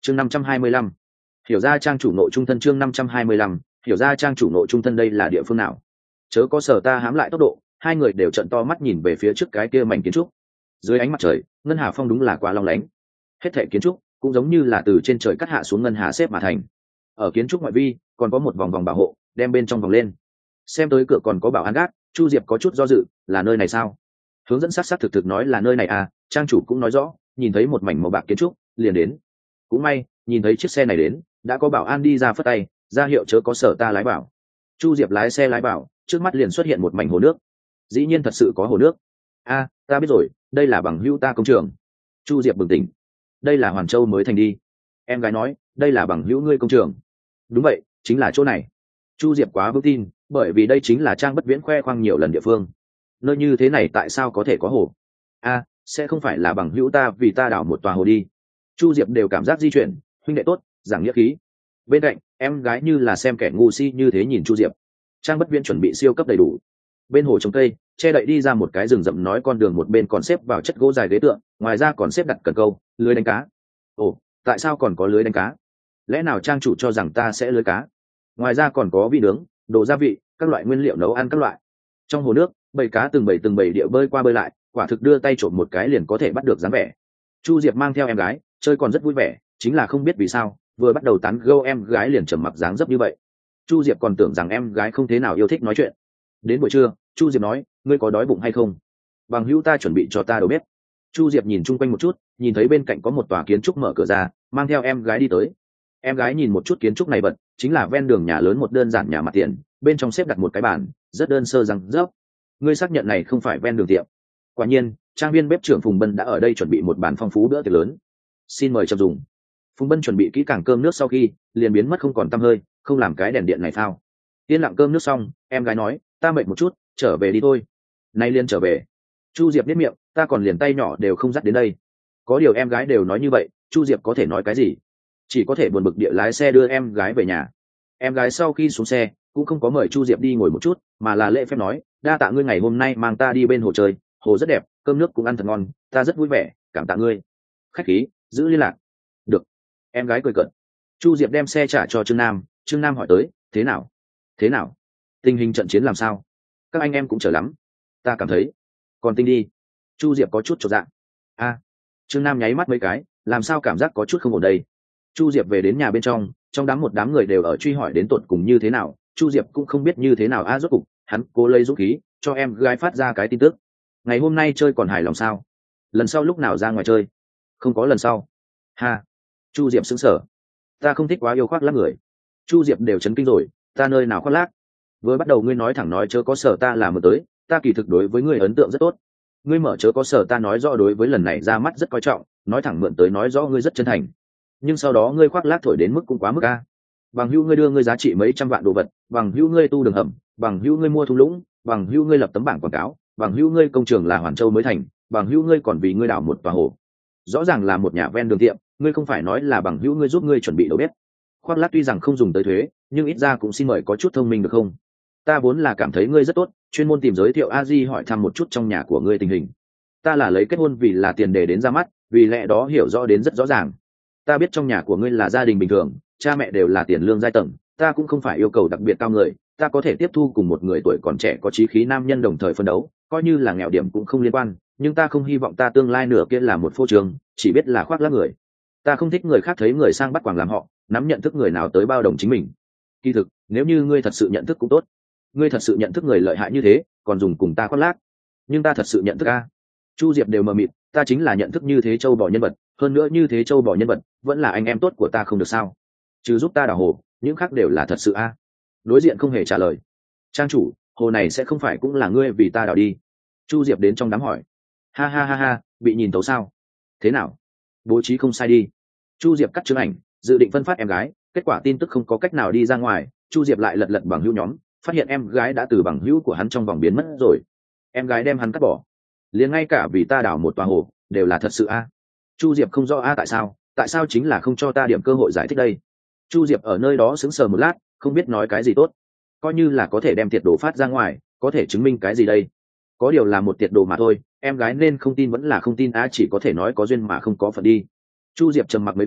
chương 525. Hiểu ra trang chủ nội trung thân. chương 525. Hiểu ra trang chủ nội trung thân. Đây là địa phương nào? Chớ có sở ta hám lại tốc độ, hai người đều trợn to mắt nhìn về phía trước cái kia mảnh kiến trúc. Dưới ánh mặt trời, ngân hà phong đúng là quá long lánh. Hết thảy kiến trúc cũng giống như là từ trên trời cắt hạ xuống ngân hà xếp mà thành. Ở kiến trúc ngoại vi còn có một vòng vòng bảo hộ đem bên trong vòng lên. Xem tới cửa còn có bảo an gác, Chu Diệp có chút do dự, là nơi này sao? Hướng dẫn sát thực nói là nơi này à, trang chủ cũng nói rõ, nhìn thấy một mảnh màu bạc kiến trúc liền đến. Cũng may nhìn thấy chiếc xe này đến, đã có bảo an đi ra phất tay ra hiệu chớ có sở ta lái bảo. Chu Diệp lái xe lái bảo, trước mắt liền xuất hiện một mảnh hồ nước. Dĩ nhiên thật sự có hồ nước. A, ta biết rồi, đây là bằng hữu ta công trường. Chu Diệp bừng tỉnh. Đây là Hoàn Châu mới thành đi. Em gái nói, đây là bằng hữu ngươi công trường. Đúng vậy, chính là chỗ này. Chu Diệp quá vững tin, bởi vì đây chính là Trang Bất Viễn khoe khoang nhiều lần địa phương. Nơi như thế này tại sao có thể có hồ? A, sẽ không phải là bằng hữu ta vì ta đảo một tòa hồ đi. Chu Diệp đều cảm giác di chuyển, huynh đệ tốt, giảng nghĩa khí. Bên cạnh, em gái như là xem kẻ ngu si như thế nhìn Chu Diệp. Trang Bất Viễn chuẩn bị siêu cấp đầy đủ. Bên hồ trồng cây, che đậy đi ra một cái rừng rậm, nói con đường một bên còn xếp vào chất gỗ dài ghế tựa, ngoài ra còn xếp đặt cần câu, lưới đánh cá. Ồ, tại sao còn có lưới đánh cá? Lẽ nào trang chủ cho rằng ta sẽ lưới cá? Ngoài ra còn có vị nướng, đồ gia vị, các loại nguyên liệu nấu ăn các loại. Trong hồ nước, bầy cá từng bầy địa bơi qua bơi lại, quả thực đưa tay trộm một cái liền có thể bắt được dáng vẻ. Chu Diệp mang theo em gái chơi còn rất vui vẻ, chính là không biết vì sao vừa bắt đầu tán gẫu em gái liền trầm mặc dáng dấp như vậy. Chu Diệp còn tưởng rằng em gái không thế nào yêu thích nói chuyện. Đến buổi trưa, Chu Diệp nói, ngươi có đói bụng hay không? Bằng hữu ta chuẩn bị cho ta đầu bếp. Chu Diệp nhìn chung quanh một chút, nhìn thấy bên cạnh có một tòa kiến trúc mở cửa ra, mang theo em gái đi tới. Em gái nhìn một chút kiến trúc này bật, chính là ven đường nhà lớn một đơn giản nhà mặt tiền, bên trong xếp đặt một cái bàn, rất đơn sơ răng rớp. Ngươi xác nhận này không phải ven đường tiệm? Quả nhiên, trang viên bếp trưởng Phùng Bân đã ở đây chuẩn bị một bàn phong phú bữa tiệc lớn. Xin mời chậm dùng. Phùng Bân chuẩn bị kỹ càng cơm nước sau khi liền biến mất không còn tăm hơi, không làm cái đèn điện này phao. Yên lặng cơm nước xong, em gái nói, ta mệt một chút, trở về đi thôi. Nay liền trở về. Chu Diệp biết miệng, ta còn liền tay nhỏ đều không dắt đến đây. Có điều em gái đều nói như vậy, Chu Diệp có thể nói cái gì? Chỉ có thể buồn bực địa lái xe đưa em gái về nhà. Em gái sau khi xuống xe cũng không có mời Chu Diệp đi ngồi một chút, mà là lễ phép nói, đa tạ ngươi ngày hôm nay mang ta đi bên hồ chơi, hồ rất đẹp, cơm nước cũng ăn thật ngon, ta rất vui vẻ, cảm tạ ngươi. Khách khí, giữ liên lạc. Được. Em gái cười cợt. Chu Diệp đem xe trả cho Trương Nam. Trương Nam hỏi tới, thế nào? Thế nào? Tình hình trận chiến làm sao? Các anh em cũng chờ lắm. Ta cảm thấy còn tinh đi. Chu Diệp có chút chột dạ. A. Trương Nam nháy mắt mấy cái, làm sao cảm giác có chút không ổn đây? Chu Diệp về đến nhà bên trong một đám người đều ở truy hỏi đến tột cùng như thế nào. Chu Diệp cũng không biết như thế nào rốt cục hắn cố lấy dũng khí cho em gái phát ra cái tin tức. Ngày hôm nay chơi còn hài lòng sao? Lần sau lúc nào ra ngoài chơi? Không có lần sau. Ha. Chu Diệp sững sờ. Ta không thích quá yêu khoác lác người. Chu Diệp đều chấn kinh rồi, ta nơi nào khoác lác? Vừa bắt đầu ngươi nói thẳng nói chớ có sở ta là mở tới, ta kỳ thực đối với ngươi ấn tượng rất tốt. Ngươi mở chớ có sở ta nói rõ đối với lần này ra mắt rất coi trọng, nói thẳng mượn tới nói rõ ngươi rất chân thành. Nhưng sau đó ngươi khoác lác thổi đến mức cũng quá mức a. Bằng hữu ngươi đưa ngươi giá trị mấy trăm vạn đồ vật, bằng hữu ngươi tu đường hầm, bằng hữu ngươi mua thung lũng, bằng hữu ngươi lập tấm bảng quảng cáo, bằng hữu ngươi công trường là Hoàn Châu mới thành, bằng hữu ngươi còn vì ngươi đảo một tòa hồ. Rõ ràng là một nhà ven đường tiệm, ngươi không phải nói là bằng hữu ngươi giúp ngươi chuẩn bị đầu bếp. Khoác lác tuy rằng không dùng tới thuế, nhưng ít ra cũng xin mời có chút thông minh được không? Ta vốn là cảm thấy ngươi rất tốt, chuyên môn tìm giới thiệu a di hỏi thăm một chút trong nhà của ngươi tình hình. Ta là lấy kết hôn vì là tiền đề đến ra mắt, vì lẽ đó hiểu rõ đến rất rõ ràng. Ta biết trong nhà của ngươi là gia đình bình thường, cha mẹ đều là tiền lương giai tầng, ta cũng không phải yêu cầu đặc biệt cao người, ta có thể tiếp thu cùng một người tuổi còn trẻ có chí khí nam nhân đồng thời phân đấu, coi như là nghèo điểm cũng không liên quan, nhưng ta không hy vọng ta tương lai nửa kia là một phô trương, chỉ biết là khoác lác người. Ta không thích người khác thấy người sang bắt quàng làm họ, nắm nhận thức người nào tới bao đồng chính mình. Kỳ thực, nếu như ngươi thật sự nhận thức cũng tốt. Ngươi thật sự nhận thức người lợi hại như thế, còn dùng cùng ta khoác lác. Nhưng ta thật sự nhận thức a. Chu Diệp đều mờ mịt, ta chính là nhận thức như thế châu bò nhân vật, hơn nữa như thế châu bò nhân vật, vẫn là anh em tốt của ta không được sao? Chứ giúp ta đào hồ, những khác đều là thật sự a. Đối diện không hề trả lời. Trang chủ, hồ này sẽ không phải cũng là ngươi vì ta đào đi? Chu Diệp đến trong đám hỏi. Ha ha ha ha, bị nhìn tấu sao? Thế nào? Bố trí không sai đi. Chu Diệp cắt chữ ảnh, dự định phân phát em gái, kết quả tin tức không có cách nào đi ra ngoài, Chu Diệp lại lật bằng hữu nhóm, phát hiện em gái đã từ bằng hữu của hắn trong vòng biến mất rồi. Em gái đem hắn cắt bỏ, liền ngay cả vì ta đào một tòa hồ đều là thật sự a. Chu Diệp không rõ a tại sao chính là không cho ta điểm cơ hội giải thích đây. Chu Diệp ở nơi đó sững sờ một lát, không biết nói cái gì tốt, coi như là có thể đem tiệt đồ phát ra ngoài, có thể chứng minh cái gì đây? Có điều là một tiệt đồ mà thôi, em gái nên không tin vẫn là không tin a, chỉ có thể nói có duyên mà không có phận đi. Chu Diệp trầm mặc mấy phút,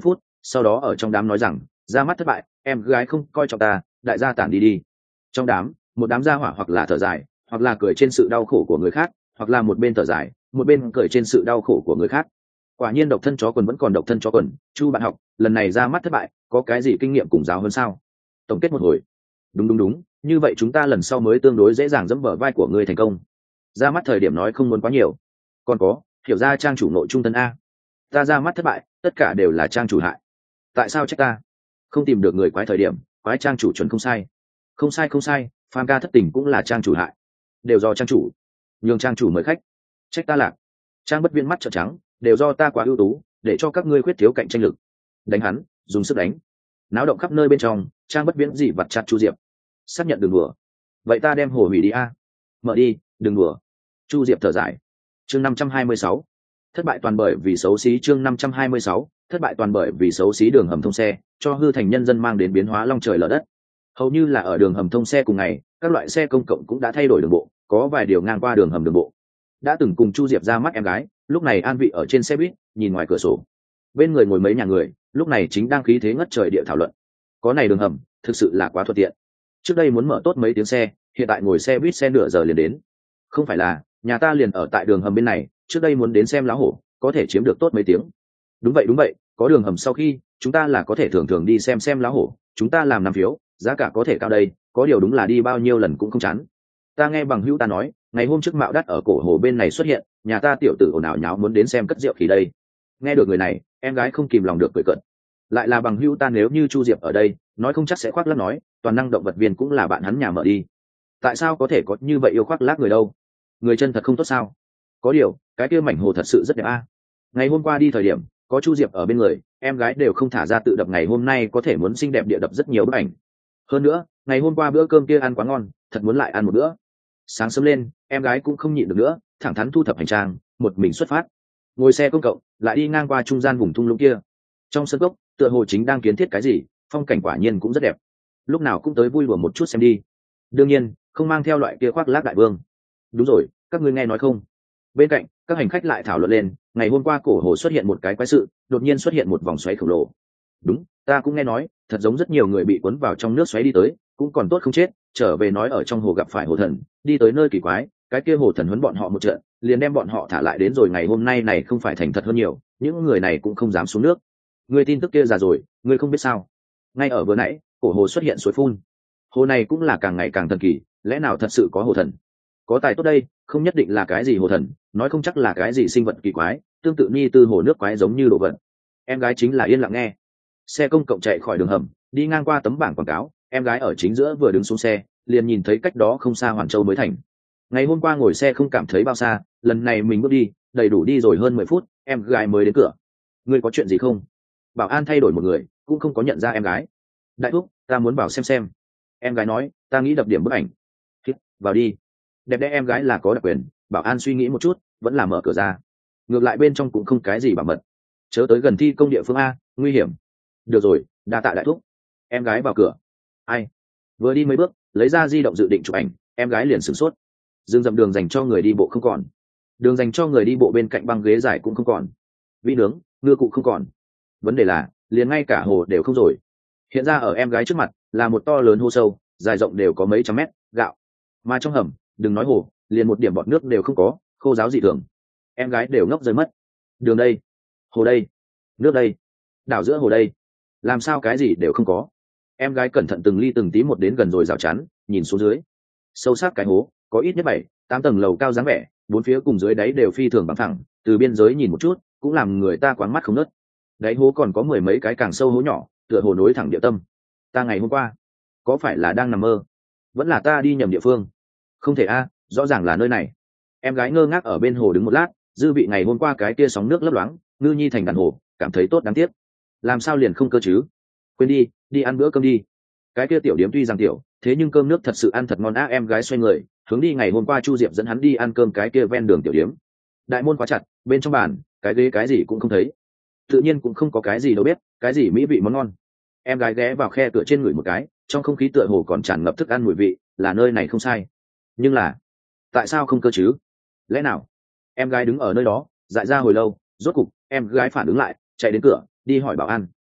sau đó ở trong đám nói rằng ra mắt thất bại, em gái không coi trọng ta, đại gia tản đi đi. Trong đám, một đám gia hỏa hoặc là thở dài, hoặc là cười trên sự đau khổ của người khác, hoặc là một bên thở dài, một bên cười trên sự đau khổ của người khác. Quả nhiên độc thân chó quần vẫn còn độc thân chó quần. Chu bạn học, lần này ra mắt thất bại, có cái gì kinh nghiệm cùng giáo hơn sao? Tổng kết một hồi. Đúng, như vậy chúng ta lần sau mới tương đối dễ dàng dẫm vào vai của người thành công. Ra mắt thời điểm nói không muốn quá nhiều. Còn có, hiểu ra trang chủ nội trung thân a. Ta ra mắt thất bại, tất cả đều là trang chủ hại. Tại sao trách ta? Không tìm được người quái thời điểm, quái trang chủ chuẩn không sai. Không sai, Phan ca thất tình cũng là trang chủ hại. Đều do trang chủ. Nhường trang chủ mời khách. Trách ta lạc. Trang bất viễn mắt trợn trắng, đều do ta quá ưu tú, để cho các ngươi khuyết thiếu cạnh tranh lực. Đánh hắn, dùng sức đánh. Náo động khắp nơi bên trong, Trang bất viễn gì vặt chặt Chu Diệp. Xác nhận đừng đùa. Vậy ta đem hồ hủy đi a. Mở đi, đừng đùa. Chu Diệp thở dài. Chương 526. Thất bại toàn bởi vì xấu xí. Chương 526. Thất bại toàn bởi vì xấu xí đường hầm thông xe, cho hư thành nhân dân mang đến biến hóa long trời lở đất. Hầu như là ở đường hầm thông xe cùng ngày, các loại xe công cộng cũng đã thay đổi đường bộ, có vài điều ngang qua đường hầm đường bộ. Đã từng cùng Chu Diệp ra mắt em gái, lúc này an vị ở trên xe buýt, nhìn ngoài cửa sổ. Bên người ngồi mấy nhà người, lúc này chính đang khí thế ngất trời địa thảo luận. Có này đường hầm, thực sự là quá thuận tiện. Trước đây muốn mở tốt mấy tiếng xe, hiện tại ngồi xe buýt xe nửa giờ liền đến. Không phải là, nhà ta liền ở tại đường hầm bên này, trước đây muốn đến xem lá hổ, có thể chiếm được tốt mấy tiếng. Đúng vậy, có đường hầm sau khi, chúng ta là có thể thường thường đi xem lá hổ, chúng ta làm 5 phiếu, giá cả có thể cao đây, có điều đúng là đi bao nhiêu lần cũng không chán. Ta nghe bằng hữu ta nói, ngày hôm trước mạo đắt ở cổ hồ bên này xuất hiện, nhà ta tiểu tử ồn ào nháo muốn đến xem cất rượu khí đây. Nghe được người này, em gái không kìm lòng được cười cợt. Lại là bằng hữu ta, nếu như Chu Diệp ở đây, nói không chắc sẽ khoác lác nói, toàn năng động vật viên cũng là bạn hắn nhà mở đi. Tại sao có thể có như vậy yêu khoác lác người đâu? Người chân thật không tốt sao? Có điều, cái kia mảnh hồ thật sự rất đẹp a. Ngày hôm qua đi thời điểm, có Chu Diệp ở bên người, em gái đều không thả ra tự đập, ngày hôm nay có thể muốn xinh đẹp địa đập rất nhiều bức ảnh. Hơn nữa, ngày hôm qua bữa cơm kia ăn quá ngon, thật muốn lại ăn một bữa. Sáng sớm lên, em gái cũng không nhịn được nữa, thẳng thắn thu thập hành trang, một mình xuất phát. Ngồi xe công cộng, lại đi ngang qua trung gian vùng thung lũng kia. Trong sân gốc, tựa hồ chính đang kiến thiết cái gì, phong cảnh quả nhiên cũng rất đẹp. Lúc nào cũng tới vui đùa một chút xem đi. Đương nhiên, không mang theo loại kia khoác lác đại vương. Đúng rồi, các ngươi nghe nói không? Bên cạnh, các hành khách lại thảo luận lên, ngày hôm qua cổ hồ xuất hiện một cái quái sự, đột nhiên xuất hiện một vòng xoáy khổng lồ. Đúng, ta cũng nghe nói, thật giống rất nhiều người bị cuốn vào trong nước xoáy đi tới, cũng còn tốt không chết, trở về nói ở trong hồ gặp phải hồ thần, đi tới nơi kỳ quái, cái kia hồ thần huấn bọn họ một trận, liền đem bọn họ thả lại đến, rồi ngày hôm nay này không phải thành thật hơn nhiều, những người này cũng không dám xuống nước. Người tin tức kia già rồi, người không biết sao? Ngay ở vừa nãy, cổ hồ xuất hiện suối phun. Hồ này cũng là càng ngày càng thần kỳ, lẽ nào thật sự có hồ thần? Có tài tốt đây, không nhất định là cái gì hồ thần, nói không chắc là cái gì sinh vật kỳ quái, tương tự ni tư hồ nước quái giống như đồ vật. Em gái chính là yên lặng nghe. Xe công cộng chạy khỏi đường hầm, đi ngang qua tấm bảng quảng cáo, em gái ở chính giữa vừa đứng xuống xe, liền nhìn thấy cách đó không xa Hoàn Châu mới thành. Ngày hôm qua ngồi xe không cảm thấy bao xa, lần này mình bước đi, đầy đủ đi rồi hơn 10 phút, em gái mới đến cửa. Ngươi có chuyện gì không? Bảo an thay đổi một người, cũng không có nhận ra em gái. Đại thúc, ta muốn vào xem. Em gái nói, ta nghĩ đập điểm bức ảnh. Vào đi. Đẹp đẽ em gái là có đặc quyền. Bảo an suy nghĩ một chút, vẫn là mở cửa ra. Ngược lại bên trong cũng không cái gì bảo mật. Chớ tới gần thi công địa phương a, nguy hiểm. Được rồi, đa tạ đại thúc. Em gái vào cửa. Ai? Vừa đi mấy bước, lấy ra di động dự định chụp ảnh, em gái liền sửng sốt. Dương dầm đường dành cho người đi bộ không còn, đường dành cho người đi bộ bên cạnh băng ghế dài cũng không còn, vĩ nướng ngư cụ không còn, vấn đề là liền ngay cả hồ đều không rồi. Hiện ra ở em gái trước mặt là một to lớn hô sâu, dài rộng đều có mấy trăm mét, gạo, mà trong hầm đừng nói hồ, liền một điểm bọt nước đều không có, khô ráo dị thường. Em gái đều ngốc rơi mất. Đường đây, hồ đây, nước đây, đảo giữa hồ đây, làm sao cái gì đều không có. Em gái cẩn thận từng ly từng tí một đến gần rồi rào chắn, nhìn xuống dưới. Sâu sắc cái hố có ít nhất 7-8 tầng lầu cao dáng vẻ, bốn phía cùng dưới đáy đều phi thường bằng thẳng, từ biên giới nhìn một chút cũng làm người ta quáng mắt không nớt. Đáy hố còn có 10 mấy cái càng sâu hố nhỏ, tựa hồ nối thẳng địa tâm. Ta ngày hôm qua có phải là đang nằm mơ, vẫn là ta đi nhầm địa phương? Không thể a, rõ ràng là nơi này. Em gái ngơ ngác ở bên hồ đứng một lát, dư vị ngày hôm qua cái kia sóng nước lấp loáng, ngư nhi thành đàn hồ, cảm thấy tốt đáng tiếc. Làm sao liền không cơ chứ? Quên đi, đi ăn bữa cơm đi. Cái kia tiểu điếm tuy rằng tiểu, thế nhưng cơm nước thật sự ăn thật ngon á. Em gái xoay người hướng đi ngày hôm qua Chu Diệp dẫn hắn đi ăn cơm cái kia ven đường tiểu điếm. Đại môn khóa chặt, bên trong bàn cái ghế cái gì cũng không thấy, tự nhiên cũng không có cái gì đâu biết cái gì mỹ vị món ngon. Em gái ghé vào khe cửa trên người một cái, trong không khí tựa hồ còn tràn ngập thức ăn mùi vị, là nơi này không sai, nhưng là tại sao không cơ chứ? Lẽ nào? Em gái đứng ở nơi đó dại ra hồi lâu, rốt cục em gái phản ứng lại, chạy đến cửa đi hỏi bảo an.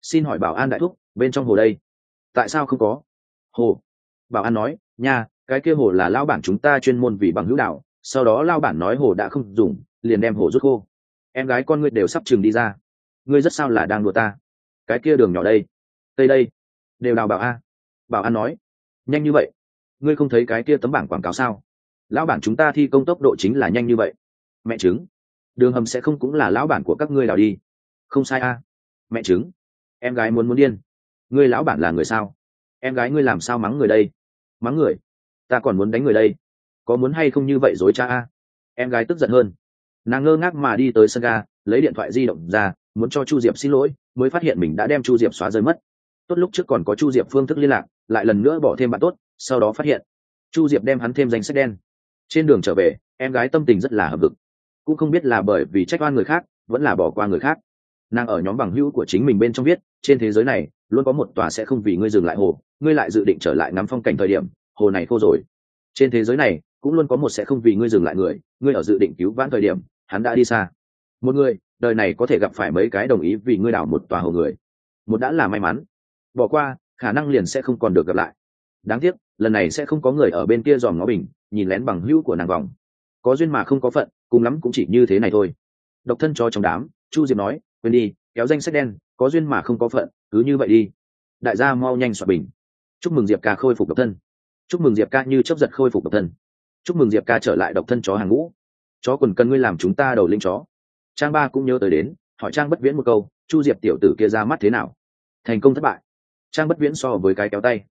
xin hỏi bảo an đại thúc, bên trong hồ đây tại sao không có hồ? Bảo an nói, nha, cái kia hồ là lao bản chúng ta chuyên môn vì bằng hữu đạo, sau đó lao bản nói hồ đã không dùng, liền đem hồ rút khô. Em gái con ngươi đều sắp chừng đi ra. Ngươi rất sao là đang đùa ta? Cái kia đường nhỏ đây, tây đây, đều đào bảo a. Bảo an nói, nhanh như vậy, ngươi không thấy cái kia tấm bảng quảng cáo sao? Lão bản chúng ta thi công tốc độ chính là nhanh như vậy. Mẹ chứng, đường hầm sẽ không cũng là lão bản của các ngươi đào đi? Không sai a. Mẹ chứng, em gái muốn điên. Ngươi lão bản là người sao? Em gái ngươi làm sao mắng người đây? Mắng người? Ta còn muốn đánh người đây. Có muốn hay không như vậy dối cha a? Em gái tức giận hơn, nàng ngơ ngác mà đi tới sân ga, lấy điện thoại di động ra muốn cho Chu Diệp xin lỗi, mới phát hiện mình đã đem Chu Diệp xóa rơi mất. Tốt lúc trước còn có Chu Diệp phương thức liên lạc, lại lần nữa bỏ thêm bạn tốt, sau đó phát hiện Chu Diệp đem hắn thêm danh sách đen. Trên đường trở về, em gái tâm tình rất là hậm hực, cũng không biết là bởi vì trách oan người khác vẫn là bỏ qua người khác. Nàng ở nhóm bằng hữu của chính mình bên trong viết, trên thế giới này luôn có một tòa sẽ không vì ngươi dừng lại hồ, ngươi lại dự định trở lại ngắm phong cảnh thời điểm hồ này khô rồi. Trên thế giới này cũng luôn có một sẽ không vì ngươi dừng lại người, ngươi ở dự định cứu vãn thời điểm hắn đã đi xa. Một người đời này có thể gặp phải mấy cái đồng ý vì ngươi đảo một tòa hồ người, một đã là may mắn, bỏ qua khả năng liền sẽ không còn được gặp lại. Đáng tiếc lần này sẽ không có người ở bên kia dòm ngó bình nhìn lén bằng hữu của nàng vòng. Có duyên mà không có phận, cùng lắm cũng chỉ như thế này thôi. Độc thân cho trong đám, Chu Diệp nói, quên đi, kéo danh sách đen, có duyên mà không có phận, cứ như vậy đi. Đại gia mau nhanh soạt bình. Chúc mừng Diệp ca khôi phục độc thân. Chúc mừng Diệp ca như chớp giật khôi phục độc thân. Chúc mừng Diệp ca trở lại độc thân chó hàng ngũ. Chó quần cần ngươi làm chúng ta đầu lĩnh chó. Trang Ba cũng nhớ tới đến, hỏi Trang Bất Viễn một câu, Chu Diệp tiểu tử kia ra mắt thế nào? Thành công thất bại? Trang Bất Viễn so với cái kéo tay.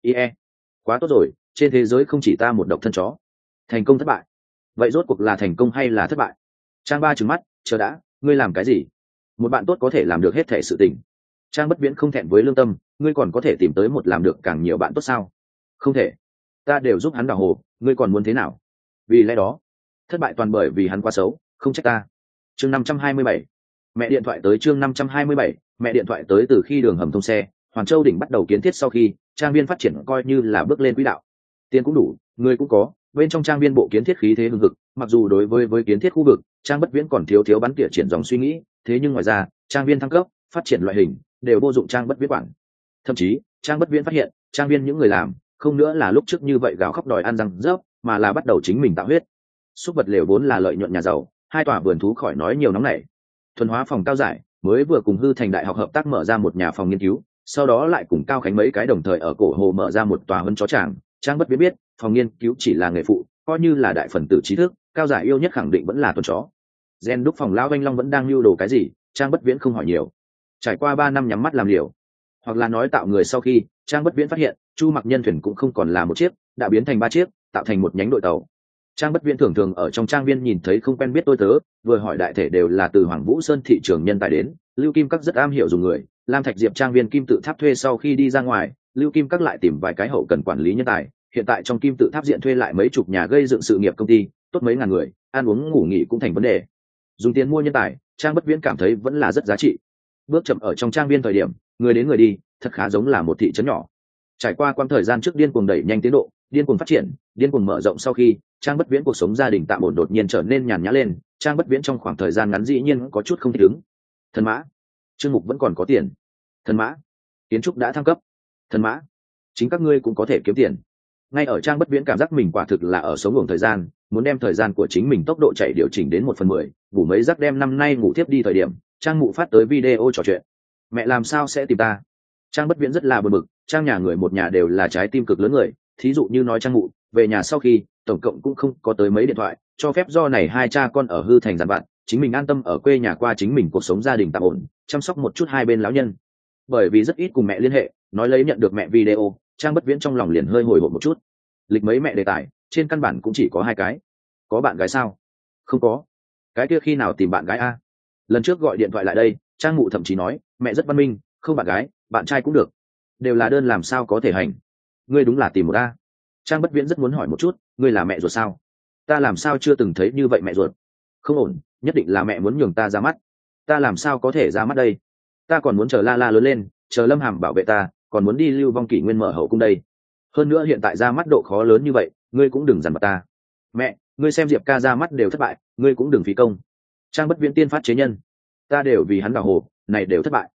Quá tốt rồi, trên thế giới không chỉ ta một độc thân chó. Thành công thất bại? Vậy rốt cuộc là thành công hay là thất bại? Trang Ba trừng mắt, chờ đã, ngươi làm cái gì? Một bạn tốt có thể làm được hết thể sự tình. Trang Bất Viễn không thẹn với lương tâm, ngươi còn có thể tìm tới một làm được càng nhiều bạn tốt sao? Không thể, ta đều giúp hắn đào hồ, ngươi còn muốn thế nào? Vì lẽ đó, thất bại toàn bởi vì hắn quá xấu, không trách ta. Chương 527, mẹ điện thoại tới. Chương 527, mẹ điện thoại tới. Từ khi đường hầm thông xe, Hoàn Châu đỉnh bắt đầu kiến thiết sau khi, trang viên phát triển coi như là bước lên quỹ đạo. Tiền cũng đủ, người cũng có, bên trong trang viên bộ kiến thiết khí thế hưng hực, mặc dù đối với kiến thiết khu vực, Trang Bất Viễn còn thiếu bắn tỉa triển dòng suy nghĩ, thế nhưng ngoài ra, trang viên thăng cấp, phát triển loại hình đều vô dụng Trang Bất Viễn quản. Thậm chí, Trang Bất Viễn phát hiện, trang viên những người làm, không nữa là lúc trước như vậy gào khóc đòi ăn răng rớp, mà là bắt đầu chính mình tạo huyết. Súc vật lều vốn là lợi nhuận nhà giàu, hai tòa vườn thú khỏi nói nhiều nóng nảy. Thuần hóa phòng cao giải mới vừa cùng Hư Thành Đại học hợp tác mở ra một nhà phòng nghiên cứu, sau đó lại cùng Cao Khánh mấy cái đồng thời ở cổ hồ mở ra một tòa huấn chó tràng. Trang Bất Viễn biết, phòng nghiên cứu chỉ là nghề phụ, coi như là đại phần tử trí thức, cao giải yêu nhất khẳng định vẫn là tuần chó. Gen đúc phòng lão Anh Long vẫn đang lưu đồ cái gì, Trang Bất Viễn không hỏi nhiều. Trải qua 3 năm nhắm mắt làm liều, hoặc là nói tạo người sau khi, Trang Bất Viễn phát hiện, Chu Mặc nhân thuyền cũng không còn là một chiếc, đã biến thành 3 chiếc, tạo thành một nhánh đội tàu. Trang Bất Viễn thường thường ở trong trang viên nhìn thấy không quen biết tôi tớ, vừa hỏi đại thể đều là từ Hoàng Vũ Sơn thị trường nhân tài đến, Lưu Kim Các rất am hiểu dùng người, Lam Thạch Diệp trang viên Kim Tự Tháp thuê sau khi đi ra ngoài, Lưu Kim Các lại tìm vài cái hậu cần quản lý nhân tài, hiện tại trong Kim Tự Tháp diện thuê lại mấy chục nhà gây dựng sự nghiệp công ty, tốt mấy ngàn người, ăn uống ngủ nghỉ cũng thành vấn đề. Dùng tiền mua nhân tài, Trang Bất Viễn cảm thấy vẫn là rất giá trị. Bước chậm ở trong trang viên thời điểm, người đến người đi, thật khá giống là một thị trấn nhỏ. Trải qua quãng thời gian trước điên cuồng đẩy nhanh tiến độ, điên cuồng phát triển, điên cuồng mở rộng sau khi, Trang Bất Viễn cuộc sống gia đình tạm ổn đột nhiên trở nên nhàn nhã lên, Trang Bất Viễn trong khoảng thời gian ngắn dĩ nhiên có chút không thích ứng. Thần mã, chương mục vẫn còn có tiền. Thần mã, kiến trúc đã thăng cấp. Thần mã, chính các ngươi cũng có thể kiếm tiền. Ngay ở Trang Bất Viễn cảm giác mình quả thực là ở sống ngủ thời gian, muốn đem thời gian của chính mình tốc độ chạy điều chỉnh đến 1/10, ngủ mấy giấc đem năm nay ngủ tiếp đi thời điểm, Trang Mụ phát tới video trò chuyện. Mẹ làm sao sẽ tìm ta? Trang Bất Viễn rất là bực bực, Trang nhà người một nhà đều là trái tim cực lớn người, thí dụ như nói Trang Mụ, về nhà sau khi, tổng cộng cũng không có tới mấy điện thoại, cho phép do này hai cha con ở Hư Thành dàn vặt, chính mình an tâm ở quê nhà qua chính mình cuộc sống gia đình tạm ổn, chăm sóc một chút hai bên lão nhân. Bởi vì rất ít cùng mẹ liên hệ, nói lấy nhận được mẹ video, Trang Bất Viễn trong lòng liền hơi hồi hộp một chút. Lịch mấy mẹ đề tài, trên căn bản cũng chỉ có 2 cái. Có bạn gái sao? Không có. Cái kia khi nào tìm bạn gái a? Lần trước gọi điện thoại lại đây, Trang Mụ thậm chí nói, mẹ rất văn minh, không bạn gái, bạn trai cũng được. Đều là đơn làm sao có thể hành. Ngươi đúng là tìm một a. Trang Bất Viễn rất muốn hỏi một chút, ngươi là mẹ ruột sao? Ta làm sao chưa từng thấy như vậy mẹ ruột? Không ổn, nhất định là mẹ muốn nhường ta ra mắt. Ta làm sao có thể ra mắt đây? Ta còn muốn chờ La La lớn lên, chờ Lâm Hàm bảo vệ ta, còn muốn đi Lưu Vong Kỷ Nguyên mở hậu cung đây. Hơn nữa hiện tại ra mắt độ khó lớn như vậy, ngươi cũng đừng dằn vặt ta. Mẹ, ngươi xem Diệp ca ra mắt đều thất bại, ngươi cũng đừng phí công. Trang Bất Viễn tiên phát chế nhân, ta đều vì hắn đào hồ, này đều thất bại.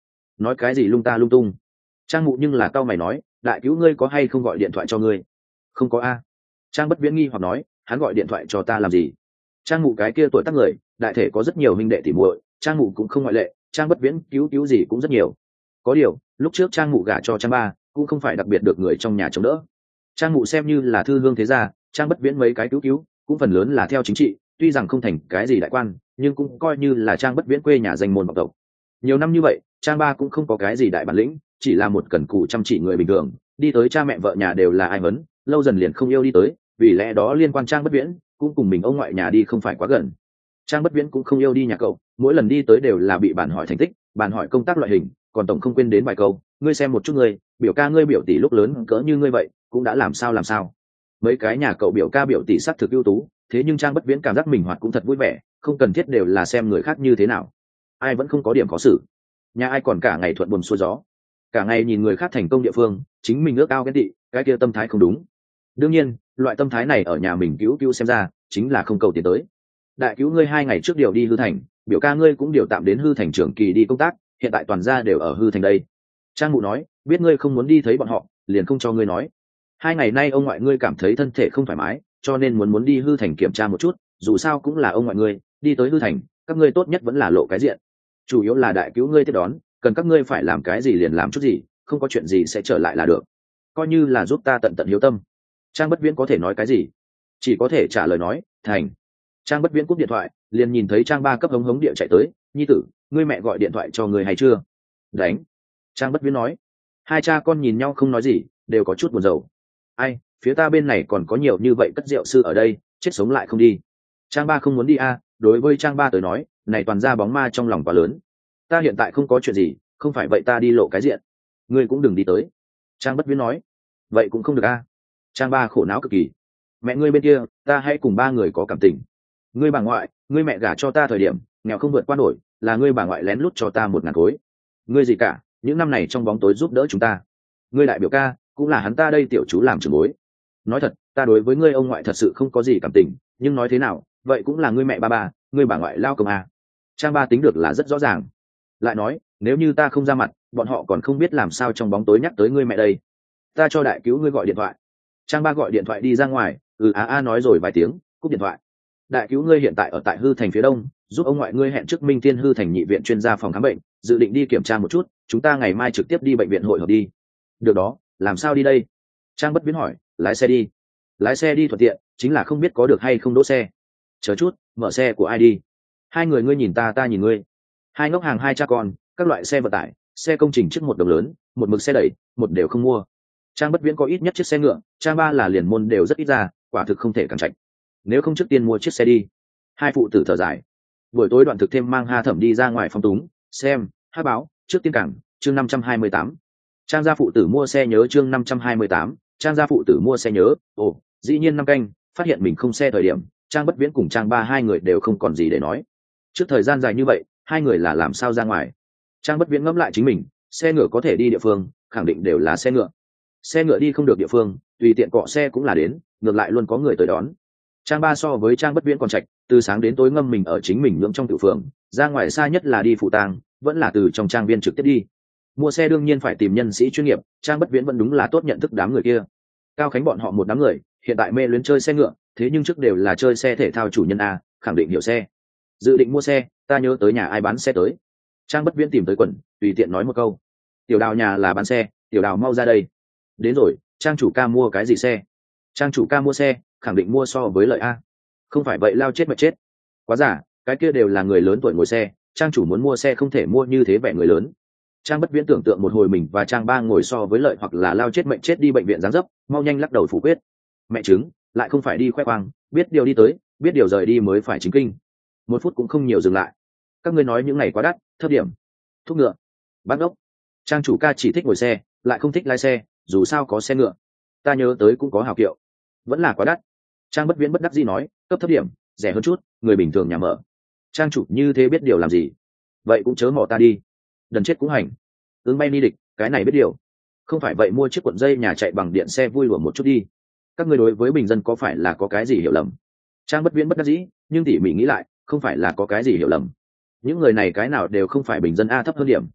nói cái gì lung ta lung tung. Trang mụ nhưng là cau mày nói, đại cứu ngươi có hay không gọi điện thoại cho ngươi? Không có a. Trang Bất Viễn nghi hoặc nói, hắn gọi điện thoại cho ta làm gì? Trang mụ cái kia tuổi tác người, đại thể có rất nhiều huynh đệ tỉ muội, Trang mụ cũng không ngoại lệ, Trang Bất Viễn cứu gì cũng rất nhiều. Có điều, lúc trước Trang mụ gả cho Trang ba, cũng không phải đặc biệt được người trong nhà chống đỡ. Trang mụ xem như là thư hương thế gia, Trang Bất Viễn mấy cái cứu, cũng phần lớn là theo chính trị, tuy rằng không thành cái gì đại quan, nhưng cũng coi như là Trang Bất Viễn quê nhà danh môn vọng tộc. Nhiều năm như vậy, Trang ba cũng không có cái gì đại bản lĩnh, chỉ là một cẩn cù chăm chỉ người bình thường, đi tới cha mẹ vợ nhà đều là ai vấn, lâu dần liền không yêu đi tới, vì lẽ đó liên quan Trang Bất Viễn cũng cùng mình ông ngoại nhà đi không phải quá gần. Trang Bất Viễn cũng không yêu đi nhà cậu, mỗi lần đi tới đều là bị bản hỏi thành tích, bản hỏi công tác loại hình, còn tổng không quên đến vài câu, ngươi xem một chút ngươi, biểu ca ngươi biểu tỷ lúc lớn cỡ như ngươi vậy, cũng đã làm sao. Mấy cái nhà cậu biểu ca biểu tỷ sắc thực ưu tú, thế nhưng Trang Bất Viễn cảm giác mình hoạt cũng thật vui vẻ, không cần thiết đều là xem người khác như thế nào, ai vẫn không có điểm khó xử. Nhà ai còn cả ngày thuận buồm xuôi gió, cả ngày nhìn người khác thành công địa phương, chính mình ước ao ghen tị, cái kia tâm thái không đúng. Đương nhiên, loại tâm thái này ở nhà mình cứu xem ra chính là không cầu tiến tới. Đại cứu ngươi 2 ngày trước điều đi hư thành, biểu ca ngươi cũng điều tạm đến hư thành trưởng kỳ đi công tác, hiện tại toàn gia đều ở hư thành đây. Trang mụ nói, biết ngươi không muốn đi thấy bọn họ, liền không cho ngươi nói. 2 ngày nay ông ngoại ngươi cảm thấy thân thể không thoải mái, cho nên muốn đi hư thành kiểm tra một chút, dù sao cũng là ông ngoại ngươi, đi tới hư thành, các ngươi tốt nhất vẫn là lộ cái diện. Chủ yếu là đại cứu ngươi tiếp đón, cần các ngươi phải làm cái gì liền làm chút gì, không có chuyện gì sẽ trở lại là được, coi như là giúp ta tận hiếu tâm. Trang Bất Viễn có thể nói cái gì, chỉ có thể trả lời nói thành. Trang Bất Viễn cúp điện thoại, liền nhìn thấy Trang ba cấp hống địa chạy tới, nhi tử, ngươi mẹ gọi điện thoại cho ngươi hay chưa? Đánh. Trang Bất Viễn nói. Hai cha con nhìn nhau không nói gì, đều có chút buồn rầu. Ai, phía ta bên này còn có nhiều như vậy cất rượu sư ở đây, chết sống lại không đi. Trang ba không muốn đi a, đối với Trang ba tới nói, này toàn ra bóng ma trong lòng quá lớn. Ta hiện tại không có chuyện gì, không phải vậy ta đi lộ cái diện, ngươi cũng đừng đi tới. Trang Bất Viễn nói. Vậy cũng không được a. Trang ba khổ não cực kỳ. Mẹ ngươi bên kia, ta hãy cùng 3 người có cảm tình. Ngươi bà ngoại, ngươi mẹ gả cho ta thời điểm nghèo không vượt qua nổi, là ngươi bà ngoại lén lút cho ta 1.000 khối. Ngươi gì cả, những năm này trong bóng tối giúp đỡ chúng ta. Ngươi đại biểu ca, cũng là hắn ta đây tiểu chú làm trưởng bối. Nói thật, ta đối với ngươi ông ngoại thật sự không có gì cảm tình, nhưng nói thế nào, vậy cũng là ngươi mẹ ba, ngươi bà ngoại lao công à. Trang ba tính được là rất rõ ràng. Lại nói, nếu như ta không ra mặt, bọn họ còn không biết làm sao trong bóng tối nhắc tới ngươi mẹ đây. Ta cho đại cứu ngươi gọi điện thoại. Trang ba gọi điện thoại đi ra ngoài, nói rồi vài tiếng, cúp điện thoại. Đại cứu ngươi hiện tại ở tại hư thành phía đông, giúp ông ngoại ngươi hẹn trước Minh Thiên hư thành nhị viện chuyên gia phòng khám bệnh, dự định đi kiểm tra một chút, chúng ta ngày mai trực tiếp đi bệnh viện hội họp đi. Được đó, làm sao đi đây? Trang Bất Viễn hỏi. Lái xe đi. Lái xe đi thuận tiện, chính là không biết có được hay không đỗ xe. Chờ chút, mở xe của ai đi? Hai người ngươi nhìn ta nhìn ngươi. Hai ngốc hàng hai cha con, các loại xe vận tải, xe công trình trước một đồng lớn, một mực xe đẩy, một đều không mua. Trang Bất Viễn có ít nhất chiếc xe ngựa, Trang ba là liền môn đều rất ít ra, quả thực không thể cản trạch. Nếu không trước tiên mua chiếc xe đi. Hai phụ tử thở dài. Buổi tối Đoạn Thực thêm mang Ha Thẩm đi ra ngoài phong túng, xem hát báo trước tiên cảng, chương 528. Trang gia phụ tử mua xe nhớ, chương 528. Trang gia phụ tử mua xe nhớ. Ồ, dĩ nhiên 5 canh, phát hiện mình không xe thời điểm, Trang Bất Viễn cùng Trang ba hai người đều không còn gì để nói. Trước thời gian dài như vậy, hai người là làm sao ra ngoài? Trang Bất Viễn ngẫm lại chính mình, xe ngựa có thể đi địa phương, khẳng định đều là xe ngựa. Xe ngựa đi không được địa phương, tùy tiện cọ xe cũng là đến, ngược lại luôn có người tới đón. Trang ba so với Trang Bất Viễn còn trạch, từ sáng đến tối ngâm mình ở chính mình nhưỡng trong tiểu phường, ra ngoài xa nhất là đi phụ tang, vẫn là từ trong trang viên trực tiếp đi. Mua xe đương nhiên phải tìm nhân sĩ chuyên nghiệp, Trang Bất Viễn vẫn đúng là tốt nhận thức đám người kia. Cao Khánh bọn họ một đám người, hiện tại mê luyến chơi xe ngựa, thế nhưng trước đều là chơi xe thể thao chủ nhân a, khẳng định hiểu xe. Dự định mua xe, ta nhớ tới nhà ai bán xe tới. Trang Bất Viễn tìm tới quần, tùy tiện nói một câu. Tiểu Đào nhà là bán xe, Tiểu Đào mau ra đây. Đến rồi, Trang chủ ca mua cái gì xe? Trang chủ ca mua xe, khẳng định mua so với lợi a. Không phải vậy lao chết mà chết. Quá giả, cái kia đều là người lớn tuổi ngồi xe, Trang chủ muốn mua xe không thể mua như thế vẻ người lớn. Trang Bất Viễn tưởng tượng một hồi mình và Trang ba ngồi so với lợi hoặc là lao chết mệnh chết đi bệnh viện giáng dấp, mau nhanh lắc đầu phủ quyết. Mẹ chứng, lại không phải đi khoe khoang, biết điều đi tới, biết điều rời đi mới phải chính kinh. 1 phút cũng không nhiều dừng lại. Các ngươi nói những ngày quá đắt, thấp điểm. Thuốc ngựa. Bác ốc. Trang chủ ca chỉ thích ngồi xe, lại không thích lái xe, dù sao có xe ngựa. Ta nhớ tới cũng có hào kiệu. Vẫn là quá đắt. Trang Bất Viễn bất đắc dĩ nói, cấp thấp điểm, rẻ hơn chút, người bình thường nhà mở. Trang chủ như thế biết điều làm gì? Vậy cũng chớ mò ta đi. Đần chết cũng hành. Ứng bay ni địch, cái này biết điều. Không phải vậy mua chiếc cuộn dây nhà chạy bằng điện xe vui lùa một chút đi. Các ngươi đối với bình dân có phải là có cái gì hiểu lầm? Trang Bất Viễn bất đắc dĩ, nhưng tỉ mỉ nghĩ lại, không phải là có cái gì hiểu lầm. Những người này cái nào đều không phải bình dân a, thấp hơn điểm.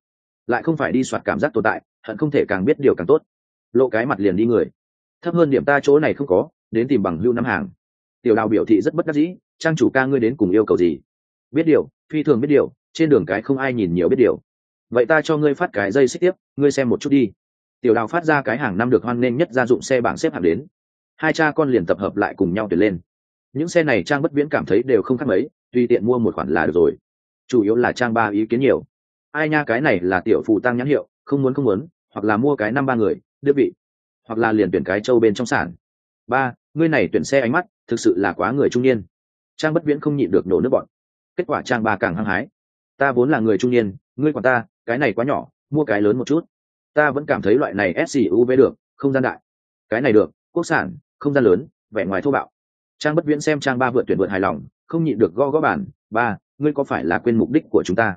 lại không phải đi soạt cảm giác tồn tại, hận không thể càng biết điều càng tốt. Lộ cái mặt liền đi người. Thấp hơn điểm ta chỗ này không có, đến tìm bằng hưu nắm hàng. Tiểu Đào biểu thị rất bất đắc dĩ, trang chủ ca ngươi đến cùng yêu cầu gì? Biết điều, phi thường biết điều, trên đường cái không ai nhìn nhiều biết điều. Vậy ta cho ngươi phát cái dây xích tiếp, ngươi xem một chút đi. Tiểu Đào phát ra cái hàng năm được hoan nghênh nhất gia dụng xe bảng xếp hạng đến. Hai cha con liền tập hợp lại cùng nhau tuyển lên. Những xe này Trang Bất Viễn cảm thấy đều không khác mấy, tùy tiện mua một khoản là được rồi. Chủ yếu là Trang ba ý kiến nhiều. Ai nha, cái này là tiểu phụ tăng nhãn hiệu, không muốn, hoặc là mua cái 5-3 người, đưa vị, hoặc là liền tuyển cái châu bên trong sản. Ba, ngươi này tuyển xe ánh mắt, thực sự là quá người trung niên. Trang Bất Viễn không nhịn được nổ nước bọn. Kết quả Trang ba càng hăng hái. Ta vốn là người trung niên, ngươi quản ta, cái này quá nhỏ, mua cái lớn một chút. Ta vẫn cảm thấy loại này SUV được, không gian đại. Cái này được, quốc sản, không gian lớn, vẻ ngoài thô bạo. Trang Bất Viễn xem Trang ba vượt tuyển vượt hài lòng, không nhịn được gõ bàn. Ba, ngươi có phải là quên mục đích của chúng ta?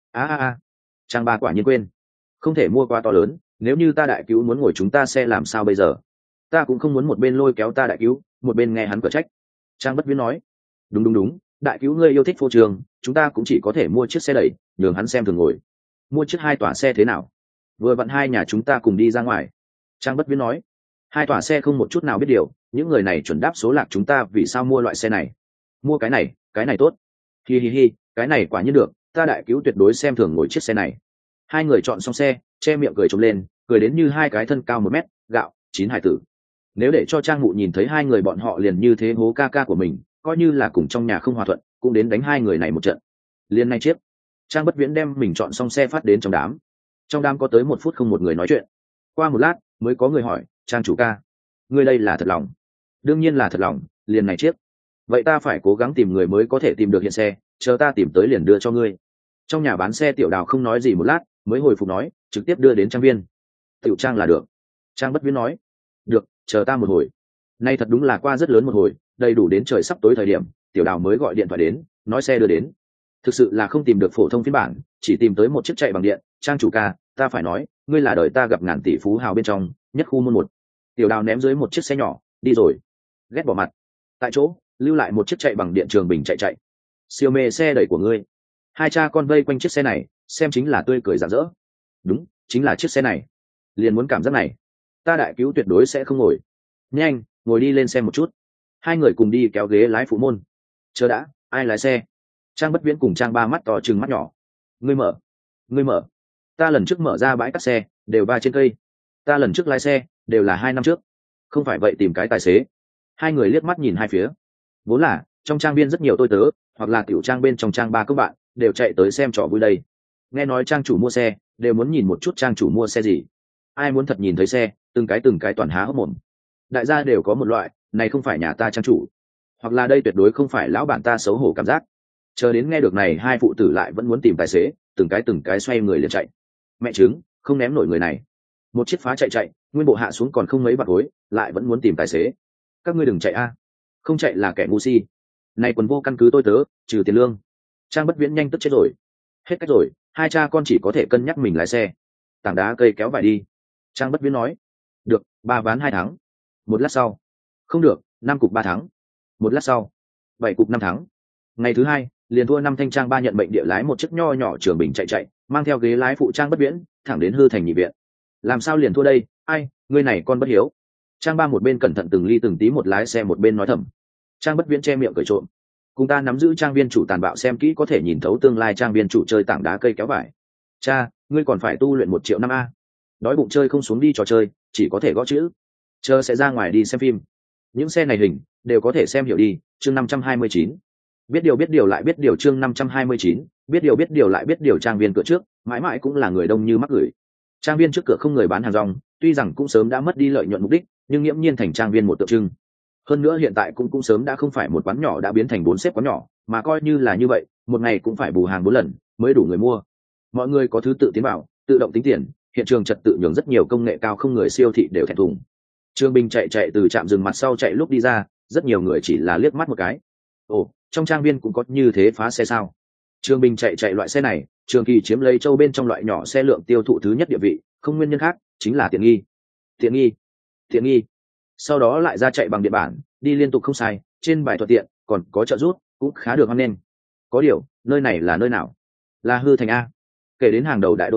Trang ba quả nhiên quên. Không thể mua quá to lớn, nếu như ta đại cứu muốn ngồi chúng ta xe làm sao bây giờ? Ta cũng không muốn một bên lôi kéo ta đại cứu, một bên nghe hắn cửa trách. Trang Bất Viễn nói, đúng, đại cứu ngươi yêu thích phô trường, chúng ta cũng chỉ có thể mua chiếc xe đẩy, nhường hắn xem thường ngồi. Mua chiếc 2 tòa xe thế nào? Vừa vặn hai nhà chúng ta cùng đi ra ngoài. Trang Bất Viễn nói, 2 tòa xe không một chút nào biết điều, những người này chuẩn đáp số lạc chúng ta vì sao mua loại xe này? Mua cái này tốt. Hi, cái này quả nhiên được, ta đại cứu tuyệt đối xem thường ngồi chiếc xe này. Hai người chọn xong xe, che miệng cười trống lên, cười đến như hai cái thân cao 1 mét, gạo, 9 hải tử. Nếu để cho Trang Mụ nhìn thấy hai người bọn họ liền như thế hố ca ca của mình, coi như là cùng trong nhà không hòa thuận, cũng đến đánh hai người này một trận. Liên nay chiếc, Trang Bất Viễn đem mình chọn xong xe phát đến trong đám. Trong đám có tới 1 phút không một người nói chuyện. Qua một lát, mới có người hỏi, Trang chủ ca, ngươi đây là thật lòng? Đương nhiên là thật lòng, liền này chiếc. Vậy ta phải cố gắng tìm người mới có thể tìm được hiện xe, chờ ta tìm tới liền đưa cho ngươi. Trong nhà bán xe Tiểu Đào không nói gì một lát, mới hồi phục nói, trực tiếp đưa đến Trang viên. Tiểu Trang là được. Trang Bất Viễn nói, được, chờ ta một hồi. Nay thật đúng là qua rất lớn một hồi, đầy đủ đến trời sắp tối thời điểm, Tiểu Đào mới gọi điện thoại đến, nói xe đưa đến. Thực sự là không tìm được phổ thông phiên bản, chỉ tìm tới một chiếc chạy bằng điện. Trang chủ ca, ta phải nói, ngươi là đời ta gặp ngàn tỷ phú hào bên trong nhất khu môn một. Tiểu Đào ném dưới một chiếc xe nhỏ, đi rồi. Ghét bỏ mặt. Tại chỗ, lưu lại một chiếc chạy bằng điện Trường Bình chạy. Siêu mê xe đẩy của ngươi. Hai cha con vây quanh chiếc xe này, xem chính là tươi cười rạng rỡ. Đúng, chính là chiếc xe này. Liền muốn cảm giác này, ta đại cứu tuyệt đối sẽ không ngồi. Nhanh, ngồi đi lên xem một chút. Hai người cùng đi kéo ghế lái phụ môn. Chờ đã, ai lái xe? Trang Bất Viễn cùng Trang ba mắt to trừng mắt nhỏ. Ngươi mở. Ta lần trước mở ra bãi cắt xe, đều va trên cây. Ta lần trước lái xe, đều là 2 năm trước. Không phải vậy tìm cái tài xế. Hai người liếc mắt nhìn hai phía. Vốn là trong trang viên rất nhiều tôi tớ, hoặc là tiểu trang bên trong Trang ba các bạn đều chạy tới xem trò vui đây. Nghe nói trang chủ mua xe, đều muốn nhìn một chút trang chủ mua xe gì. Ai muốn thật nhìn thấy xe, từng cái toàn há hốc mồm. Đại gia đều có một loại, này không phải nhà ta trang chủ, hoặc là đây tuyệt đối không phải lão bản ta, xấu hổ cảm giác. Chờ đến nghe được này, hai phụ tử lại vẫn muốn tìm tài xế, từng cái xoay người liền chạy. Mẹ chứng, không ném nổi người này. Một chiếc phá chạy, nguyên bộ hạ xuống còn không mấy bạc gối, lại vẫn muốn tìm tài xế. Các ngươi đừng chạy a, không chạy là kẻ ngu si. Này quần vô căn cứ tôi tớ, trừ tiền lương. Trang Bất Viễn nhanh tức chết rồi. Hết cách rồi, hai cha con chỉ có thể cân nhắc mình lái xe. Tảng đá cây kéo vải đi. Trang Bất Viễn nói, được, 3 ván 2 thắng. Một lát sau, không được, 5 cục 3 thắng. Một lát sau, 7 cục 5 thắng. Ngày thứ 2, liền thua 5 thanh. Trang ba nhận bệnh địa lái một chiếc nho nhỏ Trường Bình chạy, mang theo ghế lái phụ Trang Bất Viễn thẳng đến Hư Thành nhị viện. Làm sao liền thua đây? Ai, ngươi này con bất hiếu. Trang ba một bên cẩn thận từng ly từng tí một lái xe một bên nói thầm. Trang Bất Viễn che miệng cười trộm. Cùng ta nắm giữ trang viên chủ tàn bạo xem kỹ có thể nhìn thấu tương lai trang viên chủ chơi tảng đá cây kéo vải. Cha, ngươi còn phải tu luyện 1 triệu năm a. Đói bụng chơi không xuống đi trò chơi, chỉ có thể gõ chữ. Chờ sẽ ra ngoài đi xem phim. Những xe này hình đều có thể xem hiểu đi. Chương 529. Biết điều lại biết điều. Chương 529. Biết điều lại biết điều. Trang viên cửa trước mãi mãi cũng là người đông như mắc gửi. Trang viên trước cửa không người bán hàng rong, tuy rằng cũng sớm đã mất đi lợi nhuận mục đích, nhưng nghiễm nhiên thành trang viên một tượng trưng. Hơn nữa hiện tại cũng sớm đã không phải một quán nhỏ đã biến thành 4 xếp quán nhỏ, mà coi như là như vậy, một ngày cũng phải bù hàng 4 lần mới đủ người mua. Mọi người có thứ tự tiến vào, tự động tính tiền, hiện trường trật tự nhường rất nhiều công nghệ cao không người siêu thị đều thẹn thùng. Trương Bình chạy từ trạm dừng mặt sau chạy lúc đi ra, rất nhiều người chỉ là liếc mắt một cái. Ồ, trong trang viên cũng có như thế phá xe sao? Trương Bình chạy loại xe này, Trường Kỳ chiếm lấy châu bên trong loại nhỏ xe lượng tiêu thụ thứ nhất địa vị, không nguyên nhân khác, chính là tiện nghi. Sau đó lại ra chạy bằng điện bản, đi liên tục không sai, trên bài thuận tiện, còn có trợ giúp, cũng khá được hoan nghênh. Có điều, nơi này là nơi nào? Là Hư Thành a. Kể đến hàng đầu đại đô thị,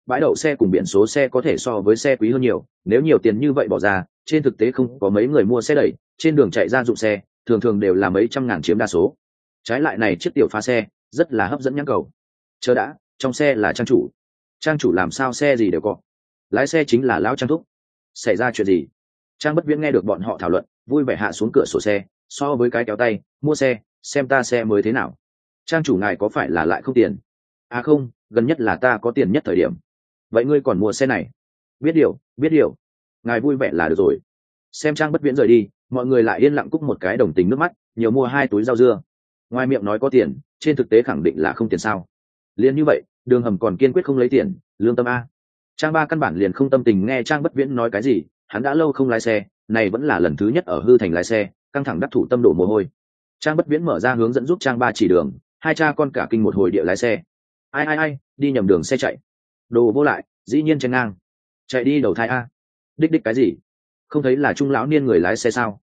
bãi đậu xe cùng biển số xe có thể so với xe quý hơn nhiều, nếu nhiều tiền như vậy bỏ ra, trên thực tế không có mấy người mua xe đẩy, trên đường chạy ra dụng xe thường thường đều là mấy trăm ngàn chiếm đa số. Trái lại này chiếc tiểu pha xe rất là hấp dẫn nhãn cầu. Chờ đã, trong xe là trang chủ làm sao xe gì đều có, lái xe chính là lão Trang thúc. Xảy ra chuyện gì? Trang Bất Viễn nghe được bọn họ thảo luận, vui vẻ hạ xuống cửa sổ xe, so với cái kéo tay mua xe, xem ta xe mới thế nào. Trang chủ ngài có phải là lại không tiền? À không, gần nhất là ta có tiền nhất thời điểm. Vậy ngươi còn mua xe này? Biết điều, ngài vui vẻ là được rồi. Xem Trang Bất Viễn rời đi, mọi người lại yên lặng cúc một cái đồng tình nước mắt, nhiều mua 2 túi rau dưa. Ngoài miệng nói có tiền, trên thực tế khẳng định là không tiền sao? Liên như vậy, Đường Hầm còn kiên quyết không lấy tiền, lương tâm a. Trang Ba căn bản liền không tâm tình nghe Trang Bất Viễn nói cái gì, hắn đã lâu không lái xe, này vẫn là lần thứ nhất ở hư thành lái xe, căng thẳng đắc thủ tâm đổ mồ hôi. Trang Bất Viễn mở ra hướng dẫn giúp Trang Ba chỉ đường, hai cha con cả kinh một hồi địa lái xe. Ai, đi nhầm đường xe chạy. Đồ vô lại, dĩ nhiên chen ngang. Chạy đi đầu thai a. Đích cái gì? Không thấy là trung lão niên người lái xe sao?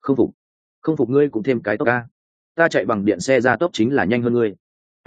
Không phục ngươi cũng thêm cái tốc a. Ta chạy bằng điện xe ra tốc chính là nhanh hơn ngươi.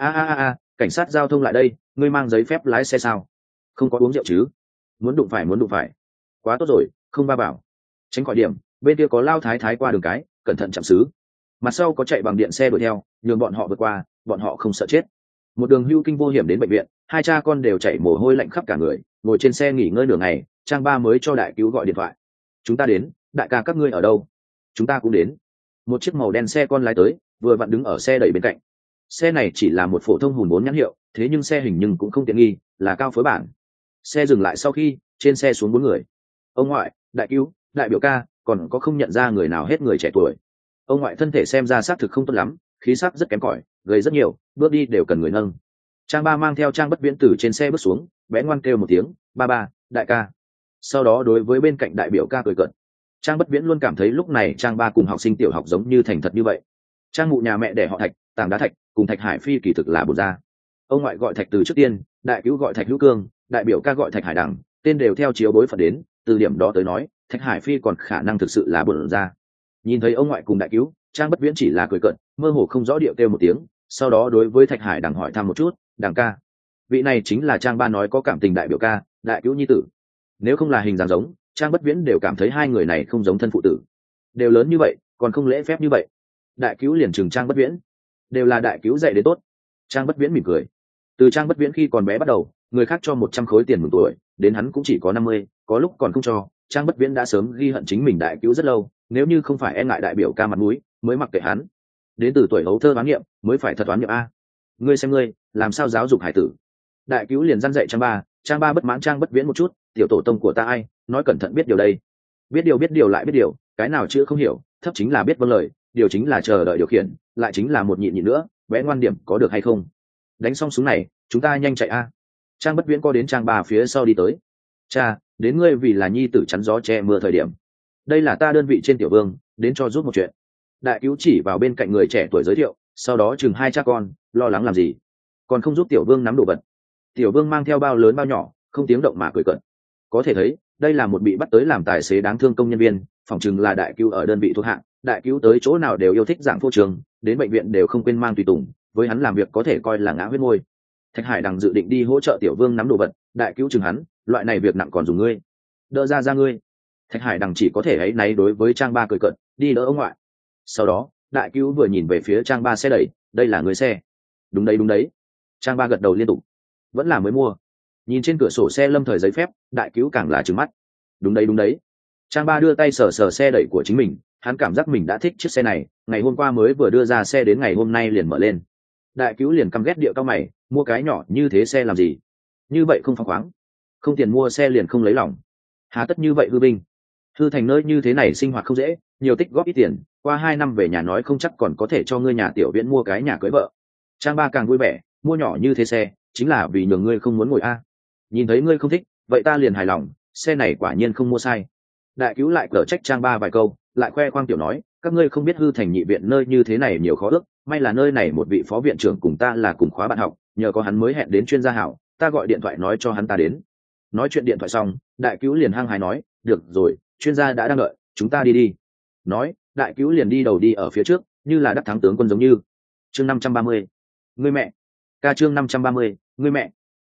A, cảnh sát giao thông lại đây, ngươi mang giấy phép lái xe sao? Không có uống rượu chứ? Muốn đụng phải. Quá tốt rồi, không ba bảo. Tránh khỏi điểm, bên kia có lao thái thái qua đường cái, cẩn thận chạm xứ. Mặt sau có chạy bằng điện xe đuổi theo, nhường bọn họ vượt qua, bọn họ không sợ chết. Một đường hưu kinh vô hiểm đến bệnh viện, hai cha con đều chảy mồ hôi lạnh khắp cả người, ngồi trên xe nghỉ ngơi nửa ngày, Trang Ba mới cho đại cứu gọi điện thoại. Chúng ta đến, đại ca các ngươi ở đâu? Chúng ta cũng đến. Một chiếc màu đen xe con lái tới, vừa vặn đứng ở xe đẩy bên cạnh. Xe này chỉ là một phổ thông hùn vốn nhãn hiệu, thế nhưng xe hình nhưng cũng không tiện nghi, là cao phối bản. Xe dừng lại sau khi, trên xe xuống 4 người. Ông ngoại, đại cứu, đại biểu ca, còn có không nhận ra người nào hết người trẻ tuổi. Ông ngoại thân thể xem ra xác thực không tốt lắm, khí sắc rất kém cỏi, gầy rất nhiều, bước đi đều cần người nâng. Trang Ba mang theo Trang Bất Viễn từ trên xe bước xuống, bé ngoan kêu một tiếng, ba, đại ca. Sau đó đối với bên cạnh đại biểu ca cười cợt. Trang Bất Viễn luôn cảm thấy lúc này Trang Ba cùng học sinh tiểu học giống như thành thật như vậy. Trang mụ nhà mẹ đẻ họ Thạch, Tảng Đá Thạch, cùng Thạch Hải Phi kỳ thực là bột ra. Ông ngoại gọi Thạch từ trước tiên, đại cứu gọi Thạch Hữu Cương, đại biểu ca gọi Thạch Hải Đằng, tên đều theo chiếu bối phận đến, từ điểm đó tới nói, Thạch Hải Phi còn khả năng thực sự là bột ra. Nhìn thấy ông ngoại cùng đại cứu, Trang Bất Viễn chỉ là cười cợt, mơ hồ không rõ điệu kêu một tiếng, sau đó đối với Thạch Hải Đằng hỏi thăm một chút, "Đằng ca, vị này chính là Trang Ba nói có cảm tình đại biểu ca, đại cứu nhi tử." Nếu không là hình dáng giống, Trang Bất Viễn đều cảm thấy hai người này không giống thân phụ tử. Đều lớn như vậy, còn không lễ phép như vậy. Đại cứu liền trừng Trang Bất Viễn, đều là đại cứu dạy đến tốt. Trang Bất Viễn mỉm cười. Từ Trang Bất Viễn khi còn bé bắt đầu, người khác cho 100 khối tiền mừng tuổi, đến hắn cũng chỉ có 50, có lúc còn không cho. Trang Bất Viễn đã sớm ghi hận chính mình đại cứu rất lâu, nếu như không phải e ngại đại biểu ca mặt mũi, mới mặc kệ hắn. Đến từ tuổi hấu thơ đoán nghiệm, mới phải thật đoán nghiệm a. Ngươi xem ngươi, làm sao giáo dục hải tử? Đại cứu liền răn dạy Trang Ba bất mãn Trang Bất Viễn một chút, tiểu tổ tông của ta ai, nói cẩn thận biết điều đây. Biết điều lại biết điều, cái nào chữ không hiểu, thấp chính là biết vâng lời, điều chính là chờ đợi điều khiển, lại chính là một nhịn nữa, vẽ ngoan điểm có được hay không? Đánh xong súng này, chúng ta nhanh chạy a. Trang Bất Viễn co đến Trang Ba phía sau đi tới. Cha, đến ngươi vì là nhi tử chắn gió che mưa thời điểm. Đây là ta đơn vị trên tiểu vương, đến cho giúp một chuyện. Đại cứu chỉ vào bên cạnh người trẻ tuổi giới thiệu, sau đó chừng hai cha con, lo lắng làm gì? Còn không giúp tiểu vương nắm đồ vật. Tiểu vương mang theo bao lớn bao nhỏ, không tiếng động mà cười cợt. Có thể thấy, đây là một bị bắt tới làm tài xế đáng thương công nhân viên, phỏng chừng là đại cứu ở đơn vị thuộc hạng, đại cứu tới chỗ nào đều yêu thích dạng phô trường, đến bệnh viện đều không quên mang tùy tùng, với hắn làm việc có thể coi là ngã huyết môi. Thạch Hải Đằng dự định đi hỗ trợ tiểu vương nắm đồ vật, đại cứu chừng hắn, loại này việc nặng còn dùng ngươi, đỡ ra ngươi. Thạch Hải Đằng chỉ có thể ấy náy đối với Trang Ba cười cợt, đi đỡ ông ngoại. Sau đó, đại cứu vừa nhìn về phía Trang Ba xe đẩy, đây là người xe. Đúng đấy. Trang Ba gật đầu liên tục, vẫn là mới mua. Nhìn trên cửa sổ xe lâm thời giấy phép, đại cứu càng là trừng mắt. Đúng đấy. Trang Ba đưa tay sờ sờ xe đẩy của chính mình, hắn cảm giác mình đã thích chiếc xe này, ngày hôm qua mới vừa đưa ra xe đến ngày hôm nay liền mở lên. Đại cứu liền căm ghét điệu cao mày, mua cái nhỏ như thế xe làm gì? Như vậy không phóng khoáng, không tiền mua xe liền không lấy lòng. Hà tất như vậy hư binh. Hư thành nơi như thế này sinh hoạt không dễ, nhiều tích góp ít tiền, qua 2 năm về nhà nói không chắc còn có thể cho ngươi nhà tiểu Viễn mua cái nhà cưới vợ. Trang Ba càng vui vẻ, mua nhỏ như thế xe, chính là vì nhường ngươi không muốn ngồi a. Nhìn thấy ngươi không thích, vậy ta liền hài lòng, xe này quả nhiên không mua sai. Đại cứu lại cở trách Trang Ba vài câu, lại khoe khoang tiểu nói, các ngươi không biết hư thành nhị viện nơi như thế này nhiều khó ước, may là nơi này một vị phó viện trưởng cùng ta là cùng khóa bạn học, nhờ có hắn mới hẹn đến chuyên gia hảo, ta gọi điện thoại nói cho hắn ta đến. Nói chuyện điện thoại xong, đại cứu liền hăng hái nói, được rồi, chuyên gia đã đang đợi, chúng ta đi. Nói, đại cứu liền đi đầu đi ở phía trước, như là đắc thắng tướng quân giống như. Chương 530. Ngươi mẹ. Ca chương 530. Ngươi mẹ.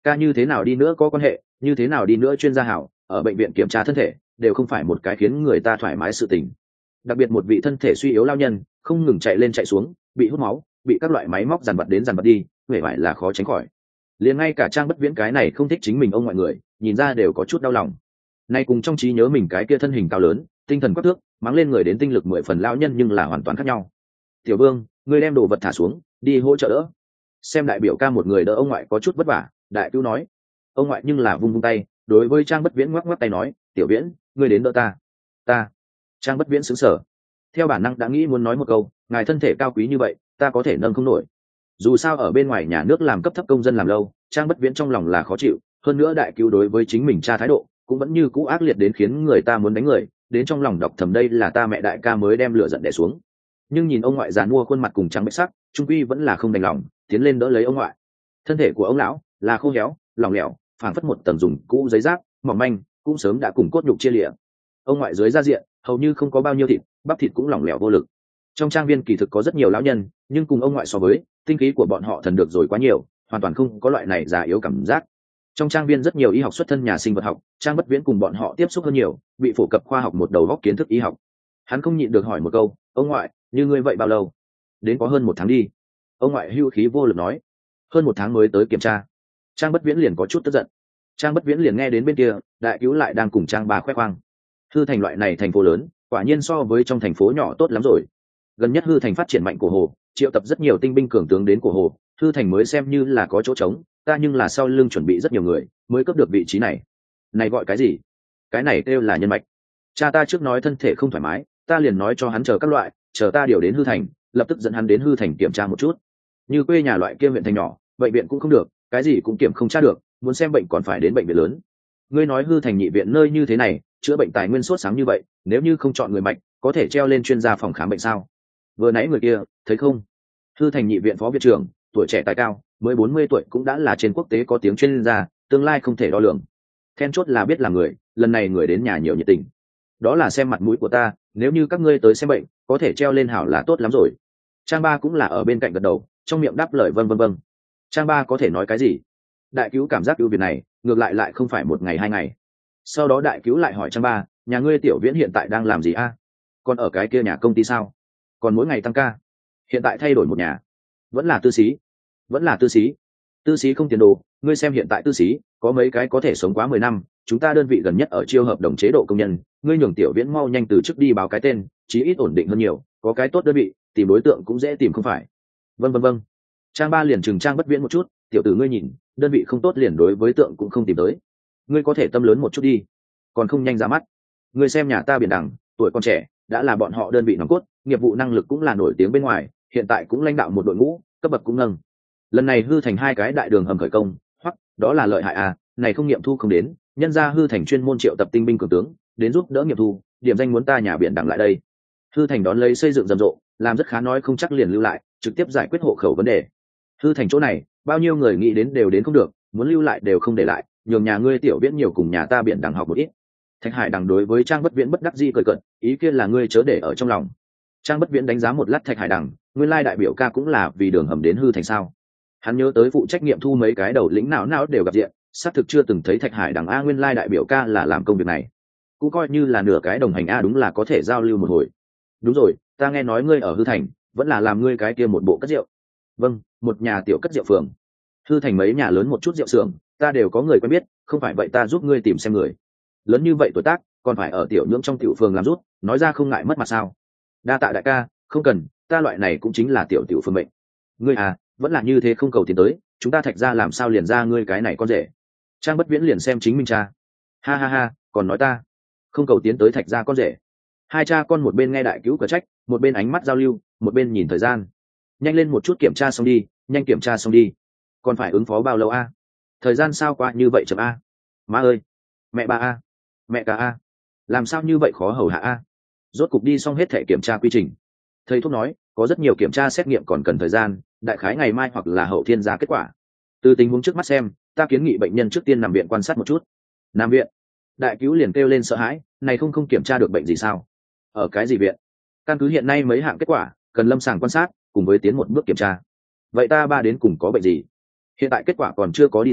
ca như thế nào đi nữa có quan hệ, như thế nào đi nữa chuyên gia hảo ở bệnh viện kiểm tra thân thể đều không phải một cái khiến người ta thoải mái sự tình. Đặc biệt một vị thân thể suy yếu lao nhân không ngừng chạy lên chạy xuống, bị hút máu, bị các loại máy móc dàn vật đến dàn vật đi, vẻ vải là khó tránh khỏi. Liền ngay cả Trang Bất Viễn cái này không thích chính mình ông ngoại người, nhìn ra đều có chút đau lòng. Nay cùng trong trí nhớ mình cái kia thân hình cao lớn, tinh thần quắc thước, mắng lên người đến tinh lực 10 phần lão nhân nhưng là hoàn toàn khác nhau. Tiểu Vương, ngươi đem đồ vật thả xuống, đi hỗ trợ đỡ. Xem đại biểu ca một người đỡ ông ngoại có chút vất vả, đại cứu nói. Ông ngoại nhưng là vung vung tay, đối với Trang Bất Viễn ngoắc ngoắc tay nói, tiểu Viễn, ngươi đến đỡ ta. Ta. Trang Bất Viễn sững sờ, theo bản năng đã nghĩ muốn nói một câu, ngài thân thể cao quý như vậy, ta có thể nâng không nổi. Dù sao ở bên ngoài nhà nước làm cấp thấp công dân làm lâu, Trang Bất Viễn trong lòng là khó chịu, hơn nữa đại cứu đối với chính mình cha thái độ cũng vẫn như cũ ác liệt đến khiến người ta muốn đánh người, đến trong lòng đọc thầm đây là ta mẹ đại ca mới đem lửa giận đè xuống. Nhưng nhìn ông ngoại già mua khuôn mặt cùng trắng bệch sắc, trung quy vẫn là không đành lòng, tiến lên đỡ lấy ông ngoại. Thân thể của ông lão là khô héo, lỏng lẻo, phảng phất một tầng dùng cũ giấy rác, mỏng manh, cũng sớm đã cùng cốt nhục chia lìa. Ông ngoại dưới da diện hầu như không có bao nhiêu thịt, bắp thịt cũng lỏng lẻo vô lực. Trong trang viên kỳ thực có rất nhiều lão nhân, nhưng cùng ông ngoại so với, tinh khí của bọn họ thần được rồi quá nhiều, hoàn toàn không có loại này già yếu cảm giác. Trong trang viên rất nhiều y học xuất thân nhà sinh vật học, Trang Bất Viễn cùng bọn họ tiếp xúc hơn nhiều, bị phổ cập khoa học một đầu góc kiến thức y học. Hắn không nhịn được hỏi một câu, ông ngoại, như ngươi vậy bao lâu? Đến có hơn 1 tháng đi. Ông ngoại hưu khí vô lực nói, hơn 1 tháng mới tới kiểm tra. Trang Bất Viễn liền có chút tức giận. Trang Bất Viễn liền nghe đến bên kia, đại cứu lại đang cùng Trang bà khoe khoang. Hư Thành loại này thành phố lớn, quả nhiên so với trong thành phố nhỏ tốt lắm rồi. Gần nhất Hư Thành phát triển mạnh cổ hồ, triệu tập rất nhiều tinh binh cường tướng đến cổ hồ, Hư Thành mới xem như là có chỗ trống, ta nhưng là sau lưng chuẩn bị rất nhiều người, mới cấp được vị trí này. Này gọi cái gì? Cái này kêu là nhân mạch. Cha ta trước nói thân thể không thoải mái, ta liền nói cho hắn chờ các loại, chờ ta điều đến Hư Thành, lập tức dẫn hắn đến Hư Thành kiểm tra một chút. Như quê nhà loại kia huyện thành nhỏ, bệnh viện cũng không được, cái gì cũng kiểm không tra được, muốn xem bệnh còn phải đến bệnh viện lớn. Ngươi nói Hư Thành nhị viện nơi như thế này, chữa bệnh tài nguyên sốt sáng như vậy, nếu như không chọn người mạnh, có thể treo lên chuyên gia phòng khám bệnh sao? Vừa nãy người kia, thấy không? Hư Thành nhị viện phó viện trưởng, tuổi trẻ tài cao, mới 40 tuổi cũng đã là trên quốc tế có tiếng chuyên gia, tương lai không thể đo lường. Then chốt là biết làm người, lần này người đến nhà nhiều nhiệt tình. Đó là xem mặt mũi của ta, nếu như các ngươi tới xem bệnh, có thể treo lên hảo là tốt lắm rồi. Trang ba cũng là ở bên cạnh gật đầu, trong miệng đáp lời vâng vâng vâng. Trang ba có thể nói cái gì? Đại cứu cảm giác ưu việt này, ngược lại không phải 1 ngày 2 ngày. Sau đó đại cứu lại hỏi Trang ba, nhà ngươi tiểu Viễn hiện tại đang làm gì a? Còn ở cái kia nhà công ty sao? Còn mỗi ngày tăng ca? Hiện tại thay đổi một nhà, vẫn là tư xí? Vẫn là tư xí? Tư xí không tiền đồ, ngươi xem hiện tại tư xí có mấy cái có thể sống quá 10 năm, chúng ta đơn vị gần nhất ở chiêu hợp đồng chế độ công nhân, ngươi nhường tiểu Viễn mau nhanh từ chức đi báo cái tên, chí ít ổn định hơn nhiều, có cái tốt đơn vị, tìm đối tượng cũng dễ tìm không phải? Vâng vâng vâng. Trang ba liền trừng Trang Bất Viễn một chút, tiểu tử ngươi nhìn, đơn vị không tốt liền đối với tượng cũng không tìm tới, ngươi có thể tâm lớn một chút đi, còn không nhanh ra mắt. Ngươi xem nhà ta Biển Đằng, tuổi còn trẻ, đã là bọn họ đơn vị nòng cốt, nghiệp vụ năng lực cũng là nổi tiếng bên ngoài, hiện tại cũng lãnh đạo một đội ngũ, cấp bậc cũng nâng. Lần này Hư Thành 2 cái đại đường hầm khởi công, hoặc đó là lợi hại à, này không nghiệm thu không đến, nhân ra Hư Thành chuyên môn triệu tập tinh binh cường tướng đến giúp đỡ nghiệm thu, điểm danh muốn ta nhà Biển Đằng lại đây. Hư Thành đón lấy xây dựng rầm rộ, làm rất khá, nói không chắc liền lưu lại, trực tiếp giải quyết hộ khẩu vấn đề. Hư Thành chỗ này, bao nhiêu người nghĩ đến đều đến không được, muốn lưu lại đều không để lại, nhường nhà ngươi tiểu Viễn nhiều cùng nhà ta Biển Đằng học một ít. Thạch Hải Đằng đối với Trang Bất Viễn bất đắc dĩ cười cợt, ý kiến là ngươi chớ để ở trong lòng. Trang Bất Viễn đánh giá một lát Thạch Hải Đằng, nguyên lai đại biểu ca cũng là vì đường hầm đến Hư Thành sao? Hắn nhớ tới phụ trách nghiệm thu mấy cái đầu lĩnh não đều gặp diện, xác thực chưa từng thấy Thạch Hải Đằng a, nguyên lai đại biểu ca là làm công việc này, cũng coi như là nửa cái đồng hành a, đúng là có thể giao lưu một hồi. Đúng rồi, ta nghe nói ngươi ở Hư Thành vẫn là làm ngươi cái kia một bộ cất rượu. Vâng, một nhà tiểu cất rượu phường. Hư Thành mấy nhà lớn một chút rượu xưởng, ta đều có người quen biết, không phải vậy ta giúp ngươi tìm xem người. Lớn như vậy tuổi tác, còn phải ở tiểu nhưỡng trong tiểu phường làm rút, nói ra không ngại mất mặt sao? Đa tạ đại ca, không cần, ta loại này cũng chính là tiểu phường mệnh. Ngươi à, vẫn là như thế, không cầu tiền tới, chúng ta Thạch ra làm sao liền ra ngươi cái này con rể? Trang Bất Viễn liền xem chính mình cha. Ha ha ha, còn nói ta không cầu tiến tới Thạch ra con rể. Hai cha con một bên nghe đại cứu cờ trách, một bên ánh mắt giao lưu, một bên nhìn thời gian. Nhanh lên một chút kiểm tra xong đi, nhanh kiểm tra xong đi. Còn phải ứng phó bao lâu a? Thời gian sao qua như vậy chậm a? Má ơi, mẹ ba a, mẹ cả a, làm sao như vậy khó hầu hạ a? Rốt cục đi xong hết thẻ kiểm tra quy trình. Thầy thuốc nói có rất nhiều kiểm tra xét nghiệm còn cần thời gian, đại khái ngày mai hoặc là hậu thiên ra kết quả. Từ tình huống trước mắt xem, ta kiến nghị bệnh nhân trước tiên nằm viện quan sát một chút. Nằm viện? Đại cứu liền kêu lên sợ hãi, này không kiểm tra được bệnh gì sao? Ở cái gì viện? Căn cứ hiện nay mấy hạng kết quả, cần lâm sàng quan sát cùng với tiến một bước kiểm tra. Vậy ta ba đến cùng có bệnh gì? Hiện tại kết quả còn chưa có đi ra,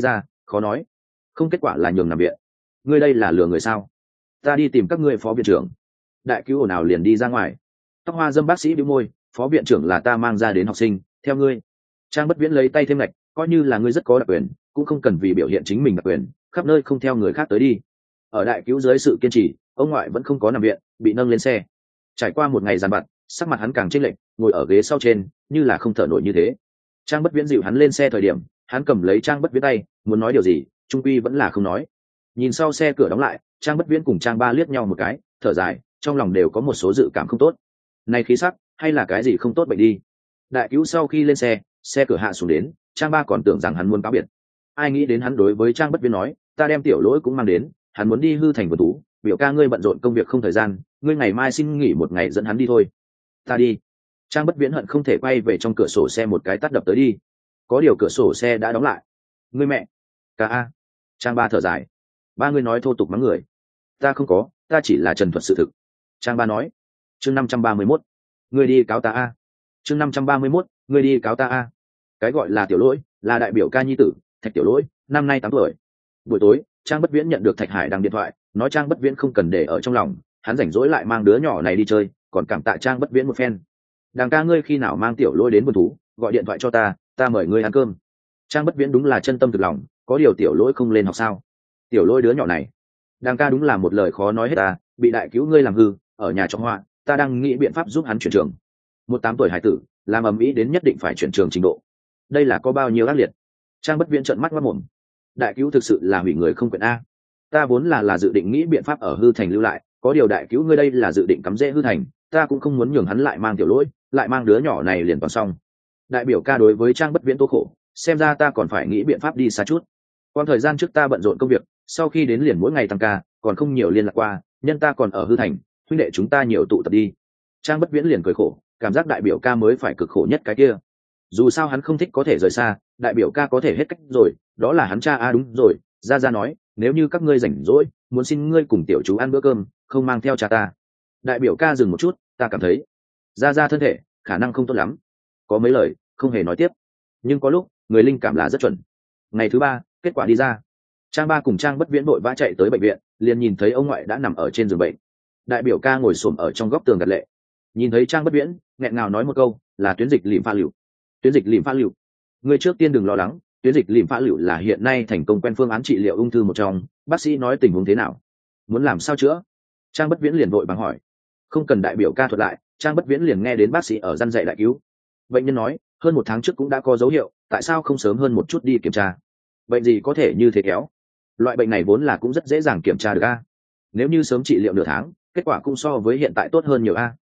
khó nói. Không, kết quả là nhường nằm viện. Ngươi đây là lừa người sao? Ta đi tìm các ngươi phó viện trưởng. Đại cứu ồn ào liền đi ra ngoài. Tóc hoa dâm bác sĩ bĩu môi, phó viện trưởng là ta mang ra đến học sinh, theo ngươi. Trang Bất Viễn lấy tay thêm lạch, coi như là ngươi rất có đặc quyền, cũng không cần vì biểu hiện chính mình đặc quyền, khắp nơi không theo người khác tới đi. Ở đại cứu dưới sự kiên trì, ông ngoại vẫn không có nằm viện, bị nâng lên xe. Trải qua một ngày dằn vặt, sắc mặt hắn càng chênh lệch, ngồi ở ghế sau trên, như là không thở nổi như thế. Trang Bất Viễn dịu hắn lên xe thời điểm, hắn cầm lấy Trang Bất Viễn tay, muốn nói điều gì, trung quy vẫn là không nói. Nhìn sau xe cửa đóng lại, Trang Bất Viễn cùng Trang Ba liếc nhau một cái, thở dài, trong lòng đều có một số dự cảm không tốt. Này khí sắc, hay là cái gì không tốt bệnh đi. Đại cứu sau khi lên xe, xe cửa hạ xuống đến, Trang Ba còn tưởng rằng hắn muốn cáo biệt. Ai nghĩ đến hắn đối với Trang Bất Viễn nói, ta đem tiểu lỗi cũng mang đến, hắn muốn đi hư thành vườn thú, biểu ca ngươi bận rộn công việc không thời gian, ngươi ngày mai xin nghỉ một ngày dẫn hắn đi thôi. Ta đi. Trang Bất Viễn hận không thể quay về trong cửa sổ xe một cái tát đập tới đi. Có điều cửa sổ xe đã đóng lại. Ngươi mẹ. Ca a. Trang Ba thở dài. Ba ngươi nói thô tục mắng người. Ta không có, ta chỉ là trần thuật sự thực. Trang Ba nói. Chương 531. Ngươi đi cáo ta a. Chương 531. Ngươi đi cáo ta a. Cái gọi là tiểu lỗi, là đại biểu ca nhi tử, Thạch Tiểu Lỗi, năm nay 8 tuổi. Buổi tối, Trang Bất Viễn nhận được Thạch Hải đăng điện thoại, nói Trang Bất Viễn không cần để ở trong lòng, hắn rảnh rỗi lại mang đứa nhỏ này đi chơi, còn cảm tạ Trang Bất Viễn một phen. Đằng ca ngươi khi nào mang Tiểu Lỗi đến vườn thú, gọi điện thoại cho ta mời ngươi ăn cơm. Trang Bất Viễn đúng là chân tâm thực lòng, có điều Tiểu Lỗi không lên học sao? Tiểu Lỗi đứa nhỏ này, đằng ca đúng là một lời khó nói hết ta, bị đại cứu ngươi làm hư, ở nhà trong họa, ta đang nghĩ biện pháp giúp hắn chuyển trường. Một 8 tuổi hải tử, làm ầm ĩ đến nhất định phải chuyển trường trình độ. Đây là có bao nhiêu ác liệt. Trang Bất Viễn trợn mắt ngoác mồm. Đại cứu thực sự là hủy người không quyện a. Ta vốn là dự định nghĩ biện pháp ở hư thành lưu lại, có điều đại cứu ngươi đây là dự định cắm rễ hư thành, ta cũng không muốn nhường hắn lại mang Tiểu Lỗi, lại mang đứa nhỏ này liền toàn xong. Đại biểu ca đối với Trang Bất Viễn tố khổ, xem ra ta còn phải nghĩ biện pháp đi xa chút. Quan thời gian trước ta bận rộn công việc, sau khi đến liền mỗi ngày tăng ca, còn không nhiều liên lạc qua, nhân ta còn ở hư thành, huynh đệ chúng ta nhiều tụ tập đi. Trang Bất Viễn liền cười khổ, cảm giác đại biểu ca mới phải cực khổ nhất cái kia. Dù sao hắn không thích có thể rời xa, đại biểu ca có thể hết cách rồi, đó là hắn cha a. Đúng rồi, ra nói, nếu như các ngươi rảnh rỗi, muốn xin ngươi cùng tiểu chú ăn bữa cơm, không mang theo cha ta. Đại biểu ca dừng một chút, ta cảm thấy ra thân thể khả năng không tốt lắm, có mấy lời không hề nói tiếp, nhưng có lúc người linh cảm là rất chuẩn. Ngày thứ 3, kết quả đi ra, Trang Ba cùng Trang Bất Viễn vội vã chạy tới bệnh viện, liền nhìn thấy ông ngoại đã nằm ở trên giường bệnh. Đại biểu ca ngồi xổm ở trong góc tường gật lệ, nhìn thấy Trang Bất Viễn, nghẹn ngào nói một câu, là tuyến dịch lìm pha liệu. Tuyến dịch lìm pha liệu, người trước tiên đừng lo lắng, tuyến dịch lìm pha liệu là hiện nay thành công quen phương án trị liệu ung thư một trong, bác sĩ nói tình huống thế nào, muốn làm sao chữa? Trang Bất Viễn liền vội bằng hỏi. Không cần đại biểu ca thuật lại, Trang Bất Viễn liền nghe đến bác sĩ ở răn dạy đại cứu. Bệnh nhân nói, hơn 1 tháng trước cũng đã có dấu hiệu, tại sao không sớm hơn một chút đi kiểm tra? Bệnh gì có thể như thế kéo? Loại bệnh này vốn là cũng rất dễ dàng kiểm tra được a. Nếu như sớm trị liệu nửa tháng, kết quả cũng so với hiện tại tốt hơn nhiều a.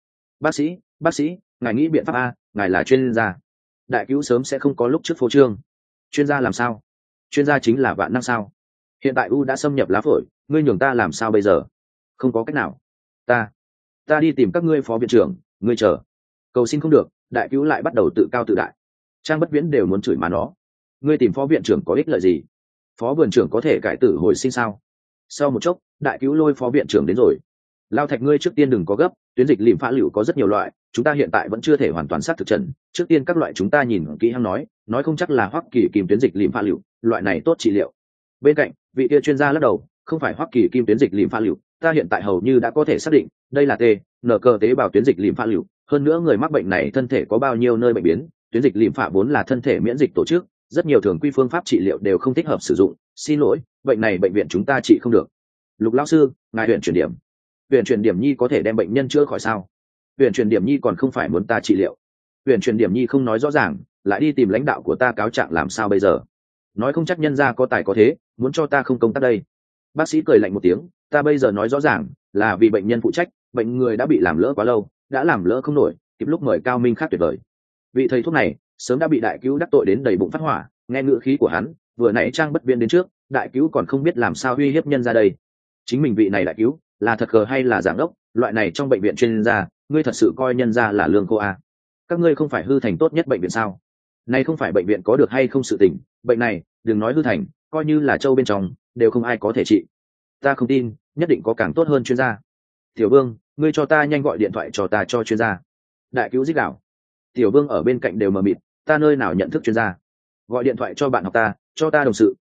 Bác sĩ, ngài nghĩ biện pháp a, ngài là chuyên gia. Đại cứu sớm sẽ không có lúc trước phô trương. Chuyên gia làm sao? Chuyên gia chính là vạn năng sao? Hiện tại u đã xâm nhập lá phổi, ngươi nhường ta làm sao bây giờ? Không có cách nào. Ta đi tìm các ngươi phó viện trưởng, ngươi chờ. Cầu xin không được, đại cứu lại bắt đầu tự cao tự đại. Trang Bất Viễn đều muốn chửi má nó. Ngươi tìm phó viện trưởng có ích lợi gì? Phó vườn trưởng có thể cải tử hồi sinh sao? Sau một chốc, đại cứu lôi phó viện trưởng đến rồi. Lao Thạch ngươi trước tiên đừng có gấp, tuyến dịch lìm pha liệu có rất nhiều loại, chúng ta hiện tại vẫn chưa thể hoàn toàn xác thực trần. Trước tiên các loại chúng ta nhìn kỹ hăng nói không chắc là Hoắc Kỳ Kim tuyến dịch lìm pha liệu, loại này tốt trị liệu. Bên cạnh, vị kia chuyên gia lắc đầu, không phải Hoắc Kỳ Kim tuyến dịch lìm pha liệu, ta hiện tại hầu như đã có thể xác định, đây là nở cơ tế bào tuyến dịch lìm pha liệu. Hơn nữa người mắc bệnh này thân thể có bao nhiêu nơi bệnh biến, tuyến dịch lìm pha vốn là thân thể miễn dịch tổ chức, rất nhiều thường quy phương pháp trị liệu đều không thích hợp sử dụng. Xin lỗi, bệnh này bệnh viện chúng ta trị không được. Lục lão sư, ngài huyện chuyển điểm. Huyện chuyển điểm nhi có thể đem bệnh nhân chữa khỏi sao? Huyện chuyển điểm nhi còn không phải muốn ta trị liệu. Huyện chuyển điểm nhi không nói rõ ràng, lại đi tìm lãnh đạo của ta cáo trạng làm sao bây giờ? Nói không chắc nhân gia có tài có thế, muốn cho ta không công tác đây. Bác sĩ cười lạnh một tiếng, ta bây giờ nói rõ ràng là vì bệnh nhân phụ trách, bệnh người đã bị làm lỡ quá lâu, đã làm lỡ không nổi, kịp lúc mời cao minh khác tuyệt vời. Vị thầy thuốc này sớm đã bị đại cứu đắc tội đến đầy bụng phát hỏa, nghe ngữ khí của hắn, vừa nãy Trang Bất Viễn đến trước, đại cứu còn không biết làm sao uy hiếp nhân ra đây. Chính mình vị này đại cứu là thật khờ hay là giảng đốc, loại này trong bệnh viện chuyên gia, ngươi thật sự coi nhân ra là lương cô à? Các ngươi không phải hư thành tốt nhất bệnh viện sao? Này không phải bệnh viện có được hay không sự tình, bệnh này đừng nói hư thành, coi như là châu bên trong đều không ai có thể trị. Ta không tin, nhất định có càng tốt hơn chuyên gia. Tiểu Vương, ngươi cho ta nhanh gọi điện thoại cho ta cho chuyên gia. Đại cứu rít đảo. Tiểu Vương ở bên cạnh đều mờ mịt, ta nơi nào nhận thức chuyên gia? Gọi điện thoại cho bạn học ta, cho ta đồng sự,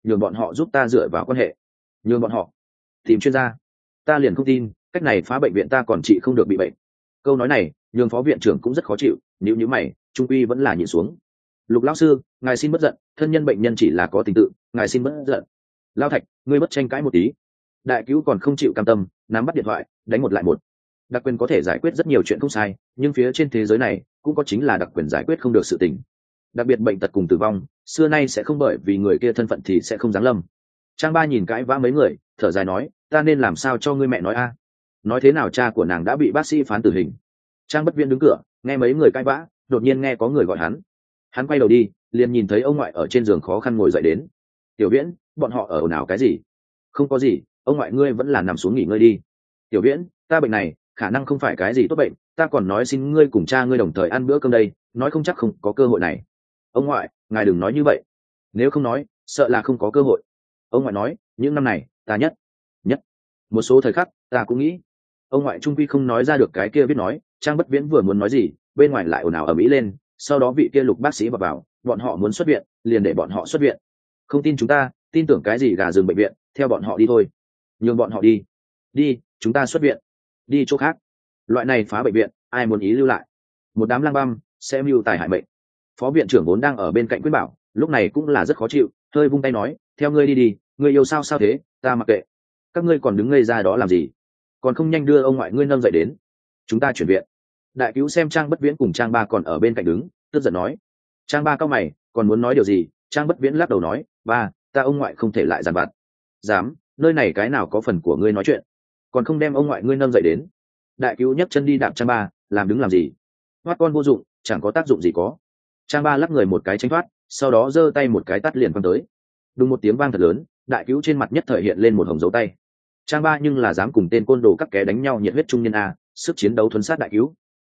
nhường bọn họ giúp ta dựa vào quan hệ, nhường bọn họ tìm chuyên gia. Ta liền không tin cách này phá bệnh viện ta còn trị không được bị bệnh. Câu nói này nhường phó viện trưởng cũng rất khó chịu, nếu như mày trung quy vẫn là nhìn xuống. Lục lão sư, ngài xin bất giận, thân nhân bệnh nhân chỉ là có tình tự, ngài xin bất giận. Lao Thạch, ngươi bất tranh cãi một tí. Đại cứu còn không chịu cam tâm, nắm bắt điện thoại đánh một lại một. Đặc quyền có thể giải quyết rất nhiều chuyện không sai, nhưng phía trên thế giới này cũng có chính là đặc quyền giải quyết không được sự tình. Đặc biệt bệnh tật cùng tử vong xưa nay sẽ không bởi vì người kia thân phận thì sẽ không giáng lâm. Trang Ba nhìn cãi vã mấy người, thở dài nói, ta nên làm sao cho ngươi mẹ nói a? Nói thế nào cha của nàng đã bị bác sĩ phán tử hình. Trang Bất Viễn đứng cửa nghe mấy người cãi vã, đột nhiên nghe có người gọi hắn quay đầu đi, liền nhìn thấy ông ngoại ở trên giường khó khăn ngồi dậy đến. Tiểu Viễn, bọn họ ở ồn ào cái gì? Không có gì, ông ngoại ngươi vẫn là nằm xuống nghỉ ngơi đi. Tiểu Viễn, ta bệnh này khả năng không phải cái gì tốt bệnh, ta còn nói xin ngươi cùng cha ngươi đồng thời ăn bữa cơm đây, nói không chắc không có cơ hội này. Ông ngoại, ngài đừng nói như vậy, nếu không nói sợ là không có cơ hội. Ông ngoại nói, những năm này ta nhất một số thời khắc ta cũng nghĩ. Ông ngoại trung quy không nói ra được cái kia biết nói. Trang Bất Viễn vừa muốn nói gì, bên ngoài lại ồn ào ầm ĩ lên, sau đó vị kia Lục bác sĩ vào, bọn họ muốn xuất viện liền để bọn họ xuất viện, không tin chúng ta tin tưởng cái gì gà rừng bệnh viện, theo bọn họ đi thôi, nhường bọn họ đi, chúng ta xuất viện đi chỗ khác. Loại này phá bệnh viện ai muốn ý lưu lại, một đám lang băm sẽ mưu tài hại mệnh. Phó viện trưởng vốn đang ở bên cạnh quyết bảo, lúc này cũng là rất khó chịu, hơi vung tay nói, theo ngươi đi, ngươi yêu sao thế, ta mặc kệ. Các ngươi còn đứng ngây ra đó làm gì, còn không nhanh đưa ông ngoại ngươi nâng dậy đến, chúng ta chuyển viện. Đại cứu xem Trang Bất Viễn cùng Trang Ba còn ở bên cạnh đứng, tức giận nói. Trang Ba cau mày, còn muốn nói điều gì, Trang Bất Viễn lắc đầu nói, ba, ta ông ngoại không thể lại giàn vặt. Dám, nơi này cái nào có phần của ngươi nói chuyện, còn không đem ông ngoại ngươi nâng dậy đến. Đại cứu nhấc chân đi đạp Trang Ba, làm đứng làm gì, thoát con vô dụng, chẳng có tác dụng gì có. Trang Ba lắc người một cái tránh thoát, sau đó giơ tay một cái tát liền quăng tới. Đùng một tiếng vang thật lớn, đại cứu trên mặt nhất thời hiện lên một hồng dấu tay. Trang Ba nhưng là dám cùng tên côn đồ các ké đánh nhau nhiệt huyết trung niên a, sức chiến đấu thuần sát đại cứu.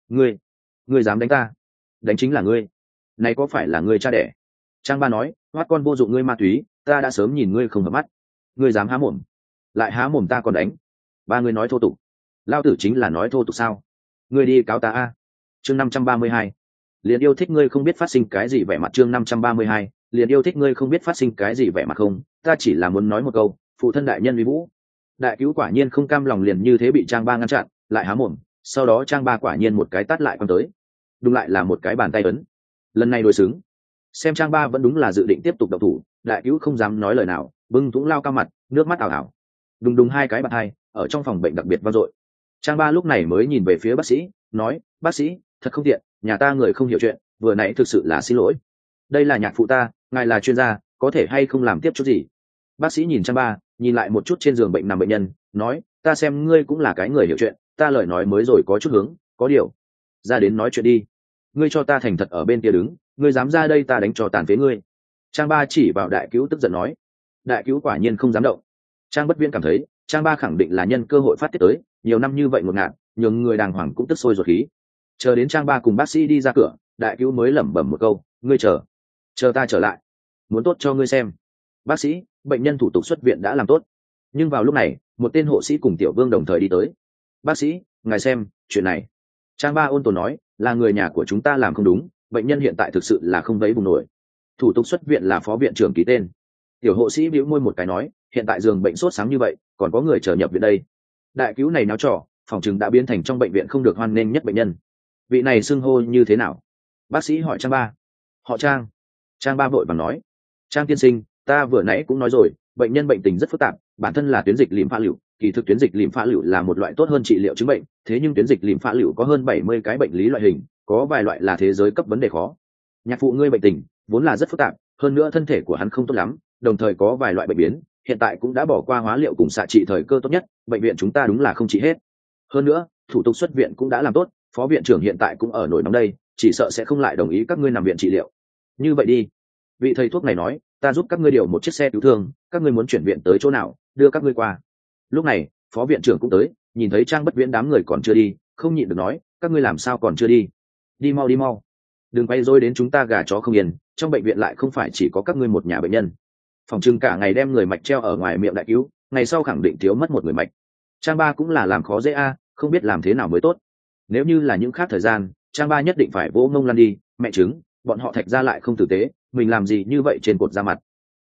Ngươi dám đánh ta, đánh chính là ngươi, này có phải là ngươi cha đẻ? Trang Ba nói, hoát con vô dụng ngươi ma túy, ta đã sớm nhìn ngươi không hợp mắt, ngươi dám há mồm, lại há mồm ta còn đánh. Ba ngươi nói thô tục, lao tử chính là nói thô tục sao? Ngươi đi cáo ta a. Chương 532, liền yêu thích ngươi không biết phát sinh cái gì vẻ mặt. Chương 532, liền yêu thích ngươi không biết phát sinh cái gì vẻ mặt. Không, ta chỉ là muốn nói một câu, phụ thân đại nhân uy vũ. Đại cứu quả nhiên không cam lòng liền như thế bị Trang Ba ngăn chặn, lại há mồm, sau đó Trang Ba quả nhiên một cái tát lại quăng tới, đúng lại là một cái bàn tay ấn. Lần này đối xứng, xem Trang Ba vẫn đúng là dự định tiếp tục động thủ, đại cứu không dám nói lời nào, bưng thúng lao cao mặt, nước mắt ảo ảo. Đùng hai cái bàn tay ở trong phòng bệnh đặc biệt vang dội. Trang Ba lúc này mới nhìn về phía bác sĩ, nói, bác sĩ, thật không tiện, nhà ta người không hiểu chuyện, vừa nãy thực sự là xin lỗi. Đây là nhạc phụ ta, ngài là chuyên gia, có thể hay không làm tiếp chút gì? Bác sĩ nhìn Trang Ba, nhìn lại một chút trên giường bệnh nằm bệnh nhân, nói, ta xem ngươi cũng là cái người hiểu chuyện, ta lời nói mới rồi có chút hướng, có điều, ra đến nói chuyện đi. Ngươi cho ta thành thật ở bên kia đứng, ngươi dám ra đây ta đánh cho tàn phế ngươi. Trang Ba chỉ vào đại cứu tức giận nói. Đại cứu quả nhiên không dám động. Trang Bất Viễn cảm thấy Trang Ba khẳng định là nhân cơ hội phát tiết tới, nhiều năm như vậy ngột ngạt, nhường người đàng hoàng cũng tức sôi ruột khí. Chờ đến Trang Ba cùng bác sĩ đi ra cửa, đại cứu mới lẩm bẩm một câu, ngươi chờ ta trở lại, muốn tốt cho ngươi xem. Bác sĩ, bệnh nhân thủ tục xuất viện đã làm tốt. Nhưng vào lúc này, một tên hộ sĩ cùng Tiểu Vương đồng thời đi tới. Bác sĩ, ngài xem, chuyện này. Trang Ba ôn tồn nói, là người nhà của chúng ta làm không đúng, bệnh nhân hiện tại thực sự là không vấy bùng nổi. Thủ tục xuất viện là phó viện trưởng ký tên. Tiểu hộ sĩ bĩu môi một cái nói, hiện tại giường bệnh sốt sáng như vậy, còn có người chờ nhập viện đây. Đại cứu này náo trò, phòng chừng đã biến thành trong bệnh viện không được hoan nghênh nhất bệnh nhân. Vị này xưng hô như thế nào? Bác sĩ hỏi Trang Ba. Họ Trang. Trang Ba vội vàng nói, Trang tiên sinh, ta vừa nãy cũng nói rồi, bệnh nhân bệnh tình rất phức tạp, bản thân là tuyến dịch lìm pha lựu, kỳ thực tuyến dịch lìm pha lựu là một loại tốt hơn trị liệu chứng bệnh, thế nhưng tuyến dịch lìm pha lựu có hơn 70 cái bệnh lý loại hình, có vài loại là thế giới cấp vấn đề khó. Nhạc phụ ngươi bệnh tình vốn là rất phức tạp, hơn nữa thân thể của hắn không tốt lắm, đồng thời có vài loại bệnh biến, hiện tại cũng đã bỏ qua hóa liệu cùng xạ trị thời cơ tốt nhất, bệnh viện chúng ta đúng là không trị hết. Hơn nữa, thủ tục xuất viện cũng đã làm tốt, phó viện trưởng hiện tại cũng ở nổi nóng đây, chỉ sợ sẽ không lại đồng ý các ngươi nằm viện trị liệu. Như vậy đi, vị thầy thuốc này nói, ta giúp các ngươi điều một chiếc xe cứu thương, các ngươi muốn chuyển viện tới chỗ nào, đưa các ngươi qua. Lúc này, phó viện trưởng cũng tới, nhìn thấy Trang Bất Viễn đám người còn chưa đi, không nhịn được nói, các ngươi làm sao còn chưa đi? Đi mau, đừng quay rối đến chúng ta gà chó không yên, trong bệnh viện lại không phải chỉ có các ngươi một nhà bệnh nhân. Phòng trưng cả ngày đem người mạch treo ở ngoài miệng đại cứu, ngày sau khẳng định thiếu mất một người mạch. Trang Ba cũng là làm khó dễ a, không biết làm thế nào mới tốt. Nếu như là những khác thời gian, Trang Ba nhất định phải vỗ mông lăn đi, mẹ chứng, bọn họ Thạch ra lại không tử tế, mình làm gì như vậy trên cột ra mặt.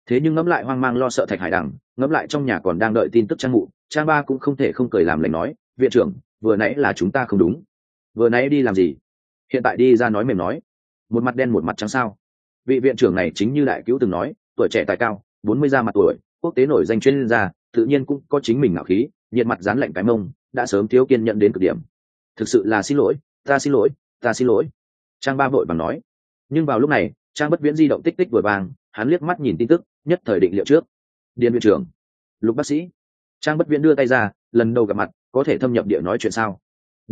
Thế nhưng ngẫm lại hoang mang lo sợ Thạch Hải Đằng, ngẫm lại trong nhà còn đang đợi tin tức Trang Mụ, Trang Ba cũng không thể không cười làm lành nói, viện trưởng, vừa nãy là chúng ta không đúng. Vừa nãy đi làm gì? Hiện tại đi ra nói mềm nói. Một mặt đen một mặt trắng sao? Vị viện trưởng này chính như đại cứu từng nói, tuổi trẻ tài cao, 40 ra mặt tuổi, quốc tế nổi danh chuyên gia, tự nhiên cũng có chính mình ngạo khí, nhiệt mặt dán lạnh cái mông, đã sớm thiếu kiên nhận đến cực điểm. Thực sự là xin lỗi, ta xin lỗi, ta xin lỗi. Trang Ba vội vàng nói. Nhưng vào lúc này, Trang Bất Viễn di động tích tích vừa vàng, hắn liếc mắt nhìn tin tức, nhất thời định liệu trước. Điền viện trưởng, Lục bác sĩ. Trang Bất Viễn đưa tay ra, lần đầu gặp mặt, có thể thâm nhập địa nói chuyện sao?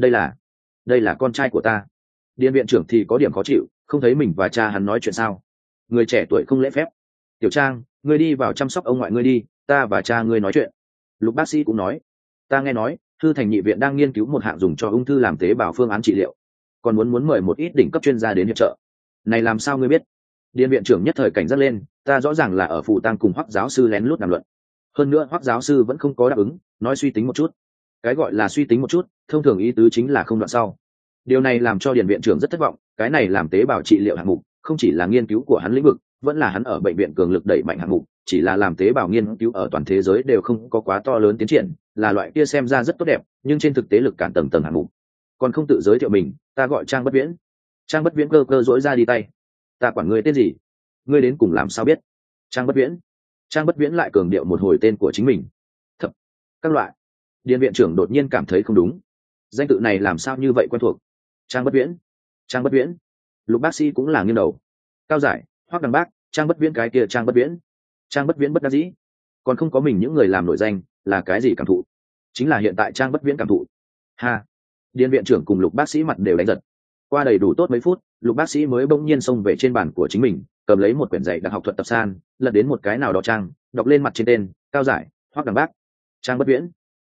Đây là con trai của ta. Điền viện trưởng thì có điểm khó chịu, không thấy mình và cha hắn nói chuyện sao? Người trẻ tuổi không lễ phép. Tiểu Trang, ngươi đi vào chăm sóc ông ngoại ngươi đi, ta và cha ngươi nói chuyện. Lục bác sĩ cũng nói, ta nghe nói Thư Thành Nhị viện đang nghiên cứu một hạng dùng cho ung thư làm tế bào phương án trị liệu, còn muốn mời một ít đỉnh cấp chuyên gia đến hiệp trợ. Này làm sao ngươi biết? Điền viện trưởng nhất thời cảnh giác lên, ta rõ ràng là ở phụ tang cùng Hoắc giáo sư lén lút đàm luận. Hơn nữa Hoắc giáo sư vẫn không có đáp ứng, nói suy tính một chút. Cái gọi là suy tính một chút, thông thường ý tứ chính là không đoạn sau. Điều này làm cho Điền viện trưởng rất thất vọng, cái này làm tế bào trị liệu hạng mục, không chỉ là nghiên cứu của hắn lĩnh vực, vẫn là hắn ở bệnh viện cường lực đẩy mạnh hạng mục, chỉ là làm tế bào nghiên cứu ở toàn thế giới đều không có quá to lớn tiến triển, là loại kia xem ra rất tốt đẹp, nhưng trên thực tế lực cản tầng hạng mục. Còn không tự giới thiệu mình, ta gọi Trang Bất Viễn. Trang Bất Viễn cơ cơ rỗi ra đi tay. Ta quản ngươi tên gì? Ngươi đến cùng làm sao biết? Trang Bất Viễn. Trang Bất Viễn lại cường điệu một hồi tên của chính mình. Thập, các loại. Điền viện trưởng đột nhiên cảm thấy không đúng. Danh tự này làm sao như vậy quen thuộc? Trang Bất Viễn. Trang Bất Viễn. Lục bác sĩ cũng là nghiêng đầu. Cao giải, Hoắc Đằng Bác, Trang Bất Viễn cái kia Trang Bất Viễn. Trang Bất Viễn bất đắc dĩ. Còn không có mình những người làm nổi danh, là cái gì cảm thụ? Chính là hiện tại Trang Bất Viễn cảm thụ. Ha. Điền viện trưởng cùng Lục bác sĩ mặt đều đánh giật. Qua đầy đủ tốt mấy phút, Lục bác sĩ mới bỗng nhiên xông về trên bàn của chính mình, cầm lấy một quyển dạy đặc học thuật tập san, lật đến một cái nào đó trang, đọc lên mặt trên tên, Cao giải, Hoắc Đằng Bác. Trang Bất Viễn.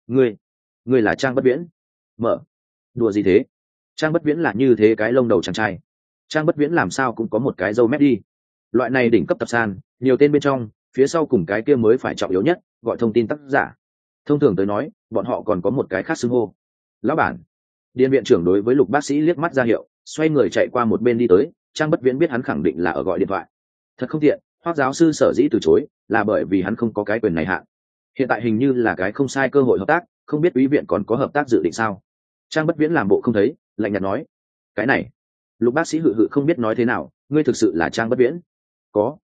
Ngươi là Trang Bất Viễn? Mở. Đùa gì thế? Trang Bất Viễn là như thế cái lông đầu chàng trai. Trang Bất Viễn làm sao cũng có một cái râu mép đi. Loại này đỉnh cấp tập san, nhiều tên bên trong, phía sau cùng cái kia mới phải trọng yếu nhất, gọi thông tin tác giả. Thông thường tới nói, bọn họ còn có một cái khác xưng hô. Lão bản. Điền viện trưởng đối với Lục bác sĩ liếc mắt ra hiệu, xoay người chạy qua một bên đi tới. Trang Bất Viễn biết hắn khẳng định là ở gọi điện thoại. Thật không tiện, Hoắc giáo sư sở dĩ từ chối, là bởi vì hắn không có cái quyền này hạn. Hiện tại hình như là cái không sai cơ hội hợp tác, không biết quý viện còn có hợp tác dự định sao? Trang Bất Viễn làm bộ không thấy, lạnh nhạt nói, cái này. Lục bác sĩ hự không biết nói thế nào, ngươi thực sự là Trang Bất Viễn? Có.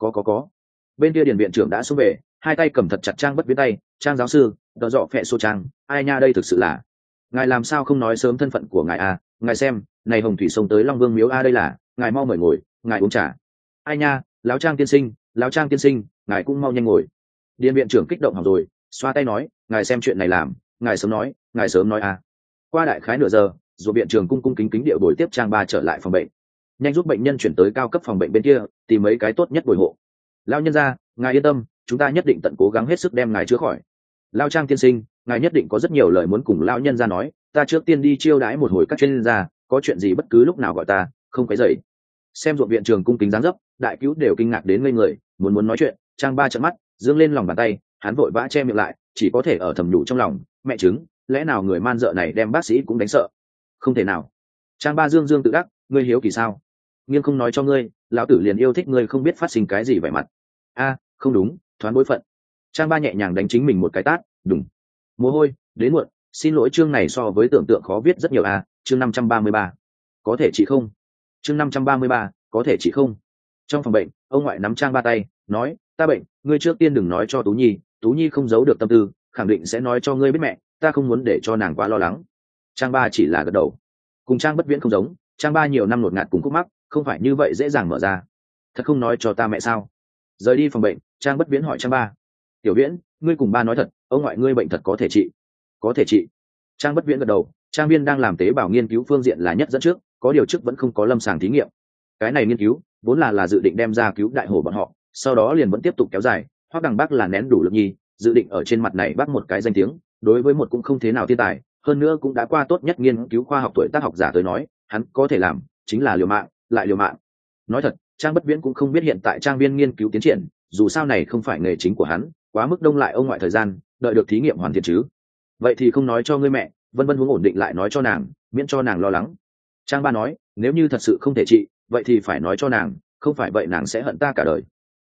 Bên kia Điền viện trưởng đã xông về, hai tay cầm thật chặt Trang Bất Viễn tay. Trang giáo sư, đọ dọ phẹ xô Trang, ai nha, đây thực sự là. Ngài làm sao không nói sớm thân phận của ngài à? Ngài xem, này hồng thủy sông tới Long Vương miếu a, đây là, ngài mau mời ngồi, ngài uống trà. Ai nha, lão Trang tiên sinh, ngài cũng mau nhanh ngồi. Điền viện trưởng kích động hỏng rồi, xoa tay nói, ngài xem chuyện này làm, ngài sớm nói à. Qua đại khái nửa giờ, rồi viện trưởng cung kính điệu bồi tiếp Trang Ba trở lại phòng bệnh, nhanh giúp bệnh nhân chuyển tới cao cấp phòng bệnh bên kia, tìm mấy cái tốt nhất bồi hộ. Lão nhân gia, ngài yên tâm, chúng ta nhất định tận cố gắng hết sức đem ngài chữa khỏi. Lão Trang tiên sinh, ngài nhất định có rất nhiều lời muốn cùng lão nhân gia nói, ta trước tiên đi chiêu đãi một hồi các chuyên gia, có chuyện gì bất cứ lúc nào gọi ta, không quấy rầy. Xem ruộng viện trưởng cung kính dáng dấp, đại cứu đều kinh ngạc đến ngây người, muốn nói chuyện. Trang Ba trợn mắt, dương lên lòng bàn tay, hắn vội vã che miệng lại, chỉ có thể ở thầm nhủ trong lòng, mẹ chứng, lẽ nào người man dợ này đem bác sĩ cũng đánh sợ? Không thể nào. Trang Ba dương tự đắc, ngươi hiếu kỳ sao? Nghiêng không nói cho ngươi, lão tử liền yêu thích ngươi không biết phát sinh cái gì vẻ mặt. A, không đúng, thoáng bối phận. Trang Ba nhẹ nhàng đánh chính mình một cái tát, đùng. Mồ hôi, đến muộn, xin lỗi, chương này so với tưởng tượng khó viết rất nhiều a, chương 533. Có thể chị không? Chương 533, có thể chị không? Trong phòng bệnh, ông ngoại nắm Trang Ba tay, nói, ta bệnh, ngươi trước tiên đừng nói cho Tú Nhi không giấu được tâm tư, khẳng định sẽ nói cho ngươi biết mẹ, ta không muốn để cho nàng quá lo lắng. Trang Ba chỉ là gật đầu. Cùng Trang Bất Viễn không giống, Trang Ba nhiều năm ngột ngạt cùng khúc mắc, không phải như vậy dễ dàng mở ra. Thật không nói cho ta mẹ sao? Rời đi phòng bệnh, Trang Bất Viễn hỏi Trang Ba, Tiểu Viễn, ngươi cùng ba nói thật, ông ngoại ngươi bệnh thật có thể trị? Có thể trị. Trang Bất Viễn gật đầu. Trang Viên đang làm tế bào nghiên cứu phương diện là nhất dẫn trước, có điều trước vẫn không có lâm sàng thí nghiệm. Cái này nghiên cứu vốn là dự định đem ra cứu đại hổ bọn họ, sau đó liền vẫn tiếp tục kéo dài. Hoắc Đằng Bác là nén đủ lực nhi, dự định ở trên mặt này bác một cái danh tiếng, đối với một cũng không thế nào thiên tài, hơn nữa cũng đã qua tốt nhất nghiên cứu khoa học tuổi tác học giả tới nói, hắn có thể làm chính là liều mạng lại liều mạng. Nói thật, Trang Bất Viễn cũng không biết hiện tại Trang Viên nghiên cứu tiến triển, dù sao này không phải nghề chính của hắn, quá mức đông lại ông ngoại thời gian, đợi được thí nghiệm hoàn thiện chứ. Vậy thì không nói cho ngươi mẹ, Vân Vân muốn ổn định lại nói cho nàng, miễn cho nàng lo lắng. Trang Ba nói, nếu như thật sự không thể trị, vậy thì phải nói cho nàng, không phải vậy nàng sẽ hận ta cả đời.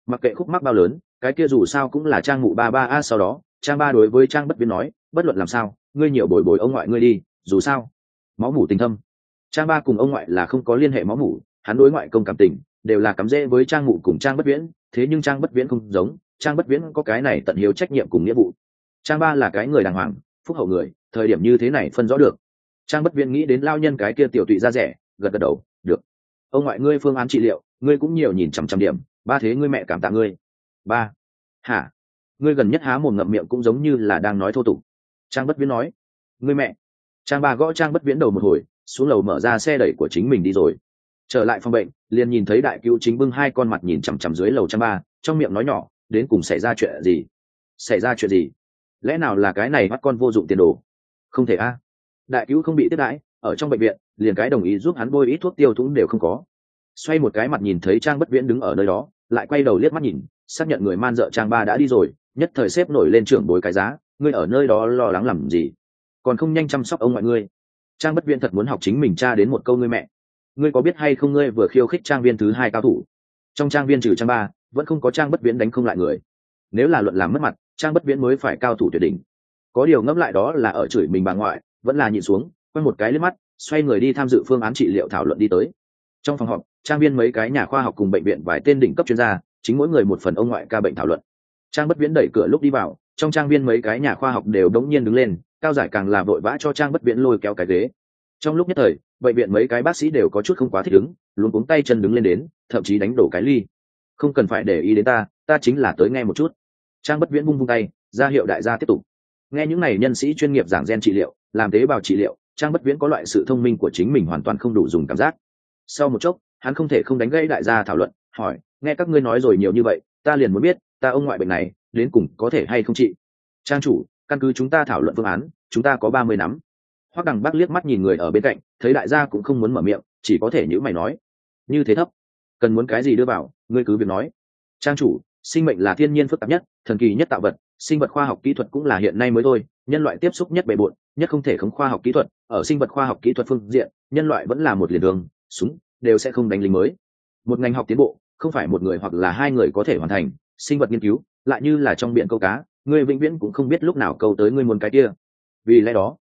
Mặc kệ khúc mắc bao lớn, cái kia dù sao cũng là Trang mụ ba ba a. Sau đó Trang ba đối với Trang Bất Viễn nói, bất luận làm sao ngươi nhiều bồi bồi ông ngoại ngươi đi, dù sao máu mủ tình thâm. Trang ba cùng ông ngoại là không có liên hệ máu mủ, hắn đối ngoại công cảm tình đều là cắm rễ với Trang mụ cùng Trang Bất Viễn. Thế nhưng Trang Bất Viễn không giống, Trang Bất Viễn có cái này tận hiếu trách nhiệm cùng nghĩa vụ. Trang ba là cái người đàng hoàng phúc hậu người, thời điểm như thế này phân rõ được. Trang Bất Viễn nghĩ đến lao nhân cái kia tiểu tụy ra rẻ, gật gật đầu, được. Ông ngoại ngươi phương án trị liệu ngươi cũng nhiều nhìn chằm chằm điểm. Ba thế ngươi mẹ cảm tạ ngươi. Ba hả? Ngươi gần nhất há mồm ngậm miệng cũng giống như là đang nói thô tục. Trang Bất Viễn nói, ngươi mẹ. Trang ba gõ Trang Bất Viễn đầu một hồi, xuống lầu mở ra xe đẩy của chính mình đi rồi. Trở lại phòng bệnh liền nhìn thấy đại cứu chính bưng hai con mặt nhìn chằm chằm dưới lầu Trang ba, trong miệng nói nhỏ, đến cùng xảy ra chuyện gì? Xảy ra chuyện gì? Lẽ nào là cái này bắt con vô dụng tiền đồ? Không thể a. Đại cứu không bị tiếp đãi, ở trong bệnh viện liền cái đồng ý giúp hắn bôi ít thuốc tiêu thúng đều không có. Xoay một cái mặt nhìn thấy Trang Bất Viễn đứng ở nơi đó, lại quay đầu liếc mắt nhìn, xác nhận người man dợ Trang ba đã đi rồi, nhất thời xếp nổi lên trưởng bối cái giá, ngươi ở nơi đó lo lắng làm gì, còn không nhanh chăm sóc ông ngoại ngươi. Trang Bất Viễn thật muốn học chính mình cha đến một câu ngươi mẹ. Ngươi có biết hay không, ngươi vừa khiêu khích trang viên thứ hai cao thủ. Trong trang viên trừ Trang ba vẫn không có Trang Bất Viễn đánh không lại người. Nếu là luận làm mất mặt, Trang Bất Viễn mới phải cao thủ tuyệt đỉnh. Có điều ngẫm lại đó là ở chửi mình bà ngoại, vẫn là nhịn xuống, quay một cái liếc mắt, xoay người đi tham dự phương án trị liệu thảo luận đi tới. Trong phòng họp, trang viên mấy cái nhà khoa học cùng bệnh viện vài tên đỉnh cấp chuyên gia, chính mỗi người một phần ông ngoại ca bệnh thảo luận. Trang Bất Viễn đẩy cửa lúc đi vào, trong trang viên mấy cái nhà khoa học đều đống nhiên đứng lên, Cao Giải càng là vội vã cho Trang Bất Viễn lôi kéo cái ghế. Trong lúc nhất thời, bệnh viện mấy cái bác sĩ đều có chút không quá thích ứng, luôn cuống tay chân đứng lên đến, thậm chí đánh đổ cái ly. Không cần phải để ý đến ta chính là tới nghe một chút. Trang Bất Viễn vung vung tay, ra hiệu đại gia tiếp tục. Nghe những này nhân sĩ chuyên nghiệp giảng gen trị liệu, làm tế bào trị liệu, Trang Bất Viễn có loại sự thông minh của chính mình hoàn toàn không đủ dùng cảm giác. Sau một chốc, hắn không thể không đánh gãy đại gia thảo luận, hỏi, nghe các ngươi nói rồi nhiều như vậy, ta liền muốn biết, ta ông ngoại bệnh này đến cùng có thể hay không trị. Trang chủ, căn cứ chúng ta thảo luận phương án, chúng ta có 30 nắm. Hoắc Đằng Bắc liếc mắt nhìn người ở bên cạnh, thấy đại gia cũng không muốn mở miệng, chỉ có thể nhíu mày nói, như thế thấp, cần muốn cái gì đưa vào, ngươi cứ việc nói. Trang chủ, sinh mệnh là thiên nhiên phức tạp nhất, thần kỳ nhất tạo vật, sinh vật khoa học kỹ thuật cũng là hiện nay mới thôi, nhân loại tiếp xúc nhất bề bộn, nhất không thể khống khoa học kỹ thuật, ở sinh vật khoa học kỹ thuật phương diện, nhân loại vẫn là một liền đường, súng đều sẽ không đánh lính mới. Một ngành học tiến bộ, không phải một người hoặc là hai người có thể hoàn thành, sinh vật nghiên cứu, lại như là trong biển câu cá, ngươi vĩnh viễn cũng không biết lúc nào câu tới ngươi muốn cái kia. Vì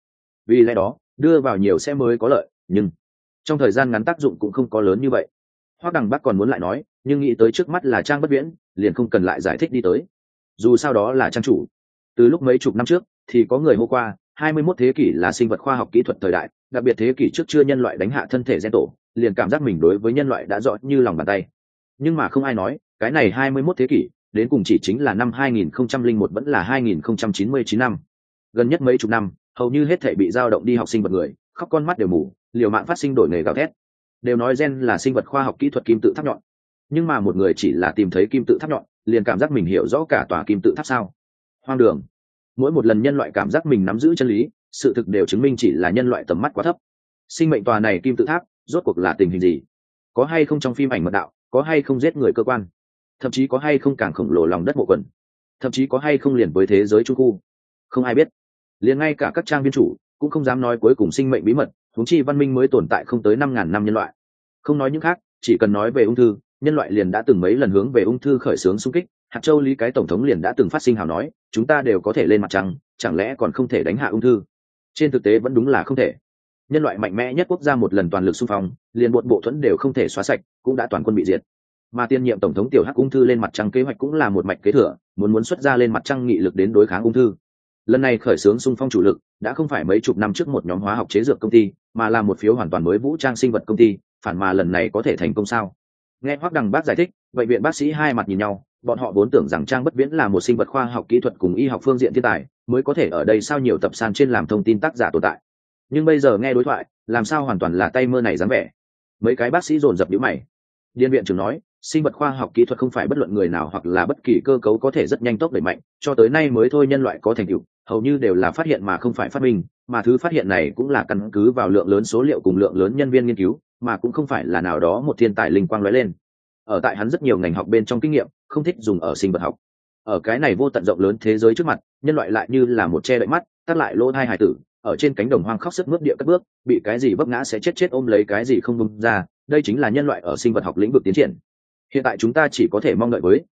lẽ đó, đưa vào nhiều sẽ mới có lợi, nhưng trong thời gian ngắn tác dụng cũng không có lớn như vậy. Hoắc Đằng Bắc còn muốn lại nói, nhưng nghĩ tới trước mắt là Trang Bất Viễn, liền không cần lại giải thích đi tới. Dù sao đó là trang chủ. Từ lúc mấy chục năm trước thì có người hô qua, 21 thế kỷ là sinh vật khoa học kỹ thuật thời đại, đặc biệt thế kỷ trước chưa nhân loại đánh hạ thân thể gen tổ, liền cảm giác mình đối với nhân loại đã rõ như lòng bàn tay. Nhưng mà không ai nói, cái này 21 thế kỷ, đến cùng chỉ chính là năm 2001 vẫn là 2099 năm. Gần nhất mấy chục năm, hầu như hết thể bị dao động đi học sinh vật người, khóc con mắt đều mù, liều mạng phát sinh đổi nghề gào thét. Đều nói gen là sinh vật khoa học kỹ thuật kim tự tháp nhọn. Nhưng mà một người chỉ là tìm thấy kim tự tháp nhọn, liền cảm giác mình hiểu rõ cả tòa kim tự tháp sao? Hoang đường. Mỗi một lần nhân loại cảm giác mình nắm giữ chân lý, sự thực đều chứng minh chỉ là nhân loại tầm mắt quá thấp. Sinh mệnh tòa này kim tự tháp, rốt cuộc là tình hình gì? Có hay không trong phim ảnh mật đạo, có hay không giết người cơ quan, thậm chí có hay không càng khổng lồ lòng đất mộ quần, thậm chí có hay không liền với thế giới trung khu, không ai biết. Liền ngay cả các trang viên chủ cũng không dám nói cuối cùng sinh mệnh bí mật, huống chi văn minh mới tồn tại không tới 5.000 năm nhân loại. Không nói những khác, chỉ cần nói về ung thư, nhân loại liền đã từng mấy lần hướng về ung thư khởi xướng xung kích. Hạt Châu Lý cái tổng thống liền đã từng phát sinh hào nói, chúng ta đều có thể lên mặt trăng, chẳng lẽ còn không thể đánh hạ ung thư? Trên thực tế vẫn đúng là không thể. Nhân loại mạnh mẽ nhất quốc gia một lần toàn lực xung phong, liền bộ thuẫn đều không thể xóa sạch, cũng đã toàn quân bị diệt. Mà tiên nhiệm tổng thống tiểu hắc ung thư lên mặt trăng kế hoạch cũng là một mạch kế thừa, muốn xuất ra lên mặt trăng nghị lực đến đối kháng ung thư. Lần này khởi xướng xung phong chủ lực đã không phải mấy chục năm trước một nhóm hóa học chế dược công ty, mà là một phiếu hoàn toàn mới vũ trang sinh vật công ty. Phản mà lần này có thể thành công sao? Nghe Hoắc Đằng Bác giải thích, bệnh viện bác sĩ hai mặt nhìn nhau, bọn họ vốn tưởng rằng Trang Bất Viễn là một sinh vật khoa học kỹ thuật cùng y học phương diện thiên tài, mới có thể ở đây sao nhiều tập san trên làm thông tin tác giả tồn tại. Nhưng bây giờ nghe đối thoại, làm sao hoàn toàn là tay mơ này dáng vẻ. Mấy cái bác sĩ dồn dập nhíu mày. Điền viện trưởng nói, sinh vật khoa học kỹ thuật không phải bất luận người nào hoặc là bất kỳ cơ cấu có thể rất nhanh tốc đẩy mạnh, cho tới nay mới thôi nhân loại có thành tựu, hầu như đều là phát hiện mà không phải phát minh, mà thứ phát hiện này cũng là căn cứ vào lượng lớn số liệu cùng lượng lớn nhân viên nghiên cứu, mà cũng không phải là nào đó một thiên tài linh quang lóe lên. Ở tại hắn rất nhiều ngành học bên trong kinh nghiệm, không thích dùng ở sinh vật học. Ở cái này vô tận rộng lớn thế giới trước mặt, nhân loại lại như là một che đậy mắt, tắt lại lỗ hai hài tử, ở trên cánh đồng hoang khóc sức mướt địa cất bước, bị cái gì vấp ngã sẽ chết ôm lấy cái gì không bung ra, đây chính là nhân loại ở sinh vật học lĩnh vực tiến triển. Hiện tại chúng ta chỉ có thể mong đợi với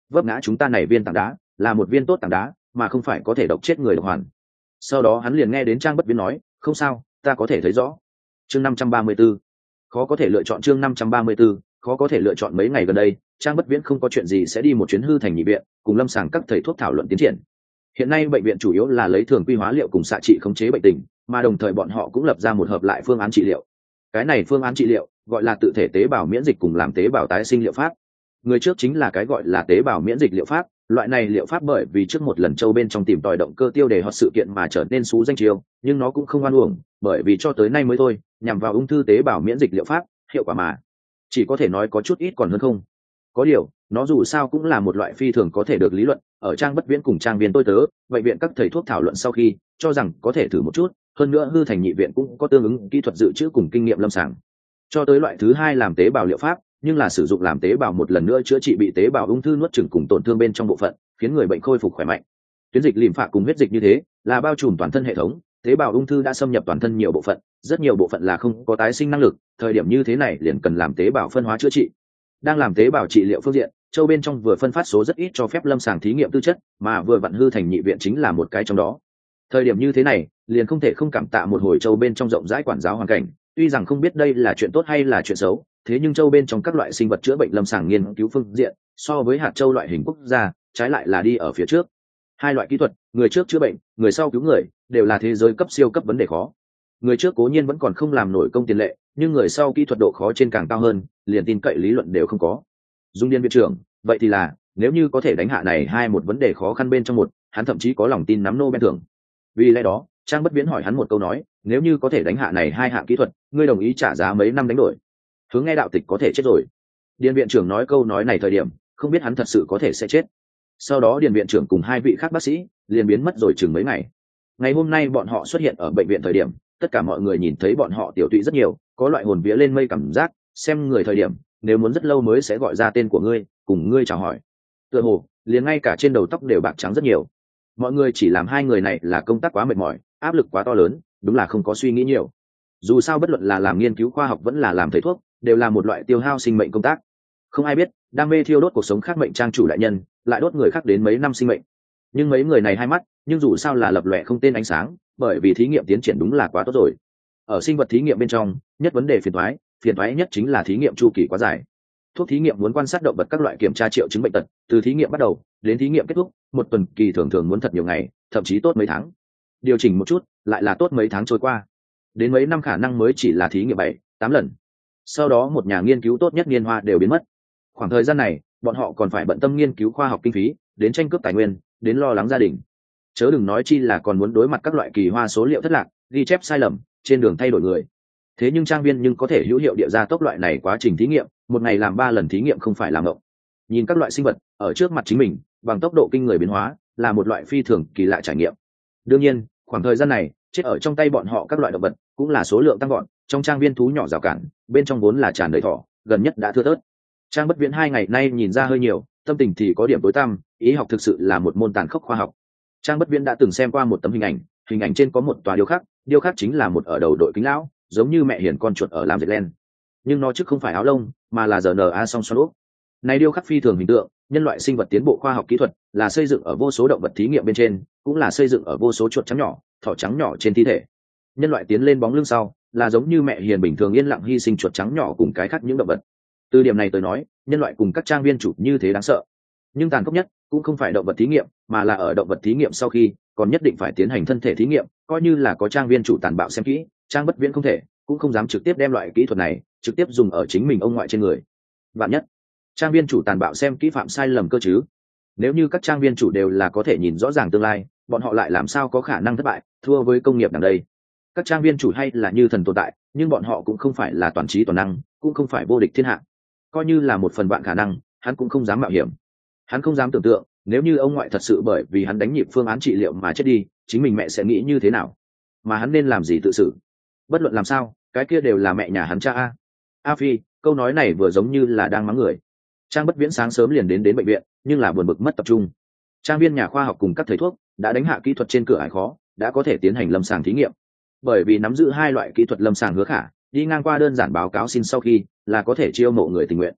vấp ngã chúng ta này viên tảng đá là một viên tốt tảng đá mà không phải có thể độc chết người độc hoàn. Sau đó hắn liền nghe đến Trang Bất Viễn nói, không sao, ta có thể thấy rõ. Chương 534, khó có thể lựa chọn. Chương 534, khó có thể lựa chọn. Mấy ngày gần đây Trang Bất Viễn không có chuyện gì sẽ đi một chuyến hư thành nhị viện cùng lâm sàng các thầy thuốc thảo luận tiến triển. Hiện nay bệnh viện chủ yếu là lấy thường quy hóa liệu cùng xạ trị khống chế bệnh tình, mà đồng thời bọn họ cũng lập ra một hợp lại phương án trị liệu. Cái này phương án trị liệu gọi là tự thể tế bào miễn dịch cùng làm tế bào tái sinh liệu pháp. Người trước chính là cái gọi là tế bào miễn dịch liệu pháp. Loại này liệu pháp bởi vì trước một lần châu bên trong tìm tòi động cơ tiêu đề hoặc sự kiện mà trở nên xú danh chiêu, nhưng nó cũng không oan uổng, bởi vì cho tới nay mới thôi, nhằm vào ung thư tế bào miễn dịch liệu pháp, hiệu quả mà chỉ có thể nói có chút ít còn hơn không. Có điều, nó dù sao cũng là một loại phi thường có thể được lý luận. Ở Trang Bất Viễn cùng Trang Viên tôi tớ, bệnh viện các thầy thuốc thảo luận sau khi, cho rằng có thể thử một chút, hơn nữa hư thành nhị viện cũng có tương ứng kỹ thuật dự trữ cùng kinh nghiệm lâm sàng. Cho tới loại thứ hai làm tế bào liệu pháp, nhưng là sử dụng làm tế bào một lần nữa chữa trị bị tế bào ung thư nuốt chửng cùng tổn thương bên trong bộ phận, khiến người bệnh khôi phục khỏe mạnh. Tuyến dịch lìm phạ cùng huyết dịch như thế, là bao trùm toàn thân hệ thống, tế bào ung thư đã xâm nhập toàn thân nhiều bộ phận, rất nhiều bộ phận là không có tái sinh năng lực, thời điểm như thế này liền cần làm tế bào phân hóa chữa trị. Đang làm tế bào trị liệu phương diện, châu bên trong vừa phân phát số rất ít cho phép lâm sàng thí nghiệm tư chất, mà vừa vặn hư thành nhị viện chính là một cái trong đó. Thời điểm như thế này, liền không thể không cảm tạ một hồi châu bên trong rộng rãi quản giáo hoàn cảnh, tuy rằng không biết đây là chuyện tốt hay là chuyện xấu, thế nhưng châu bên trong các loại sinh vật chữa bệnh lâm sàng nghiên cứu phương diện, so với hạt châu loại hình quốc gia, trái lại là đi ở phía trước. Hai loại kỹ thuật, người trước chữa bệnh, người sau cứu người, đều là thế giới cấp siêu cấp vấn đề khó. Người trước cố nhiên vẫn còn không làm nổi công tiền lệ, nhưng người sau kỹ thuật độ khó trên càng cao hơn, liền tin cậy lý luận đều không có. Dung Điên viện trưởng, vậy thì là, nếu như có thể đánh hạ này hai một vấn đề khó khăn bên trong một, hắn thậm chí có lòng tin nắm Nobel thưởng. Vì lẽ đó, Trang Bất Viễn hỏi hắn một câu nói, nếu như có thể đánh hạ này hai hạng kỹ thuật, ngươi đồng ý trả giá mấy năm đánh đổi? Hướng nghe đạo tịch có thể chết rồi. Điền viện trưởng nói câu nói này thời điểm, không biết hắn thật sự có thể sẽ chết. Sau đó Điền viện trưởng cùng hai vị khác bác sĩ liền biến mất rồi chừng mấy ngày. Ngày hôm nay bọn họ xuất hiện ở bệnh viện thời điểm, tất cả mọi người nhìn thấy bọn họ tiểu tụy rất nhiều, có loại hồn vía lên mây cảm giác, xem người thời điểm, nếu muốn rất lâu mới sẽ gọi ra tên của ngươi, cùng ngươi chào hỏi. Tựa hồ, liền ngay cả trên đầu tóc đều bạc trắng rất nhiều. Mọi người chỉ làm hai người này là công tác quá mệt mỏi, áp lực quá to lớn, đúng là không có suy nghĩ nhiều. Dù sao bất luận là làm nghiên cứu khoa học vẫn là làm thầy thuốc, đều là một loại tiêu hao sinh mệnh công tác. Không ai biết, đam mê thiêu đốt cuộc sống khác mệnh trang chủ đại nhân, lại đốt người khác đến mấy năm sinh mệnh. Nhưng mấy người này hai mắt, nhưng dù sao là lập lòe không tên ánh sáng, bởi vì thí nghiệm tiến triển đúng là quá tốt rồi. Ở sinh vật thí nghiệm bên trong, nhất vấn đề phiền toái nhất chính là thí nghiệm chu kỳ quá dài. Thuốc thí nghiệm muốn quan sát động vật các loại kiểm tra triệu chứng bệnh tật, từ thí nghiệm bắt đầu đến thí nghiệm kết thúc, một tuần kỳ thường thường muốn thật nhiều ngày, thậm chí tốt mấy tháng. Điều chỉnh một chút, lại là tốt mấy tháng trôi qua. Đến mấy năm khả năng mới chỉ là thí nghiệm 7-8 lần. Sau đó một nhà nghiên cứu tốt nhất niên hoa đều biến mất. Khoảng thời gian này, bọn họ còn phải bận tâm nghiên cứu khoa học kinh phí, đến tranh cướp tài nguyên, đến lo lắng gia đình. Chớ đừng nói chi là còn muốn đối mặt các loại kỳ hoa số liệu thất lạc, ghi chép sai lầm, trên đường thay đổi người. Thế nhưng Trang Viên nhưng có thể hữu hiệu địa ra tốc loại này quá trình thí nghiệm, một ngày làm 3 lần thí nghiệm không phải làm ngộng. Nhìn các loại sinh vật ở trước mặt chính mình, bằng tốc độ kinh người biến hóa, là một loại phi thường kỳ lạ trải nghiệm. Đương nhiên, khoảng thời gian này, chết ở trong tay bọn họ các loại động vật, cũng là số lượng tăng gọn, trong trang viên thú nhỏ rào cản, bên trong vốn là tràn đầy thỏ, gần nhất đã thưa thớt. Trang Bất Viễn 2 ngày nay nhìn ra hơi nhiều, tâm tình thì có điểm tối tăm, y học thực sự là một môn tàn khốc khoa học. Trang Bất Viễn đã từng xem qua một tấm hình ảnh trên có một tòa điêu khắc chính là một ở đầu đội kính lão, giống như mẹ hiền con chuột ở làm dệt len. Nhưng nó chứ không phải áo lông, mà là RNA song xoắn ốc. Này điêu khắc phi thường hình tượng, nhân loại sinh vật tiến bộ khoa học kỹ thuật, là xây dựng ở vô số động vật thí nghiệm bên trên, cũng là xây dựng ở vô số chuột trắng nhỏ, thỏ trắng nhỏ trên thi thể. Nhân loại tiến lên bóng lưng sau, là giống như mẹ hiền bình thường yên lặng hy sinh chuột trắng nhỏ cùng cái khác những động vật. Từ điểm này tới nói, nhân loại cùng các trang viên chủ như thế đáng sợ. Nhưng tàn khốc nhất cũng không phải động vật thí nghiệm, mà là ở động vật thí nghiệm sau khi, còn nhất định phải tiến hành thân thể thí nghiệm, coi như là có trang viên chủ tàn bạo xem kỹ, Trang Bất Viễn không thể, cũng không dám trực tiếp đem loại kỹ thuật này trực tiếp dùng ở chính mình ông ngoại trên người. Vạn nhất, trang viên chủ tàn bạo xem kỹ phạm sai lầm cơ chứ. Nếu như các trang viên chủ đều là có thể nhìn rõ ràng tương lai, bọn họ lại làm sao có khả năng thất bại, thua với công nghiệp đằng đây. Các trang viên chủ hay là như thần tồn tại, nhưng bọn họ cũng không phải là toàn trí toàn năng, cũng không phải vô địch thiên hạ. Coi như là một phần vạn khả năng, hắn cũng không dám mạo hiểm. Hắn không dám tưởng tượng, nếu như ông ngoại thật sự bởi vì hắn đánh nhịp phương án trị liệu mà chết đi, chính mình mẹ sẽ nghĩ như thế nào, mà hắn nên làm gì tự xử. Bất luận làm sao, cái kia đều là mẹ nhà hắn cha a. Phi, câu nói này vừa giống như là đang mắng người. Trang Bất Viễn sáng sớm liền đến bệnh viện, nhưng là buồn bực mất tập trung. Trang viên nhà khoa học cùng các thầy thuốc đã đánh hạ kỹ thuật trên cửa ải khó, đã có thể tiến hành lâm sàng thí nghiệm. Bởi vì nắm giữ hai loại kỹ thuật lâm sàng hứa khả, đi ngang qua đơn giản báo cáo xin sau khi là có thể chiêu mộ người tình nguyện.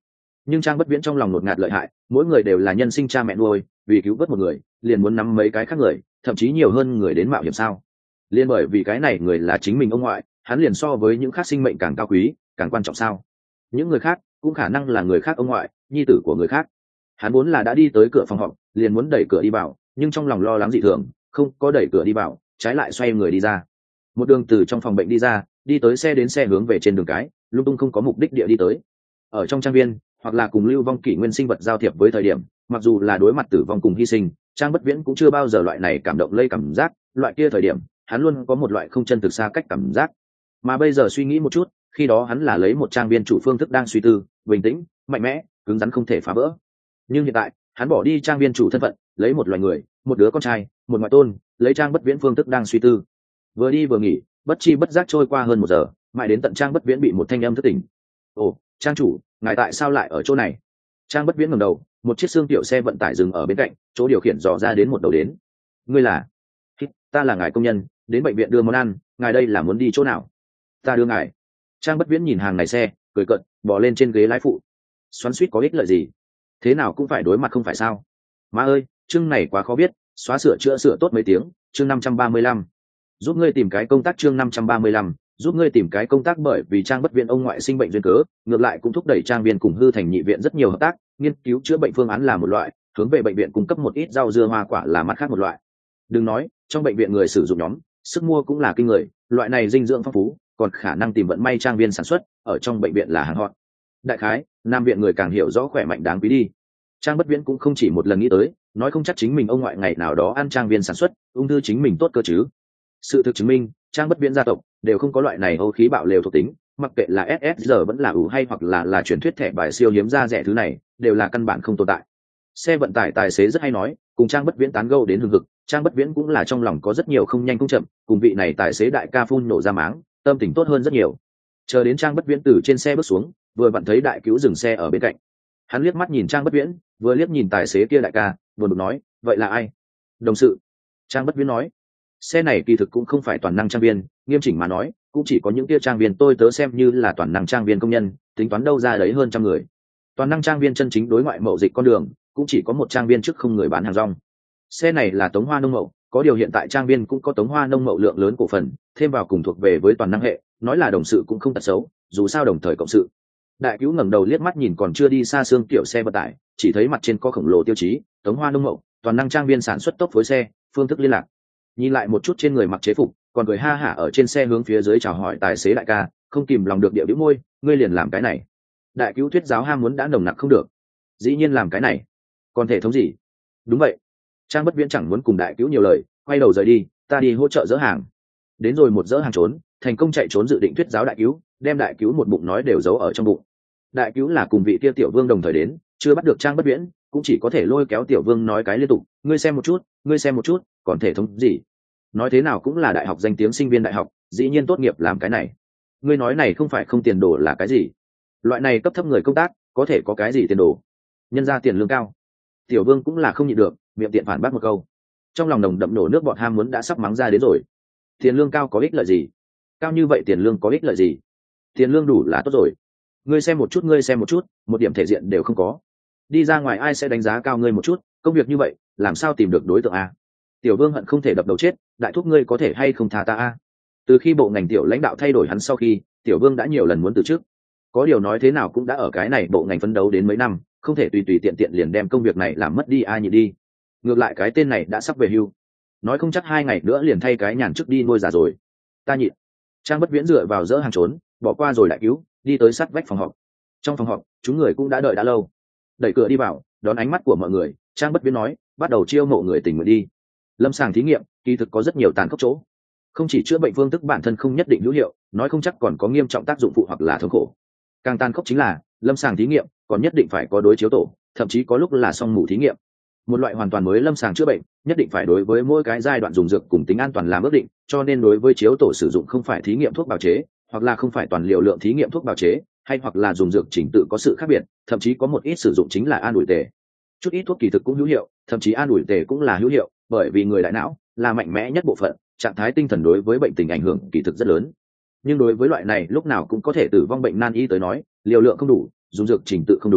nhưng Trang Bất Viễn trong lòng ngột ngạt lợi hại, mỗi người đều là nhân sinh cha mẹ nuôi, vì cứu vớt một người liền muốn nắm mấy cái khác người, thậm chí nhiều hơn người đến mạo hiểm sao? Liên bởi vì cái này người là chính mình ông ngoại, hắn liền so với những khác sinh mệnh càng cao quý, càng quan trọng sao? Những người khác cũng khả năng là người khác ông ngoại, nhi tử của người khác. Hắn vốn là đã đi tới cửa phòng họp, liền muốn đẩy cửa đi vào, nhưng trong lòng lo lắng dị thường, không có đẩy cửa đi vào, trái lại xoay người đi ra. Một đường từ trong phòng bệnh đi ra, đi tới xe đến xe hướng về trên đường cái, lung tung không có mục đích địa đi tới. Ở trong trang viên, hoặc là cùng lưu vong kỷ nguyên sinh vật giao thiệp với thời điểm, mặc dù là đối mặt tử vong cùng hy sinh, Trang Bất Viễn cũng chưa bao giờ loại này cảm động lây cảm giác, loại kia thời điểm, hắn luôn có một loại không chân thực xa cách cảm giác. Mà bây giờ suy nghĩ một chút, khi đó hắn là lấy một trang viên chủ phương thức đang suy tư, bình tĩnh, mạnh mẽ, cứng rắn không thể phá vỡ. Nhưng hiện tại, hắn bỏ đi trang viên chủ thân phận, lấy một loài người, một đứa con trai, một ngoại tôn, lấy Trang Bất Viễn phương thức đang suy tư. Vừa đi vừa nghỉ, bất chi bất giác trôi qua hơn 1 giờ, mãi đến tận Trang Bất Viễn bị một thanh âm thức tỉnh. "Ồ, Trang chủ, ngài tại sao lại ở chỗ này?" Trang Bất Viễn ngẩng đầu, một chiếc xương tiểu xe vận tải dừng ở bên cạnh, chỗ điều khiển dò ra đến một đầu đến. "Ngươi là?" "Ta là ngài công nhân, đến bệnh viện đưa món ăn, ngài đây là muốn đi chỗ nào?" "Ta đưa ngài." Trang Bất Viễn nhìn hàng này xe, cười cợt, bò lên trên ghế lái phụ. Xoắn xuýt có ích lợi gì? Thế nào cũng phải đối mặt không phải sao? Má ơi, chương này quá khó biết, xóa sửa chữa sửa tốt mấy tiếng. Chương 535. Giúp ngươi tìm cái công tác. Chương 535. Giúp ngươi tìm cái công tác. Bởi vì Trang Bất Viễn ông ngoại sinh bệnh duyên cớ, ngược lại cũng thúc đẩy trang viên cùng hư thành nhị viện rất nhiều hợp tác, nghiên cứu chữa bệnh phương án là một loại, hướng về bệnh viện cung cấp một ít rau dưa hoa quả là mặt khác một loại. Đừng nói, trong bệnh viện người sử dụng nhóm, sức mua cũng là kinh người, loại này dinh dưỡng phong phú, còn khả năng tìm vận may trang viên sản xuất, ở trong bệnh viện là hàng hot. Đại khái, nam viện người càng hiểu rõ khỏe mạnh đáng quý đi. Trang Bất Viễn cũng không chỉ một lần nghĩ tới, nói không chắc chính mình ông ngoại ngày nào đó ăn trang viên sản xuất, ung thư chính mình tốt cơ chứ. Sự thực chứng minh, Trang Bất Viễn gia tộc đều không có loại này âu khí bạo lều thuộc tính, mặc kệ là SSR vẫn là ủ hay hoặc là truyền thuyết thẻ bài siêu hiếm ra rẻ thứ này, đều là căn bản không tồn tại. Xe vận tải tài xế rất hay nói, cùng Trang Bất Viễn tán gẫu đến hừng hực, Trang Bất Viễn cũng là trong lòng có rất nhiều không nhanh không chậm, cùng vị này tài xế đại ca phun nổ ra máng, tâm tình tốt hơn rất nhiều. Chờ đến Trang Bất Viễn từ trên xe bước xuống, vừa vặn thấy đại cứu dừng xe ở bên cạnh. Hắn liếc mắt nhìn Trang Bất Viễn, vừa liếc nhìn tài xế kia đại ca, vừa bực nói, vậy là ai? Đồng sự. Trang Bất Viễn nói, xe này kỳ thực cũng không phải toàn năng trang viên, nghiêm chỉnh mà nói, cũng chỉ có những kia trang viên tôi tớ xem như là toàn năng trang viên công nhân, tính toán đâu ra đấy hơn 100 người. Toàn năng trang viên chân chính đối ngoại mậu dịch con đường, cũng chỉ có một trang viên trước không người bán hàng rong. Xe này là Tống Hoa nông mậu, có điều hiện tại trang viên cũng có Tống Hoa nông mậu lượng lớn cổ phần, thêm vào cùng thuộc về với toàn năng hệ, nói là đồng sự cũng không tật xấu, dù sao đồng thời cộng sự. Đại cứu ngẩng đầu liếc mắt nhìn còn chưa đi xa xương kiểu xe vận tải, chỉ thấy mặt trên có khổng lồ tiêu chí, Tống Hoa nông mậu, toàn năng trang viên sản xuất tốc phối xe, phương thức liên lạc. Nhìn lại một chút trên người mặc chế phục, còn cười ha hả ở trên xe hướng phía dưới chào hỏi tài xế đại ca, không kìm lòng được địa bĩu môi, ngươi liền làm cái này. Đại cứu thuyết giáo ham muốn đã nồng nặc không được, dĩ nhiên làm cái này, còn thể thống gì? Đúng vậy. Trang Bất Viễn chẳng muốn cùng đại cứu nhiều lời, quay đầu rời đi, ta đi hỗ trợ dỡ hàng. Đến rồi một dỡ hàng trốn, thành công chạy trốn dự định thuyết giáo đại cứu, đem đại cứu một bụng nói đều giấu ở trong bụng. Đại cứu là cùng vị kia tiểu vương đồng thời đến, chưa bắt được Trang Bất Viễn, cũng chỉ có thể lôi kéo tiểu vương nói cái liên tục, ngươi xem một chút, ngươi xem một chút, còn thể thống gì? Nói thế nào cũng là đại học danh tiếng sinh viên đại học, dĩ nhiên tốt nghiệp làm cái này. Ngươi nói này không phải không tiền đồ là cái gì? Loại này cấp thấp người công tác, có thể có cái gì tiền đồ? Nhân ra tiền lương cao. Tiểu vương cũng là không nhịn được, miệng tiện phản bác một câu. Trong lòng nồng đậm nổ nước bọt ham muốn đã sắp mắng ra đến rồi. Tiền lương cao có ích lợi gì? Cao như vậy tiền lương có ích lợi gì? Tiền lương đủ là tốt rồi. Ngươi xem một chút, ngươi xem một chút, một điểm thể diện đều không có. Đi ra ngoài ai sẽ đánh giá cao ngươi một chút, công việc như vậy, làm sao tìm được đối tượng a? Tiểu vương hận không thể đập đầu chết, đại thúc ngươi có thể hay không tha ta a? Từ khi bộ ngành tiểu lãnh đạo thay đổi hắn sau khi, tiểu vương đã nhiều lần muốn từ chức. Có điều nói thế nào cũng đã ở cái này bộ ngành phấn đấu đến mấy năm, không thể tùy tùy tiện tiện liền đem công việc này làm mất đi ai nhịn đi. Ngược lại cái tên này đã sắp về hưu, nói không chắc 2 ngày nữa liền thay cái nhàn chức đi nuôi già rồi. Ta nhịn. Trang Bất Viễn dựa vào dỡ hàng trốn, bỏ qua rồi đại cứu, đi tới sát vách phòng họp. Trong phòng họp, chúng người cũng đã đợi đã lâu. Đẩy cửa đi vào, đón ánh mắt của mọi người, Trang Bất Viễn nói, bắt đầu chiêu mộ người tình nguyện đi. Lâm sàng thí nghiệm, kỳ thực có rất nhiều tàn khốc chỗ. Không chỉ chữa bệnh phương thức bản thân không nhất định hữu hiệu, nói không chắc còn có nghiêm trọng tác dụng phụ hoặc là thống khổ. Càng tàn khốc chính là, lâm sàng thí nghiệm còn nhất định phải có đối chiếu tổ, thậm chí có lúc là song mù thí nghiệm. Một loại hoàn toàn mới lâm sàng chữa bệnh, nhất định phải đối với mỗi cái giai đoạn dùng dược cùng tính an toàn làm ước định, cho nên đối với chiếu tổ sử dụng không phải thí nghiệm thuốc bào chế, hoặc là không phải toàn liều lượng thí nghiệm thuốc bào chế, hay hoặc là dùng dược chỉnh tự có sự khác biệt, thậm chí có một ít sử dụng chính là an ủi tề. Chút ít thuốc kỳ thực cũng hữu hiệu, thậm chí an ủi tề cũng là hữu hiệu, bởi vì người đại não là mạnh mẽ nhất bộ phận, trạng thái tinh thần đối với bệnh tình ảnh hưởng kỳ thực rất lớn. Nhưng đối với loại này lúc nào cũng có thể tử vong bệnh nan y tới nói, liều lượng không đủ, dùng dược chỉnh tự không đúng,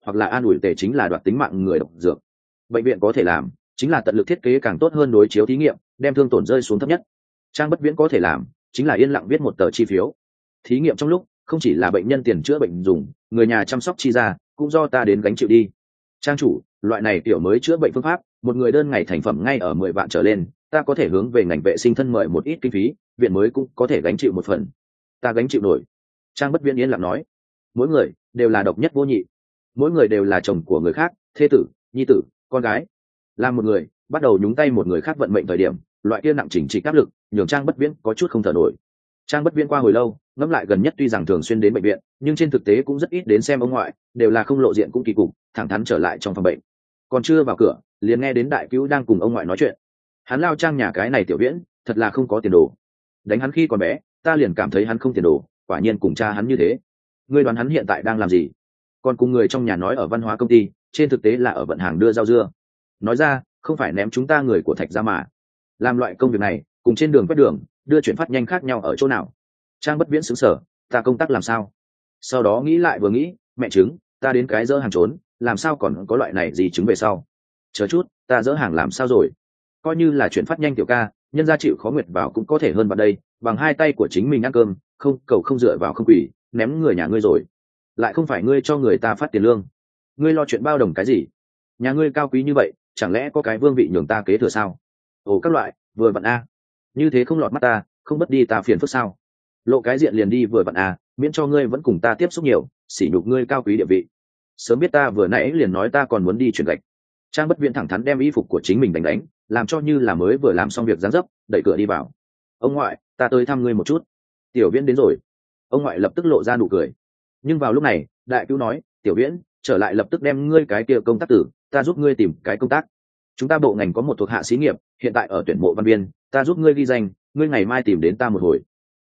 hoặc là an ủi tề chính là đoạt tính mạng người độc dược. Bệnh viện có thể làm chính là tận lực thiết kế càng tốt hơn đối chiếu thí nghiệm, đem thương tổn rơi xuống thấp nhất. Trang Bất Viễn có thể làm chính là yên lặng viết một tờ chi phiếu. Thí nghiệm trong lúc không chỉ là bệnh nhân tiền chữa bệnh dùng, người nhà chăm sóc chi ra cũng do ta đến gánh chịu đi. Trang chủ, loại này tiểu mới chữa bệnh phương pháp, một người đơn ngày thành phẩm ngay ở 10 vạn trở lên, ta có thể hướng về ngành vệ sinh thân mời một ít kinh phí, viện mới cũng có thể gánh chịu một phần. Ta gánh chịu nổi. Trang Bất Viễn yên lặng nói, mỗi người đều là độc nhất vô nhị, mỗi người đều là chồng của người khác, thê tử, nhi tử, con gái. Làm một người bắt đầu nhúng tay một người khác vận mệnh thời điểm, loại kia nặng chỉnh trị áp lực nhường Trang Bất Viễn có chút không thở nổi. Trang Bất Viễn qua hồi lâu ngẫm lại, gần nhất tuy rằng thường xuyên đến bệnh viện, nhưng trên thực tế cũng rất ít đến xem ông ngoại, đều là không lộ diện cũng kỳ cục, thẳng thắn trở lại trong phòng bệnh. Còn chưa vào cửa liền nghe đến đại cứu đang cùng ông ngoại nói chuyện. Hắn lao Trang nhà cái này tiểu Viễn thật là không có tiền đồ, đánh hắn khi còn bé ta liền cảm thấy hắn không tiền đồ, quả nhiên cùng cha hắn như thế. Ngươi đoán hắn hiện tại đang làm gì? Còn cùng người trong nhà nói ở văn hóa công ty, trên thực tế là ở vận hàng đưa rau dưa. Nói ra không phải ném chúng ta người của Thạch ra mà. Làm loại công việc này cùng trên đường quét đường đưa chuyển phát nhanh khác nhau ở chỗ nào? Trang Bất Viễn sững sờ, ta công tác làm sao? Sau đó nghĩ lại vừa nghĩ, mẹ chứng, ta đến cái dỡ hàng trốn, làm sao còn có loại này gì chứng về sau? Chờ chút, ta dỡ hàng làm sao rồi? Coi như là chuyển phát nhanh tiểu ca, nhân gia chịu khó nguyệt vào cũng có thể hơn vào đây, bằng hai tay của chính mình ăn cơm, không cầu không dựa vào không quỷ, ném người nhà ngươi rồi. Lại không phải ngươi cho người ta phát tiền lương, ngươi lo chuyện bao đồng cái gì? Nhà ngươi cao quý như vậy, chẳng lẽ có cái vương vị nhường ta kế thừa sao? Ồ các loại, vừa vặn a, như thế không lọt mắt ta, không mất đi ta phiền phức sao? Lộ cái diện liền đi vừa vặn a, miễn cho ngươi vẫn cùng ta tiếp xúc nhiều, sỉ nhục ngươi cao quý địa vị. Sớm biết ta vừa nãy liền nói ta còn muốn đi chuyển gạch. Trang Bất Viễn thẳng thắn đem y phục của chính mình đánh, làm cho như là mới vừa làm xong việc giáng dấp, đẩy cửa đi vào. Ông ngoại, ta tới thăm ngươi một chút. Tiểu Viễn đến rồi. Ông ngoại lập tức lộ ra nụ cười. Nhưng vào lúc này đại cứu nói, Tiểu Viễn trở lại lập tức đem ngươi cái kia công tác tử, ta giúp ngươi tìm cái công tác. Chúng ta bộ ngành có một thuộc hạ xí nghiệp hiện tại ở tuyển mộ văn viên, ta giúp ngươi ghi danh, ngươi ngày mai tìm đến ta một hồi.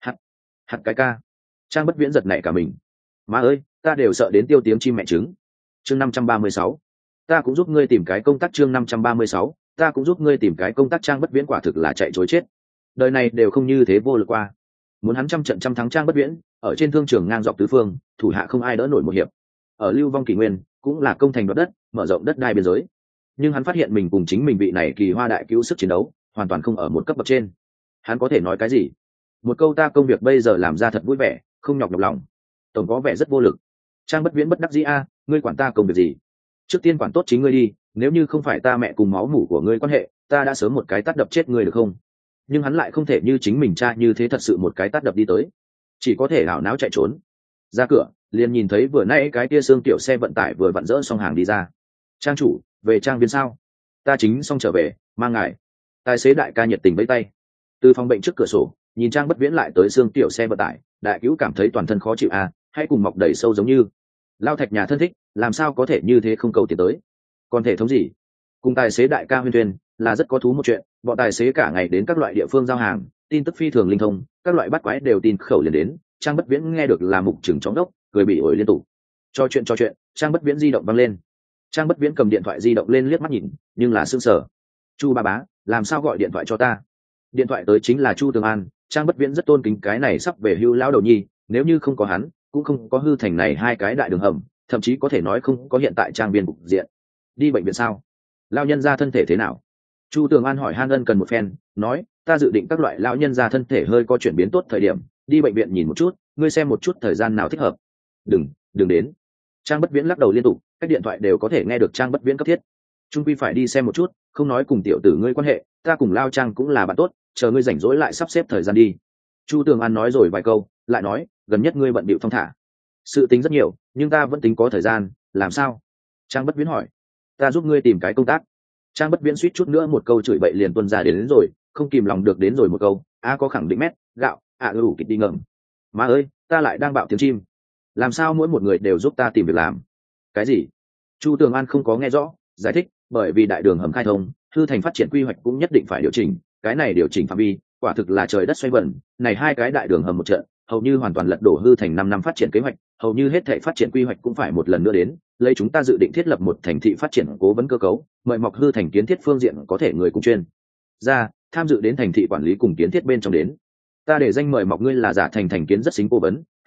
Hạt cái ca. Trang Bất Viễn giật nảy cả mình. Má ơi, ta đều sợ đến tiêu tiếng chim mẹ trứng. Chương 536. Ta cũng giúp ngươi tìm cái công tác. Chương 536. Ta cũng giúp ngươi tìm cái công tác. Trang Bất Viễn quả thực là chạy chối chết. Đời này đều không như thế vô lực qua. Muốn hắn trăm trận trăm thắng Trang Bất Viễn, ở trên thương trường ngang dọc tứ phương, thủ hạ không ai đỡ nổi một hiệp. Ở Lưu Vong Kỷ Nguyên, cũng là công thành đoạt đất, mở rộng đất đai biên giới. Nhưng hắn phát hiện mình cùng chính mình vị này kỳ hoa đại cứu sức chiến đấu, hoàn toàn không ở một cấp bậc trên. Hắn có thể nói cái gì? Một câu ta công việc bây giờ làm ra thật vui vẻ, không nhọc nhọc lòng. Tổng có vẻ rất vô lực. Trang Bất Viễn bất đắc dĩ a, ngươi quản ta công việc gì? Trước tiên quản tốt chính ngươi đi, nếu như không phải ta mẹ cùng máu mủ của ngươi quan hệ, ta đã sớm một cái tát đập chết ngươi được không? Nhưng hắn lại không thể như chính mình cha như thế, thật sự một cái tát đập đi tới, chỉ có thể hảo náo chạy trốn. Ra cửa liền nhìn thấy vừa nãy cái kia xương tiểu xe vận tải vừa vặn dỡ xong hàng đi ra. Trang chủ, về trang viên sao? Ta chính xong trở về, mang ngài. Tài xế đại ca nhiệt tình vẫy tay. Từ phòng bệnh trước cửa sổ nhìn Trang Bất Viễn lại tới xương tiểu xe vận tải, đại cứu cảm thấy toàn thân khó chịu a, hay cùng mọc đầy sâu giống như lao Thạch nhà thân thích, làm sao có thể như thế không cầu tiền tới? Còn thể thống gì? Cùng tài xế đại ca huyên thuyên là rất có thú một chuyện, bọn tài xế cả ngày đến các loại địa phương giao hàng, tin tức phi thường linh thông, các loại bắt quái đều tin khẩu liền đến. Trang Bất Viễn nghe được là mục chừng chóng đốc, cười bị ổi liên tục. Cho chuyện Trang Bất Viễn di động văng lên. Trang Bất Viễn cầm điện thoại di động lên liếc mắt nhìn, nhưng là sững sờ. Chu ba bá, làm sao gọi điện thoại cho ta? Điện thoại tới chính là Chu Tường An. Trang Bất Viễn rất tôn kính cái này sắp về hưu lão đầu nhi, nếu như không có hắn, cũng không có hư thành này hai cái đại đường hầm, thậm chí có thể nói không có hiện tại trang viên cục diện. Đi bệnh viện sao? Lão nhân gia thân thể thế nào? Chu Tường An hỏi han ân cần một phen, nói, ta dự định các loại lão nhân gia thân thể hơi có chuyển biến tốt thời điểm, đi bệnh viện nhìn một chút, ngươi xem một chút thời gian nào thích hợp. Đừng đến. Trang Bất Viễn lắc đầu liên tục, các điện thoại đều có thể nghe được Trang Bất Viễn cấp thiết. Trung quy phải đi xem một chút, không nói cùng tiểu tử ngươi quan hệ, ta cùng Lao Trang cũng là bạn tốt, chờ ngươi rảnh rỗi lại sắp xếp thời gian đi. Chu Tường An nói rồi vài câu, lại nói, gần nhất ngươi bận bịu thong thả, sự tính rất nhiều, nhưng ta vẫn tính có thời gian, làm sao? Trang Bất Viễn hỏi. Ta giúp ngươi tìm cái công tác. Trang Bất Viễn suýt chút nữa một câu chửi bậy liền tuôn ra đến rồi, không kìm lòng được đến rồi một câu, a có khẳng định mét, gạo, đủ kịch đi ngầm. Má ơi, ta lại đang bạo tiếng chim. Làm sao mỗi một người đều giúp ta tìm việc làm? Cái gì? Chu Tường An không có nghe rõ, giải thích, bởi vì đại đường hầm khai thông, hư thành phát triển quy hoạch cũng nhất định phải điều chỉnh, cái này điều chỉnh phạm vi, quả thực là trời đất xoay vần, này hai cái đại đường hầm một trận, hầu như hoàn toàn lật đổ hư thành 5 năm phát triển kế hoạch, hầu như hết thảy phát triển quy hoạch cũng phải một lần nữa đến, lấy chúng ta dự định thiết lập một thành thị phát triển cố vấn cơ cấu, mời mọc hư thành kiến thiết phương diện có thể người cùng chuyên ra tham dự đến thành thị quản lý cùng kiến thiết bên trong đến. Ta để danh mời mọc ngươi là giả thành kiến rất xính cố vấn,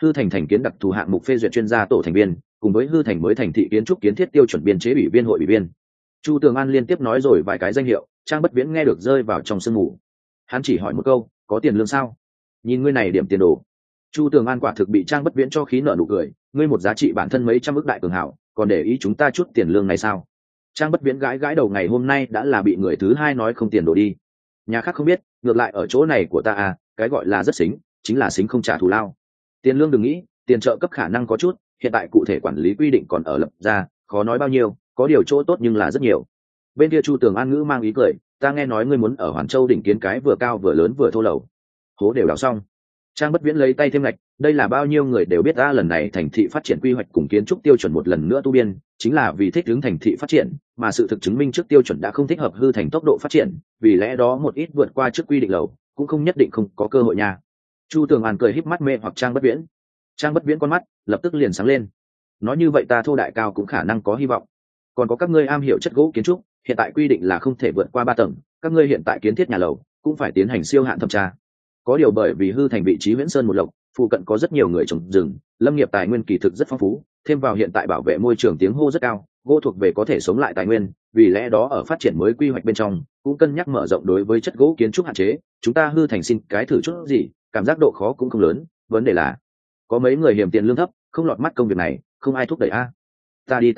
hư thành thành kiến đặc thù hạng mục phê duyệt chuyên gia tổ thành viên, cùng với hư thành mới thành thị kiến trúc kiến thiết tiêu chuẩn biên chế ủy viên hội ủy viên. Chu Tường An liên tiếp nói rồi vài cái danh hiệu, Trang Bất Viễn nghe được rơi vào trong sương mù. Hắn chỉ hỏi một câu, có tiền lương sao? Nhìn ngươi này điểm tiền đồ. Chu Tường An quả thực bị Trang Bất Viễn cho khí nợ nụ cười, ngươi một giá trị bản thân mấy trăm ức đại cường hảo, còn để ý chúng ta chút tiền lương này sao? Trang Bất Viễn gãi gãi đầu, ngày hôm nay đã là bị người thứ hai nói không tiền đồ đi. Nhà khác không biết, ngược lại ở chỗ này của ta à, cái gọi là rất xính, chính là xính không trả thù lao. Tiền lương đừng nghĩ, tiền trợ cấp khả năng có chút, hiện tại cụ thể quản lý quy định còn ở lập ra, khó nói bao nhiêu, có điều chỗ tốt nhưng là rất nhiều. Bên kia Chu Tường An ngữ mang ý cười, ta nghe nói ngươi muốn ở Hoàn Châu đỉnh kiến cái vừa cao vừa lớn vừa thô lầu. Hố đều đào xong. Trang Bất Viễn lấy tay thêm ngạch, đây là bao nhiêu người đều biết ta lần này thành thị phát triển quy hoạch cùng kiến trúc tiêu chuẩn một lần nữa tu biên, chính là vì thích ứng thành thị phát triển, mà sự thực chứng minh trước tiêu chuẩn đã không thích hợp hư thành tốc độ phát triển, vì lẽ đó một ít vượt qua trước quy định lầu, cũng không nhất định không có cơ hội nha. Chu Tường An cười híp mắt mê hoặc Trang Bất Viễn. Trang Bất Viễn con mắt lập tức liền sáng lên. Nói như vậy ta thô đại cao cũng khả năng có hy vọng. Còn có các ngươi am hiểu chất gỗ kiến trúc, hiện tại quy định là không thể vượt qua 3 tầng, các ngươi hiện tại kiến thiết nhà lầu cũng phải tiến hành siêu hạn thẩm tra. Có điều bởi vì hư thành vị trí Viễn Sơn một lộc, phụ cận có rất nhiều người trồng rừng, lâm nghiệp tài nguyên kỳ thực rất phong phú, thêm vào hiện tại bảo vệ môi trường tiếng hô rất cao, gỗ thuộc về có thể sống lại tài nguyên, vì lẽ đó ở phát triển mới quy hoạch bên trong cũng cân nhắc mở rộng đối với chất gỗ kiến trúc hạn chế. Chúng ta hư thành xin cái thử chút gì, cảm giác độ khó cũng không lớn, vấn đề là có mấy người hiểm tiền lương thấp, không lọt mắt công việc này, không ai thúc đẩy a. Ta đi,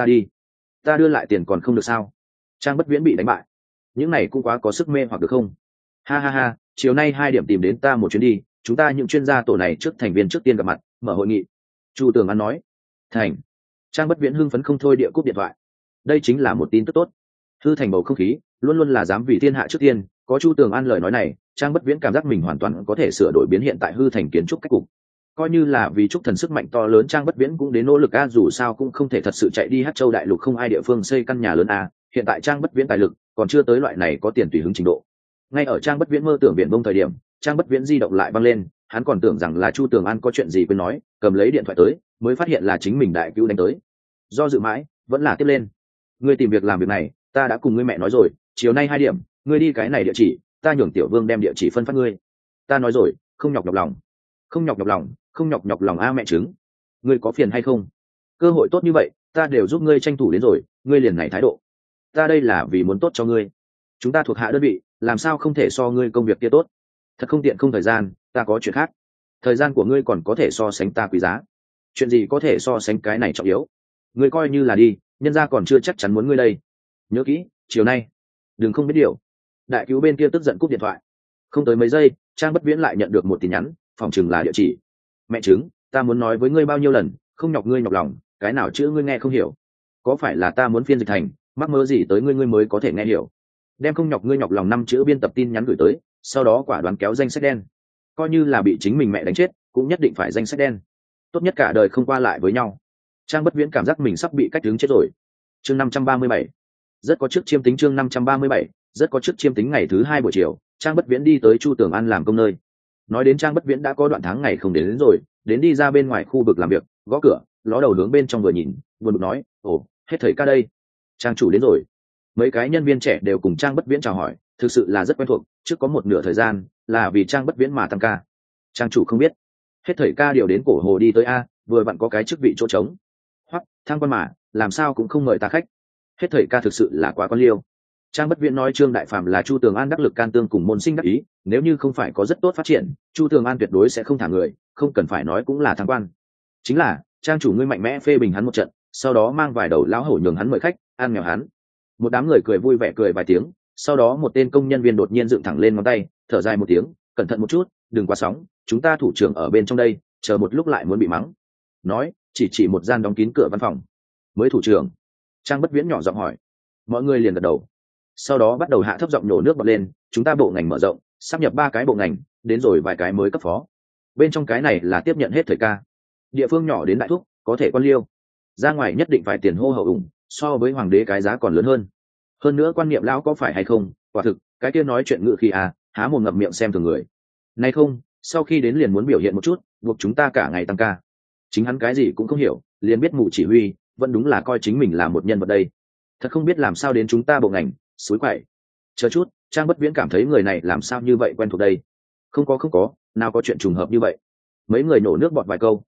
ta đưa lại tiền còn không được sao? Trang Bất Viễn bị đánh bại, những này cũng quá có sức mê hoặc được không? Ha ha ha, chiều nay 2 điểm tìm đến ta một chuyến đi, chúng ta những chuyên gia tổ này trước thành viên trước tiên gặp mặt, mở hội nghị. Chu Tường An nói. Thành. Trang Bất Viễn hưng phấn không thôi địa cúp điện thoại. Đây chính là một tin tức tốt. Hư thành bầu không khí luôn luôn là dám vì thiên hạ trước tiên, có Chu Tường An lời nói này, Trang Bất Viễn cảm giác mình hoàn toàn có thể sửa đổi biến hiện tại hư thành kiến trúc cách cục. Coi như là vì trúc thần sức mạnh to lớn, Trang Bất Viễn cũng đến nỗ lực a, dù sao cũng không thể thật sự chạy đi Hát Châu đại lục không ai địa phương xây căn nhà lớn a, hiện tại Trang Bất Viễn tài lực còn chưa tới loại này có tiền tùy hứng trình độ. Ngay ở Trang Bất Viễn mơ tưởng biển bông thời điểm, Trang Bất Viễn di động lại văng lên, hắn còn tưởng rằng là Chu Tường An có chuyện gì quên nói, cầm lấy điện thoại tới mới phát hiện là chính mình đại cứu đánh tới. Do dự mãi vẫn là tiếp lên. Ngươi tìm việc làm việc này, ta đã cùng ngươi mẹ nói rồi, chiều nay 2 điểm ngươi đi cái này địa chỉ, ta nhường Tiểu Vương đem địa chỉ phân phát ngươi. Ta nói rồi, không nhọc nhọc lòng, không nhọc nhọc lòng, không nhọc nhọc lòng a mẹ chứng. Ngươi có phiền hay không? Cơ hội tốt như vậy ta đều giúp ngươi tranh thủ đến rồi, ngươi liền này thái độ. Ta đây là vì muốn tốt cho ngươi, chúng ta thuộc hạ đơn vị, làm sao không thể so ngươi công việc kia tốt. Thật không tiện không thời gian, ta có chuyện khác. Thời gian của ngươi còn có thể so sánh ta quý giá. Chuyện gì có thể so sánh cái này trọng yếu? Ngươi coi như là đi, nhân gia còn chưa chắc chắn muốn ngươi đây. Nhớ kỹ, chiều nay đừng không biết điều. Đại cứu bên kia tức giận cúp điện thoại. Không tới mấy giây, Trang Bất Viễn lại nhận được một tin nhắn, phòng chừng là địa chỉ. Mẹ chứng, ta muốn nói với ngươi bao nhiêu lần, không nhọc ngươi nhọc lòng, cái nào chữ ngươi nghe không hiểu. Có phải là ta muốn phiên dịch thành mắc mơ gì tới ngươi mới có thể nghe hiểu. Đem không nhọc ngươi nhọc lòng 5 chữ biên tập tin nhắn gửi tới, sau đó quả đoán kéo danh sách đen. Coi như là bị chính mình mẹ đánh chết cũng nhất định phải danh sách đen, tốt nhất cả đời không qua lại với nhau. Trang Bất Viễn cảm giác mình sắp bị cách đứng chết rồi. Chương 537. Rất có trước chiêm tính. Chương 537. Rất có trước chiêm tính. Ngày thứ 2 buổi chiều, Trang Bất Viễn đi tới Chu Tường An làm công nơi. Nói đến Trang Bất Viễn đã có đoạn tháng ngày không đến rồi, đến đi ra bên ngoài khu vực làm việc, gõ cửa, ló đầu hướng bên trong vừa nhìn, vừa bực nói, ồ, hết thầy ca đây. Trang chủ đến rồi. Mấy cái nhân viên trẻ đều cùng Trang Bất Viễn chào hỏi, thực sự là rất quen thuộc, trước có một nửa thời gian là vì Trang Bất Viễn mà tăng ca. Trang chủ không biết, hết thầy ca điều đến cổ hồ đi tới a, vừa vặn có cái chức vị chỗ trống. Hoặc thang quan mà, làm sao cũng không mời ta khách. Hết thầy ca thực sự là quá quan liêu. Trang Bất Viễn nói Trương Đại Phạm là Chu Tường An đắc lực can tương cùng môn sinh đắc ý, nếu như không phải có rất tốt phát triển, Chu Tường An tuyệt đối sẽ không thả người, không cần phải nói cũng là thăng quan. Chính là Trang chủ ngươi mạnh mẽ phê bình hắn một trận, sau đó mang vài đầu lão hổ nhường hắn mời khách ăn nghèo hắn. Một đám người cười vui vẻ cười vài tiếng, sau đó một tên công nhân viên đột nhiên dựng thẳng lên ngón tay, thở dài một tiếng, cẩn thận một chút, đừng quá sóng, chúng ta thủ trưởng ở bên trong đây, chờ một lúc lại muốn bị mắng. Nói chỉ một gian đóng kín cửa văn phòng. Mới thủ trưởng? Trang Bất Viễn nhỏ giọng hỏi. Mọi người liền gật đầu, sau đó bắt đầu hạ thấp giọng nhổ nước bọt lên, chúng ta bộ ngành mở rộng, sắp nhập 3 cái bộ ngành, đến rồi vài cái mới cấp phó. Bên trong cái này là tiếp nhận hết thời ca, địa phương nhỏ đến đại thúc có thể quan liêu, ra ngoài nhất định phải tiền hô hậu ủng, so với hoàng đế cái giá còn lớn hơn nữa quan niệm lão có phải hay không, quả thực cái kia nói chuyện ngự khi à, há mồm ngậm miệng xem thường người. Này không, sau khi đến liền muốn biểu hiện một chút, buộc chúng ta cả ngày tăng ca. Chính hắn cái gì cũng không hiểu, liền biết mù chỉ huy, vẫn đúng là coi chính mình là một nhân vật đây. Thật không biết làm sao đến chúng ta bộ ngành, suối quậy. Chờ chút, Trang Bất Viễn cảm thấy người này làm sao như vậy quen thuộc đây. Không có, nào có chuyện trùng hợp như vậy. Mấy người nổ nước bọt vài câu,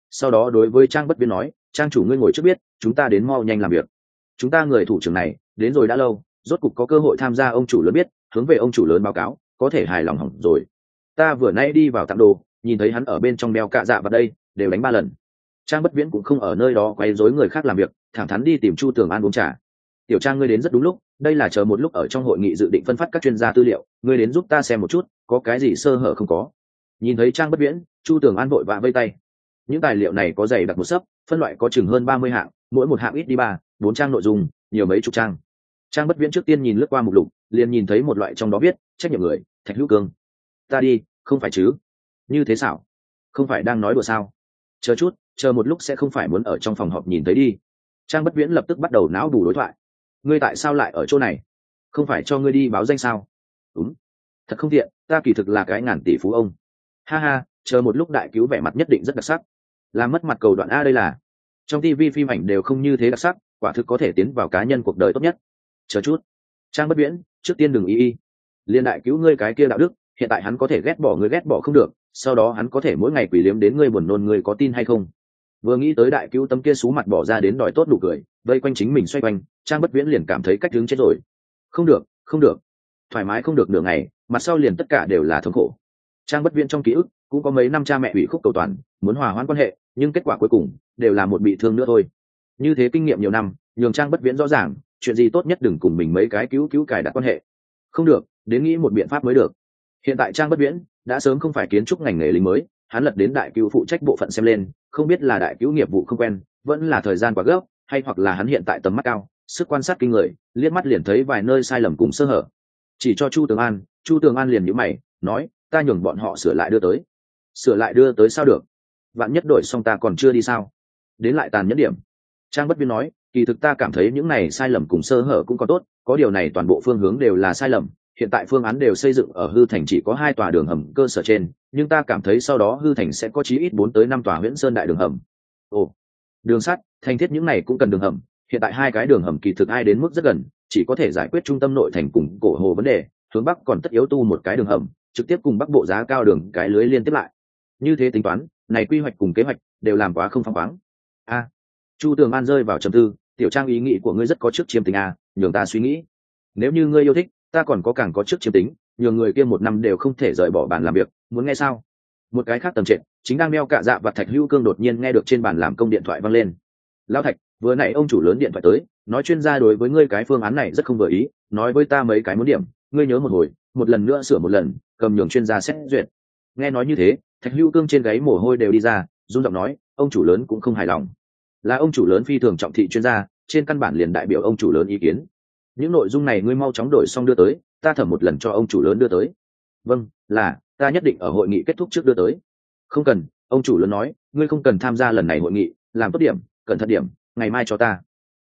sau đó đối với Trang Bất Viễn nói, Trang chủ ngươi ngồi trước biết, chúng ta đến mau nhanh làm việc. Chúng ta người thủ trưởng này đến rồi đã lâu, rốt cục có cơ hội tham gia ông chủ lớn biết, hướng về ông chủ lớn báo cáo, có thể hài lòng hỏng rồi. Ta vừa nay đi vào tặng đồ, nhìn thấy hắn ở bên trong đeo cạ dạ vào đây, đều đánh 3 lần. Trang Bất Viễn cũng không ở nơi đó quấy rối người khác làm việc, thẳng thắn đi tìm Chu Tường An uống trà. Tiểu Trang ngươi đến rất đúng lúc, đây là chờ một lúc ở trong hội nghị dự định phân phát các chuyên gia tư liệu, ngươi đến giúp ta xem một chút, có cái gì sơ hở không có. Nhìn thấy Trang Bất Viễn, Chu Tường An vội vã vây tay. Những tài liệu này có dày đặc một sấp, phân loại có chừng hơn 30 hạng, mỗi một hạng ít đi 4 trang nội dung, nhiều mấy chục trang. Trang Bất Viễn trước tiên nhìn lướt qua mục lục, liền nhìn thấy một loại trong đó viết trách nhiệm người, Thạch Hữu Cương. Ta đi, không phải chứ? Như thế xảo, không phải đang nói đùa sao? Chờ chút, chờ một lúc sẽ không phải muốn ở trong phòng họp nhìn thấy đi. Trang Bất Viễn lập tức bắt đầu não bù đối thoại. Ngươi tại sao lại ở chỗ này? Không phải cho ngươi đi báo danh sao? Đúng, thật không tiện, ta kỳ thực là cái ngàn tỷ phú ông. Ha ha, chờ một lúc đại cứu vẻ mặt nhất định rất đặc sắc. Làm mất mặt cầu đoạn A đây là. Trong TV phim ảnh đều không như thế đặc sắc, quả thực có thể tiến vào cá nhân cuộc đời tốt nhất. Chờ chút, Trang Bất Viễn, trước tiên đừng y. Liên đại cứu ngươi cái kia đạo đức, hiện tại hắn có thể ghét bỏ ngươi ghét bỏ không được, sau đó hắn có thể mỗi ngày quỷ liếm đến ngươi buồn nôn, ngươi có tin hay không? Vừa nghĩ tới đại cứu tấm kia sú mặt bỏ ra đến đòi tốt nụ cười, vây quanh chính mình xoay quanh, Trang Bất Viễn liền cảm thấy cách đứng chết rồi. Không được, không được, thoải mái không được nửa ngày, mặt sau liền tất cả đều là thống khổ. Trang Bất Viễn trong ký ức cũng có mấy năm cha mẹ ủy khúc cầu toàn, muốn hòa hoãn quan hệ, nhưng kết quả cuối cùng đều là một bị thương nữa thôi. Như thế kinh nghiệm nhiều năm, nhường Trang Bất Viễn rõ ràng, chuyện gì tốt nhất đừng cùng mình mấy cái cứu cài đặt quan hệ. Không được, đến nghĩ một biện pháp mới được. Hiện tại Trang Bất Viễn đã sớm không phải kiến trúc ngành nghề lính mới, hắn lật đến đại cứu phụ trách bộ phận xem lên, không biết là đại cứu nghiệp vụ không quen, vẫn là thời gian quá gấp, hay hoặc là hắn hiện tại tầm mắt cao, sức quan sát kinh người, liếc mắt liền thấy vài nơi sai lầm cùng sơ hở. Chỉ cho Chu Tường An liền nhíu mày, nói, ta nhường bọn họ sửa lại đưa tới. Sửa lại đưa tới sao được? Vạn nhất đổi xong ta còn chưa đi sao? Đến lại tàn nhẫn điểm. Trang Bất Viễn nói, kỳ thực ta cảm thấy những này sai lầm cùng sơ hở cũng có tốt, có điều này toàn bộ phương hướng đều là sai lầm. Hiện tại phương án đều xây dựng ở hư thành chỉ có 2 tòa đường hầm cơ sở trên, nhưng ta cảm thấy sau đó hư thành sẽ có chí ít 4 tới 5 tòa Huyễn Sơn đại đường hầm. Ồ, đường sắt, thành thiết những này cũng cần đường hầm. Hiện tại 2 cái đường hầm kỳ thực ai đến mức rất gần, chỉ có thể giải quyết trung tâm nội thành cùng cổ hồ vấn đề, hướng bắc còn tất yếu tu một cái đường hầm, trực tiếp cùng bắc bộ giá cao đường cái lưới liên tiếp lại. Như thế tính toán, này quy hoạch cùng kế hoạch đều làm quá không phăng khoáng. Chu Tường An rơi vào trầm tư, tiểu Trang ý nghĩ của ngươi rất có trước chiêm tính nhường ta suy nghĩ. Nếu như ngươi yêu thích, ta còn có càng có trước chiêm tính, nhường người kia 1 năm đều không thể rời bỏ bàn làm việc, muốn nghe sao? Một cái khác tầm trệt, chính đang đeo cạ dạ và Thạch Hữu Cương đột nhiên nghe được trên bàn làm công điện thoại vang lên. Lão Thạch, vừa nãy ông chủ lớn điện thoại tới, nói chuyên gia đối với ngươi cái phương án này rất không vừa ý, nói với ta mấy cái muốn điểm, ngươi nhớ một hồi, một lần nữa sửa một lần, cầm nhường chuyên gia xét duyệt. Nghe nói như thế, Thạch Hữu Cương trên gáy mồ hôi đều đi ra, run giọng nói, ông chủ lớn cũng không hài lòng. Là ông chủ lớn phi thường trọng thị chuyên gia, trên căn bản liền đại biểu ông chủ lớn ý kiến. Những nội dung này ngươi mau chóng đổi xong đưa tới, ta thẩm một lần cho ông chủ lớn đưa tới. Vâng, là, ta nhất định ở hội nghị kết thúc trước đưa tới. Không cần, ông chủ lớn nói, ngươi không cần tham gia lần này hội nghị, làm tốt điểm, cẩn thận điểm, ngày mai cho ta.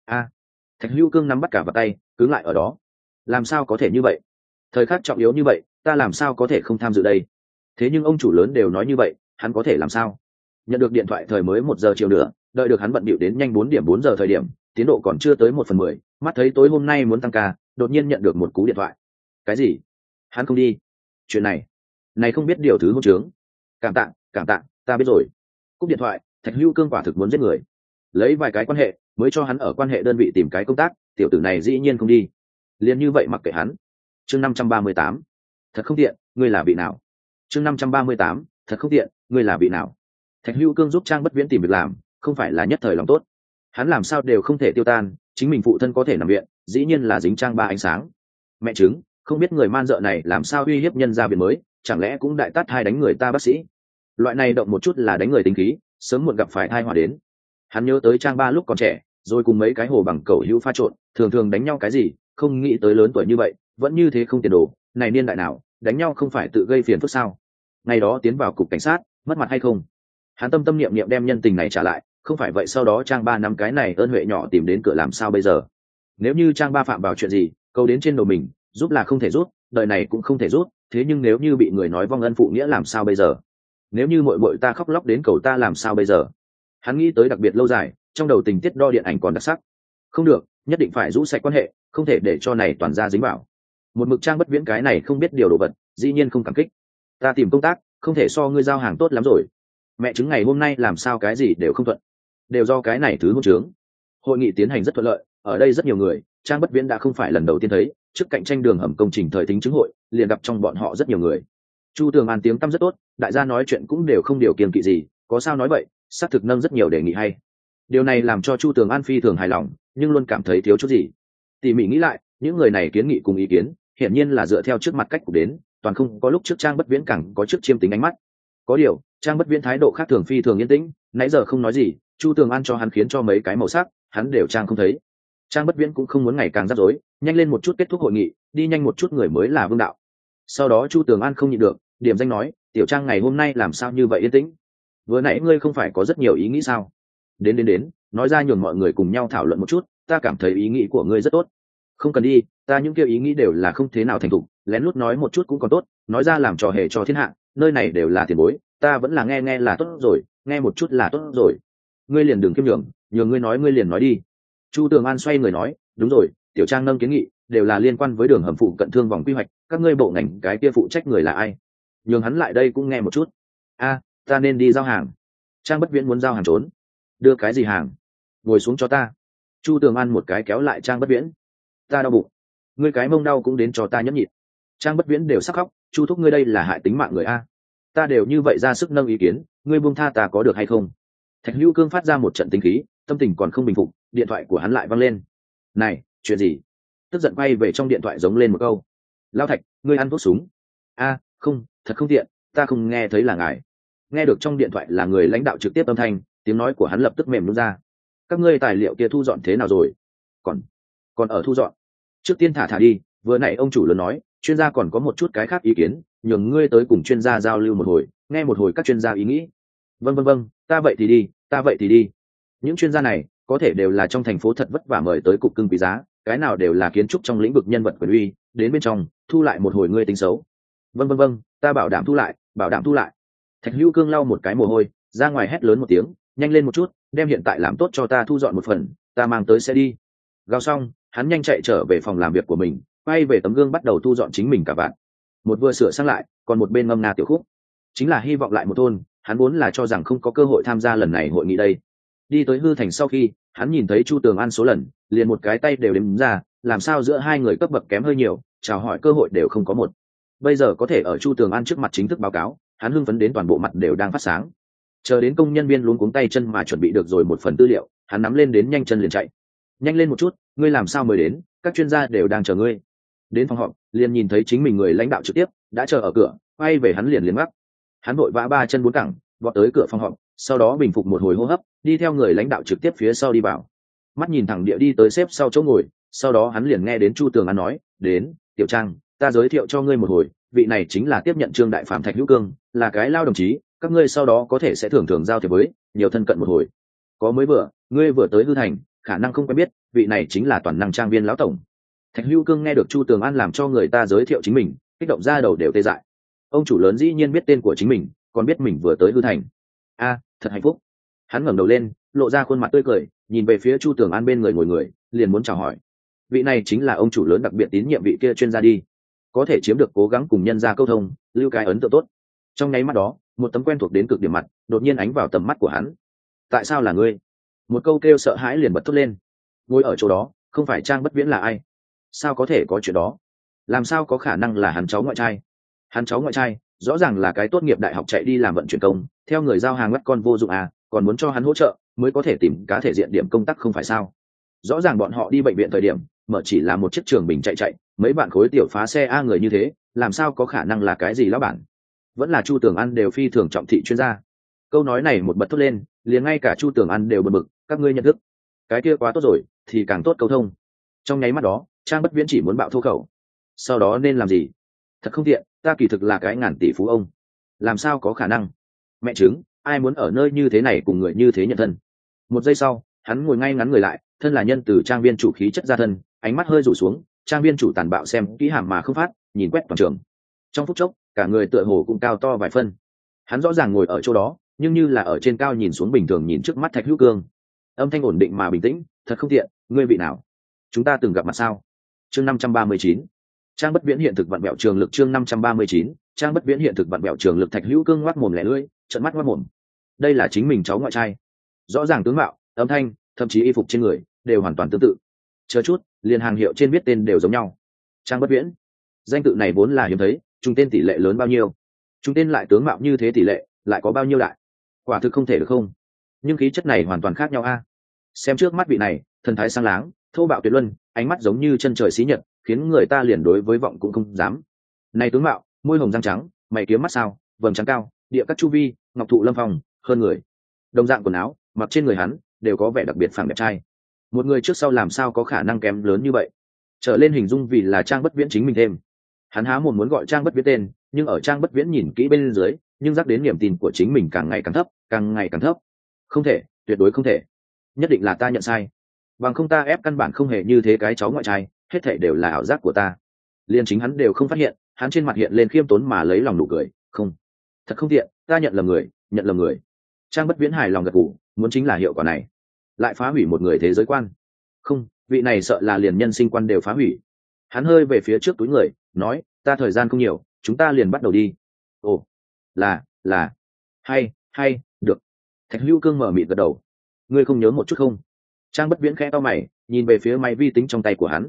Thạch Hữu Cương nắm bắt cả vào tay, cứng lại ở đó. Làm sao có thể như vậy? Thời khắc trọng yếu như vậy, ta làm sao có thể không tham dự đây? Thế nhưng ông chủ lớn đều nói như vậy, hắn có thể làm sao? Nhận được điện thoại thời mới 1 giờ chiều nữa, đợi được hắn bận bịu đến nhanh 4 giờ thời điểm, tiến độ còn chưa tới 1/10, mắt thấy tối hôm nay muốn tăng ca, đột nhiên nhận được một cú điện thoại. Cái gì? Hắn không đi? Chuyện này không biết điều thứ hỗn trướng. Cảm tạ, ta biết rồi. Cúp điện thoại, Thạch Hữu Cương quả thực muốn giết người. Lấy vài cái quan hệ, mới cho hắn ở quan hệ đơn vị tìm cái công tác, tiểu tử này dĩ nhiên không đi. Liền như vậy mặc kệ hắn. Chương 538. Thật không tiện, ngươi là vị nào? Chương 538. Thật không tiện, ngươi là vị nào? Thạch Hữu Cương giúp Trang Bất Viễn tìm việc làm, không phải là nhất thời lòng tốt. Hắn làm sao đều không thể tiêu tan, chính mình phụ thân có thể nằm viện, dĩ nhiên là dính Trang Ba ánh sáng. Mẹ chứng, không biết người man dợ này làm sao uy hiếp nhân gia viện mới, chẳng lẽ cũng đại tát hai đánh người ta bác sĩ? Loại này động một chút là đánh người tính khí, sớm muộn gặp phải tai họa đến. Hắn nhớ tới Trang Ba lúc còn trẻ, rồi cùng mấy cái hồ bằng cẩu hữu pha trộn, thường thường đánh nhau cái gì, không nghĩ tới lớn tuổi như vậy, vẫn như thế không tiền đồ, này niên đại nào, đánh nhau không phải tự gây phiền phức sao? Ngày đó tiến vào cục cảnh sát, mất mặt hay không? Hắn tâm tâm niệm niệm đem nhân tình này trả lại, không phải vậy sau đó Trang Ba năm cái này ơn huệ nhỏ tìm đến cửa làm sao bây giờ? Nếu như Trang Ba phạm vào chuyện gì, câu đến trên đầu mình, giúp là không thể giúp, đời này cũng không thể giúp, thế nhưng nếu như bị người nói vong ân phụ nghĩa làm sao bây giờ? Nếu như muội muội ta khóc lóc đến cầu ta làm sao bây giờ? Hắn nghĩ tới đặc biệt lâu dài, trong đầu tình tiết đo điện ảnh còn đặc sắc. Không được, nhất định phải rũ sạch quan hệ, không thể để cho này toàn ra dính vào. Một mực Trang Bất Viễn cái này không biết điều đồ vật, dĩ nhiên không cảm kích. Ta tìm công tác, không thể so ngươi giao hàng tốt lắm rồi. mẹ chứng ngày hôm nay làm sao cái gì đều không thuận, đều do cái này thứ hôn trướng. Hội nghị tiến hành rất thuận lợi, ở đây rất nhiều người, Trang Bất Viễn đã không phải lần đầu tiên thấy, trước cạnh tranh đường hầm công trình thời thính chứng hội, liền gặp trong bọn họ rất nhiều người. Chu Tường An tiếng tăm rất tốt, đại gia nói chuyện cũng đều không điều kiêng kỵ gì, có sao nói vậy, xác thực nâng rất nhiều đề nghị hay. Điều này làm cho Chu Tường An phi thường hài lòng, nhưng luôn cảm thấy thiếu chút gì. Tỉ mỉ nghĩ lại, những người này kiến nghị cùng ý kiến, hiển nhiên là dựa theo trước mặt cách cục đến, toàn không có lúc trước Trang Bất Viễn càng có trước chiêm tính ánh mắt. Có điều, Trang Bất Viễn thái độ khác thường phi thường yên tĩnh, nãy giờ không nói gì, Chu Tường An cho hắn khiến cho mấy cái màu sắc, hắn đều trang không thấy. Trang Bất Viễn cũng không muốn ngày càng rắc rối, nhanh lên một chút kết thúc hội nghị, đi nhanh một chút người mới là vương đạo. Sau đó Chu Tường An không nhịn được, điểm danh nói, tiểu Trang ngày hôm nay làm sao như vậy yên tĩnh? Vừa nãy ngươi không phải có rất nhiều ý nghĩ sao? Đến, nói ra nhường mọi người cùng nhau thảo luận một chút, ta cảm thấy ý nghĩ của ngươi rất tốt. Không cần đi, ta những kia ý nghĩ đều là không thế nào thành thục, lén lút nói một chút cũng còn tốt, nói ra làm trò hề cho thiên hạ, nơi này đều là tiền bối, ta vẫn là nghe là tốt rồi, nghe một chút là tốt rồi. Ngươi liền đừng kiêm nhường ngươi nói ngươi liền nói đi. Chu Tường An xoay người nói, đúng rồi, tiểu Trang nâng kiến nghị, đều là liên quan với đường hầm phụ cận thương vòng quy hoạch, các ngươi bộ ngành cái kia phụ trách người là ai? Nhường hắn lại đây cũng nghe một chút. A, ta nên đi giao hàng. Trang Bất Viễn muốn giao hàng trốn. Đưa cái gì hàng? Ngồi xuống cho ta. Chu Tường An một cái kéo lại Trang Bất Viễn. Ta đau bụng. Ngươi cái mông đau cũng đến cho ta nhẫn nhịn. Trang Bất Viễn đều sắc khóc, Chu thúc ngươi đây là hại tính mạng người a. Ta đều như vậy ra sức nâng ý kiến, ngươi buông tha ta có được hay không? Thạch Hữu Cương phát ra một trận tính khí, tâm tình còn không bình phục, điện thoại của hắn lại văng lên. Này, chuyện gì? Tức giận quay về trong điện thoại giống lên một câu. Lao Thạch, ngươi ăn thuốc súng? A, không, thật không tiện, ta không nghe thấy là ngài. Nghe được trong điện thoại là người lãnh đạo trực tiếp âm thanh, tiếng nói của hắn lập tức mềm nhũn ra. Các ngươi tài liệu kia thu dọn thế nào rồi? Còn ở thu dọn. Trước tiên thả đi, vừa nãy ông chủ lớn nói, chuyên gia còn có một chút cái khác ý kiến, nhường ngươi tới cùng chuyên gia giao lưu một hồi, nghe một hồi các chuyên gia ý nghĩ. Vâng, ta vậy thì đi. Những chuyên gia này có thể đều là trong thành phố thật vất vả mời tới cục cưng quý giá, cái nào đều là kiến trúc trong lĩnh vực nhân vật quyền uy, đến bên trong thu lại một hồi ngươi tính xấu. Vâng, ta bảo đảm thu lại. Thạch Hữu Cương lau một cái mồ hôi, ra ngoài hét lớn một tiếng, nhanh lên một chút, đem hiện tại làm tốt cho ta thu dọn một phần, ta mang tới sẽ đi. Gào xong, hắn nhanh chạy trở về phòng làm việc của mình, quay về tấm gương bắt đầu thu dọn chính mình cả vạn. Một vừa sửa sang lại, còn một bên ngâm nga tiểu khúc. Chính là hy vọng lại một thôn, hắn vốn là cho rằng không có cơ hội tham gia lần này hội nghị đây. Đi tới Hư Thành sau khi, hắn nhìn thấy Chu Tường An số lần, liền một cái tay đều đếm ra, làm sao giữa hai người cấp bậc kém hơi nhiều, chào hỏi cơ hội đều không có một. Bây giờ có thể ở Chu Tường An trước mặt chính thức báo cáo, hắn hưng phấn đến toàn bộ mặt đều đang phát sáng. Chờ đến công nhân viên luống cuống tay chân mà chuẩn bị được rồi một phần tư liệu, hắn nắm lên đến nhanh chân liền chạy. Nhanh lên một chút, ngươi làm sao mới đến, các chuyên gia đều đang chờ ngươi. Đến phòng họp, liền nhìn thấy chính mình người lãnh đạo trực tiếp đã chờ ở cửa, quay về hắn liền ngắc. Hắn vội vã ba chân bốn cẳng vọt tới cửa phòng họp, sau đó bình phục một hồi hô hấp, đi theo người lãnh đạo trực tiếp phía sau đi vào. Mắt nhìn thẳng địa đi tới xếp sau chỗ ngồi, sau đó hắn liền nghe đến Chu Tường An nói, đến, tiểu Trang, ta giới thiệu cho ngươi một hồi, vị này chính là tiếp nhận Trương Đại Phạm Thạch Hữu Cương, là cái lao đồng chí, các ngươi sau đó có thể sẽ thường thường giao thiệp với, nhiều thân cận một hồi. Có mới ngươi vừa tới Hư Thành, khả năng không quen biết, vị này chính là toàn năng trang viên lão tổng. Thạch Hữu Cương nghe được Chu Tường An làm cho người ta giới thiệu chính mình, kích động ra đầu đều tê dại. Ông chủ lớn dĩ nhiên biết tên của chính mình, còn biết mình vừa tới Hư Thành. A, thật hạnh phúc. Hắn ngẩng đầu lên, lộ ra khuôn mặt tươi cười, nhìn về phía Chu Tường An bên người, liền muốn chào hỏi. Vị này chính là ông chủ lớn đặc biệt tín nhiệm vị kia chuyên gia đi, có thể chiếm được cố gắng cùng nhân gia câu thông, lưu cái ấn tượng tốt. Trong nháy mắt đó, một tấm quen thuộc đến cực điểm mặt đột nhiên ánh vào tầm mắt của hắn. Tại sao là ngươi? Một câu kêu sợ hãi liền bật thốt lên. Ngồi ở chỗ đó, không phải Trang Bất Viễn là ai? Sao có thể có chuyện đó? Làm sao có khả năng là hắn cháu ngoại trai? Hắn cháu ngoại trai rõ ràng là cái tốt nghiệp đại học chạy đi làm vận chuyển công, theo người giao hàng bắt con vô dụng à, còn muốn cho hắn hỗ trợ mới có thể tìm cá thể diện điểm công tác không phải sao? Rõ ràng bọn họ đi bệnh viện thời điểm mở chỉ là một chiếc trường bình chạy, mấy bạn khối tiểu phá xe a người như thế, làm sao có khả năng là cái gì lão bản? Vẫn là Chu Tường An đều phi thường trọng thị chuyên gia. Câu nói này một bật thốt lên, liền ngay cả Chu Tường An đều bật bực, các ngươi nhận thức, cái kia quá tốt rồi, thì càng tốt câu thông. Trong nháy mắt đó, Trang Bất Viễn chỉ muốn bạo thô khẩu. Sau đó nên làm gì? Thật không tiện, ta kỳ thực là cái ngàn tỷ phú ông, làm sao có khả năng? Mẹ chứng, ai muốn ở nơi như thế này cùng người như thế nhận thân? Một giây sau, hắn ngồi ngay ngắn người lại, thân là nhân từ trang viên chủ khí chất ra thân, ánh mắt hơi rủ xuống, trang viên chủ tàn bạo xem kỹ hàm mà không phát, nhìn quét toàn trường. Trong phút chốc, cả người tựa hồ cũng cao to vài phân. Hắn rõ ràng ngồi ở chỗ đó, nhưng như là ở trên cao nhìn xuống bình thường nhìn trước mắt Thạch Hữu Cương. Âm thanh ổn định mà bình tĩnh, thật không tiện, ngươi vị nào? Chúng ta từng gặp mặt sao? Chương 539. Trang Bất Viễn hiện thực vặn bẹo trường lực chương 539, Trang Bất Viễn hiện thực vặn bẹo trường lực Thạch Hữu Cương ngoác mồm lẻ lưỡi, trợn mắt ngoác mồm. đây là chính mình cháu ngoại trai. Rõ ràng tướng mạo, âm thanh, thậm chí y phục trên người đều hoàn toàn tương tự. Chờ chút, liền hàng hiệu trên viết tên đều giống nhau. Trang Bất Viễn, danh tự này vốn là hiếm thấy, trùng tên tỷ lệ lớn bao nhiêu? Trùng tên lại tướng mạo như thế tỷ lệ lại có bao nhiêu đại? Quả thực không thể được không? Nhưng khí chất này hoàn toàn khác nhau a. Xem trước mắt vị này, thần thái sáng láng, thô bạo tuyệt luân, ánh mắt giống như chân trời xí nhật, khiến người ta liền đối với vọng cũng không dám. Này tướng mạo, môi hồng răng trắng, mày kiếm mắt sao, vầng trán cao, địa các chu vi, ngọc thụ lâm phong, hơn người. Đồng dạng quần áo, mặc trên người hắn đều có vẻ đặc biệt phẳng đẹp trai. Một người trước sau làm sao có khả năng kém lớn như vậy? Trở lên hình dung vì là Trang Bất Viễn chính mình thêm. Hắn há mồm muốn gọi Trang Bất Viễn tên, nhưng ở Trang Bất Viễn nhìn kỹ bên dưới, nhưng dắt đến niềm tin của chính mình càng ngày càng thấp, càng ngày càng thấp. Không thể, tuyệt đối không thể. Nhất định là ta nhận sai. Bằng không ta ép căn bản không hề như thế cái cháu ngoại trai, hết thảy đều là ảo giác của ta. Liên chính hắn đều không phát hiện, hắn trên mặt hiện lên khiêm tốn mà lấy lòng nụ cười, không, thật không tiện, ta nhận lầm người, nhận lầm người. Trang Bất Viễn hài lòng gật gù, muốn chính là hiệu quả này, lại phá hủy một người thế giới quan. Không, vị này sợ là liền nhân sinh quan đều phá hủy. Hắn hơi về phía trước túi người, nói, ta thời gian không nhiều, chúng ta liền bắt đầu đi. Ồ, là, hay, được. Thạch Hữu Cương mở mịt gật đầu. Ngươi không nhớ một chút không? Trang Bất Viễn khẽ cau mày, nhìn về phía máy vi tính trong tay của hắn.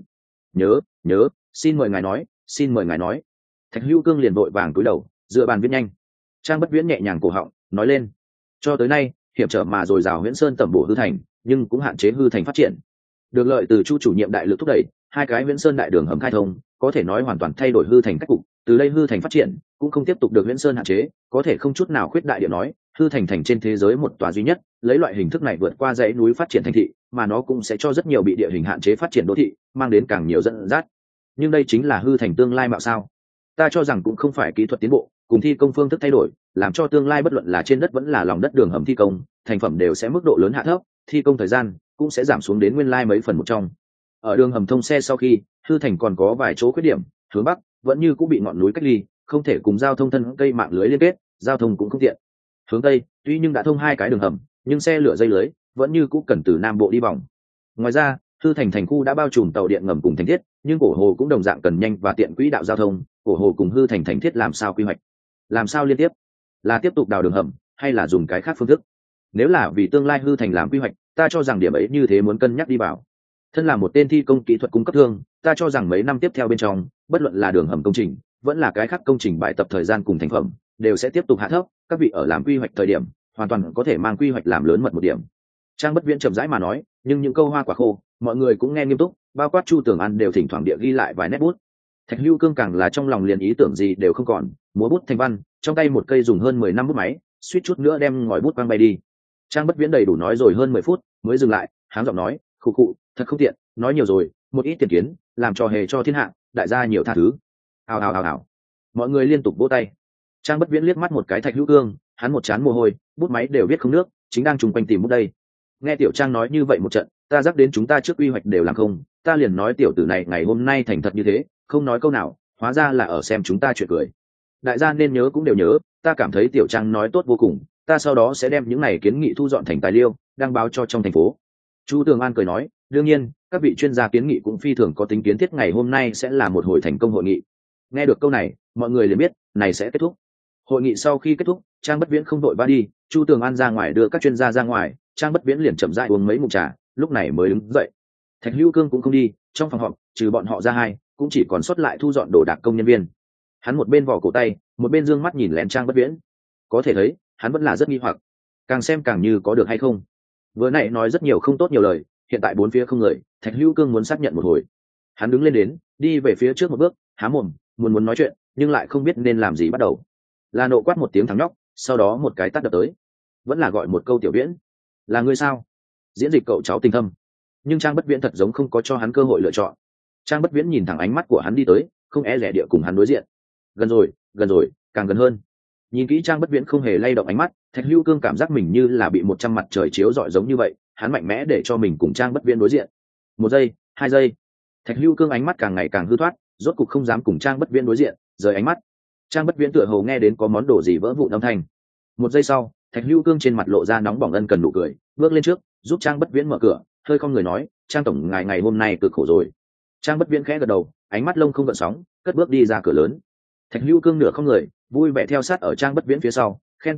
Nhớ, xin mời ngài nói, xin mời ngài nói. Thạch Hữu Cương liền vội vàng cúi đầu, dựa bàn viết nhanh. Trang Bất Viễn nhẹ nhàng cổ họng, nói lên. Cho tới nay, hiểm trở mà dồi dào Huyễn Sơn tẩm bổ hư thành, nhưng cũng hạn chế hư thành phát triển. Được lợi từ Chu chủ nhiệm đại lực thúc đẩy, hai cái Huyễn Sơn đại đường hầm khai thông, có thể nói hoàn toàn thay đổi hư thành cách cục. Từ đây hư thành phát triển, cũng không tiếp tục được Huyễn Sơn hạn chế, có thể không chút nào khuyết đại địa nói, hư thành thành trên thế giới một tòa duy nhất, lấy loại hình thức này vượt qua dãy núi phát triển thành thị, mà nó cũng sẽ cho rất nhiều bị địa hình hạn chế phát triển đô thị, mang đến càng nhiều dẫn dắt. Nhưng đây chính là hư thành tương lai mạo sao? Ta cho rằng cũng không phải kỹ thuật tiến bộ, cùng thi công phương thức thay đổi, làm cho tương lai bất luận là trên đất vẫn là lòng đất đường hầm thi công, thành phẩm đều sẽ mức độ lớn hạ thấp, thi công thời gian cũng sẽ giảm xuống đến nguyên lai mấy phần một trong. Ở đường hầm thông xe sau khi, hư thành còn có vài chỗ khuyết điểm, hướng bắc vẫn như cũng bị ngọn núi cách ly, không thể cùng giao thông thân cây mạng lưới liên kết, giao thông cũng không tiện. Hướng tây tuy nhưng đã thông hai cái đường hầm, nhưng xe lửa dây lưới vẫn như cũng cần từ nam bộ đi vòng. Ngoài ra, hư thành thành khu đã bao trùm tàu điện ngầm cùng thành thiết, nhưng cổ hồ cũng đồng dạng cần nhanh và tiện quỹ đạo giao thông. Cổ hồ cùng hư thành thành thiết làm sao quy hoạch, làm sao liên tiếp, là tiếp tục đào đường hầm hay là dùng cái khác phương thức? Nếu là vì tương lai hư thành làm quy hoạch, ta cho rằng điểm ấy như thế muốn cân nhắc đi vào. Thân là một tên thi công kỹ thuật cung cấp thương, ta cho rằng mấy năm tiếp theo bên trong, bất luận là đường hầm công trình vẫn là cái khác công trình bài tập thời gian cùng thành phẩm đều sẽ tiếp tục hạ thấp. Các vị ở làm quy hoạch thời điểm hoàn toàn có thể mang quy hoạch làm lớn mật một điểm. Trang Bất Viễn chậm rãi mà nói, nhưng những câu hoa quả khô mọi người cũng nghe nghiêm túc, bao quát Chu Tường An đều thỉnh thoảng địa ghi lại vài nét bút. Thạch Hữu Cương càng là trong lòng liền ý tưởng gì đều không còn, múa bút thành văn, trong tay một cây dùng hơn 10 năm bút máy, suýt chút nữa đem ngòi bút quăng bay đi. Trang Bất Viễn đầy đủ nói rồi hơn 10 phút mới dừng lại, háng giọng nói, khụ khụ, thật không tiện, nói nhiều rồi, một ít tiền kiến, làm trò hề cho thiên hạ, đại gia nhiều tha thứ. Hào. Mọi người liên tục vỗ tay. Trang Bất Viễn liếc mắt một cái Thạch Hữu Cương, hắn một trán mồ hôi, bút máy đều viết không nước, chính đang trùng quanh tìm bút đây. Nghe Tiểu Trang nói như vậy một trận, ta dắt đến chúng ta trước quy hoạch đều làm không, ta liền nói tiểu tử này ngày hôm nay thành thật như thế, không nói câu nào, hóa ra là ở xem chúng ta chuyện cười. Đại gia nên nhớ cũng đều nhớ, ta cảm thấy Tiểu Trang nói tốt vô cùng, ta sau đó sẽ đem những này kiến nghị thu dọn thành tài liệu, đăng báo cho trong thành phố. Chu Tường An cười nói, đương nhiên, các vị chuyên gia kiến nghị cũng phi thường có tính kiến thiết, ngày hôm nay sẽ là một hồi thành công hội nghị. Nghe được câu này, mọi người liền biết, này sẽ kết thúc. Hội nghị sau khi kết thúc, Trang Bất Viễn không đội ba đi, Chu Tường An ra ngoài đưa các chuyên gia ra ngoài, Trang Bất Viễn liền chậm rãi uống mấy ngụm trà, lúc này mới đứng dậy. Thạch Hữu Cương cũng không đi, trong phòng họp trừ bọn họ ra hai, cũng chỉ còn sót lại thu dọn đồ đạc công nhân viên. Hắn một bên vò cổ tay, một bên dương mắt nhìn lén Trang Bất Viễn. Có thể thấy, hắn vẫn là rất nghi hoặc, càng xem càng như có được hay không. Vừa nãy nói rất nhiều không tốt nhiều lời, hiện tại bốn phía không người, Thạch Hữu Cương muốn xác nhận một hồi. Hắn đứng lên đến, đi về phía trước một bước, há mồm, muốn nói chuyện, nhưng lại không biết nên làm gì bắt đầu. Là nộ quát một tiếng thằng nhóc, sau đó một cái tát đập tới. Vẫn là gọi một câu Tiểu Viễn, là ngươi sao? Diễn dịch cậu cháu tình thâm. Nhưng Trang Bất Viễn thật giống không có cho hắn cơ hội lựa chọn. Trang Bất Viễn nhìn thẳng ánh mắt của hắn đi tới, không e rẻ địa cùng hắn đối diện. Gần rồi, càng gần hơn. Nhìn kỹ Trang Bất Viễn không hề lay động ánh mắt, Thạch Hữu Cương cảm giác mình như là bị 100 mặt trời chiếu rọi giống như vậy, hắn mạnh mẽ để cho mình cùng Trang Bất Viễn đối diện. 1 giây, 2 giây. Thạch Hữu Cương ánh mắt càng ngày càng hư thoát, rốt cục không dám cùng Trang Bất Viễn đối diện, rời ánh mắt. Trang Bất Viễn tựa hồ nghe đến có món đồ gì vỡ vụn âm thanh. 1 giây sau, Thạch Hữu Cương trên mặt lộ ra nóng bỏng ân cần nụ cười, bước lên trước, giúp Trang Bất Viễn mở cửa, hơi không người nói, Trang tổng ngài ngày hôm nay cực khổ rồi. Trang Bất Viễn khẽ gật đầu, ánh mắt lông không gợn sóng, cất bước đi ra cửa lớn. Thạch Hữu Cương nửa không người, vui vẻ theo sát ở Trang Bất Viễn phía sau, khen tặng nói,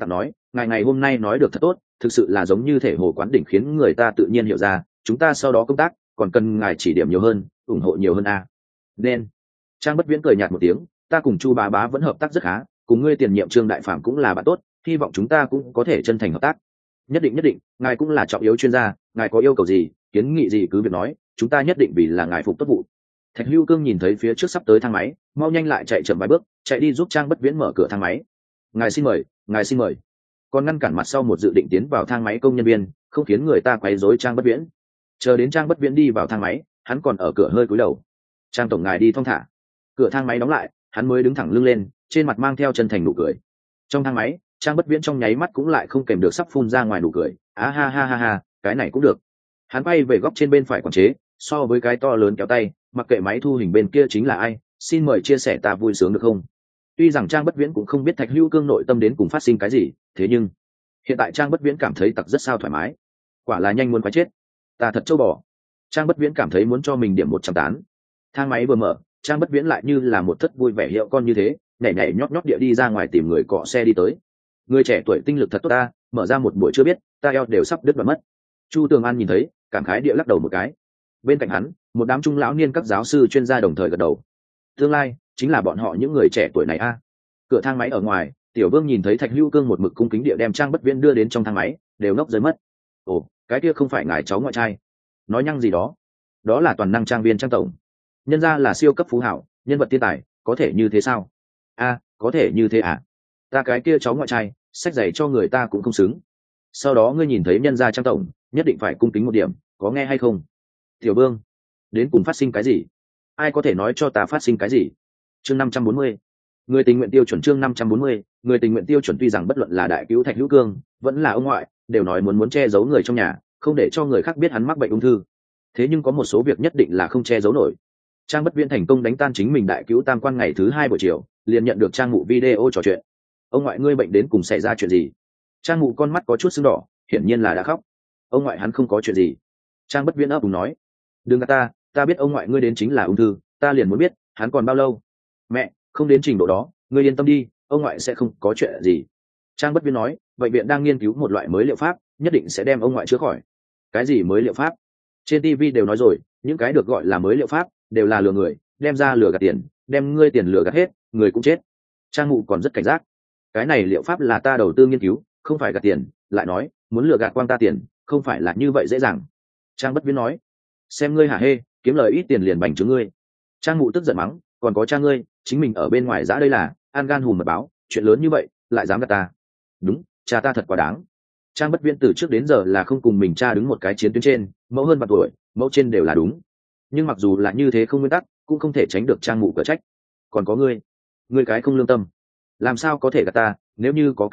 ngài ngày hôm nay nói được thật tốt, thực sự là giống như thể hồ quán đỉnh, khiến người ta tự nhiên hiểu ra chúng ta sau đó công tác còn cần ngài chỉ điểm nhiều hơn, ủng hộ nhiều hơn a. Nên Trang Bất Viễn cười nhạt một tiếng, ta cùng Chu bá bá vẫn hợp tác rất khá, cùng ngươi tiền nhiệm Trương đại phạm cũng là bạn tốt, hy vọng chúng ta cũng có thể chân thành hợp tác. Nhất định, nhất định, ngài cũng là trọng yếu chuyên gia, ngài có yêu cầu gì, kiến nghị gì cứ việc nói, chúng ta nhất định vì là ngài phục tốt vụ. Thạch Lưu Cương nhìn thấy phía trước sắp tới thang máy, mau nhanh lại chạy chậm vài bước, chạy đi giúp Trang Bất Viễn mở cửa thang máy. Ngài xin mời, ngài xin mời. Còn ngăn cản mặt sau một dự định tiến vào thang máy công nhân viên, không khiến người ta quấy rối Trang Bất Viễn. Chờ đến Trang Bất Viễn đi vào thang máy, hắn còn ở cửa hơi cúi đầu. Trang tổng ngài đi thong thả. Cửa thang máy đóng lại, hắn mới đứng thẳng lưng lên, trên mặt mang theo chân thành nụ cười. Trong thang máy, Trang Bất Viễn trong nháy mắt cũng lại không kèm được sắp phun ra ngoài nụ cười. Ha ha ha ha, cái này cũng được. Hắn bay về góc trên bên phải quản chế, so với cái to lớn kéo tay, mặc kệ máy thu hình bên kia chính là ai, xin mời chia sẻ ta vui sướng được không? Tuy rằng Trang Bất Viễn cũng không biết Thạch Lưu Cương nội tâm đến cùng phát sinh cái gì, thế nhưng hiện tại Trang Bất Viễn cảm thấy tặc rất sao thoải mái, quả là nhanh muốn phải chết. Ta thật trâu bò. Trang Bất Viễn cảm thấy muốn cho mình điểm 100 tán. Thang máy vừa mở, Trang Bất Viễn lại như là một thất vui vẻ hiệu con như thế, nhảy nhảy nhót nhót địa đi ra ngoài tìm người cọ xe đi tới. Người trẻ tuổi tinh lực thật tốt ta, mở ra một buổi chưa biết, ta eo đều sắp đứt đoạn mất. Chu Tường An nhìn thấy, cảm khái địa lắc đầu một cái. Bên cạnh hắn, một đám trung lão niên các giáo sư chuyên gia đồng thời gật đầu. Tương lai chính là bọn họ những người trẻ tuổi này a. Cửa thang máy ở ngoài, Tiểu Vương nhìn thấy Thạch Lưu Cương một mực cung kính địa đem Trang Bất Viễn đưa đến trong thang máy, đều ngốc rơi mất. Ồ, cái kia không phải ngài cháu ngoại trai? Nói nhăng gì đó? Đó là toàn năng trang viên Trang tổng. Nhân ra là siêu cấp phú hảo, nhân vật thiên tài, có thể như thế sao? A, có thể như thế à? Ta cái kia cháu ngoại trai, sách giày cho người ta cũng không xứng. Sau đó ngươi nhìn thấy nhân gia Trang tổng, nhất định phải cung kính một điểm, có nghe hay không? Tiểu Vương, đến cùng phát sinh cái gì? Ai có thể nói cho ta phát sinh cái gì? Chương 540. Người tình nguyện tiêu chuẩn. Chương 540. Người tình nguyện tiêu chuẩn. Tuy rằng bất luận là đại cứu Thạch Lưu Cương vẫn là ông ngoại đều nói muốn che giấu người trong nhà, không để cho người khác biết hắn mắc bệnh ung thư, thế nhưng có một số việc nhất định là không che giấu nổi. Trang Bất Viễn thành công đánh tan chính mình đại cứu tam quan ngày thứ 2 buổi chiều, liền nhận được Trang Mụ video trò chuyện. Ông ngoại ngươi bệnh đến cùng xảy ra chuyện gì? Trang Mụ con mắt có chút sưng đỏ, hiển nhiên là đã khóc. Ông ngoại hắn không có chuyện gì. Trang Bất Viễn ấp úng nói, đừng gạt ta biết ông ngoại ngươi đến chính là ung thư, ta liền muốn biết hắn còn bao lâu. Mẹ, không đến trình độ đó, ngươi yên tâm đi, ông ngoại sẽ không có chuyện gì. Trang Bất Viễn nói, bệnh viện đang nghiên cứu một loại mới liệu pháp, nhất định sẽ đem ông ngoại chữa khỏi. Cái gì mới liệu pháp? Trên TV đều nói rồi, những cái được gọi là mới liệu pháp đều là lừa người, đem ra lừa gạt tiền, đem ngươi tiền lừa gạt hết, người cũng chết. Trang Mụ còn rất cảnh giác. Cái này liệu pháp là ta đầu tư nghiên cứu, không phải gạt tiền, lại nói muốn lừa gạt quang ta tiền không phải là như vậy dễ dàng. Trang Bất Viễn nói, xem ngươi hả hê, kiếm lời ít tiền liền bành trướng ngươi. Trang Mụ tức giận mắng, còn có cha ngươi chính mình ở bên ngoài giã đây là ăn gan hùm mật báo, chuyện lớn như vậy lại dám gạt ta. Đúng, cha ta thật quá đáng. Trang Bất Viễn từ trước đến giờ là không cùng mình cha đứng một cái chiến tuyến trên, mẫu hơn 3 tuổi, mẫu trên đều là đúng. Nhưng mặc dù là như thế không nguyên tắc, cũng không thể tránh được Trang Mụ cở trách. Còn có ngươi cái không lương tâm, làm sao có thể gạt ta? Nếu như có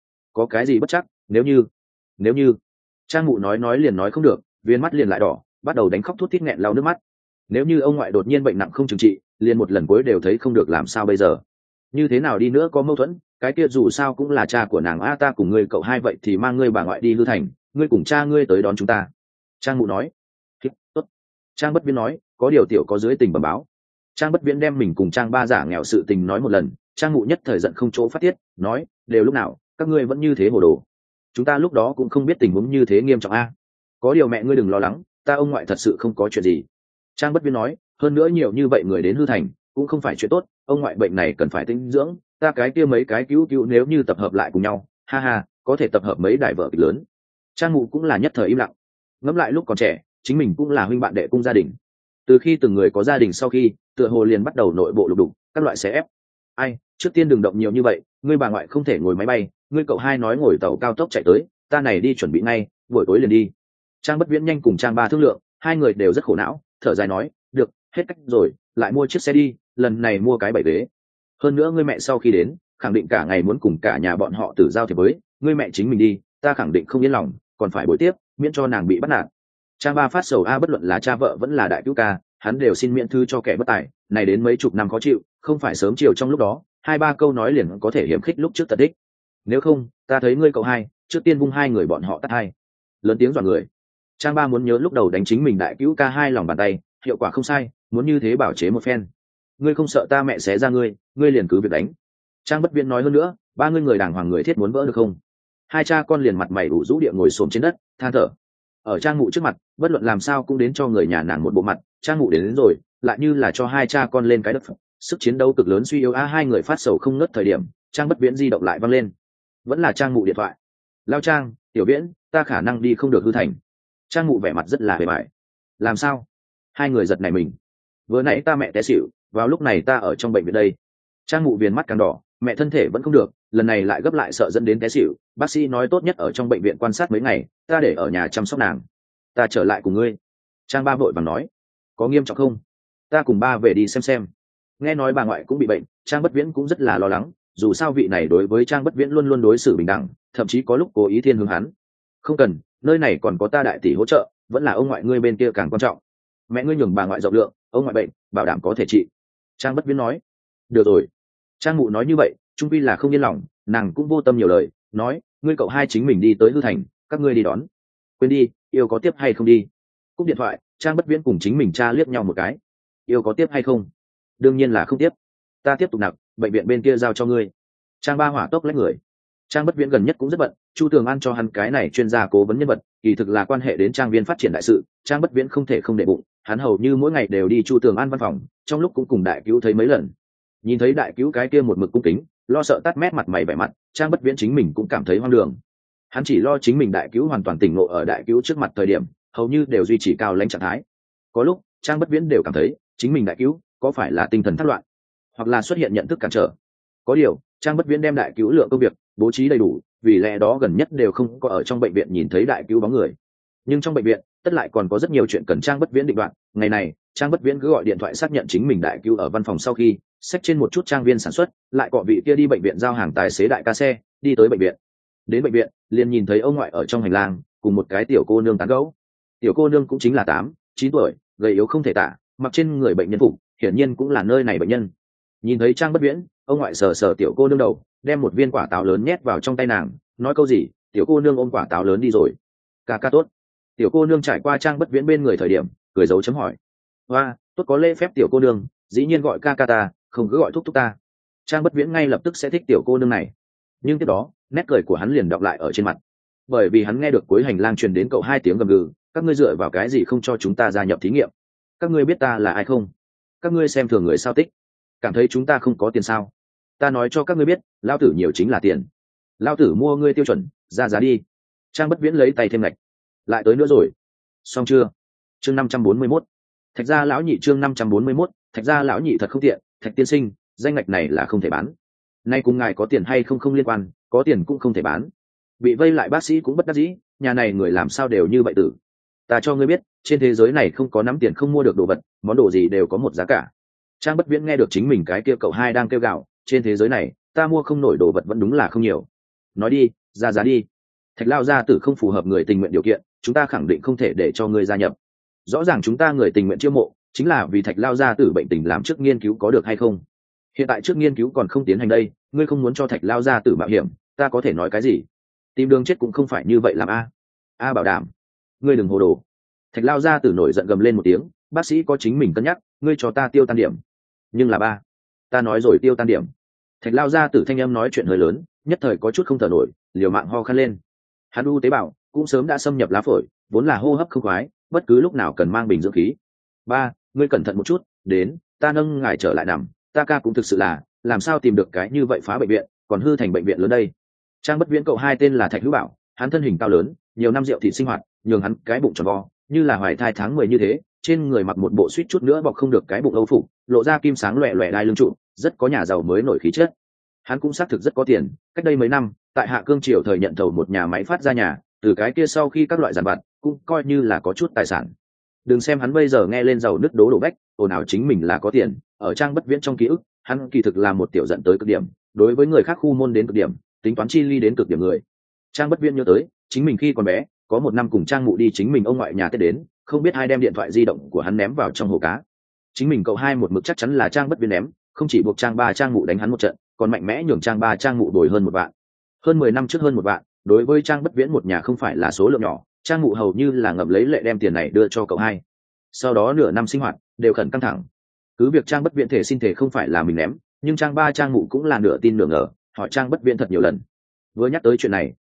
cái gì bất chắc, nếu như Trang Mụ nói liền nói không được, viên mắt liền lại đỏ, bắt đầu đánh khóc thút thít nghẹn lau nước mắt. Nếu như ông ngoại đột nhiên bệnh nặng không chừng trị, liền một lần cuối đều thấy không được làm sao bây giờ. Như thế nào đi nữa có mâu thuẫn, cái kia dù sao cũng là cha của nàng a, ta cùng ngươi cậu hai vậy thì mang ngươi bà ngoại đi hư thành, ngươi cùng cha ngươi tới đón chúng ta. Trang Mụ nói. Tốt. Trang Bất Viễn nói, có điều tiểu có dưới tình bẩm báo. Trang Bất Viễn đem mình cùng Trang ba giả nghèo sự tình nói một lần, Trang Mụ nhất thời giận không chỗ phát tiết, nói, đều lúc nào các ngươi vẫn như thế hồ đồ, chúng ta lúc đó cũng không biết tình huống như thế nghiêm trọng a. Có điều mẹ ngươi đừng lo lắng, ta ông ngoại thật sự không có chuyện gì. Trang Bất Viễn nói, hơn nữa nhiều như vậy người đến hư thành cũng không phải chuyện tốt, ông ngoại bệnh này cần phải tinh dưỡng, ta cái kia mấy cái cứu nếu như tập hợp lại cùng nhau, ha ha, có thể tập hợp mấy đại vở kịch lớn. Trang Mụ cũng là nhất thời im lặng, ngẫm lại lúc còn trẻ chính mình cũng là huynh bạn đệ cung gia đình, từ khi từng người có gia đình sau khi tựa hồ liền bắt đầu nội bộ lục đục các loại xé ép. Ai, trước tiên đừng động nhiều như vậy, ngươi bà ngoại không thể ngồi máy bay, ngươi cậu hai nói ngồi tàu cao tốc chạy tới, ta này đi chuẩn bị ngay, buổi tối liền đi. Trang Bất Viễn nhanh cùng Trang ba thương lượng, hai người đều rất khổ não, thở dài nói, được, hết cách rồi, lại mua chiếc xe đi, lần này mua cái 7 ghế. Hơn nữa ngươi mẹ sau khi đến khẳng định cả ngày muốn cùng cả nhà bọn họ tử giao thiệp với, ngươi mẹ chính mình đi, ta khẳng định không yên lòng, còn phải bồi tiếp, miễn cho nàng bị bắt nạt. Trang ba phát sầu a, bất luận là cha vợ vẫn là đại cứu ca, hắn đều xin miễn thư cho kẻ bất tài, này đến mấy chục năm khó chịu, không phải sớm chiều trong lúc đó 2-3 câu nói liền có thể hiểm khích lúc trước tật đích. Nếu không, ta thấy ngươi cậu hai trước tiên vung hai người bọn họ tắt hai. Lớn tiếng dọa người. Trang ba muốn nhớ lúc đầu đánh chính mình đại cứu ca hai lòng bàn tay, hiệu quả không sai, muốn như thế bảo chế một phen. Ngươi không sợ ta mẹ xé ra ngươi liền cứ việc đánh. Trang Bất Viễn nói hơn nữa, ba ngươi người đàng hoàng người thiết muốn vỡ được không? Hai cha con liền mặt mày ủ rũ địa ngồi xổm trên đất than thở. Ở Trang Mụ trước mặt bất luận làm sao cũng đến cho người nhà nàng một bộ mặt. Trang Mụ đến rồi lại như là cho hai cha con lên cái đất. Sức chiến đấu cực lớn suy yếu hai người phát sầu không ngớt thời điểm, Trang Bất Viễn di động lại văng lên. Vẫn là Trang Mụ điện thoại. Lao Trang, Tiểu Viễn, ta khả năng đi không được hư thành. Trang Mụ vẻ mặt rất là bề bại. Làm sao? Hai người giật nảy mình. Vừa nãy ta mẹ té xỉu, vào lúc này ta ở trong bệnh viện đây. Trang Mụ viền mắt càng đỏ, mẹ thân thể vẫn không được, lần này lại gấp lại sợ dẫn đến té xỉu, bác sĩ nói tốt nhất ở trong bệnh viện quan sát mấy ngày, ta để ở nhà chăm sóc nàng. Ta trở lại cùng ngươi. Trang Ba vội vàng nói. Có nghiêm trọng không? Ta cùng ba về đi xem. Nghe nói bà ngoại cũng bị bệnh, Trang Bất Viễn cũng rất là lo lắng, dù sao vị này đối với Trang Bất Viễn luôn luôn đối xử bình đẳng, thậm chí có lúc cố ý thiên hướng hắn. Không cần, nơi này còn có ta đại tỷ hỗ trợ, vẫn là ông ngoại ngươi bên kia càng quan trọng. Mẹ ngươi nhường bà ngoại rộng lượng, ông ngoại bệnh, bảo đảm có thể trị. Trang Bất Viễn nói. Được rồi. Trang Mụ nói như vậy trung vi là không yên lòng, nàng cũng vô tâm nhiều lời, nói ngươi cậu hai chính mình đi tới hư thành, các ngươi đi đón. Quên đi, yêu có tiếp hay không đi. Cúp điện thoại, Trang Bất Viễn cùng chính mình cha liếc nhau một cái. Yêu có tiếp hay không? Đương nhiên là không tiếp. Ta tiếp tục nặc, bệnh viện bên kia giao cho ngươi. Trang Ba hỏa tốc lách người. Trang Bất Viễn gần nhất cũng rất bận, Chu Tường An cho hắn cái này chuyên gia cố vấn nhân vật, kỳ thực là quan hệ đến trang viên phát triển đại sự. Trang Bất Viễn không thể không để bụng, hắn hầu như mỗi ngày đều đi Chu Tường An văn phòng, trong lúc cũng cùng đại cứu thấy mấy lần. Nhìn thấy đại cứu cái kia một mực cung kính, lo sợ tắt mét mặt mày vẻ mặt, Trang Bất Viễn chính mình cũng cảm thấy hoang đường. Hắn chỉ lo chính mình đại cứu hoàn toàn tỉnh ngộ ở đại cứu trước mặt thời điểm, hầu như đều duy trì cao lãnh trạng thái. Có lúc Trang Bất Viễn đều cảm thấy chính mình đại cứu có phải là tinh thần thất loạn, hoặc là xuất hiện nhận thức cản trở. Có điều Trang Bất Viễn đem đại cứu lượng công việc bố trí đầy đủ, vì lẽ đó gần nhất đều không có ở trong bệnh viện nhìn thấy đại cứu bóng người. Nhưng trong bệnh viện tất lại còn có rất nhiều chuyện cần Trang Bất Viễn định đoạt. Ngày này Trang Bất Viễn cứ gọi điện thoại xác nhận chính mình đại cứu ở văn phòng, sau khi xách trên một chút trang viên sản xuất, lại cọ vị kia đi bệnh viện giao hàng tài xế đại ca xe đi tới bệnh viện. Đến bệnh viện liền nhìn thấy ông ngoại ở trong hành lang cùng một cái tiểu cô nương tán gẫu. Tiểu cô nương cũng chính là 8-9 tuổi, gầy yếu không thể tả, mặc trên người bệnh nhân phục, hiển nhiên cũng là nơi này bệnh nhân. Nhìn thấy Trang Bất Viễn, ông ngoại sờ sờ tiểu cô nương đầu, đem một viên quả táo lớn nhét vào trong tay nàng, nói câu gì, tiểu cô nương ôm quả táo lớn đi rồi. Ca ca tốt. Tiểu cô nương trải qua Trang Bất Viễn bên người thời điểm cười dấu chấm hỏi. Hoa, tốt có lễ phép tiểu cô nương, dĩ nhiên gọi ca ca ta, không cứ gọi thúc thúc ta. Trang Bất Viễn ngay lập tức sẽ thích tiểu cô nương này. Nhưng tiếp đó nét cười của hắn liền đọng lại ở trên mặt, bởi vì hắn nghe được cuối hành lang truyền đến cậu hai tiếng gầm gừ. Các ngươi dựa vào cái gì không cho chúng ta gia nhập thí nghiệm? Các ngươi biết ta là ai không? Các ngươi xem thường người sao tích, cảm thấy chúng ta không có tiền sao? Ta nói cho các ngươi biết, lao tử nhiều chính là tiền. Lao tử mua ngươi tiêu chuẩn, ra giá đi. Trang Bất Viễn lấy tay thêm ngạch. Lại tới nữa rồi. Xong chưa? Chương 541. Thạch gia lão nhị. Chương 541. Thạch gia lão nhị thật không tiện, Thạch tiên sinh, danh ngạch này là không thể bán. Nay cùng ngài có tiền hay không không liên quan, có tiền cũng không thể bán. Bị vây lại bác sĩ cũng bất đắc dĩ, nhà này người làm sao đều như vậy tử. Ta cho ngươi biết, trên thế giới này không có nắm tiền không mua được đồ vật, món đồ gì đều có một giá cả. Trang Bất Viễn nghe được chính mình cái kia cậu hai đang kêu gào, trên thế giới này ta mua không nổi đồ vật vẫn đúng là không nhiều. Nói đi, ra giá đi. Thạch lao gia tử không phù hợp người tình nguyện điều kiện, chúng ta khẳng định không thể để cho ngươi gia nhập. Rõ ràng chúng ta người tình nguyện chiêu mộ chính là vì Thạch lao gia tử bệnh tình làm trước nghiên cứu có được hay không? Hiện tại trước nghiên cứu còn không tiến hành đây, ngươi không muốn cho Thạch lao gia tử mạo hiểm, ta có thể nói cái gì? Tìm đường chết cũng không phải như vậy làm a bảo đảm. Ngươi đừng hồ đồ. Thạch lao gia tử nổi giận gầm lên một tiếng, bác sĩ có chính mình cân nhắc, ngươi cho ta tiêu tan điểm. Nhưng là ba, ta nói rồi tiêu tan điểm. Thạch lao gia tử thanh âm nói chuyện hơi lớn, nhất thời có chút không thở nổi, liều mạng ho khan lên. Hắn u tế bào cũng sớm đã xâm nhập lá phổi, vốn là hô hấp không khoái, bất cứ lúc nào cần mang bình dưỡng khí. Ba, ngươi cẩn thận một chút, đến, ta nâng ngài trở lại nằm. Ta ca cũng thực sự là, làm sao tìm được cái như vậy phá bệnh viện, còn hư thành bệnh viện lớn đây. Trang Bất Viễn cậu hai tên là Thạch Hữu Bảo, hắn thân hình cao lớn, nhiều năm rượu thịt sinh hoạt, nhường hắn cái bụng tròn vo, như là hoài thai tháng 10 như thế, trên người mặc một bộ suýt chút nữa bọc không được cái bụng âu phục, lộ ra kim sáng loẹt loẹt đai lưng trụ, rất có nhà giàu mới nổi khí chất. Hắn cũng xác thực rất có tiền, cách đây mấy năm, tại Hạ Cương triều thời nhận thầu một nhà máy phát ra nhà, từ cái kia sau khi các loại giàn vặt, cũng coi như là có chút tài sản. Đừng xem hắn bây giờ nghe lên giàu nứt đố đổ bách, ồn ào chính mình là có tiền, ở Trang Bất Viễn trong ký ức, hắn kỳ thực là một tiểu giận tới cực điểm, đối với người khác khu môn đến cực điểm, tính toán chi ly đến cực điểm người. Trang Bất Viễn nhớ tới, chính mình khi còn bé, có một năm cùng Trang Mụ đi chính mình ông ngoại nhà Tết đến, không biết ai đem điện thoại di động của hắn ném vào trong hồ cá. Chính mình cậu hai một mực chắc chắn là Trang Bất Viễn ném, không chỉ buộc Trang Ba Trang Mụ đánh hắn một trận, còn mạnh mẽ nhường Trang Ba Trang Mụ đổi hơn 1 vạn. Hơn 10 năm trước hơn 1 vạn, đối với Trang Bất Viễn một nhà không phải là số lượng nhỏ, Trang Mụ hầu như là ngậm lấy lệ đem tiền này đưa cho cậu hai. Sau đó nửa năm sinh hoạt đều khẩn căng thẳng. Cứ việc Trang Bất Viễn thể xin thể không phải là mình ném, nhưng Trang Ba Trang Mụ cũng là nửa tin nửa ngờ, hỏi Trang Bất Viễn thật nhiều lần. Vừa nhắc tới chuyện này,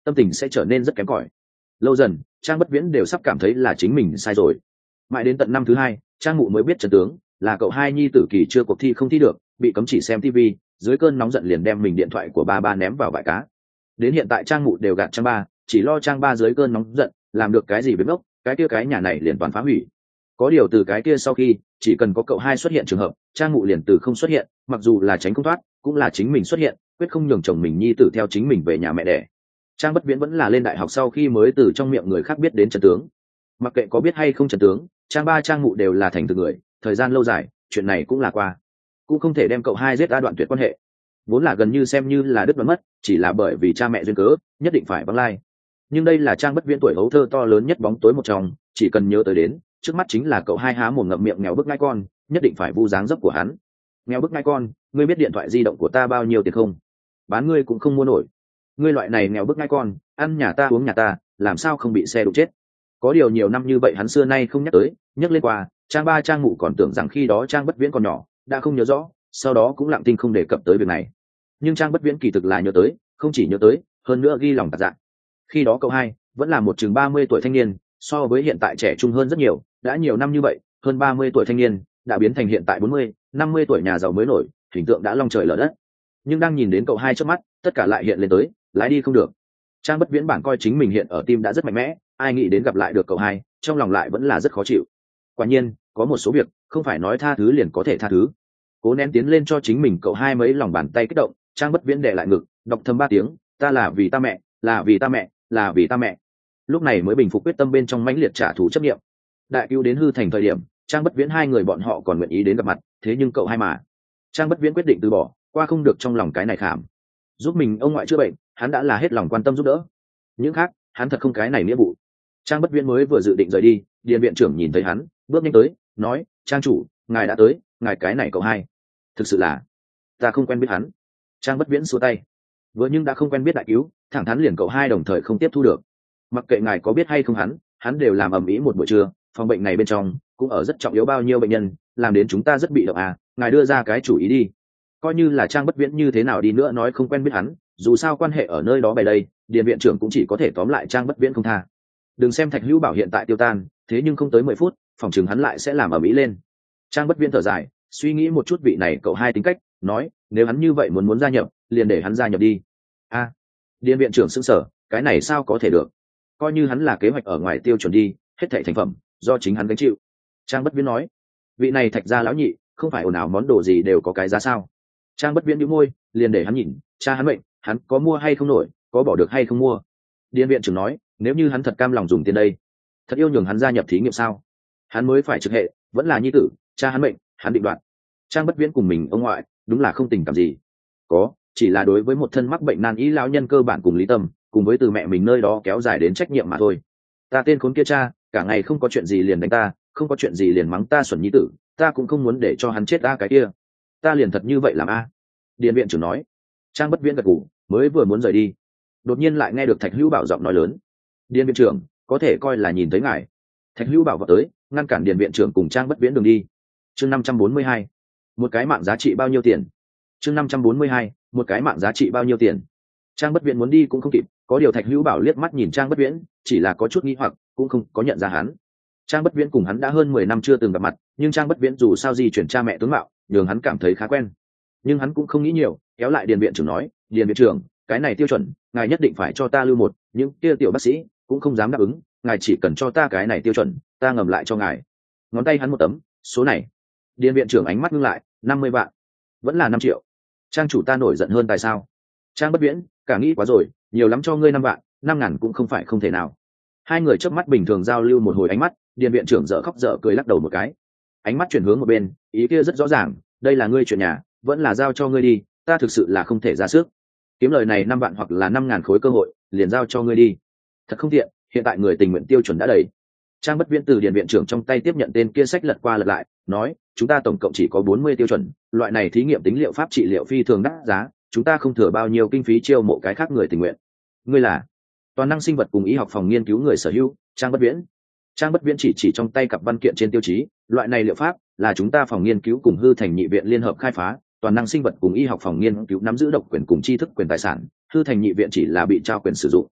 tâm tình sẽ trở nên rất kém cỏi. Lâu dần Trang Bất Viễn đều sắp cảm thấy là chính mình sai rồi. Mãi đến tận năm thứ hai, Trang Mụ mới biết chân tướng, là cậu hai nhi tử kỳ chưa cuộc thi không thi được, bị cấm chỉ xem TV, dưới cơn nóng giận liền đem mình điện thoại của ba ném vào bãi cá. Đến hiện tại Trang Mụ đều gạt Trang ba, chỉ lo Trang ba dưới cơn nóng giận làm được cái gì với ngốc, cái kia cái nhà này liền toàn phá hủy. Có điều từ cái kia sau khi, chỉ cần có cậu hai xuất hiện trường hợp, Trang Mụ liền từ không xuất hiện, mặc dù là tránh không thoát, cũng là chính mình xuất hiện, quyết không nhường chồng mình nhi tử theo chính mình về nhà mẹ đẻ. Trang Bất Viễn vẫn là lên đại học sau khi mới từ trong miệng người khác biết đến chân tướng. Mặc kệ có biết hay không chân tướng, Trang ba Trang Mụ đều là thành thực người, thời gian lâu dài, chuyện này cũng là qua, cũng không thể đem cậu hai giết đã đoạn tuyệt quan hệ, vốn là gần như xem như là đứt đoạn mất, chỉ là bởi vì cha mẹ duyên cớ, nhất định phải vắng lai. Nhưng đây là Trang Bất Viễn tuổi hấu thơ to lớn nhất bóng tối một trong, chỉ cần nhớ tới đến, trước mắt chính là cậu hai há mồm ngậm miệng nghèo bức ngai con, nhất định phải vu dáng dấp của hắn. Nghèo bức ngai con, ngươi biết điện thoại di động của ta bao nhiêu tiền không? Bán ngươi cũng không mua nổi. Ngươi loại này nghèo bức ngai con, ăn nhà ta uống nhà ta, làm sao không bị xe đụng chết? Có điều nhiều năm như vậy hắn xưa nay không nhắc tới, nhắc lên qua, Trang ba Trang Mụ còn tưởng rằng khi đó Trang Bất Viễn còn nhỏ, đã không nhớ rõ, sau đó cũng lặng thinh không đề cập tới việc này. Nhưng Trang Bất Viễn kỳ thực là nhớ tới, không chỉ nhớ tới, hơn nữa ghi lòng tạc dạ. Khi đó cậu hai vẫn là một chừng 30 tuổi thanh niên, so với hiện tại trẻ trung hơn rất nhiều, đã nhiều năm như vậy, hơn 30 tuổi thanh niên đã biến thành hiện tại 40, 50 tuổi nhà giàu mới nổi, hình tượng đã long trời lở đất. Nhưng đang nhìn đến cậu hai trước mắt, tất cả lại hiện lên tới, lái đi không được. Trang Bất Viễn bản coi chính mình hiện ở tim đã rất mạnh mẽ, ai nghĩ đến gặp lại được cậu hai, trong lòng lại vẫn là rất khó chịu. Quả nhiên, có một số việc không phải nói tha thứ liền có thể tha thứ. Cố nén tiến lên cho chính mình cậu hai mấy lòng bàn tay kích động, Trang Bất Viễn đè lại ngực, đọc thầm 3 tiếng, ta là vì ta mẹ, là vì ta mẹ, là vì ta mẹ. Lúc này mới bình phục quyết tâm bên trong mãnh liệt trả thù chấp niệm. Đại cứu đến hư thành thời điểm, Trang Bất Viễn hai người bọn họ còn nguyện ý đến gặp mặt, thế nhưng cậu hai mà, Trang Bất Viễn quyết định từ bỏ, qua không được trong lòng cái này khảm. Giúp mình ông ngoại chữa bệnh, hắn đã là hết lòng quan tâm giúp đỡ. Những khác, hắn thật không cái này nghĩa vụ. Trang Bất Viễn mới vừa dự định rời đi, điền viện trưởng nhìn thấy hắn, bước nhanh tới, nói: "Trang chủ, ngài đã tới, ngài cái này cậu hai, thực sự là, ta không quen biết hắn." Trang Bất Viễn xua tay, vừa nhưng đã không quen biết đại cứu, thẳng thắn liền cậu hai đồng thời không tiếp thu được. Mặc kệ ngài có biết hay không hắn đều làm ầm ĩ một buổi trưa, phòng bệnh này bên trong cũng ở rất trọng yếu bao nhiêu bệnh nhân, làm đến chúng ta rất bị động à, ngài đưa ra cái chủ ý đi. Coi như là Trang Bất Viễn như thế nào đi nữa nói không quen biết hắn, dù sao quan hệ ở nơi đó bày đây, điền viện trưởng cũng chỉ có thể tóm lại Trang Bất Viễn không tha. Đừng xem Thạch Hữu Bảo hiện tại tiêu tan, thế nhưng không tới 10 phút, phòng chừng hắn lại sẽ làm ầm ĩ lên. Trang Bất Viễn thở dài, suy nghĩ một chút vị này cậu hai tính cách, nói: "Nếu hắn như vậy muốn gia nhập, liền để hắn gia nhập đi." A, điền viện trưởng sững sờ, cái này sao có thể được? Coi như hắn là kế hoạch ở ngoài tiêu chuẩn đi, hết thảy thành phẩm do chính hắn gánh chịu. Trang Bất Viễn nói: "Vị này Thạch gia lão nhị, không phải ồn ào món đồ gì đều có cái giá sao?" Trang Bất Viễn nhíu môi, liền để hắn nhìn, cha hắn mệnh, hắn có mua hay không nổi, có bỏ được hay không mua. Điền viện trưởng nói: "Nếu như hắn thật cam lòng dùng tiền đây, thật yêu nhường hắn gia nhập thí nghiệm sao? Hắn mới phải trực hệ, vẫn là nhi tử, cha hắn mệnh, hắn định đoạt." Trang Bất Viễn cùng mình ông ngoại, đúng là không tình cảm gì. Có, chỉ là đối với một thân mắc bệnh nan y lão nhân cơ bản cùng lý tâm, cùng với từ mẹ mình nơi đó kéo dài đến trách nhiệm mà thôi. Ta tên khốn kia cha, cả ngày không có chuyện gì liền đánh ta, không có chuyện gì liền mắng ta xuẩn nhi tử, ta cũng không muốn để cho hắn chết ta cái kia. Ta liền thật như vậy làm a. Điền viện trưởng nói. Trang Bất Viễn gật gù, mới vừa muốn rời đi, đột nhiên lại nghe được Thạch Hữu Bảo giọng nói lớn: "Điền viện trưởng, có thể coi là nhìn thấy ngài." Thạch Hữu Bảo vào tới, ngăn cản Điền viện trưởng cùng Trang Bất Viễn đường đi. Chương 542, một cái mạng giá trị bao nhiêu tiền? Chương 542, một cái mạng giá trị bao nhiêu tiền? Trang Bất Viễn muốn đi cũng không kịp, có điều Thạch Hữu Bảo liếc mắt nhìn Trang Bất Viễn, chỉ là có chút nghi hoặc, cũng không có nhận ra hắn. Trang Bất Viễn cùng hắn đã hơn 10 năm chưa từng gặp mặt, nhưng Trang Bất Viễn dù sao di chuyển cha mẹ tướng mạo, nhường hắn cảm thấy khá quen. Nhưng hắn cũng không nghĩ nhiều, kéo lại Điền viện trưởng nói: "Điền viện trưởng, cái này tiêu chuẩn, ngài nhất định phải cho ta lưu một, những kia tiểu bác sĩ cũng không dám đáp ứng, ngài chỉ cần cho ta cái này tiêu chuẩn, ta ngầm lại cho ngài." Ngón tay hắn một tấm, số này. Điền viện trưởng ánh mắt ngưng lại, 50 vạn, vẫn là 5 triệu. Trang chủ ta nổi giận hơn tại sao? Trang Bất Viễn, cả nghĩ quá rồi, nhiều lắm cho ngươi 5 vạn, 5.000 cũng không phải không thể nào. Hai người chớp mắt bình thường giao lưu một hồi ánh mắt, Điền viện trưởng dở khóc dở cười lắc đầu một cái. Ánh mắt chuyển hướng một bên, ý kia rất rõ ràng, đây là ngươi chuyện nhà, vẫn là giao cho ngươi đi, ta thực sự là không thể ra sức. Kiếm lời này 5 vạn hoặc là 5.000 khối cơ hội, liền giao cho ngươi đi. Thật không tiện, hiện tại người tình nguyện tiêu chuẩn đã đầy. Trang Bất Viễn từ Điền viện trưởng trong tay tiếp nhận tên kia sách lật qua lật lại, nói: "Chúng ta tổng cộng chỉ có 40 tiêu chuẩn, loại này thí nghiệm tính liệu pháp trị liệu phi thường đắt giá, chúng ta không thừa bao nhiêu kinh phí chiêu mộ cái khác người tình nguyện." Ngươi là toàn năng sinh vật cùng y học phòng nghiên cứu người sở hữu, Trang Bất Viễn. Trang Bất Viễn chỉ trong tay cặp văn kiện trên tiêu chí, loại này liệu pháp là chúng ta phòng nghiên cứu cùng hư thành nhị viện liên hợp khai phá, toàn năng sinh vật cùng y học phòng nghiên cứu nắm giữ độc quyền cùng tri thức quyền tài sản, hư thành nhị viện chỉ là bị trao quyền sử dụng.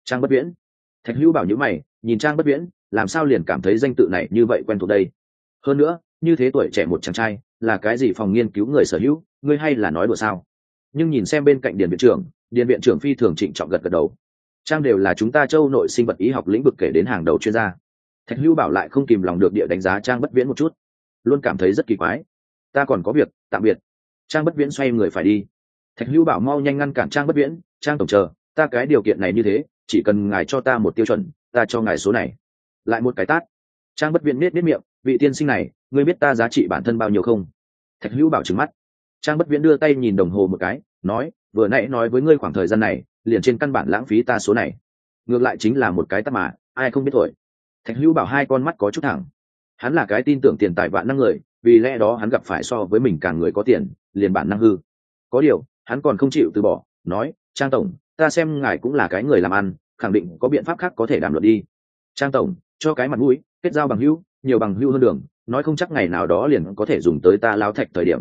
Trang Bất Viễn. Thạch Hữu Bảo nhíu mày, nhìn Trang Bất Viễn, làm sao liền cảm thấy danh tự này như vậy quen thuộc đây? Hơn nữa, như thế tuổi trẻ một chàng trai, là cái gì phòng nghiên cứu người sở hữu, ngươi hay là nói đùa sao? Nhưng nhìn xem bên cạnh điền viện trưởng phi thường trịnh trọng gật gật đầu. Trang đều là chúng ta châu nội sinh vật y học lĩnh vực kể đến hàng đầu chuyên gia. Thạch Hữu Bảo lại không kìm lòng được địa đánh giá Trang Bất Viễn một chút, luôn cảm thấy rất kỳ quái. Ta còn có việc, tạm biệt. Trang Bất Viễn xoay người phải đi. Thạch Hữu Bảo mau nhanh ngăn cản Trang Bất Viễn. Trang tổng chờ, ta cái điều kiện này như thế, chỉ cần ngài cho ta một tiêu chuẩn, ta cho ngài số này. Lại một cái tát. Trang Bất Viễn nết miệng, vị tiên sinh này, ngươi biết ta giá trị bản thân bao nhiêu không? Thạch Hữu Bảo trừng mắt. Trang Bất Viễn đưa tay nhìn đồng hồ một cái, nói, vừa nãy nói với ngươi khoảng thời gian này, liền trên căn bản lãng phí ta số này. Ngược lại chính là một cái tát mà, ai không biết thôi. Thạch Hữu Bảo hai con mắt có chút thẳng. Hắn là cái tin tưởng tiền tài vạn năng người, vì lẽ đó hắn gặp phải so với mình càng người có tiền, liền bản năng hư. Có điều, hắn còn không chịu từ bỏ, nói, Trang tổng, ta xem ngài cũng là cái người làm ăn, khẳng định có biện pháp khác có thể đàm luận đi. Trang tổng, cho cái mặt mũi, kết giao bằng hữu, nhiều bằng hữu hơn đường, nói không chắc ngày nào đó liền có thể dùng tới ta Lão Thạch thời điểm.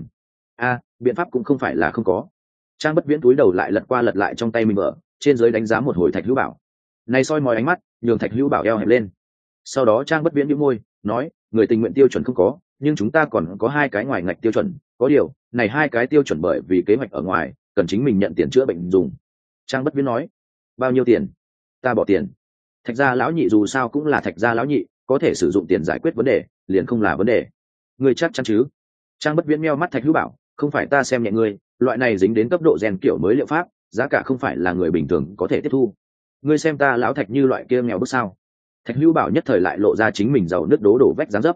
Biện pháp cũng không phải là không có. Trang Bất Viễn túi đầu lại lật qua lật lại trong tay mình mở, trên dưới đánh giá một hồi Thạch Hữu Bảo. Này soi mói ánh mắt, nhường Thạch Hữu Bảo eo hẹp lên. Sau đó Trang Bất Viễn nhếch môi, nói, người tình nguyện tiêu chuẩn không có, nhưng chúng ta còn có hai cái ngoài ngạch tiêu chuẩn, có điều, này hai cái tiêu chuẩn bởi vì kế hoạch ở ngoài, cần chính mình nhận tiền chữa bệnh dùng. Trang Bất Viễn nói, bao nhiêu tiền? Ta bỏ tiền. Thạch gia lão nhị dù sao cũng là Thạch gia lão nhị, có thể sử dụng tiền giải quyết vấn đề, liền không là vấn đề. Ngươi chắc chắn chứ? Trang Bất Viễn meo mắt Thạch Hữu Bảo, không phải ta xem nhẹ ngươi, loại này dính đến cấp độ gen kiểu mới liệu pháp, giá cả không phải là người bình thường có thể tiếp thu. Ngươi xem ta lão Thạch như loại kia nghèo bức sao? Thạch Hữu Bảo nhất thời lại lộ ra chính mình giàu nước đổ vách dáng dấp.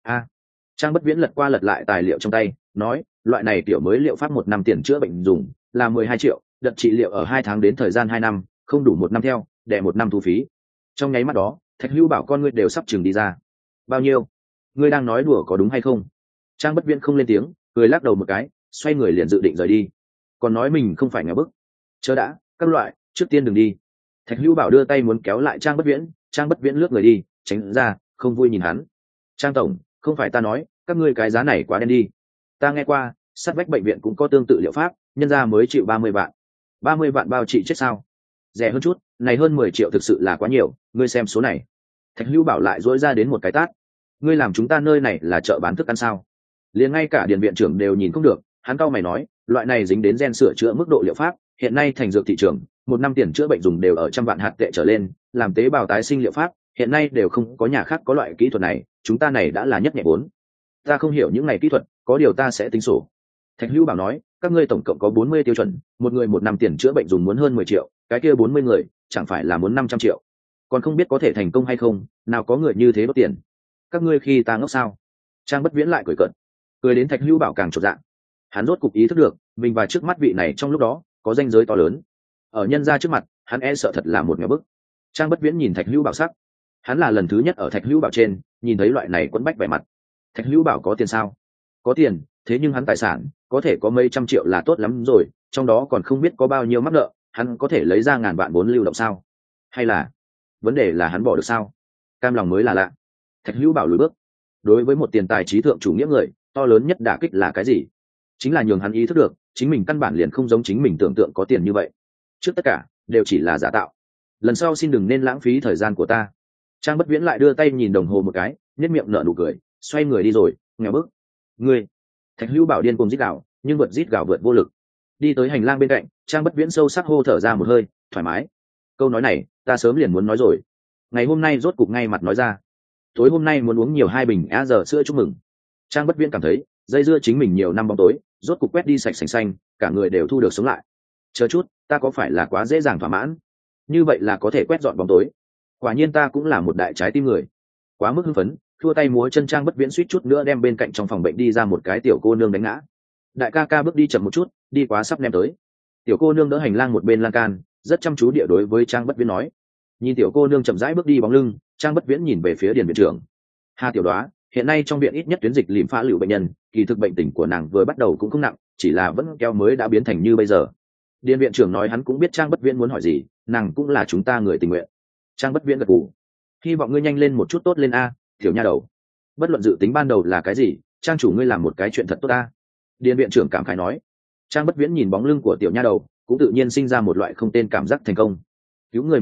Trang Bất Viễn lật qua lật lại tài liệu trong tay, nói, loại này kiểu mới liệu pháp 1 năm tiền chữa bệnh dùng, là 12 triệu, đợt trị liệu ở 2 tháng đến thời gian 2 năm, không đủ 1 năm theo, đẻ 1 năm thu phí. Trong nháy mắt đó, Thạch Hữu Bảo con ngươi đều sắp chừng đi ra. Bao nhiêu? Ngươi đang nói đùa có đúng hay không? Trang Bất Viễn không lên tiếng, cười lắc đầu một cái, xoay người liền dự định rời đi. Còn nói mình không phải nghèo bức. Chờ đã, các loại, trước tiên đừng đi. Thạch Hữu Bảo đưa tay muốn kéo lại Trang Bất Viễn, Trang Bất Viễn lướt người đi, tránh ra, không vui nhìn hắn. Trang tổng, không phải ta nói, các ngươi cái giá này quá đen đi. Ta nghe qua, sát vách bệnh viện cũng có tương tự liệu pháp, nhân ra mới chịu 30 vạn. 30 vạn bao trị chết sao? Rẻ hơn chút, này hơn 10 triệu thực sự là quá nhiều, ngươi xem số này. Thạch Hữu Bảo lại dỗi ra đến một cái tát. Ngươi làm chúng ta nơi này là chợ bán thức ăn sao? Liền ngay cả điền viện trưởng đều nhìn không được, hắn cau mày nói, loại này dính đến gen sửa chữa mức độ liệu pháp, hiện nay thành dược thị trường, 1 năm tiền chữa bệnh dùng đều ở 100 vạn hạt tệ trở lên, làm tế bào tái sinh liệu pháp, hiện nay đều không có nhà khác có loại kỹ thuật này, chúng ta này đã là nhất nhẹ vốn. Ta không hiểu những này kỹ thuật, có điều ta sẽ tính sổ. Thạch Hữu Bảo nói, các ngươi tổng cộng có 40 tiêu chuẩn, một người 1 năm tiền chữa bệnh dùng muốn hơn 10 triệu, cái kia 40 người, chẳng phải là muốn 500 triệu. Còn không biết có thể thành công hay không, nào có người như thế đốt tiền. Các ngươi khi ta ngốc sao? Trang Bất Viễn lại cười cợt. Cười đến Thạch Hữu Bảo càng chột dạ. Hắn rốt cục ý thức được, mình và trước mắt vị này trong lúc đó, có ranh giới to lớn. Ở nhân gia trước mặt, hắn e sợ thật là một nghèo bức. Trang Bất Viễn nhìn Thạch Hữu Bảo sắc. Hắn là lần thứ nhất ở Thạch Hữu Bảo trên, nhìn thấy loại này quẫn bách vẻ mặt. Thạch Hữu Bảo có tiền sao? Có tiền, thế nhưng hắn tài sản, có thể có mấy trăm triệu là tốt lắm rồi, trong đó còn không biết có bao nhiêu mắc nợ, hắn có thể lấy ra ngàn vạn vốn lưu động sao? Hay là, vấn đề là hắn bỏ được sao? Cam lòng mới là lạ. Thạch Hữu Bảo lùi bước. Đối với một tiền tài trí thượng chủ nghĩa người, to lớn nhất đả kích là cái gì? Chính là nhường hắn ý thức được, chính mình căn bản liền không giống chính mình tưởng tượng có tiền như vậy. Trước tất cả, đều chỉ là giả tạo. Lần sau xin đừng nên lãng phí thời gian của ta. Trang Bất Viễn lại đưa tay nhìn đồng hồ một cái, nhếch miệng nở nụ cười, xoay người đi rồi, nghèo bức. Ngươi. Thạch Hữu Bảo điên cuồng rít gào, nhưng vượt rít gào vượt vô lực. Đi tới hành lang bên cạnh, Trang Bất Viễn sâu sắc hô thở ra một hơi, thoải mái. Câu nói này, ta sớm liền muốn nói rồi. Ngày hôm nay rốt cục ngay mặt nói ra. Tối hôm nay muốn uống nhiều 2 bình A giờ sữa chúc mừng. Trang Bất Viễn cảm thấy, dây dưa chính mình nhiều năm bóng tối, rốt cục quét đi sạch sành xanh, cả người đều thu được sống lại. Chờ chút, ta có phải là quá dễ dàng thỏa mãn? Như vậy là có thể quét dọn bóng tối. Quả nhiên ta cũng là một đại trái tim người. Quá mức hưng phấn, thua tay múa chân, Trang Bất Viễn suýt chút nữa đem bên cạnh trong phòng bệnh đi ra một cái tiểu cô nương đánh ngã. Đại ca ca bước đi chậm một chút, đi quá sắp ném tới. Tiểu cô nương đỡ hành lang một bên lan can, rất chăm chú địa đối với Trang Bất Viễn nói. Nhìn tiểu cô nương chậm rãi bước đi bóng lưng, Trang Bất Viễn nhìn về phía điền viện trưởng. Hà tiểu đoá, hiện nay trong viện ít nhất tuyến dịch lìm phá lựu bệnh nhân, kỳ thực bệnh tình của nàng vừa bắt đầu cũng không nặng, chỉ là vẫn kéo mới đã biến thành như bây giờ. Điền viện trưởng nói hắn cũng biết Trang Bất Viễn muốn hỏi gì, nàng cũng là chúng ta người tình nguyện. Trang Bất Viễn gật gù. Hy vọng ngươi nhanh lên một chút tốt lên a, tiểu nha đầu. Bất luận dự tính ban đầu là cái gì, Trang chủ ngươi làm một cái chuyện thật tốt a. Điền viện trưởng cảm khái nói. Trang Bất Viễn nhìn bóng lưng của tiểu nha đầu, cũng tự nhiên sinh ra một loại không tên cảm giác thành công. Cứu người một mạng,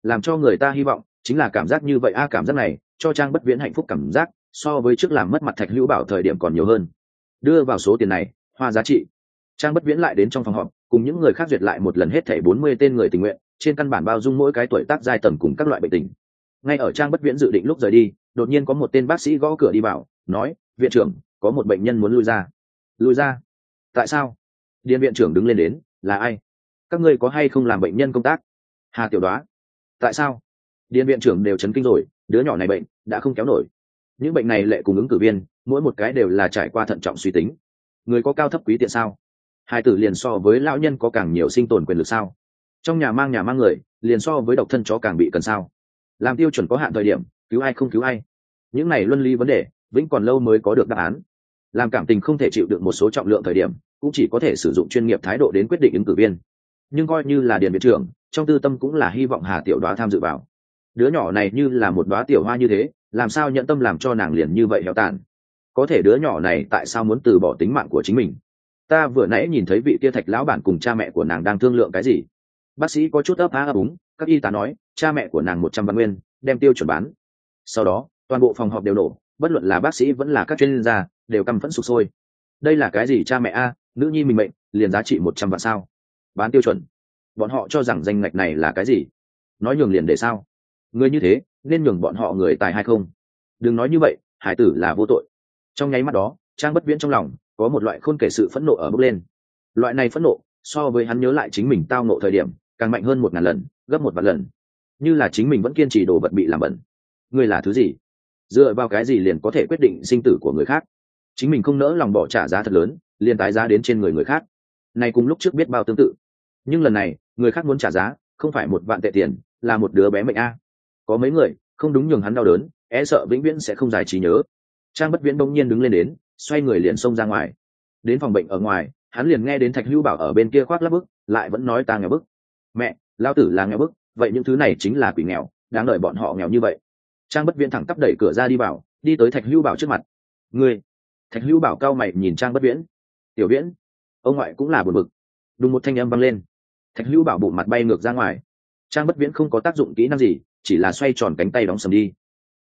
làm cho người ta hy vọng chính là cảm giác như vậy cảm giác này cho Trang Bất Viễn hạnh phúc cảm giác so với trước làm mất mặt Thạch Hữu Bảo thời điểm còn nhiều hơn. Đưa vào số tiền này hoa giá trị. Trang Bất Viễn lại đến trong phòng họp cùng những người khác duyệt lại một lần hết thảy 40 tên người tình nguyện, trên căn bản bao dung mỗi cái tuổi tác giai tầng cùng các loại bệnh tình. Ngay ở Trang Bất Viễn dự định lúc rời đi, đột nhiên có một tên bác sĩ gõ cửa đi vào, nói: "Viện trưởng, có một bệnh nhân muốn lui ra." "Lui ra? Tại sao?" Điền viện trưởng đứng lên đến: "Là ai? Các ngươi có hay không làm bệnh nhân công tác?" "Hà Tiểu Đoá." "Tại sao?" Điền viện trưởng đều chấn kinh rồi, đứa nhỏ này bệnh đã không kéo nổi. Những bệnh này lệ cùng ứng cử viên, mỗi một cái đều là trải qua thận trọng suy tính. Người có cao thấp quý tiện sao? Hai tử liền so với lão nhân có càng nhiều sinh tồn quyền lực sao? Trong nhà mang người, liền so với độc thân chó càng bị cần sao? Làm tiêu chuẩn có hạn thời điểm, cứu ai không cứu ai. Những này luân lý vấn đề, vĩnh còn lâu mới có được đáp án. Làm cảm tình không thể chịu được một số trọng lượng thời điểm, cũng chỉ có thể sử dụng chuyên nghiệp thái độ đến quyết định ứng cử viên. Nhưng coi như là Điền viện trưởng, trong tư tâm cũng là hy vọng Hà Tiểu Đoá tham dự vào. Đứa nhỏ này như là một đóa tiểu hoa như thế, làm sao nhận tâm làm cho nàng liền như vậy héo tàn? Có thể đứa nhỏ này tại sao muốn từ bỏ tính mạng của chính mình? Ta vừa nãy nhìn thấy vị kia Thạch lão bản cùng cha mẹ của nàng đang thương lượng cái gì. Bác sĩ có chút ấp á ấp úng, các y tá nói cha mẹ của nàng 100 vạn nguyên, đem tiêu chuẩn bán. Sau đó toàn bộ phòng họp đều nổ, bất luận là bác sĩ vẫn là các chuyên gia đều căm phẫn sục sôi. Đây là cái gì cha mẹ nữ nhi mình mệnh liền giá trị 100 vạn sao? Bán tiêu chuẩn? Bọn họ cho rằng danh ngạch này là cái gì? Nói nhường liền để sao? Người như thế nên nhường bọn họ người tài hay không? Đừng nói như vậy, hải tử là vô tội. Trong nháy mắt đó, Trang Bất Viễn trong lòng có một loại khôn kể sự phẫn nộ ở bốc lên. Loại này phẫn nộ so với hắn nhớ lại chính mình tao nộ thời điểm càng mạnh hơn 1000 lần, gấp 1 vạn lần. Như là chính mình vẫn kiên trì đồ vật bị làm bẩn. Ngươi là thứ gì? Dựa vào cái gì liền có thể quyết định sinh tử của người khác? Chính mình không nỡ lòng bỏ trả giá thật lớn, liền tái giá đến trên người khác. Này cùng lúc trước biết bao tương tự. Nhưng lần này, người khác muốn trả giá, không phải 1 vạn tệ tiền, là một đứa bé mệnh Có mấy người không đúng nhường hắn đau đớn, sợ vĩnh viễn sẽ không giải trí nhớ. Trang Bất Viễn bỗng nhiên đứng lên đến, xoay người liền xông ra ngoài. Đến phòng bệnh ở ngoài, hắn liền nghe đến Thạch Hữu Bảo ở bên kia khoác lác bức, lại vẫn nói ta nghèo bức. Mẹ, lao tử là nghèo bức, vậy những thứ này chính là quỷ nghèo, đáng đợi bọn họ nghèo như vậy. Trang Bất Viễn thẳng tắp đẩy cửa ra đi vào, đi tới Thạch Hữu Bảo trước mặt. Ngươi? Thạch Hữu Bảo cao mày nhìn Trang Bất Viễn. Tiểu Viễn, ông ngoại cũng là buồn bực. Đùng một thanh âm vang lên. Thạch Hữu Bảo bụng mặt bay ngược ra ngoài. Trang Bất Viễn không có tác dụng kỹ năng gì, chỉ là xoay tròn cánh tay đóng sầm đi.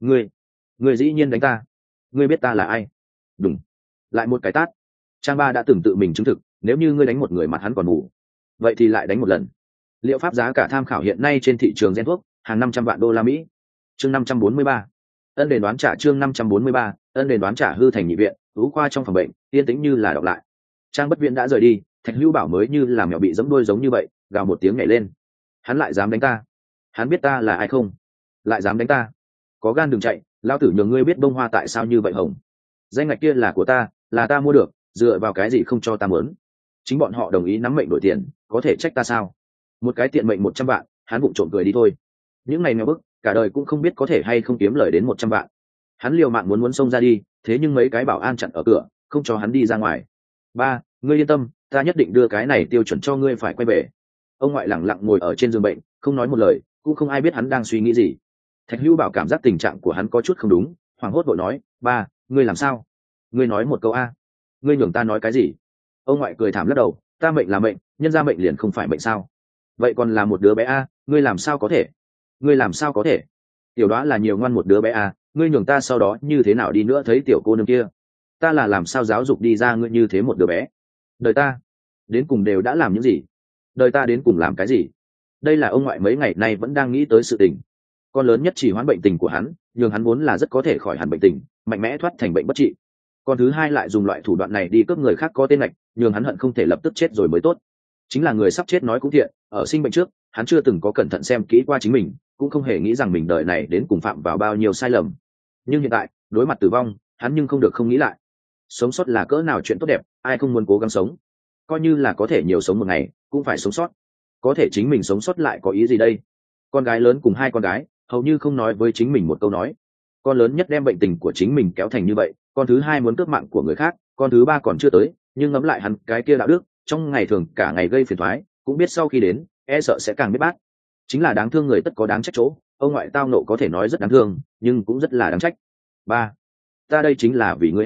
Ngươi dĩ nhiên đánh ta. Ngươi biết ta là ai? Đúng. Lại một cái tát. Trang Ba đã từng tự mình chứng thực, nếu như ngươi đánh một người mặt hắn còn mù, vậy thì lại đánh một lần. Liệu pháp giá cả tham khảo hiện nay trên thị trường gen thuốc, hàng 500 vạn đô la Mỹ. Chương 543. Ân đền đoán trả chương 543, ân đền đoán trả hư thành nhị viện, ú khoa trong phòng bệnh, yên tĩnh như là đọc lại. Trang Bất Viễn đã rời đi, Thạch Hữu Bảo mới như là mèo bị giẫm đuôi giống như vậy, gào một tiếng nhảy lên. Hắn lại dám đánh ta? Hắn biết ta là ai không? Lại dám đánh ta? Có gan đừng chạy, lao tử nhường ngươi biết bông hoa tại sao như vậy hồng. Danh ngạch kia là của ta, là ta mua được, dựa vào cái gì không cho ta muốn? Chính bọn họ đồng ý nắm mệnh đổi tiền, có thể trách ta sao? Một cái tiện mệnh 100 vạn, hắn bụng trộm cười đi thôi. Những ngày nghèo bức, cả đời cũng không biết có thể hay không kiếm lời đến 100 vạn. Hắn liều mạng muốn xông ra đi, thế nhưng mấy cái bảo an chặn ở cửa, không cho hắn đi ra ngoài. Ba, ngươi yên tâm, ta nhất định đưa cái này tiêu chuẩn cho ngươi phải quay về. Ông ngoại lẳng lặng ngồi ở trên giường bệnh, không nói một lời, cũng không ai biết hắn đang suy nghĩ gì. Thạch Hữu Bảo cảm giác tình trạng của hắn có chút không đúng, hoảng hốt vội nói, ba, ngươi làm sao? Ngươi nói một câu ngươi nhường ta nói cái gì? Ông ngoại cười thảm lắc đầu, ta mệnh là mệnh, nhân ra mệnh liền không phải mệnh sao? Vậy còn là một đứa bé ngươi làm sao có thể? Ngươi làm sao có thể? Tiểu Đó là nhiều ngoan một đứa bé ngươi nhường ta sau đó như thế nào đi nữa thấy tiểu cô nương kia? Ta là làm sao giáo dục đi ra ngươi như thế một đứa bé? Đời ta đến cùng đều đã làm những gì? Đời ta đến cùng làm cái gì? Đây là ông ngoại mấy ngày nay vẫn đang nghĩ tới sự tình. Con lớn nhất chỉ hoãn bệnh tình của hắn, nhường hắn vốn là rất có thể khỏi hẳn bệnh tình, mạnh mẽ thoát thành bệnh bất trị. Con thứ hai lại dùng loại thủ đoạn này đi cướp người khác có tên lệch, nhường hắn hận không thể lập tức chết rồi mới tốt. Chính là người sắp chết nói cũng thiện, ở sinh bệnh trước, hắn chưa từng có cẩn thận xem kỹ qua chính mình, cũng không hề nghĩ rằng mình đời này đến cùng phạm vào bao nhiêu sai lầm. Nhưng hiện tại, đối mặt tử vong, hắn nhưng không được không nghĩ lại. Sống sót là cỡ nào chuyện tốt đẹp, ai không muốn cố gắng sống. Coi như là có thể nhiều sống một ngày, cũng phải sống sót. Có thể chính mình sống sót lại có ý gì đây? Con gái lớn cùng hai con gái, hầu như không nói với chính mình một câu nói. Con lớn nhất đem bệnh tình của chính mình kéo thành như vậy, con thứ hai muốn cướp mạng của người khác, con thứ ba còn chưa tới, nhưng ngẫm lại hắn cái kia đạo đức, trong ngày thường cả ngày gây phiền toái, cũng biết sau khi đến, sợ sẽ càng biết bát. Chính là đáng thương người tất có đáng trách chỗ, ông ngoại tao nộ có thể nói rất đáng thương, nhưng cũng rất là đáng trách. Ba, ta đây chính là vì ngươi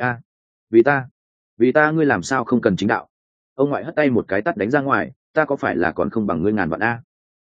vì ta ngươi làm sao không cần chính đạo? Ông ngoại hất tay một cái tát đánh ra ngoài, ta có phải là còn không bằng ngươi ngàn vạn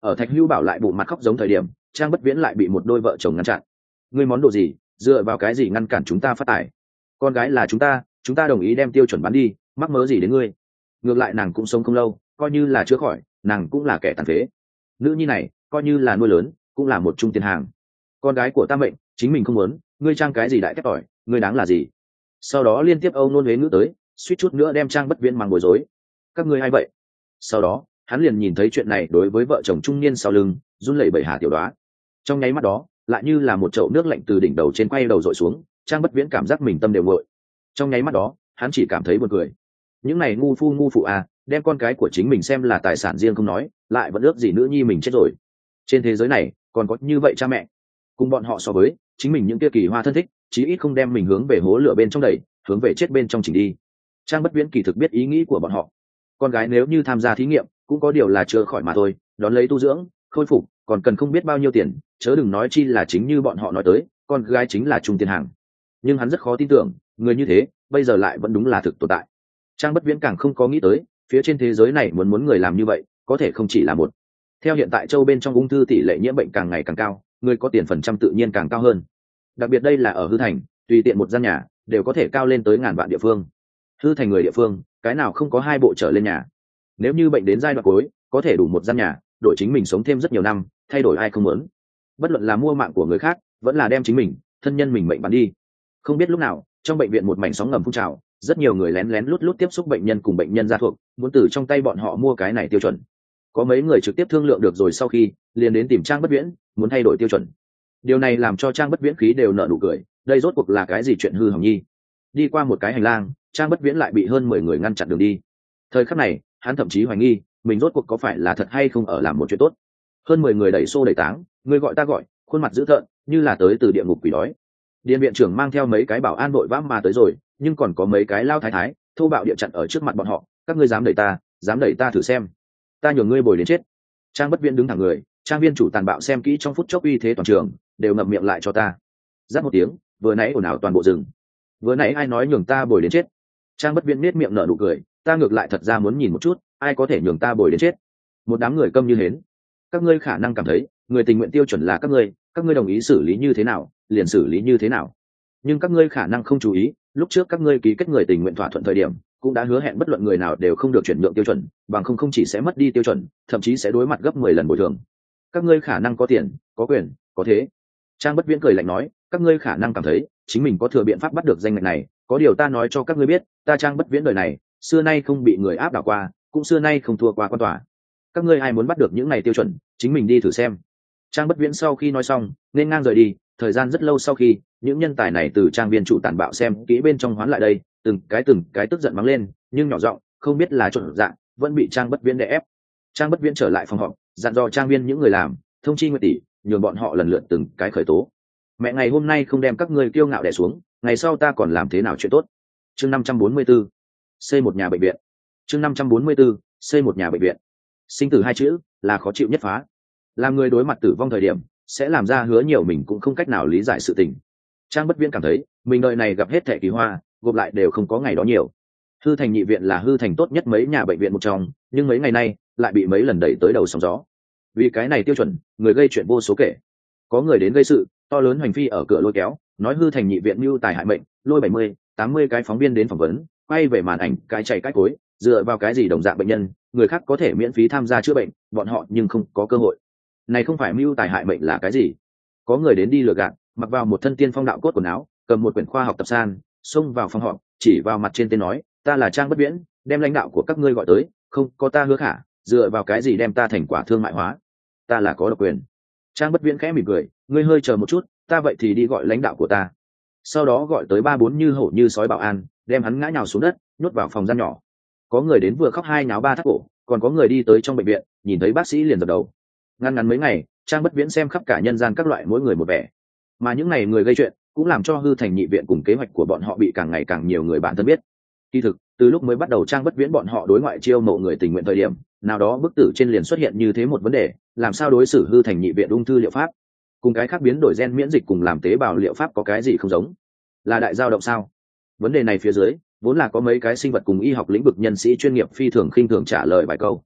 ở Thạch Hưu Bảo lại bụng mặt khóc giống thời điểm, Trang Bất Viễn lại bị một đôi vợ chồng ngăn chặn. Ngươi món đồ gì, dựa vào cái gì ngăn cản chúng ta phát tài? Con gái là chúng ta đồng ý đem tiêu chuẩn bán đi, mắc mớ gì đến ngươi? Ngược lại nàng cũng sống không lâu, coi như là chữa khỏi, nàng cũng là kẻ tàn phế. Nữ nhi này coi như là nuôi lớn, cũng là một trung tiền hàng. Con gái của ta mệnh, chính mình không muốn, ngươi Trang cái gì đại thép tỏi, ngươi đáng là gì? Sau đó liên tiếp âu nôn huế ngữ tới, suýt chút nữa đem Trang Bất Viễn mang bối rối. Các ngươi hay vậy? Sau đó hắn liền nhìn thấy chuyện này đối với vợ chồng trung niên sau lưng run lẩy bẩy Hà Tiểu Đoá. Trong nháy mắt đó lại như là một chậu nước lạnh từ đỉnh đầu trên quay đầu dội xuống, Trang Bất Viễn cảm giác mình tâm đều nguội. Trong nháy mắt đó hắn chỉ cảm thấy buồn cười. Những này ngu phụ à, đem con cái của chính mình xem là tài sản riêng không nói, lại vẫn ước gì nữ nhi mình chết rồi. Trên thế giới này còn có như vậy cha mẹ. Cùng bọn họ so với chính mình những kia kỳ hoa thân thích, chí ít không đem mình hướng về hố lửa bên trong đẩy, hướng về chết bên trong chỉnh đi. Trang Bất Viễn kỳ thực biết ý nghĩ của bọn họ. Con gái nếu như tham gia thí nghiệm cũng có điều là chữa khỏi mà thôi, đón lấy tu dưỡng khôi phục còn cần không biết bao nhiêu tiền, chớ đừng nói chi là chính như bọn họ nói tới con gái chính là trung tiền hàng. Nhưng hắn rất khó tin tưởng người như thế bây giờ lại vẫn đúng là thực tồn tại. Trang Bất Viễn càng không có nghĩ tới phía trên thế giới này muốn người làm như vậy có thể không chỉ là một. Theo hiện tại châu bên trong ung thư tỷ lệ nhiễm bệnh càng ngày càng cao, người có tiền phần trăm tự nhiên càng cao hơn. Đặc biệt đây là ở Hư Thành, tùy tiện một gian nhà đều có thể cao lên tới ngàn vạn địa phương. Hư Thành người địa phương cái nào không có 2 bộ trở lên nhà. Nếu như bệnh đến giai đoạn cuối có thể đủ một gian nhà đổi chính mình sống thêm rất nhiều năm, thay đổi ai không muốn. Bất luận là mua mạng của người khác vẫn là đem chính mình thân nhân mình mệnh bán đi. Không biết lúc nào trong bệnh viện một mảnh sóng ngầm phun trào, rất nhiều người lén lén lút lút tiếp xúc bệnh nhân cùng bệnh nhân gia thuộc, muốn từ trong tay bọn họ mua cái này tiêu chuẩn. Có mấy người trực tiếp thương lượng được rồi sau khi liền đến tìm Trang Bất Viễn muốn thay đổi tiêu chuẩn. Điều này làm cho Trang Bất Viễn khí đều nở nụ cười, đây rốt cuộc là cái gì chuyện hư hỏng nhi. Đi qua một cái hành lang, Trang Bất Viễn lại bị hơn 10 người ngăn chặn đường đi. Thời khắc này hắn thậm chí hoài nghi mình rốt cuộc có phải là thật hay không ở làm một chuyện tốt. Hơn 10 người đẩy xô đẩy táng, người gọi ta gọi, khuôn mặt dữ tợn như là tới từ địa ngục quỷ đói. Điền viện trưởng mang theo mấy cái bảo an vội vã mà tới rồi, nhưng còn có mấy cái lao thái thái thô bạo địa chặn ở trước mặt bọn họ. Các ngươi dám đẩy ta thử xem, ta nhường ngươi bồi đến chết. Trang Bất Viễn đứng thẳng người, trang viên chủ tàn bạo xem kỹ trong phút chốc uy thế toàn trường, đều ngậm miệng lại cho ta. Giáp một tiếng, vừa nãy ồn ào toàn bộ rừng. Vừa nãy ai nói nhường ta bồi đến chết? Trang Bất Viễn nết miệng nở nụ cười, ta ngược lại thật ra muốn nhìn một chút ai có thể nhường ta bồi đến chết. Một đám người câm như hến. Các ngươi khả năng cảm thấy người tình nguyện tiêu chuẩn là các ngươi đồng ý xử lý như thế nào liền xử lý như thế nào, nhưng các ngươi khả năng không chú ý lúc trước các ngươi ký kết người tình nguyện thỏa thuận thời điểm cũng đã hứa hẹn bất luận người nào đều không được chuyển nhượng tiêu chuẩn, bằng không chỉ sẽ mất đi tiêu chuẩn, thậm chí sẽ đối mặt gấp 10 lần bồi thường. Các ngươi khả năng có tiền có quyền có thế. Trang Bất Viễn cười lạnh nói, các ngươi khả năng cảm thấy chính mình có thừa biện pháp bắt được danh ngạch này, có điều ta nói cho các ngươi biết, ta Trang Bất Viễn đời này xưa nay không bị người áp đảo qua, cũng xưa nay không thua qua quan tòa. Các ngươi ai muốn bắt được những này tiêu chuẩn chính mình đi thử xem. Trang Bất Viễn sau khi nói xong nên ngang rời đi. Thời gian rất lâu sau khi những nhân tài này từ trang viên chủ tàn bạo xem kỹ bên trong hoán lại đây, từng cái tức giận mắng lên, nhưng nhỏ giọng không biết là trộn dạng vẫn bị Trang Bất Viễn đè ép. Trang Bất Viễn trở lại phòng họp, dặn dò trang viên những người làm thông chi Nguyệt tỷ, nhường bọn họ lần lượt từng cái khởi tố. Mẹ ngày hôm nay không đem các ngươi kiêu ngạo đè xuống, ngày sau ta còn làm thế nào chuyện tốt. Chương 544, xây một nhà bệnh viện. Chương 544, xây một nhà bệnh viện. Sinh tử hai chữ là khó chịu nhất phá. Làm người đối mặt tử vong thời điểm sẽ làm ra hứa nhiều mình cũng không cách nào lý giải sự tình. Trang Bất Viễn cảm thấy mình đời này gặp hết thệ kỳ hoa gộp lại đều không có ngày đó nhiều. Hư Thành nhị viện là Hư Thành tốt nhất mấy nhà bệnh viện một trong, nhưng mấy ngày nay lại bị mấy lần đẩy tới đầu sóng gió. Vì cái này tiêu chuẩn, người gây chuyện vô số kể. Có người đến gây sự to lớn hành phi ở cửa lôi kéo, nói Hư Thành nhị viện mưu tài hại mệnh, lôi 70-80 cái phóng viên đến phỏng vấn, quay về màn ảnh cái chạy cái cối, dựa vào cái gì đồng dạng bệnh nhân người khác có thể miễn phí tham gia chữa bệnh, bọn họ nhưng không có cơ hội. Này không phải mưu tài hại mệnh là cái gì? Có người đến đi lừa gạt, mặc vào một thân tiên phong đạo cốt quần áo, cầm một quyển khoa học tập san, xông vào phòng họp, chỉ vào mặt trên tên nói, ta là Trang Bất Viễn, đem lãnh đạo của các ngươi gọi tới, không có ta hứa khả, dựa vào cái gì đem ta thành quả thương mại hóa? Ta là có độc quyền. Trang Bất Viễn khẽ mỉm cười, ngươi hơi chờ một chút, ta vậy thì đi gọi lãnh đạo của ta. Sau đó gọi tới 3-4 như hổ như sói bảo an, đem hắn ngã nhào xuống đất, nhốt vào phòng gian nhỏ. Có người đến vừa khóc hai nháo ba thắt cổ, còn có người đi tới trong bệnh viện, nhìn thấy bác sĩ liền dập đầu. Ngắn mấy ngày, Trang Bất Viễn xem khắp cả nhân gian các loại mỗi người một vẻ, mà những này người gây chuyện cũng làm cho Hư Thành nhị viện cùng kế hoạch của bọn họ bị càng ngày càng nhiều người bạn thân biết. Kỳ thực từ lúc mới bắt đầu Trang Bất Viễn bọn họ đối ngoại chiêu mộ người tình nguyện thời điểm nào đó bức tử trên liền xuất hiện như thế một vấn đề, làm sao đối xử Hư Thành nhị viện ung thư liệu pháp cùng cái khác biến đổi gen miễn dịch cùng làm tế bào liệu pháp có cái gì không giống, là đại dao động sao? Vấn đề này phía dưới vốn là có mấy cái sinh vật cùng y học lĩnh vực nhân sĩ chuyên nghiệp phi thường khinh thường trả lời vài câu.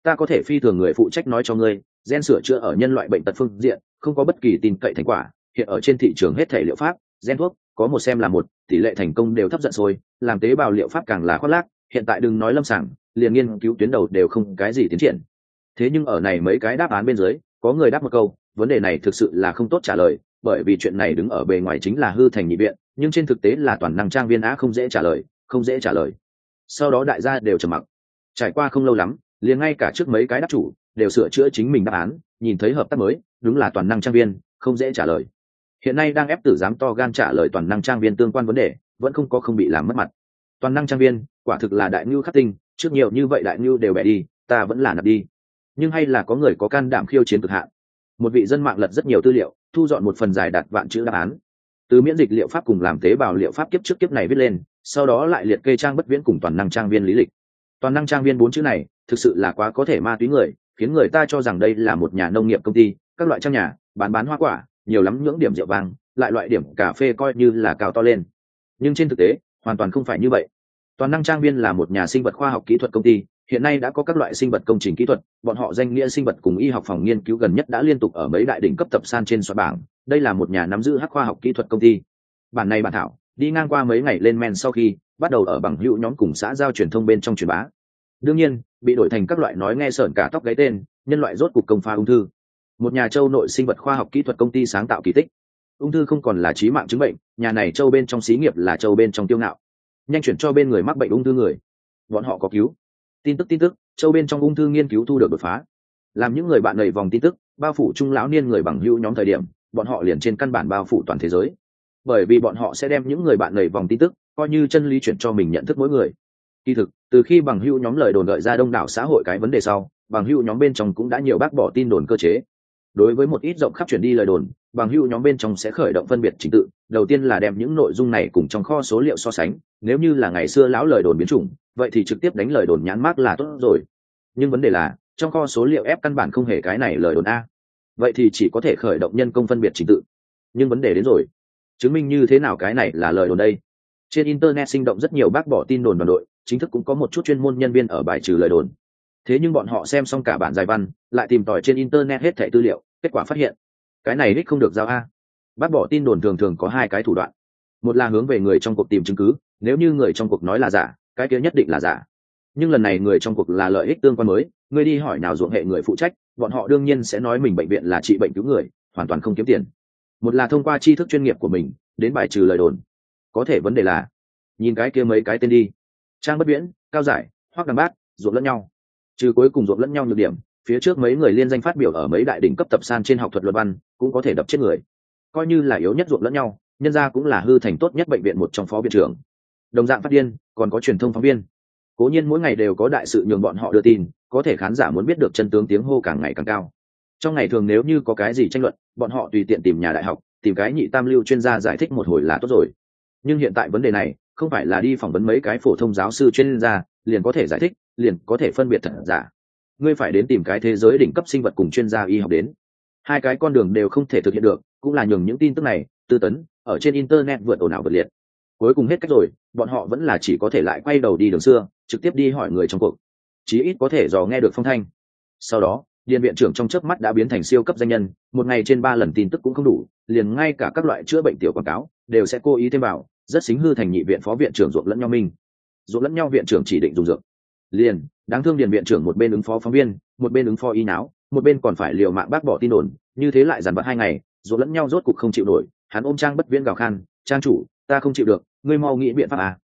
ta có thể phi thường người phụ trách nói cho ngươi, gen sửa chữa ở nhân loại bệnh tật phương diện không có bất kỳ tin cậy thành quả, hiện ở trên thị trường hết thể liệu pháp gen thuốc có một xem là một, tỷ lệ thành công đều thấp giận sôi, làm tế bào liệu pháp càng là khoác lác, hiện tại đừng nói lâm sàng, liền nghiên cứu tuyến đầu đều không cái gì tiến triển. Thế nhưng ở này mấy cái đáp án bên dưới, có người đáp một câu, vấn đề này thực sự là không tốt trả lời, bởi vì chuyện này đứng ở bề ngoài chính là hư thành nhị viện, nhưng trên thực tế là toàn năng trang viên á, không dễ trả lời, không dễ trả lời. Sau đó đại gia đều trầm mặc. Trải qua không lâu lắm, liền ngay cả trước mấy cái đáp chủ đều sửa chữa chính mình đáp án, nhìn thấy hợp tác mới, đúng là toàn năng trang viên, không dễ trả lời. Hiện nay đang ép tử dám to gan trả lời toàn năng trang viên tương quan vấn đề, vẫn không bị làm mất mặt. Toàn năng trang viên quả thực là đại ngưu khắc tinh, trước nhiều như vậy đại ngưu đều bẻ đi, ta vẫn là nạp đi. Nhưng hay là có người có can đảm khiêu chiến cực hạn. Một vị dân mạng lật rất nhiều tư liệu, thu dọn một phần dài đạt vạn chữ đáp án, từ miễn dịch liệu pháp cùng làm tế bào liệu pháp kiếp trước kiếp này viết lên, sau đó lại liệt kê trang bất viễn cùng toàn năng trang viên lý lịch. Toàn năng trang viên 4 chữ này thực sự là quá có thể ma túy người, khiến người ta cho rằng đây là một nhà nông nghiệp công ty, các loại trang nhà bán hoa quả, nhiều lắm những điểm rượu vang, lại loại điểm cà phê coi như là cao to lên. Nhưng trên thực tế hoàn toàn không phải như vậy. Toàn năng trang viên là một nhà sinh vật khoa học kỹ thuật công ty, hiện nay đã có các loại sinh vật công trình kỹ thuật, bọn họ danh nghĩa sinh vật cùng y học phòng nghiên cứu gần nhất đã liên tục ở mấy đại đỉnh cấp tập san trên soạn bảng, đây là một nhà nắm giữ hắc khoa học kỹ thuật công ty. Bản này bản thảo đi ngang qua mấy ngày lên men sau khi bắt đầu ở bằng hữu nhóm cùng xã giao truyền thông bên trong truyền bá, đương nhiên bị đổi thành các loại nói nghe sởn cả tóc gáy tên, nhân loại rốt cuộc công phá ung thư, một nhà châu nội sinh vật khoa học kỹ thuật công ty sáng tạo kỳ tích. Ung thư không còn là chí mạng chứng bệnh, nhà này châu bên trong xí nghiệp là châu bên trong tiêu ngạo, nhanh chuyển cho bên người mắc bệnh ung thư người, bọn họ có cứu. Tin tức châu bên trong ung thư nghiên cứu thu được đột phá, làm những người bạn nầy vòng tin tức bao phủ trung lão niên người bằng hữu nhóm thời điểm, bọn họ liền trên căn bản bao phủ toàn thế giới, bởi vì bọn họ sẽ đem những người bạn nầy vòng tin tức coi như chân lý chuyển cho mình nhận thức mỗi người. Kỳ thực từ khi bằng hữu nhóm lời đồn gợi ra đông đảo xã hội cái vấn đề sau, bằng hữu nhóm bên trong cũng đã nhiều bác bỏ tin đồn cơ chế. Đối với một ít rộng khắp chuyển đi lời đồn, bằng hữu nhóm bên trong sẽ khởi động phân biệt trình tự, đầu tiên là đem những nội dung này cùng trong kho số liệu so sánh, nếu như là ngày xưa lão lời đồn biến chủng, vậy thì trực tiếp đánh lời đồn nhãn mác là tốt rồi. Nhưng vấn đề là trong kho số liệu ép căn bản không hề cái này lời đồn a, vậy thì chỉ có thể khởi động nhân công phân biệt trình tự. Nhưng vấn đề đến rồi, chứng minh như thế nào cái này là lời đồn đây? Trên internet sinh động rất nhiều bác bỏ tin đồn đoàn đội, chính thức cũng có một chút chuyên môn nhân viên ở bài trừ lời đồn. Thế nhưng bọn họ xem xong cả bản giải văn, lại tìm tòi trên internet hết thảy tư liệu, kết quả phát hiện cái này đích không được giao a. Bác bỏ tin đồn thường thường có hai cái thủ đoạn, một là hướng về người trong cuộc tìm chứng cứ, nếu như người trong cuộc nói là giả, cái kia nhất định là giả. Nhưng lần này người trong cuộc là lợi ích tương quan mới, người đi hỏi nào ruộng hệ người phụ trách, bọn họ đương nhiên sẽ nói mình bệnh viện là trị bệnh cứu người, hoàn toàn không kiếm tiền. Một là thông qua tri thức chuyên nghiệp của mình đến bài trừ lời đồn. Có thể vấn đề là nhìn cái kia mấy cái tên đi, Trang Bất Viễn, Cao Giải, Hoắc Đằng Bác, ruộng lẫn nhau. Trừ cuối cùng ruộng lẫn nhau nhược điểm, phía trước mấy người liên danh phát biểu ở mấy đại đỉnh cấp tập san trên học thuật luận văn cũng có thể đập chết người. Coi như là yếu nhất ruộng lẫn nhau, nhân ra cũng là hư thành tốt nhất bệnh viện một trong phó viện trưởng. Đồng dạng phát điên, còn có truyền thông phóng viên. Cố nhiên mỗi ngày đều có đại sự nhường bọn họ đưa tin, có thể khán giả muốn biết được chân tướng tiếng hô càng ngày càng cao. Trong ngày thường nếu như có cái gì tranh luận, bọn họ tùy tiện tìm nhà đại học, tìm cái nhị tam lưu chuyên gia giải thích một hồi là tốt rồi. Nhưng hiện tại vấn đề này không phải là đi phỏng vấn mấy cái phổ thông giáo sư chuyên gia liền có thể giải thích, liền có thể phân biệt thật giả. Ngươi phải đến tìm cái thế giới đỉnh cấp sinh vật cùng chuyên gia y học đến. Hai cái con đường đều không thể thực hiện được, cũng là nhường những tin tức này tư tấn ở trên internet vượt ồn ào vượt liệt. Cuối cùng hết cách rồi, bọn họ vẫn là chỉ có thể lại quay đầu đi đường xưa, trực tiếp đi hỏi người trong cuộc, chí ít có thể dò nghe được phong thanh. Sau đó Điền viện trưởng trong chớp mắt đã biến thành siêu cấp danh nhân, một ngày trên 3 lần tin tức cũng không đủ, liền ngay cả các loại chữa bệnh tiểu quảng cáo đều sẽ cố ý thêm vào, rất xính hư thành nhị viện phó viện trưởng ruộng lẫn nhau minh. Ruộng lẫn nhau viện trưởng chỉ định dùng dược, liền đáng thương Điền viện trưởng một bên ứng phó phóng viên, một bên ứng phó y náo, một bên còn phải liều mạng bác bỏ tin đồn, như thế lại dằn vặt 2 ngày, ruộng lẫn nhau rốt cục không chịu nổi, hắn ôm Trang Bất Viễn gào khan, "Trang chủ, ta không chịu được, ngươi mau nghĩ biện pháp à?"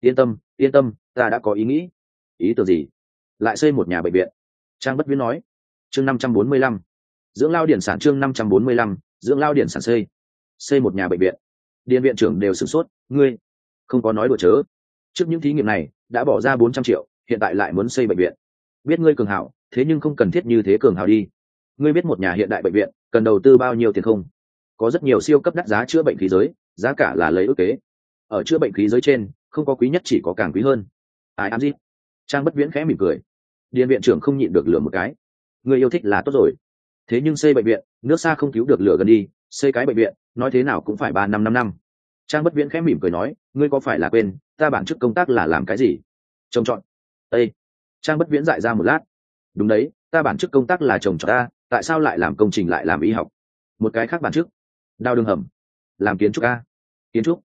Yên tâm, ta đã có ý nghĩ." "Ý tưởng gì?" "Lại xây một nhà bệnh viện." Trang Bất Viễn nói. Chương 545, dưỡng lao điển sản. Chương 545, dưỡng lao điển sản. Xây một nhà bệnh viện. Điền viện trưởng đều sửng sốt, "Ngươi không có nói đùa chớ? Trước những thí nghiệm này đã bỏ ra 400 triệu, hiện tại lại muốn xây bệnh viện? Biết ngươi cường hảo, thế nhưng không cần thiết như thế cường hảo đi. Ngươi biết một nhà hiện đại bệnh viện cần đầu tư bao nhiêu tiền không? Có rất nhiều siêu cấp đắt giá chữa bệnh khí giới, giá cả là lấy ước kế. Ở chữa bệnh khí giới trên, không có quý nhất, chỉ có càng quý hơn." "Ai ám gì?" Trang Bất Viễn khẽ mỉm cười. Điền viện trưởng không nhịn được lườm một cái. "Người yêu thích là tốt rồi, thế nhưng xây bệnh viện nước xa không cứu được lửa gần đi, xây cái bệnh viện nói thế nào cũng phải 3 năm. Trang Bất Viễn khẽ mỉm cười nói, "Ngươi có phải là quên ta bản chức công tác là làm cái gì?" "Trông chọn." Ê! Trang Bất Viễn dại ra một lát. Đúng đấy, ta bản chức công tác là chồng cho ta, tại sao lại làm công trình lại làm y học? Một cái khác bản chức, đào đường hầm, làm kiến trúc a. Kiến trúc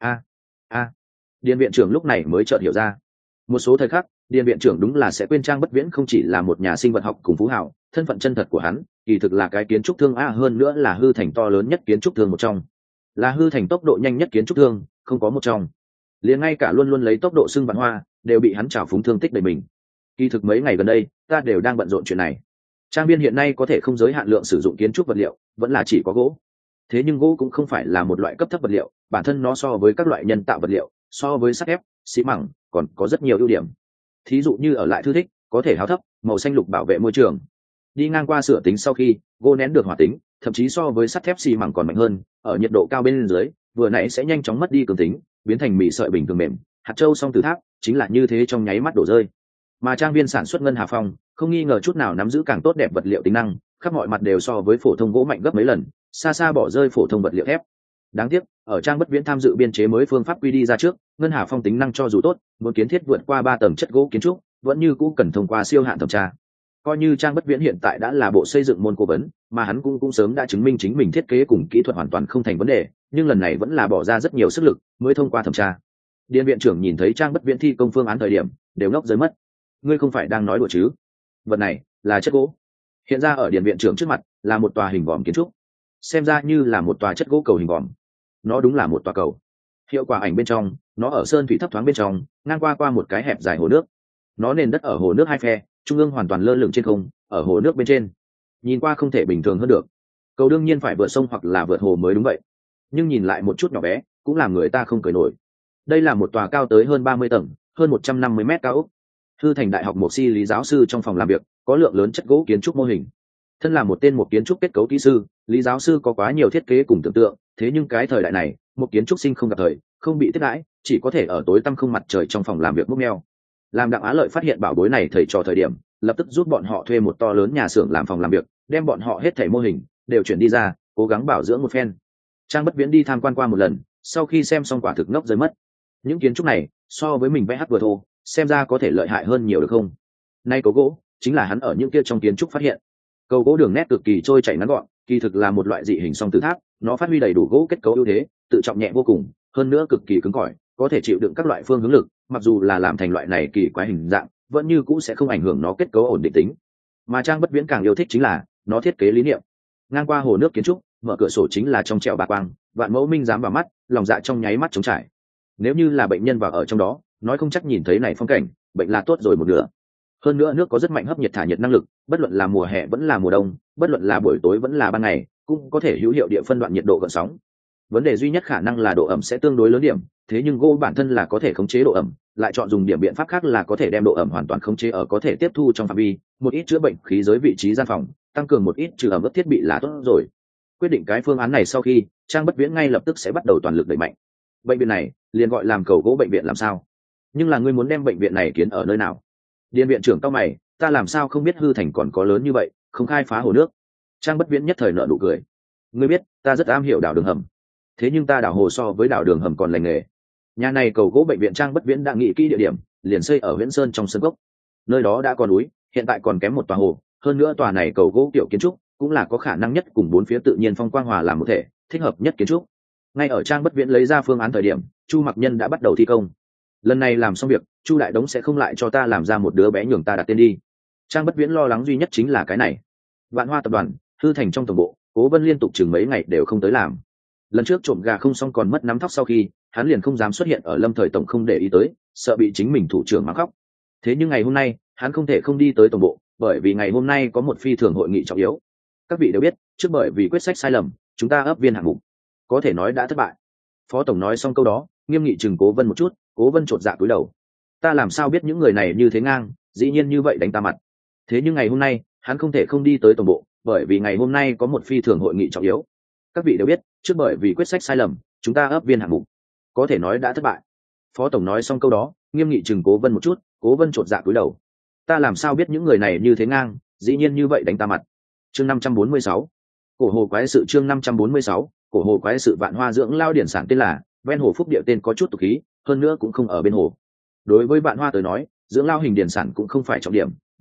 a. Điền viện trưởng lúc này mới chợt hiểu ra. Một số thời khắc, điền viện trưởng đúng là sẽ quên Trang Bất Viễn không chỉ là một nhà sinh vật học cùng phú hào, thân phận chân thật của hắn kỳ thực là cái kiến trúc thương a, hơn nữa là hư thành to lớn nhất kiến trúc thương một trong, là hư thành tốc độ nhanh nhất kiến trúc thương, không có một trong. Liền ngay cả luôn luôn lấy tốc độ xưng Vạn Hoa đều bị hắn trào phúng thương tích đầy mình. Kỳ thực mấy ngày gần đây ta đều đang bận rộn chuyện này. Trang viên hiện nay có thể không giới hạn lượng sử dụng kiến trúc vật liệu, vẫn là chỉ có gỗ. Thế nhưng gỗ cũng không phải là một loại cấp thấp vật liệu, bản thân nó so với các loại nhân tạo vật liệu, so với sắt thép, xi măng còn có rất nhiều ưu điểm. Thí dụ như ở lại thư thích, có thể háo thấp, màu xanh lục bảo vệ môi trường. Đi ngang qua sửa tính sau khi, gỗ nén được hỏa tính, thậm chí so với sắt thép xi măng còn mạnh hơn, ở nhiệt độ cao bên dưới, vừa nãy sẽ nhanh chóng mất đi cường tính, biến thành mì sợi bình thường mềm. Hạt châu song từ tháp chính là như thế, trong nháy mắt đổ rơi. Mà trang viên sản xuất Ngân Hà Phong không nghi ngờ chút nào nắm giữ càng tốt đẹp vật liệu tính năng, khắp mọi mặt đều so với phổ thông gỗ mạnh gấp mấy lần, xa xa bỏ rơi phổ thông vật liệu thép. Đáng tiếc, ở Trang Bất Viễn tham dự biên chế mới phương pháp quy đi ra trước, Ngân Hà Phong tính năng cho dù tốt, muốn kiến thiết vượt qua 3 tầng chất gỗ kiến trúc, vẫn như cũ cần thông qua siêu hạn thẩm tra. Coi như Trang Bất Viễn hiện tại đã là bộ xây dựng môn cố vấn, mà hắn cũng sớm đã chứng minh chính mình thiết kế cùng kỹ thuật hoàn toàn không thành vấn đề, nhưng lần này vẫn là bỏ ra rất nhiều sức lực mới thông qua thẩm tra. Điền viện trưởng nhìn thấy Trang Bất Viễn thi công phương án thời điểm, đều ngốc rơi mất. Ngươi không phải đang nói đùa chứ? Vật này là chất gỗ. Hiện ra ở Điền viện trưởng trước mặt là một tòa hình vòm kiến trúc, xem ra như là một tòa chất gỗ cầu hình vòm. Nó đúng là một tòa cầu. Hiệu quả ảnh bên trong, nó ở sơn thủy thấp thoáng bên trong, ngang qua một cái hẹp dài hồ nước. Nó nền đất ở hồ nước hai phe, trung ương hoàn toàn lơ lửng trên không, ở hồ nước bên trên. Nhìn qua không thể bình thường hơn được. Cầu đương nhiên phải vượt sông hoặc là vượt hồ mới đúng vậy. Nhưng nhìn lại một chút nhỏ bé, cũng làm người ta không cười nổi. Đây là một tòa cao tới hơn 30 tầng, hơn 150 mét cao ốc. Hư thành đại học một si lý giáo sư trong phòng làm việc, có lượng lớn chất gỗ kiến trúc mô hình. Thân là một kiến trúc kết cấu kỹ sư, lý giáo sư có quá nhiều thiết kế cùng tưởng tượng, thế nhưng cái thời đại này, một kiến trúc sinh không gặp thời, không bị tiếp đãi, chỉ có thể ở tối tăm không mặt trời trong phòng làm việc múc meo. Làm Đặng Á Lợi phát hiện bảo bối này thầy trò thời điểm, lập tức giúp bọn họ thuê một to lớn nhà xưởng làm phòng làm việc, đem bọn họ hết thảy mô hình đều chuyển đi ra, cố gắng bảo dưỡng một phen. Trang Bất Viễn đi tham quan qua một lần, sau khi xem xong quả thực ngốc rơi mất. Những kiến trúc này, so với mình vẽ hắc vừa thô, xem ra có thể lợi hại hơn nhiều được không? Nay cầu gỗ chính là hắn ở những kia trong kiến trúc phát hiện. Cầu gỗ đường nét cực kỳ trôi chảy ngắn gọn, kỳ thực là một loại dị hình song tử tháp, nó phát huy đầy đủ gỗ kết cấu ưu thế, tự trọng nhẹ vô cùng, hơn nữa cực kỳ cứng cỏi, có thể chịu đựng các loại phương hướng lực, mặc dù là làm thành loại này kỳ quái hình dạng, vẫn như cũ sẽ không ảnh hưởng nó kết cấu ổn định tính. Mà Trang Bất Viễn càng yêu thích chính là nó thiết kế lý niệm. Ngang qua hồ nước kiến trúc, mở cửa sổ chính là trong trẻo bạc quang, vạn mẫu minh dám vào mắt, lòng dạ trong nháy mắt trống trải. Nếu như là bệnh nhân vào ở trong đó, nói không chắc nhìn thấy này phong cảnh, bệnh là tốt rồi một nửa. Hơn nữa nước có rất mạnh hấp nhiệt thả nhiệt năng lực, bất luận là mùa hè vẫn là mùa đông, bất luận là buổi tối vẫn là ban ngày, cũng có thể hữu hiệu địa phân đoạn nhiệt độ gợn sóng. Vấn đề duy nhất khả năng là độ ẩm sẽ tương đối lớn điểm, thế nhưng gỗ bản thân là có thể khống chế độ ẩm, lại chọn dùng điểm biện pháp khác là có thể đem độ ẩm hoàn toàn khống chế ở có thể tiếp thu trong phạm vi, một ít chữa bệnh khí giới vị trí gian phòng, tăng cường một ít trừ ẩm ướt thiết bị là tốt rồi. Quyết định cái phương án này sau khi, Trang Bất Viễn ngay lập tức sẽ bắt đầu toàn lực đẩy mạnh. Bệnh viện này liền gọi làm cầu gỗ bệnh viện làm sao? Nhưng là ngươi muốn đem bệnh viện này kiến ở nơi nào? Điền viện trưởng cao mày, ta làm sao không biết hư thành còn có lớn như vậy, không khai phá hồ nước? Trang Bất Viễn nhất thời nở nụ cười. Ngươi biết, ta rất am hiểu đào đường hầm. Thế nhưng ta đào hồ so với đào đường hầm còn lành nghề. Nhà này cầu gỗ bệnh viện Trang Bất Viễn đã nghĩ kỹ địa điểm, liền xây ở Viễn Sơn trong sân gốc. Nơi đó đã có núi, hiện tại còn kém một tòa hồ, hơn nữa tòa này cầu gỗ kiểu kiến trúc cũng là có khả năng nhất cùng bốn phía tự nhiên phong quang hòa làm một thể, thích hợp nhất kiến trúc. Ngay ở Trang Bất Viễn lấy ra phương án thời điểm, Chu Mặc Nhân đã bắt đầu thi công. Lần này làm xong việc, Chu Đại Đống sẽ không lại cho ta làm ra một đứa bé nhường ta đặt tên đi. Trang Bất Viễn lo lắng duy nhất chính là cái này. Vạn Hoa tập đoàn, Hư thành trong tổng bộ, Cố Vân liên tục chừng mấy ngày đều không tới làm. Lần trước trộm gà không xong còn mất nắm thóc sau khi, hắn liền không dám xuất hiện ở Lâm Thời tổng không để ý tới, sợ bị chính mình thủ trưởng mắng khóc. Thế nhưng ngày hôm nay, hắn không thể không đi tới tổng bộ, bởi vì ngày hôm nay có một phi thường hội nghị trọng yếu. Các vị đều biết, trước bởi vì quyết sách sai lầm, chúng ta ấp viên hạng mục có thể nói đã thất bại. Phó tổng nói xong câu đó, nghiêm nghị chừng Cố Vân một chút, Cố Vân chột dạ cúi đầu. Ta làm sao biết những người này như thế ngang, dĩ nhiên như vậy đánh ta mặt. Thế nhưng ngày hôm nay, hắn không thể không đi tới tổng bộ, bởi vì ngày hôm nay có một phi thường hội nghị trọng yếu. Các vị đều biết, trước bởi vì quyết sách sai lầm, chúng ta ấp viên hạng mục có thể nói đã thất bại. Phó tổng nói xong câu đó, nghiêm nghị chừng Cố Vân một chút, Cố Vân chột dạ cúi đầu. Ta làm sao biết những người này như thế ngang, dĩ nhiên như vậy đánh ta mặt. Chương 546. Cổ hồ quái sự. Chương 546. Cổ hồ quái sự. Vạn Hoa dưỡng lao điển sản tên là ven hồ phúc địa, tên có chút tục khí, hơn nữa cũng không ở bên hồ. Đối với Vạn Hoa tới nói, dưỡng lao hình điển sản cũng không phải trọng điểm,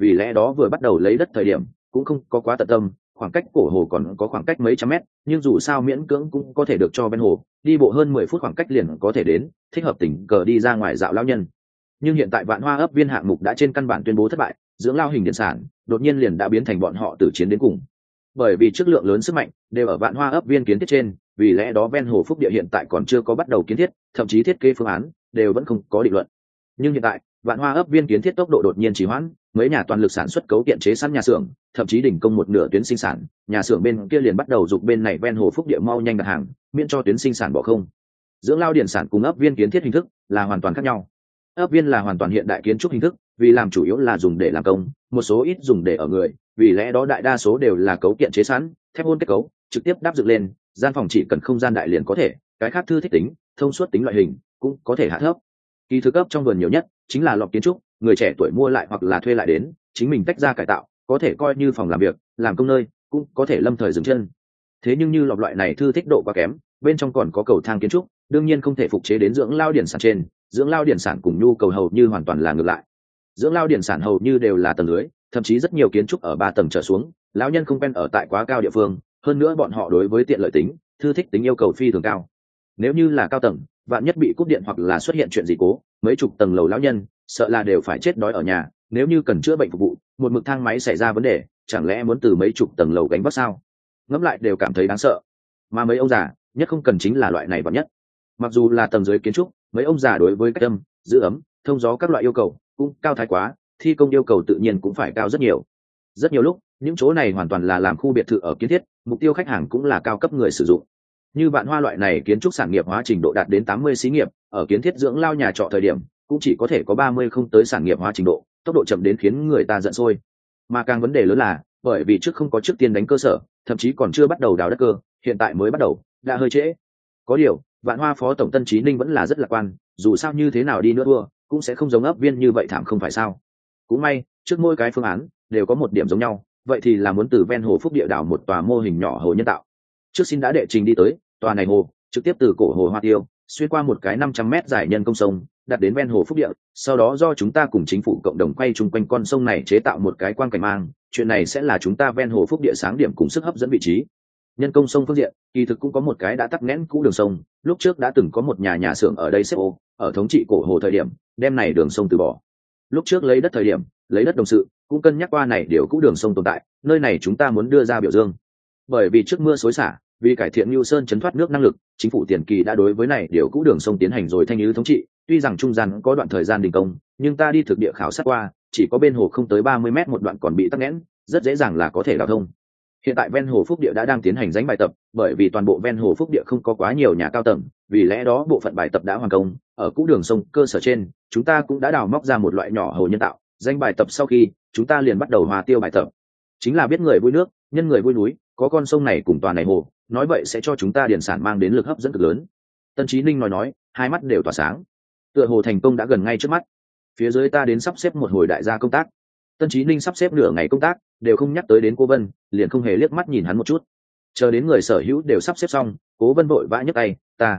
vì lẽ đó vừa bắt đầu lấy đất thời điểm cũng không có quá tận tâm, khoảng cách cổ hồ còn có khoảng cách mấy trăm mét, nhưng dù sao miễn cưỡng cũng có thể được cho ven hồ, đi bộ hơn 10 phút khoảng cách liền có thể đến, thích hợp tình cờ đi ra ngoài dạo lão nhân. Nhưng hiện tại Vạn Hoa ấp viên hạng mục đã trên căn bản tuyên bố thất bại, dưỡng lao hình điện sản đột nhiên liền đã biến thành bọn họ tử chiến đến cùng. Bởi vì chất lượng lớn sức mạnh đều ở Vạn Hoa ấp viên kiến thiết trên, vì lẽ đó ven hồ Phúc Địa hiện tại còn chưa có bắt đầu kiến thiết, thậm chí thiết kế phương án đều vẫn không có định luận. Nhưng hiện tại Vạn Hoa ấp viên kiến thiết tốc độ đột nhiên trì hoãn, mấy nhà toàn lực sản xuất cấu kiện chế sẵn nhà xưởng, thậm chí đỉnh công một nửa tuyến sinh sản, nhà xưởng bên kia liền bắt đầu giục bên này ven hồ Phúc Địa mau nhanh đặt hàng, miễn cho tuyến sinh sản bỏ không. Dưỡng lao điển sản cùng ấp viên kiến thiết hình thức là hoàn toàn khác nhau. Ấp viên là hoàn toàn hiện đại kiến trúc hình thức, vì làm chủ yếu là dùng để làm công, một số ít dùng để ở người, vì lẽ đó đại đa số đều là cấu kiện chế sẵn, thép ôn kết cấu, trực tiếp đáp dựng lên, gian phòng chỉ cần không gian đại liền có thể, cái khác thư thích tính, thông suốt tính loại hình cũng có thể hạ thấp. Kỳ thực ấp trong vườn nhiều nhất chính là lọc kiến trúc, người trẻ tuổi mua lại hoặc là thuê lại đến, chính mình tách ra cải tạo, có thể coi như phòng làm việc, làm công nơi, cũng có thể lâm thời dừng chân. Thế nhưng như lọc loại này thư thích độ quá kém, bên trong còn có cầu thang kiến trúc, đương nhiên không thể phục chế đến dưỡng lao điển sản trên, dưỡng lao điển sản cùng nhu cầu hầu như hoàn toàn là ngược lại. Dưỡng lao điển sản hầu như đều là tầng lưới, thậm chí rất nhiều kiến trúc ở 3 tầng trở xuống, lão nhân không quen ở tại quá cao địa phương, hơn nữa bọn họ đối với tiện lợi tính, thư thích tính yêu cầu phi thường cao. Nếu như là cao tầng, vạn nhất bị cúp điện hoặc là xuất hiện chuyện gì cố, mấy chục tầng lầu lão nhân sợ là đều phải chết đói ở nhà, nếu như cần chữa bệnh phục vụ, một mực thang máy xảy ra vấn đề, chẳng lẽ muốn từ mấy chục tầng lầu gánh vác sao? Ngẫm lại đều cảm thấy đáng sợ. Mà mấy ông già nhất không cần chính là loại này vạn nhất. Mặc dù là tầng dưới kiến trúc, mấy ông già đối với cách âm, giữ ấm, thông gió các loại yêu cầu cũng cao thái quá, thi công yêu cầu tự nhiên cũng phải cao rất nhiều. Rất nhiều lúc những chỗ này hoàn toàn là làm khu biệt thự ở kiến thiết, mục tiêu khách hàng cũng là cao cấp người sử dụng. Như Vạn Hoa loại này kiến trúc sản nghiệp hóa trình độ đạt đến 80 xí nghiệp, ở kiến thiết dưỡng lao nhà trọ thời điểm cũng chỉ có thể có 30 không tới sản nghiệp hóa trình độ, tốc độ chậm đến khiến người ta giận sôi. Mà càng vấn đề lớn là, bởi vì trước không có trước tiên đánh cơ sở, thậm chí còn chưa bắt đầu đào đất cơ, hiện tại mới bắt đầu, đã hơi trễ. Có điều, Vạn Hoa phó tổng Tân Chí Ninh vẫn là rất lạc quan, dù sao như thế nào đi nữa thua, cũng sẽ không giống ấp viên như vậy thảm không phải sao? Cũng may, trước mỗi cái phương án đều có một điểm giống nhau, vậy thì là muốn từ ven hồ Phúc Địa đào một tòa mô hình nhỏ hồ nhân tạo. Trước xin đã đệ trình đi tới, tòa này hồ trực tiếp từ cổ hồ Hoa Tiêu xuyên qua một cái 500 m dài nhân công sông, đặt đến ven hồ Phúc Địa, sau đó do chúng ta cùng chính phủ cộng đồng quay chung quanh con sông này chế tạo một cái quang cảnh mang, chuyện này sẽ là chúng ta ven hồ Phúc Địa sáng điểm cùng sức hấp dẫn vị trí. Nhân công sông phương diện, kỳ thực cũng có một cái đã tắc nghẽn cũ đường sông, lúc trước đã từng có một nhà xưởng ở đây xếp ô, ở thống trị cổ hồ thời điểm, đem này đường sông từ bỏ. Lúc trước lấy đất thời điểm, lấy đất đồng sự, cũng cân nhắc qua này điều cũ đường sông tồn tại, nơi này chúng ta muốn đưa ra biểu dương. Bởi vì trước mưa xối xả, vì cải thiện Nưu Sơn chấn thoát nước năng lực, chính phủ tiền kỳ đã đối với này điều cũ đường sông tiến hành rồi thanh lý thống trị, tuy rằng trung gian có đoạn thời gian đình công, nhưng ta đi thực địa khảo sát qua, chỉ có bên hồ không tới 30 mét một đoạn còn bị tắc nghẽn, rất dễ dàng là có thể đào thông. Hiện tại ven hồ Phúc Địa đã đang tiến hành đánh bài tập, bởi vì toàn bộ ven hồ Phúc Địa không có quá nhiều nhà cao tầng, vì lẽ đó bộ phận bài tập đã hoàn công, ở cũ đường sông cơ sở trên, chúng ta cũng đã đào móc ra một loại nhỏ hồ nhân tạo, danh bài tập sau khi, chúng ta liền bắt đầu hòa tiêu bài tập. Chính là biết người vui nước, nhân người vui núi, có con sông này cùng tòa này hồ, nói vậy sẽ cho chúng ta điển sản mang đến lực hấp dẫn cực lớn. Tân Chí Ninh nói, hai mắt đều tỏa sáng. Tựa hồ thành công đã gần ngay trước mắt. Phía dưới ta đến sắp xếp một hồi đại gia công tác. Tân Chí Ninh sắp xếp nửa ngày công tác, đều không nhắc tới đến Cố Vân, liền không hề liếc mắt nhìn hắn một chút. Chờ đến người sở hữu đều sắp xếp xong, Cố Vân vội vã nhấc tay,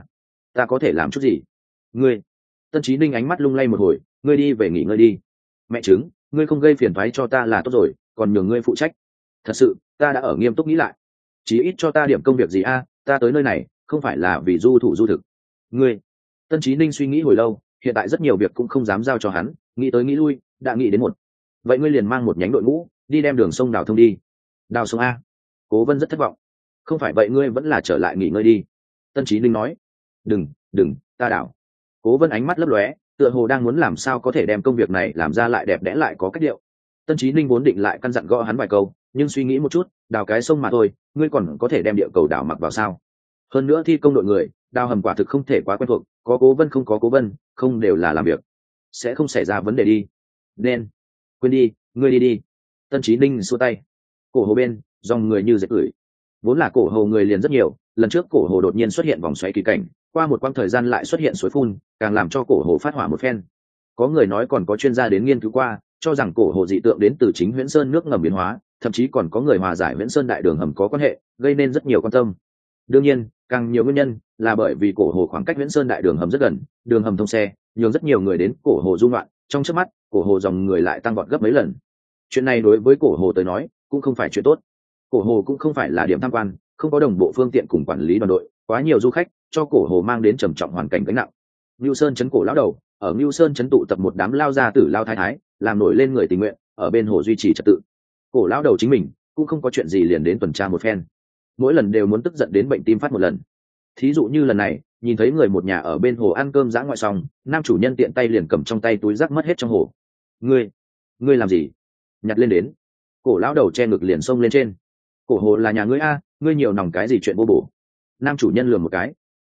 ta có thể làm chút gì? Ngươi? Tân Chí Ninh ánh mắt lung lay một hồi, ngươi đi về nghỉ ngơi đi. Mẹ chứng, ngươi không gây phiền toái cho ta là tốt rồi, còn nhường ngươi phụ trách. Thật sự, ta đã ở nghiêm túc nghĩ lại. Chí ít cho ta điểm công việc gì a, ta tới nơi này không phải là vì du thủ du thực. Ngươi? Tân Chí Ninh suy nghĩ hồi lâu, hiện tại rất nhiều việc cũng không dám giao cho hắn, nghĩ tới nghĩ lui, đã nghĩ đến một. Vậy ngươi liền mang một nhánh đội ngũ, đi đem đường sông đào thông đi. Đào sông a? Cố Vân rất thất vọng. Không phải vậy ngươi vẫn là trở lại nghỉ ngơi đi. Tân Chí Ninh nói. Đừng, ta đào. Cố Vân ánh mắt lấp lóe, tựa hồ đang muốn làm sao có thể đem công việc này làm ra lại đẹp đẽ lại có cách điệu. Tân Chí Ninh vốn định lại căn dặn gõ hắn vài câu, nhưng suy nghĩ một chút, đào cái sông mà thôi, ngươi còn có thể đem địa cầu đào mặc vào sao? Hơn nữa thi công đội người, đào hầm quả thực không thể quá quen thuộc, có Cố Vân không có Cố Vân, không đều là làm việc, sẽ không xảy ra vấn đề đi. Nên, quên đi, ngươi đi. Tân Chí Ninh xua tay. Cổ hồ bên, dòng người như dệt gửi. Vốn là cổ hồ người liền rất nhiều, lần trước cổ hồ đột nhiên xuất hiện vòng xoáy kỳ cảnh, qua một quãng thời gian lại xuất hiện suối phun, càng làm cho cổ hồ phát hỏa một phen. Có người nói còn có chuyên gia đến nghiên cứu qua, cho rằng cổ hồ dị tượng đến từ chính Huyễn Sơn nước ngầm biến hóa, thậm chí còn có người hòa giải Huyễn Sơn đại đường hầm có quan hệ, gây nên rất nhiều quan tâm. Đương nhiên, càng nhiều nguyên nhân là bởi vì cổ hồ khoảng cách Huyễn Sơn đại đường hầm rất gần, đường hầm thông xe, nhường rất nhiều người đến cổ hồ du ngoạn, trong chớp mắt, cổ hồ dòng người lại tăng vọt gấp mấy lần. Chuyện này đối với cổ hồ tới nói cũng không phải chuyện tốt. Cổ hồ cũng không phải là điểm tham quan, không có đồng bộ phương tiện cùng quản lý đoàn đội, quá nhiều du khách cho cổ hồ mang đến trầm trọng hoàn cảnh gánh nặng. Ngưu Sơn trấn cổ lão đầu, ở Ngưu Sơn trấn tụ tập một đám lao gia tử lao thái thái, làm nổi lên người tình nguyện ở bên hồ duy trì trật tự. Cổ lão đầu chính mình cũng không có chuyện gì liền đến tuần tra một phen, mỗi lần đều muốn tức giận đến bệnh tim phát một lần. Thí dụ như lần này nhìn thấy người một nhà ở bên hồ ăn cơm dã ngoại xong, nam chủ nhân tiện tay liền cầm trong tay túi rác mất hết trong hồ. Ngươi làm gì? Nhặt lên đến. Cổ lão đầu che ngực liền xông lên trên. Cổ hồ là nhà ngươi a, ngươi nhiều nòng cái gì chuyện vô bổ. Nam chủ nhân lườm một cái.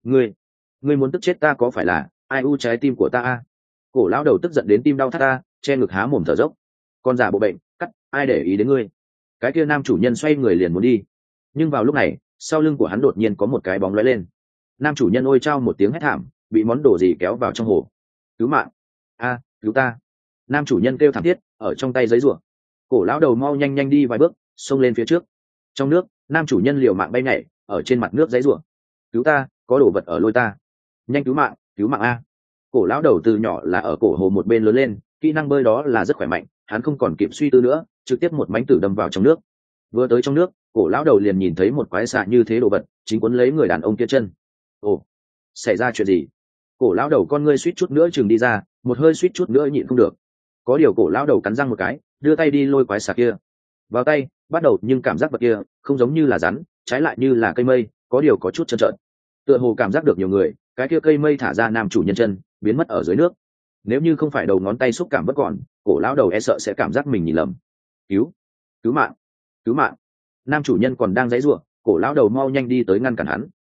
Ngươi muốn tức chết ta có phải là ai u trái tim của ta a? Cổ lão đầu tức giận đến tim đau thắt ta, che ngực há mồm thở dốc. Con giả bộ bệnh, cắt, ai để ý đến ngươi? Cái kia nam chủ nhân xoay người liền muốn đi, nhưng vào lúc này sau lưng của hắn đột nhiên có một cái bóng lóe lên. Nam chủ nhân ôi trao một tiếng hét thảm, bị món đồ gì kéo vào trong hồ. Cứu mạng a, cứu ta! Nam chủ nhân kêu thảm thiết, ở trong tay giấy rủa. Cổ lão đầu mau nhanh nhanh đi vài bước, xông lên phía trước. Trong nước, nam chủ nhân liều mạng bay nhảy, ở trên mặt nước giấy rủa. Cứu ta, có đồ vật ở lôi ta! Nhanh cứu mạng a! Cổ lão đầu từ nhỏ là ở cổ hồ một bên lớn lên, kỹ năng bơi đó là rất khỏe mạnh, hắn không còn kịp suy tư nữa, trực tiếp một mánh tử đâm vào trong nước. Vừa tới trong nước, cổ lão đầu liền nhìn thấy một quái xà như thế đồ vật chính cuốn lấy người đàn ông kia chân. Ồ, xảy ra chuyện gì? Cổ lão đầu con ngươi suýt chút nữa chừng đi ra, một hơi suýt chút nữa nhịn không được. Có điều cổ lão đầu cắn răng một cái, đưa tay đi lôi quái xà kia vào tay, bắt đầu nhưng cảm giác vật kia không giống như là rắn, trái lại như là cây mây, có điều có chút trơn trợn. Tựa hồ cảm giác được nhiều người, cái kia cây mây thả ra nam chủ nhân chân biến mất ở dưới nước. Nếu như không phải đầu ngón tay xúc cảm bất còn, cổ lão đầu e sợ sẽ cảm giác mình nhìn lầm. Cứu mạng! Nam chủ nhân còn đang giãy giụa, cổ lão đầu mau nhanh đi tới ngăn cản hắn.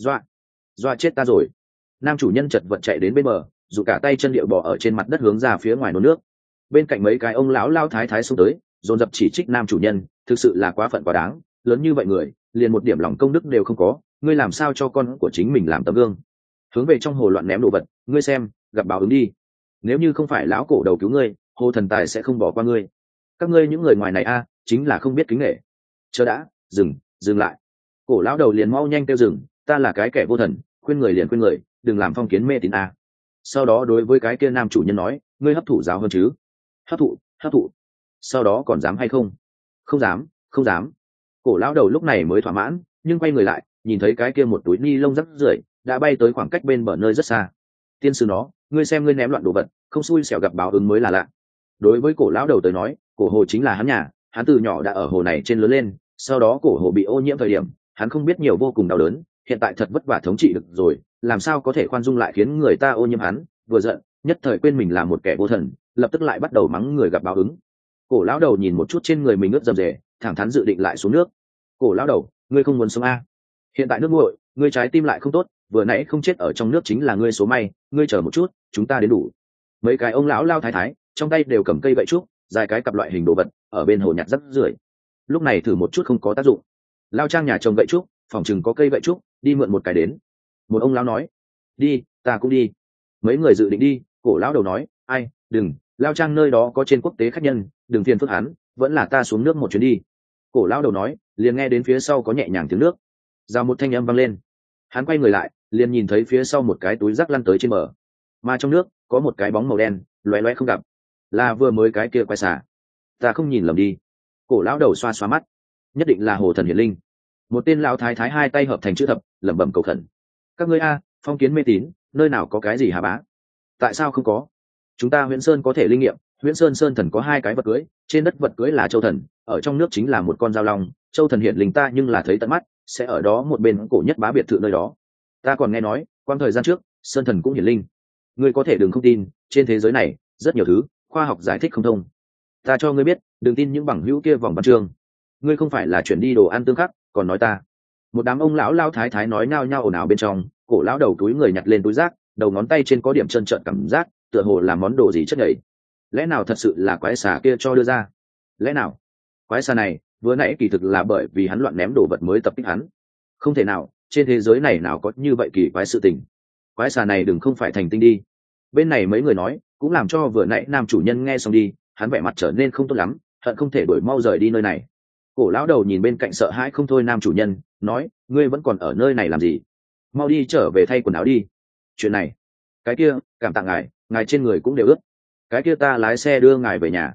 Dọa chết ta rồi! Nam chủ nhân chật vật chạy đến bên bờ, dù cả tay chân điệu bò ở trên mặt đất hướng ra phía ngoài nôn nước. Bên cạnh mấy cái ông lão lao thái thái xông tới, dồn dập chỉ trích nam chủ nhân, thực sự là quá phận quá đáng, lớn như vậy người, liền một điểm lòng công đức đều không có, ngươi làm sao cho con của chính mình làm tấm gương? Hướng về trong hồ loạn ném đồ vật, ngươi xem, gặp báo ứng đi. Nếu như không phải lão cổ đầu cứu ngươi, hồ thần tài sẽ không bỏ qua ngươi. Các ngươi những người ngoài này a, chính là không biết kính nể. Chờ đã, dừng lại. Cổ lão đầu liền mau nhanh kêu dừng, ta là cái kẻ vô thần, khuyên người liền khuyên người, đừng làm phong kiến mê tín a. Sau đó đối với cái kia nam chủ nhân nói, ngươi hấp thụ giáo hơn chứ? Hấp thụ. Sau đó còn dám hay không? Không dám. Cổ lão đầu lúc này mới thỏa mãn, nhưng quay người lại, nhìn thấy cái kia một túi ni lông rắc rưởi đã bay tới khoảng cách bên bờ nơi rất xa. Tiên sư nó, ngươi xem ngươi ném loạn đồ vật, không xui xẻo gặp báo ứng mới là lạ. Đối với cổ lão đầu tới nói, cổ hồ chính là hắn nhà, hắn từ nhỏ đã ở hồ này trên lớn lên, sau đó cổ hồ bị ô nhiễm thời điểm, hắn không biết nhiều vô cùng đau đớn, hiện tại thật vất vả thống trị được rồi, làm sao có thể khoan dung lại khiến người ta ô nhiễm hắn, vừa giận, nhất thời quên mình là một kẻ vô thần, lập tức lại bắt đầu mắng người gặp báo ứng. Cổ lão đầu nhìn một chút trên người mình ướt dầm dề, thẳng thắn dự định lại xuống nước. Cổ lão đầu, ngươi không muốn sống a? Hiện tại nước nguội, ngươi trái tim lại không tốt, vừa nãy không chết ở trong nước chính là ngươi số may, ngươi chờ một chút, chúng ta đến đủ. Mấy cái ông lão lao thái thái trong tay đều cầm cây gậy trúc, dài cái cặp loại hình đồ vật ở bên hồ nhặt rác rưởi. Lúc này thử một chút không có tác dụng, lao trang nhà trồng gậy trúc, phòng chừng có cây gậy trúc, đi mượn một cái đến. Một ông lão nói, đi, ta cũng đi. Mấy người dự định đi, cổ lão đầu nói, ai, đừng, lao trang nơi đó có trên quốc tế khách nhân, đừng phiền phức hắn, vẫn là ta xuống nước một chuyến đi. Cổ lão đầu nói, liền nghe đến phía sau có nhẹ nhàng tiếng nước, rào một thanh âm vang lên. Hắn quay người lại, liền nhìn thấy phía sau một cái túi rác lăn tới trên bờ, mà trong nước có một cái bóng màu đen loé loé không gặp, là vừa mới cái kia quay xả. Ta không nhìn lầm đi. Cổ lão đầu xoa xoa mắt, nhất định là hồ thần hiển linh. Một tên lão thái thái hai tay hợp thành chữ thập, lẩm bẩm cầu khẩn. Các ngươi a, phong kiến mê tín, nơi nào có cái gì hả bá? Tại sao không có? Chúng ta Huyễn Sơn có thể linh nghiệm, Huyễn Sơn sơn thần có hai cái vật cưới, trên đất vật cưới là châu thần, ở trong nước chính là một con dao long, châu thần hiển linh ta nhưng là thấy tận mắt, sẽ ở đó một bên cổ nhất bá biệt thự nơi đó. Ta còn nghe nói, quang thời gian trước, sơn thần cũng hiển linh. Ngươi có thể đừng không tin, trên thế giới này rất nhiều thứ khoa học giải thích không thông. Ta cho ngươi biết, đừng tin những bằng hữu kia vòng văn chương. Ngươi không phải là chuyển đi đồ ăn tương khắc, còn nói ta. Một đám ông lão lao thái thái nói nhao nhao ồn ào bên trong, cổ lão đầu túi người nhặt lên túi rác, đầu ngón tay trên có điểm trơn trợn cảm giác, tựa hồ là món đồ gì chất nhầy. Lẽ nào thật sự là quái xà kia cho đưa ra? Lẽ nào quái xà này vừa nãy kỳ thực là bởi vì hắn loạn ném đồ vật mới tập kích hắn? Không thể nào, trên thế giới này nào có như vậy kỳ quái sự tình. Quái xà này đừng không phải thành tinh đi. Bên này mấy người nói cũng làm cho vừa nãy nam chủ nhân nghe xong đi, hắn vẻ mặt trở nên không tốt lắm, hận không thể đuổi mau rời đi nơi này. Cổ lão đầu nhìn bên cạnh sợ hãi không thôi nam chủ nhân, nói, ngươi vẫn còn ở nơi này làm gì? Mau đi trở về thay quần áo đi. Chuyện này, cái kia, cảm tạ ngài trên người cũng đều ướt. Cái kia ta lái xe đưa ngài về nhà.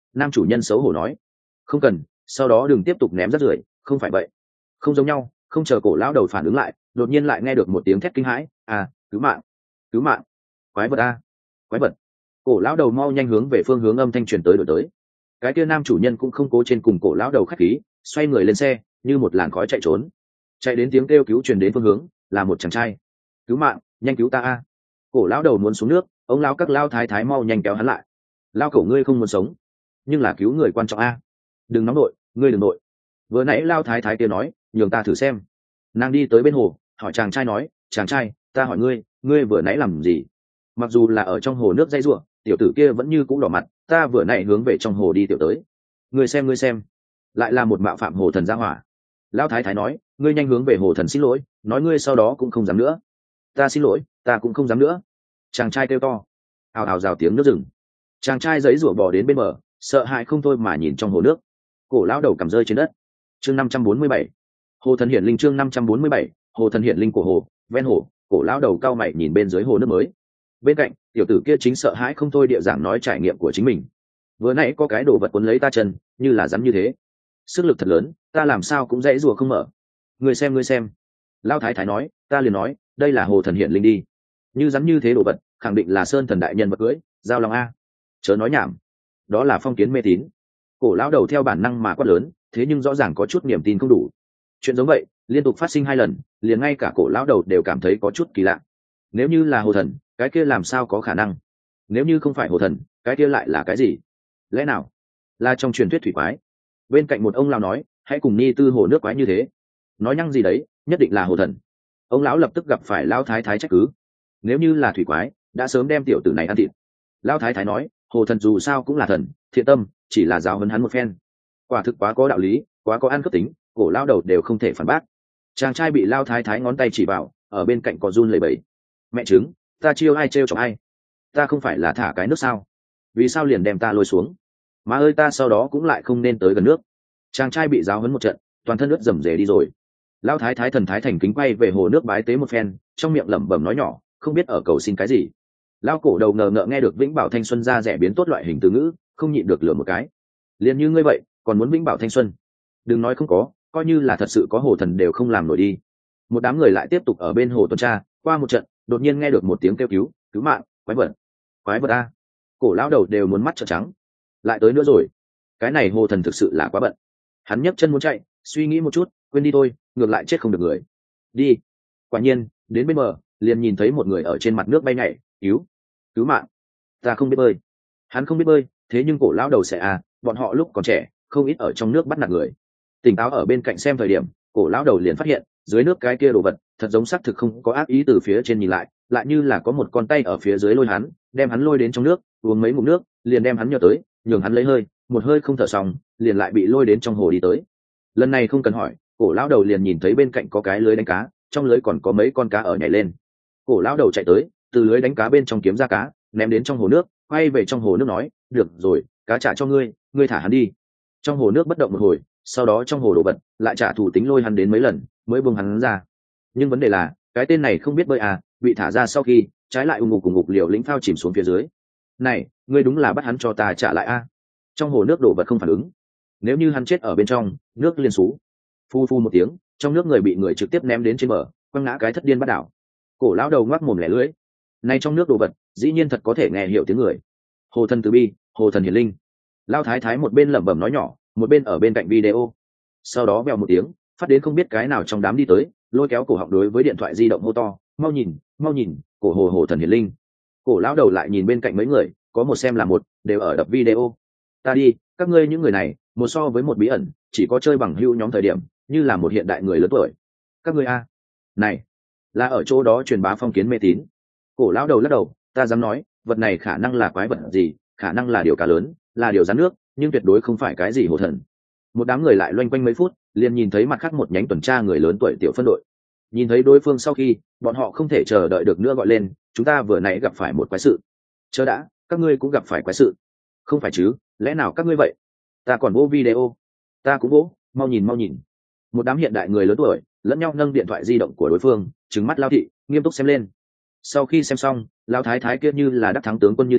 Nam chủ nhân xấu hổ nói. Không cần, sau đó đừng tiếp tục ném rác rưởi, không phải vậy. Không giống nhau. Không chờ cổ lão đầu phản ứng lại, đột nhiên lại nghe được một tiếng thét kinh hãi. À, cứu mạng, cứu mạng, quái vật a, quái vật. Cổ lão đầu mau nhanh hướng về phương hướng âm thanh truyền tới đổi tới. Cái kia nam chủ nhân cũng không cố trên cùng cổ lão đầu khách khí, xoay người lên xe như một làn khói chạy trốn. Chạy đến tiếng kêu cứu truyền đến phương hướng là một chàng trai. Cứu mạng, nhanh cứu ta a. Cổ lão đầu muốn xuống nước, ông lão các lao thái thái mau nhanh kéo hắn lại. Lao cổ ngươi không muốn sống, nhưng là cứu người quan trọng a. Đừng nóng nội, ngươi đừng nội. Vừa nãy lao thái thái kia nói nhường ta thử xem. Nàng đi tới bên hồ hỏi chàng trai nói, chàng trai, ta hỏi ngươi, ngươi vừa nãy làm gì? Mặc dù là ở trong hồ nước dây ruộng, tiểu tử kia vẫn như cũng đỏ mặt. Ta vừa nãy hướng về trong hồ đi tiểu tới. Ngươi xem, lại là một mạo phạm hồ thần gia hỏa. Lão thái thái nói, ngươi nhanh hướng về hồ thần xin lỗi, nói ngươi sau đó cũng không dám nữa. Ta xin lỗi, ta cũng không dám nữa. Chàng trai kêu to. Hào hào rào tiếng nước rừng. Chàng trai giấy rủa bỏ đến bên bờ, sợ hãi không thôi mà nhìn trong hồ nước. Cổ lão đầu cầm rơi trên đất. Chương 547. Hồ thần hiển linh. Chương 547. Hồ thần hiển linh của hồ. Ven hồ, cổ lão đầu cao mày nhìn bên dưới hồ nước mới. Bên cạnh, tiểu tử kia chính sợ hãi không thôi địa giảng nói trải nghiệm của chính mình. Vừa nãy có cái đồ vật quấn lấy ta chân, như là rắn như thế. Sức lực thật lớn, ta làm sao cũng dãy rùa không mở. Ngươi xem. Lão thái thái nói, ta liền nói, đây là hồ thần hiển linh đi. Như rắn như thế đồ vật, khẳng định là sơn thần đại nhân vật cưới, giao long a. Chớ nói nhảm. Đó là phong kiến mê tín. Cổ lão đầu theo bản năng mà quát lớn, thế nhưng rõ ràng có chút niềm tin không đủ. Chuyện giống vậy liên tục phát sinh 2 lần, liền ngay cả cổ lão đầu đều cảm thấy có chút kỳ lạ. Nếu như là hồ thần, cái kia làm sao có khả năng? Nếu như không phải hồ thần, cái kia lại là cái gì? Lẽ nào là trong truyền thuyết thủy quái? Bên cạnh một ông lão nói, hãy cùng ni tư hồ nước quái như thế. Nói nhăng gì đấy, nhất định là hồ thần. Ông lão lập tức gặp phải lão thái thái trách cứ. Nếu như là thủy quái, đã sớm đem tiểu tử này ăn thịt. Lão thái thái nói, hồ thần dù sao cũng là thần, thiện tâm, chỉ là giáo huấn hắn một phen. Quả thực quá có đạo lý, quá có ăn cướp tính, cổ lão đầu đều không thể phản bác. Chàng trai bị lão thái thái ngón tay chỉ vào, ở bên cạnh có run lẩy bẩy. Mẹ trứng, ta chiêu ai trêu chọc ai? Ta không phải là thả cái nước sao? Vì sao liền đem ta lôi xuống? Má ơi, ta sau đó cũng lại không nên tới gần nước. Chàng trai bị giáo huấn một trận, toàn thân ướt rầm rề đi rồi. Lão thái thái thần thái thành kính quay về hồ nước bái tế một phen, trong miệng lẩm bẩm nói nhỏ, không biết ở cầu xin cái gì. Lão cổ đầu ngờ ngợ nghe được vĩnh bảo thanh xuân ra rẻ biến tốt loại hình từ ngữ, không nhịn được lừa một cái. Liền như ngươi vậy, còn muốn vĩnh bảo thanh xuân? Đừng nói không có, coi như là thật sự có hồ thần đều không làm nổi đi. Một đám người lại tiếp tục ở bên hồ tuần tra, qua một trận, đột nhiên nghe được một tiếng kêu cứu mạng, quái vật a. Cổ lão đầu đều muốn mắt trợn trắng. Lại tới nữa rồi. Cái này hồ thần thực sự là quá bận. Hắn nhấc chân muốn chạy, suy nghĩ một chút, quên đi thôi, ngược lại chết không được người. Đi. Quả nhiên, đến bên bờ, liền nhìn thấy một người ở trên mặt nước bay nhảy, cứu mạng. Ta không biết bơi. Hắn không biết bơi, thế nhưng cổ lão đầu sẽ bọn họ lúc còn trẻ, không ít ở trong nước bắt nạt người. Tỉnh táo ở bên cạnh xem thời điểm, cổ lão đầu liền phát hiện, dưới nước cái kia đồ vật, thật giống xác thực không có ác ý, từ phía trên nhìn lại, lại như là có một con tay ở phía dưới lôi hắn, đem hắn lôi đến trong nước, uống mấy ngụm nước, liền đem hắn nhờ tới, nhường hắn lấy hơi, một hơi không thở xong, liền lại bị lôi đến trong hồ đi tới. Lần này không cần hỏi, cổ lão đầu liền nhìn thấy bên cạnh có cái lưới đánh cá, trong lưới còn có mấy con cá ở nhảy lên. Cổ lão đầu chạy tới, từ lưới đánh cá bên trong kiếm ra cá, ném đến trong hồ nước, quay về trong hồ nước nói, được rồi, cá trả cho ngươi, ngươi thả hắn đi. Trong hồ nước bất động một hồi, sau đó trong hồ đổ vật lại trả thù tính lôi hắn đến mấy lần mới buông hắn ra. Nhưng vấn đề là cái tên này không biết bơi bị thả ra sau khi trái lại ung ngục liều lĩnh phao chìm xuống phía dưới. Này, ngươi đúng là bắt hắn cho ta trả lại Trong hồ nước đổ vật không phản ứng, nếu như hắn chết ở bên trong nước liên xú. Phu phu một tiếng, trong nước người bị người trực tiếp ném đến trên bờ, quăng ngã cái thất điên bắt đảo. Cổ lão đầu ngoác mồm lẻ lưỡi. Nay trong nước đồ vật dĩ nhiên thật có thể nghe hiểu tiếng người. Hồ thần từ bi, hồ thần hiển linh. Lão thái thái một bên lẩm bẩm nói nhỏ, một bên ở bên cạnh video. Sau đó vèo một tiếng, phát đến không biết cái nào trong đám đi tới, lôi kéo cổ họng đối với điện thoại di động hô to, mau nhìn, cổ hồ thần hiển linh. Cổ lão đầu lại nhìn bên cạnh mấy người, có một xem là một, đều ở đập video. Ta đi, các ngươi những người này, một so với một bí ẩn, chỉ có chơi bằng hữu nhóm thời điểm, như là một hiện đại người lớn tuổi. Các ngươi này, là ở chỗ đó truyền bá phong kiến mê tín. Cổ lão đầu lắc đầu, ta dám nói, vật này khả năng là quái vật gì, khả năng là điều cá lớn, là điều rắn nước, nhưng tuyệt đối không phải cái gì hồ thần. Một đám người lại loanh quanh mấy phút, liền nhìn thấy mặt khác một nhánh tuần tra người lớn tuổi tiểu phân đội. Nhìn thấy đối phương sau khi, bọn họ không thể chờ đợi được nữa gọi lên, chúng ta vừa nãy gặp phải một quái sự. Chờ đã, các ngươi cũng gặp phải quái sự? Không phải chứ, lẽ nào các ngươi vậy? Ta còn vô video. Ta cũng vô, mau nhìn. Một đám hiện đại người lớn tuổi lẫn nhau nâng điện thoại di động của đối phương, trừng mắt lao thị, nghiêm túc xem lên. Sau khi xem xong, lao thái thái kia như là đắc thắng tướng quân như thế,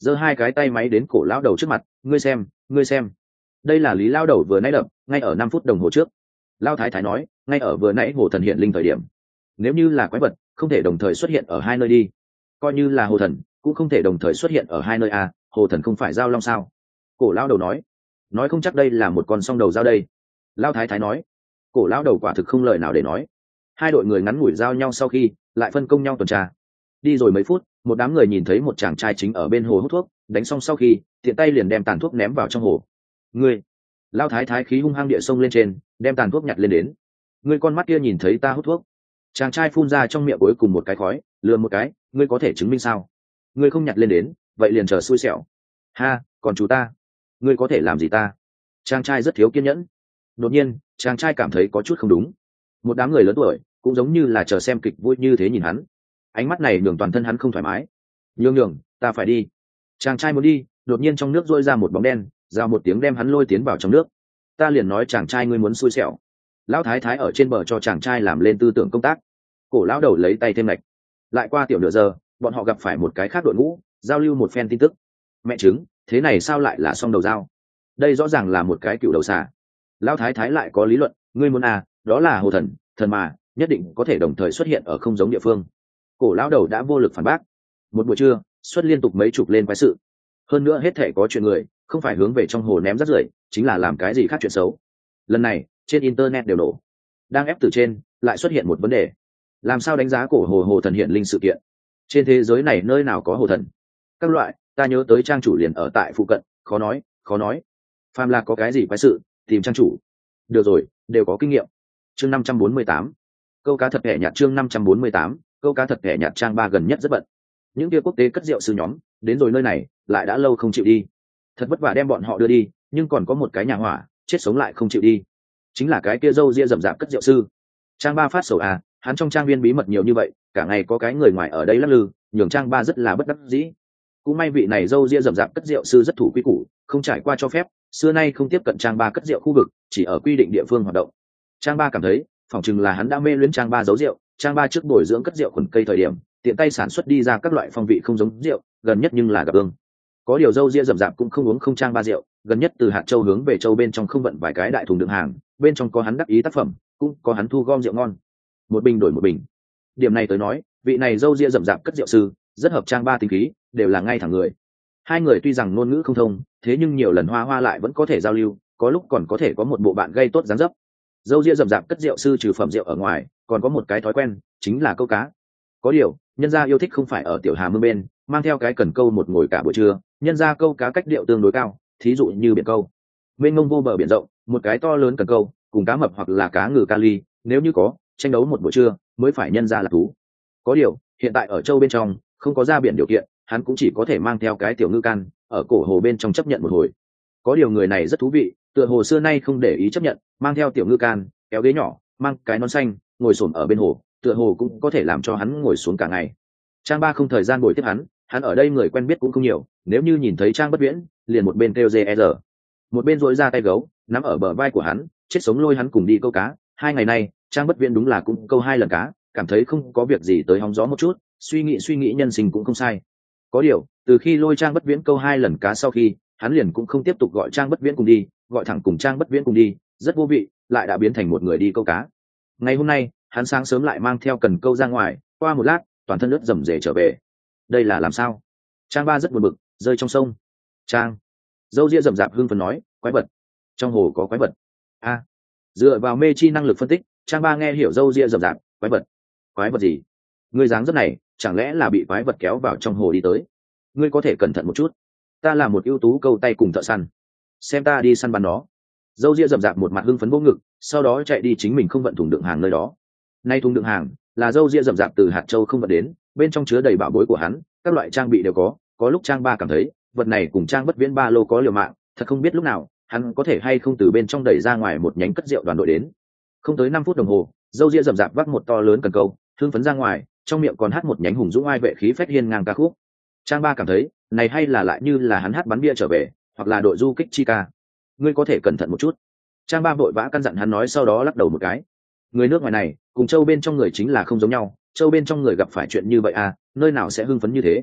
giơ hai cái tay máy đến cổ lão đầu trước mặt. Ngươi xem, đây là Lý lao đầu vừa nãy đập, ngay ở 5 phút đồng hồ trước. Lao thái thái nói, ngay ở vừa nãy hồ thần hiện linh thời điểm. Nếu như là quái vật, không thể đồng thời xuất hiện ở hai nơi đi. Coi như là hồ thần, cũng không thể đồng thời xuất hiện ở hai nơi à, hồ thần không phải giao long sao? Cổ lão đầu nói không chắc đây là một con song đầu dao đây. Lao thái thái nói, cổ lão đầu quả thực không lời nào để nói. Hai đội người ngắn ngủi giao nhau sau khi lại phân công nhau tuần tra. Đi rồi mấy phút, một đám người nhìn thấy một chàng trai chính ở bên hồ hút thuốc, đánh xong sau khi tiện tay liền đem tàn thuốc ném vào trong hồ. Ngươi! Lao thái thái khí hung hăng địa sông lên trên, đem tàn thuốc nhặt lên đến. Ngươi con mắt kia nhìn thấy ta hút thuốc? Chàng trai phun ra trong miệng cuối cùng một cái khói, lườm một cái. Ngươi có thể chứng minh sao? Ngươi không nhặt lên đến, vậy liền chờ xui xẻo. Ha, còn chú ta, ngươi có thể làm gì ta? Chàng trai rất thiếu kiên nhẫn. Đột nhiên, chàng trai cảm thấy có chút không đúng. Một đám người lớn tuổi cũng giống như là chờ xem kịch vui như thế nhìn hắn, ánh mắt này nhường toàn thân hắn không thoải mái. Nhường, ta phải đi. Chàng trai muốn đi, đột nhiên trong nước rôi ra một bóng đen, rào một tiếng đem hắn lôi tiến vào trong nước. Ta liền nói chàng trai ngươi muốn xui xẻo. Lão thái thái ở trên bờ cho chàng trai làm lên tư tưởng công tác. Cổ lão đầu lấy tay thêm lạch. Lại qua tiểu nửa giờ, bọn họ gặp phải một cái khác đội ngũ, giao lưu một phen tin tức. Mẹ chứng, thế này sao lại là song đầu dao? Đây rõ ràng là một cái cựu đầu xà. Lão thái thái lại có lý luận, ngươi muốn à, đó là hồ thần, thần mà nhất định có thể đồng thời xuất hiện ở không giống địa phương. Cổ lão đầu đã vô lực phản bác. Một buổi trưa xuất liên tục mấy chục lên quái sự, hơn nữa hết thể có chuyện người không phải hướng về trong hồ ném rác rưởi, chính là làm cái gì khác chuyện xấu. Lần này trên internet đều nổ. Đang ép từ trên lại xuất hiện một vấn đề, làm sao đánh giá cổ hồ thần hiện linh sự kiện? Trên thế giới này nơi nào có hồ thần? Các loại, ta nhớ tới trang chủ liền ở tại phụ cận, khó nói. Phàm là có cái gì quái sự, tìm trang chủ. Được rồi, đều có kinh nghiệm. Chương 548, câu cá thật kẻ nhạt. Chương 548, câu cá thật kẻ nhạt. Trang ba gần nhất rất bận. Những kia quốc tế cất rượu sư nhóm đến rồi nơi này lại đã lâu không chịu đi, thật vất vả đem bọn họ đưa đi, nhưng còn có một cái nhà hỏa chết sống lại không chịu đi, chính là cái kia râu ria rậm rạp cất rượu sư. Trang ba phát sầu à, hắn trong trang viên bí mật nhiều như vậy, cả ngày có cái người ngoài ở đây lắc lư, nhường Trang ba rất là bất đắc dĩ. Cũng may vị này râu ria rậm rạp cất rượu sư rất thủ quy củ, không trải qua cho phép, xưa nay không tiếp cận Trang ba cất rượu khu vực, chỉ ở quy định địa phương hoạt động. Trang ba cảm thấy phỏng chừng là hắn đã mê luyến Trang ba giấu rượu. Trang ba trước bồi dưỡng cất rượu khuẩn cây thời điểm tiện tay sản xuất đi ra các loại phong vị không giống rượu, gần nhất nhưng là gặp ương. Có điều râu ria rậm rạp cũng không uống không Trang ba rượu, gần nhất từ hạt châu hướng về châu bên trong không vận vài cái đại thùng đựng hàng, bên trong có hắn đắc ý tác phẩm, cũng có hắn thu gom rượu ngon, một bình đổi một bình. Điểm này tới nói, vị này râu ria rậm rạp cất rượu sư rất hợp Trang ba tính khí, đều là ngay thẳng người. Hai người tuy rằng ngôn ngữ không thông, thế nhưng nhiều lần hoa lại vẫn có thể giao lưu, có lúc còn có thể có một bộ bạn gây tốt dáng dấp. Râu ria rậm rạp cất rượu sư trừ phẩm rượu ở ngoài, còn có một cái thói quen, chính là câu cá. Có điều nhân gia yêu thích không phải ở tiểu hà mương bên mang theo cái cần câu một ngồi cả buổi trưa, nhân gia câu cá cách điệu tương đối cao, thí dụ như biển câu mênh mông vô bờ biển rộng, một cái to lớn cần câu cùng cá mập hoặc là cá ngừ kali, nếu như có tranh đấu một buổi trưa mới phải nhân gia là thú. Có điều hiện tại ở châu bên trong không có ra biển điều kiện, hắn cũng chỉ có thể mang theo cái tiểu ngư can ở cổ hồ bên trong chấp nhận một hồi. Có điều người này rất thú vị, tựa hồ xưa nay không để ý chấp nhận, mang theo tiểu ngư can, kéo ghế nhỏ, mang cái nón xanh, ngồi xổm ở bên hồ, tựa hồ cũng có thể làm cho hắn ngồi xuống cả ngày. Trang ba không thời gian bồi tiếp hắn ở đây người quen biết cũng không nhiều, nếu như nhìn thấy Trang Bất Viễn liền một bên kêu GR, một bên duỗi ra tay gấu nắm ở bờ vai của hắn, chết sống lôi hắn cùng đi câu cá. 2 ngày nay Trang Bất Viễn đúng là cũng câu 2 lần cá, cảm thấy không có việc gì tới hóng gió một chút, suy nghĩ nhân sinh cũng không sai. Có điều từ khi lôi Trang Bất Viễn câu 2 lần cá sau khi, hắn liền cũng không tiếp tục gọi Trang Bất Viễn cùng đi, gọi thẳng cùng Trang Bất Viễn cùng đi, rất vô vị, lại đã biến thành một người đi câu cá. Ngày hôm nay hắn sáng sớm lại mang theo cần câu ra ngoài, qua một lát toàn thân ướt rầm rề trở về. Đây là làm sao? Trang ba rất buồn bực, rơi trong sông. Trang dâu ria rậm rạp hưng phấn nói, quái vật, trong hồ có quái vật. A, dựa vào mê chi năng lực phân tích, Trang ba nghe hiểu dâu ria rậm rạp, quái vật gì? Ngươi dáng dấp này chẳng lẽ là bị quái vật kéo vào trong hồ đi tới? Ngươi có thể cẩn thận một chút, ta là một ưu tú câu tay cùng thợ săn, xem ta đi săn bắn nó. Dâu ria rậm rạp một mặt hưng phấn vô ngực, sau đó chạy đi chính mình không vận thùng đựng hàng nơi đó. Nay thùng đựng hàng là dâu ria rậm rạp từ hạt châu không vận đến, bên trong chứa đầy bảo bối của hắn, các loại trang bị đều có. Có lúc Trang ba cảm thấy vật này cùng Trang Bất Viễn ba lô có liều mạng, thật không biết lúc nào hắn có thể hay không từ bên trong đẩy ra ngoài một nhánh cất rượu đoàn đội đến. Không tới 5 phút đồng hồ, dâu ria rậm rạp vác một to lớn cần câu, hưng phấn ra ngoài, trong miệng còn hát một nhánh hùng dũng ai vệ khí phách hiên ngang ca khúc. Trang ba cảm thấy này hay là lại như là hắn hát bắn bia trở về, hoặc là đội du kích chi ca. Ngươi có thể cẩn thận một chút. Trang ba vội vã căn dặn hắn, nói sau đó lắc đầu một cái. Người nước ngoài này cùng châu bên trong người chính là không giống nhau, châu bên trong người gặp phải chuyện như vậy à, nơi nào sẽ hưng phấn như thế.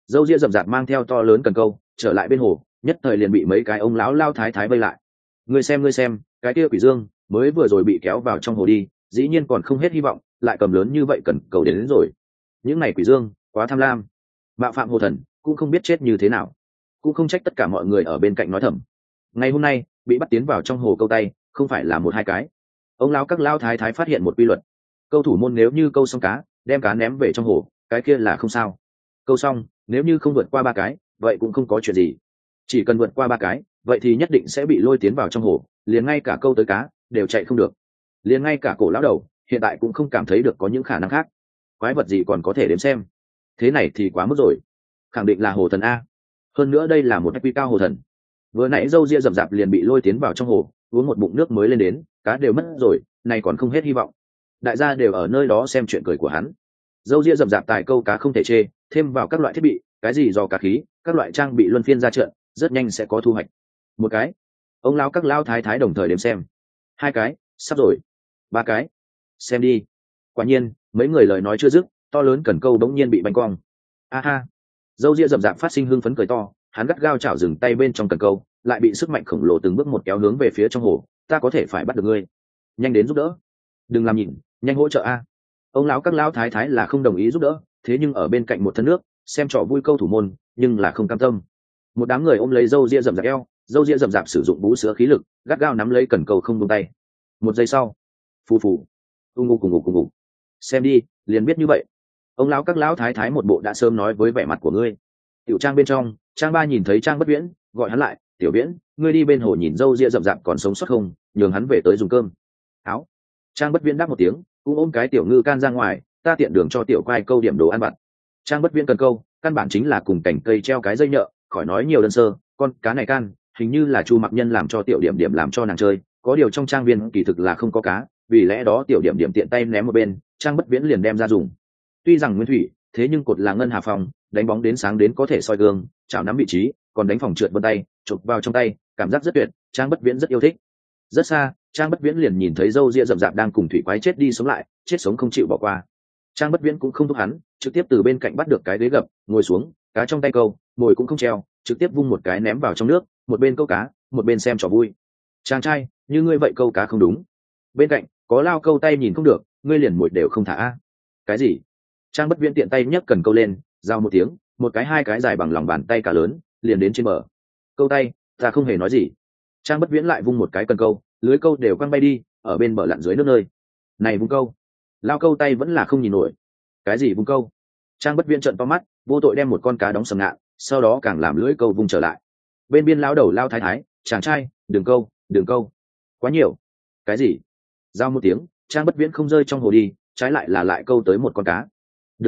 Dâu ria rậm rạp mang theo to lớn cần câu trở lại bên hồ, nhất thời liền bị mấy cái ông lão lao thái thái vây lại. Ngươi xem cái kia quỷ dương mới vừa rồi bị kéo vào trong hồ đi, dĩ nhiên còn không hết hy vọng, lại cầm lớn như vậy cần cầu đến rồi. Những này quỷ dương quá tham lam, mạo phạm hồ thần cũng không biết chết như thế nào. Cũng không trách tất cả mọi người ở bên cạnh nói thầm. Ngày hôm nay bị bắt tiến vào trong hồ câu tay không phải là một hai cái. Ông lão các lao thái thái phát hiện một quy luật: câu thủ môn nếu như câu xong cá, đem cá ném về trong hồ, cái kia là không sao. Câu xong nếu như không vượt qua 3 cái, vậy cũng không có chuyện gì. Chỉ cần vượt qua 3 cái, vậy thì nhất định sẽ bị lôi tiến vào trong hồ, liền ngay cả câu tới cá đều chạy không được. Liền ngay cả cổ lão đầu hiện tại cũng không cảm thấy được có những khả năng khác. Quái vật gì còn có thể đếm xem. Thế này thì quá mức rồi, khẳng định là hồ thần a. Hơn nữa đây là một quy cao hồ thần. Vừa nãy râu ria rậm rạp liền bị lôi tiến vào trong hồ, uống một bụng nước mới lên đến, cá đều mất rồi, này còn không hết hy vọng. Đại gia đều ở nơi đó xem chuyện cười của hắn. Râu ria rậm rạp tài câu cá không thể chê, thêm vào các loại thiết bị, cái gì do cá khí, các loại trang bị luân phiên ra trận, rất nhanh sẽ có thu hoạch. Một cái, ông lão các lão thái thái đồng thời đếm xem. 2 cái, sắp rồi. 3 cái, xem đi. Quả nhiên mấy người lời nói chưa dứt, to lớn cần câu đống nhiên bị bánh cong. A ha. Dâu ria rậm rạp phát sinh hưng phấn cười to, hắn gắt gao chảo dừng tay bên trong cần câu, lại bị sức mạnh khổng lồ từng bước một kéo hướng về phía trong hồ. Ta có thể phải bắt được ngươi, nhanh đến giúp đỡ, đừng làm nhìn, nhanh hỗ trợ a. Ông lão các lão thái thái là không đồng ý giúp đỡ, thế nhưng ở bên cạnh một thân nước xem trò vui câu thủ môn, nhưng là không cam tâm. Một đám người ôm lấy râu ria rậm rạp eo, râu ria rậm rạp sử dụng bú sữa khí lực, gắt gao nắm lấy cần câu không buông tay. Một giây sau, phù phù, ung ung cùng ngủ. Xem đi, liền biết như vậy. Ông lão các lão thái thái một bộ đã sớm nói với vẻ mặt của ngươi. Tiểu Trang bên trong, Trang Ba nhìn thấy Trang Bất Viễn, gọi hắn lại, "Tiểu Viễn, ngươi đi bên hồ nhìn râu ria rậm rạp còn sống sót không, nhường hắn về tới dùng cơm." Áo. Trang Bất Viễn đáp một tiếng, cũng ôm cái tiểu ngư can ra ngoài, ta tiện đường cho tiểu quai câu điểm đồ ăn vặt. Trang Bất Viễn cần câu, căn bản chính là cùng cành cây treo cái dây nhợ, khỏi nói nhiều đơn sơ, con cá này can, hình như là Chu Mặc Nhân làm cho tiểu điểm điểm làm cho nàng chơi, có điều trong trang viên kỳ thực là không có cá, vì lẽ đó tiểu điểm điểm tiện tay ném một bên, Trang Bất Viễn liền đem ra dùng. Tuy rằng nguyên thủy, thế nhưng cột là ngân hà phòng, đánh bóng đến sáng đến có thể soi gương, chảo nắm vị trí, còn đánh phòng trượt vân tay, chụp vào trong tay, cảm giác rất tuyệt, Trang Bất Viễn rất yêu thích. Rất xa, Trang Bất Viễn liền nhìn thấy râu ria rậm rạp đang cùng thủy quái chết đi sống lại, chết sống không chịu bỏ qua. Trang Bất Viễn cũng không thúc hắn, trực tiếp từ bên cạnh bắt được cái ghế gập, ngồi xuống, cá trong tay câu, mồi cũng không treo, trực tiếp vung một cái ném vào trong nước, một bên câu cá, một bên xem trò vui. Chàng trai, như ngươi vậy câu cá không đúng. Bên cạnh có lao câu tay nhìn không được, ngươi liền mồi đều không thả a. Cái gì? Trang Bất Viễn tiện tay nhấc cần câu lên, giao một tiếng, một cái hai cái dài bằng lòng bàn tay cả lớn, liền đến trên bờ. Câu tay, ta không hề nói gì. Trang Bất Viễn lại vung một cái cần câu, lưới câu đều quăng bay đi, ở bên bờ lặn dưới nước nơi. Này vung câu, lao câu tay vẫn là không nhìn nổi. Cái gì vung câu? Trang Bất Viễn trợn to mắt, vô tội đem một con cá đóng sầm ngạn, sau đó càng làm lưới câu vung trở lại. Bên biên lao đầu lao thái thái, chàng trai, đừng câu, quá nhiều. Cái gì? Giao một tiếng, Trang Bất Viễn không rơi trong hồ đi, trái lại là lại câu tới một con cá. Được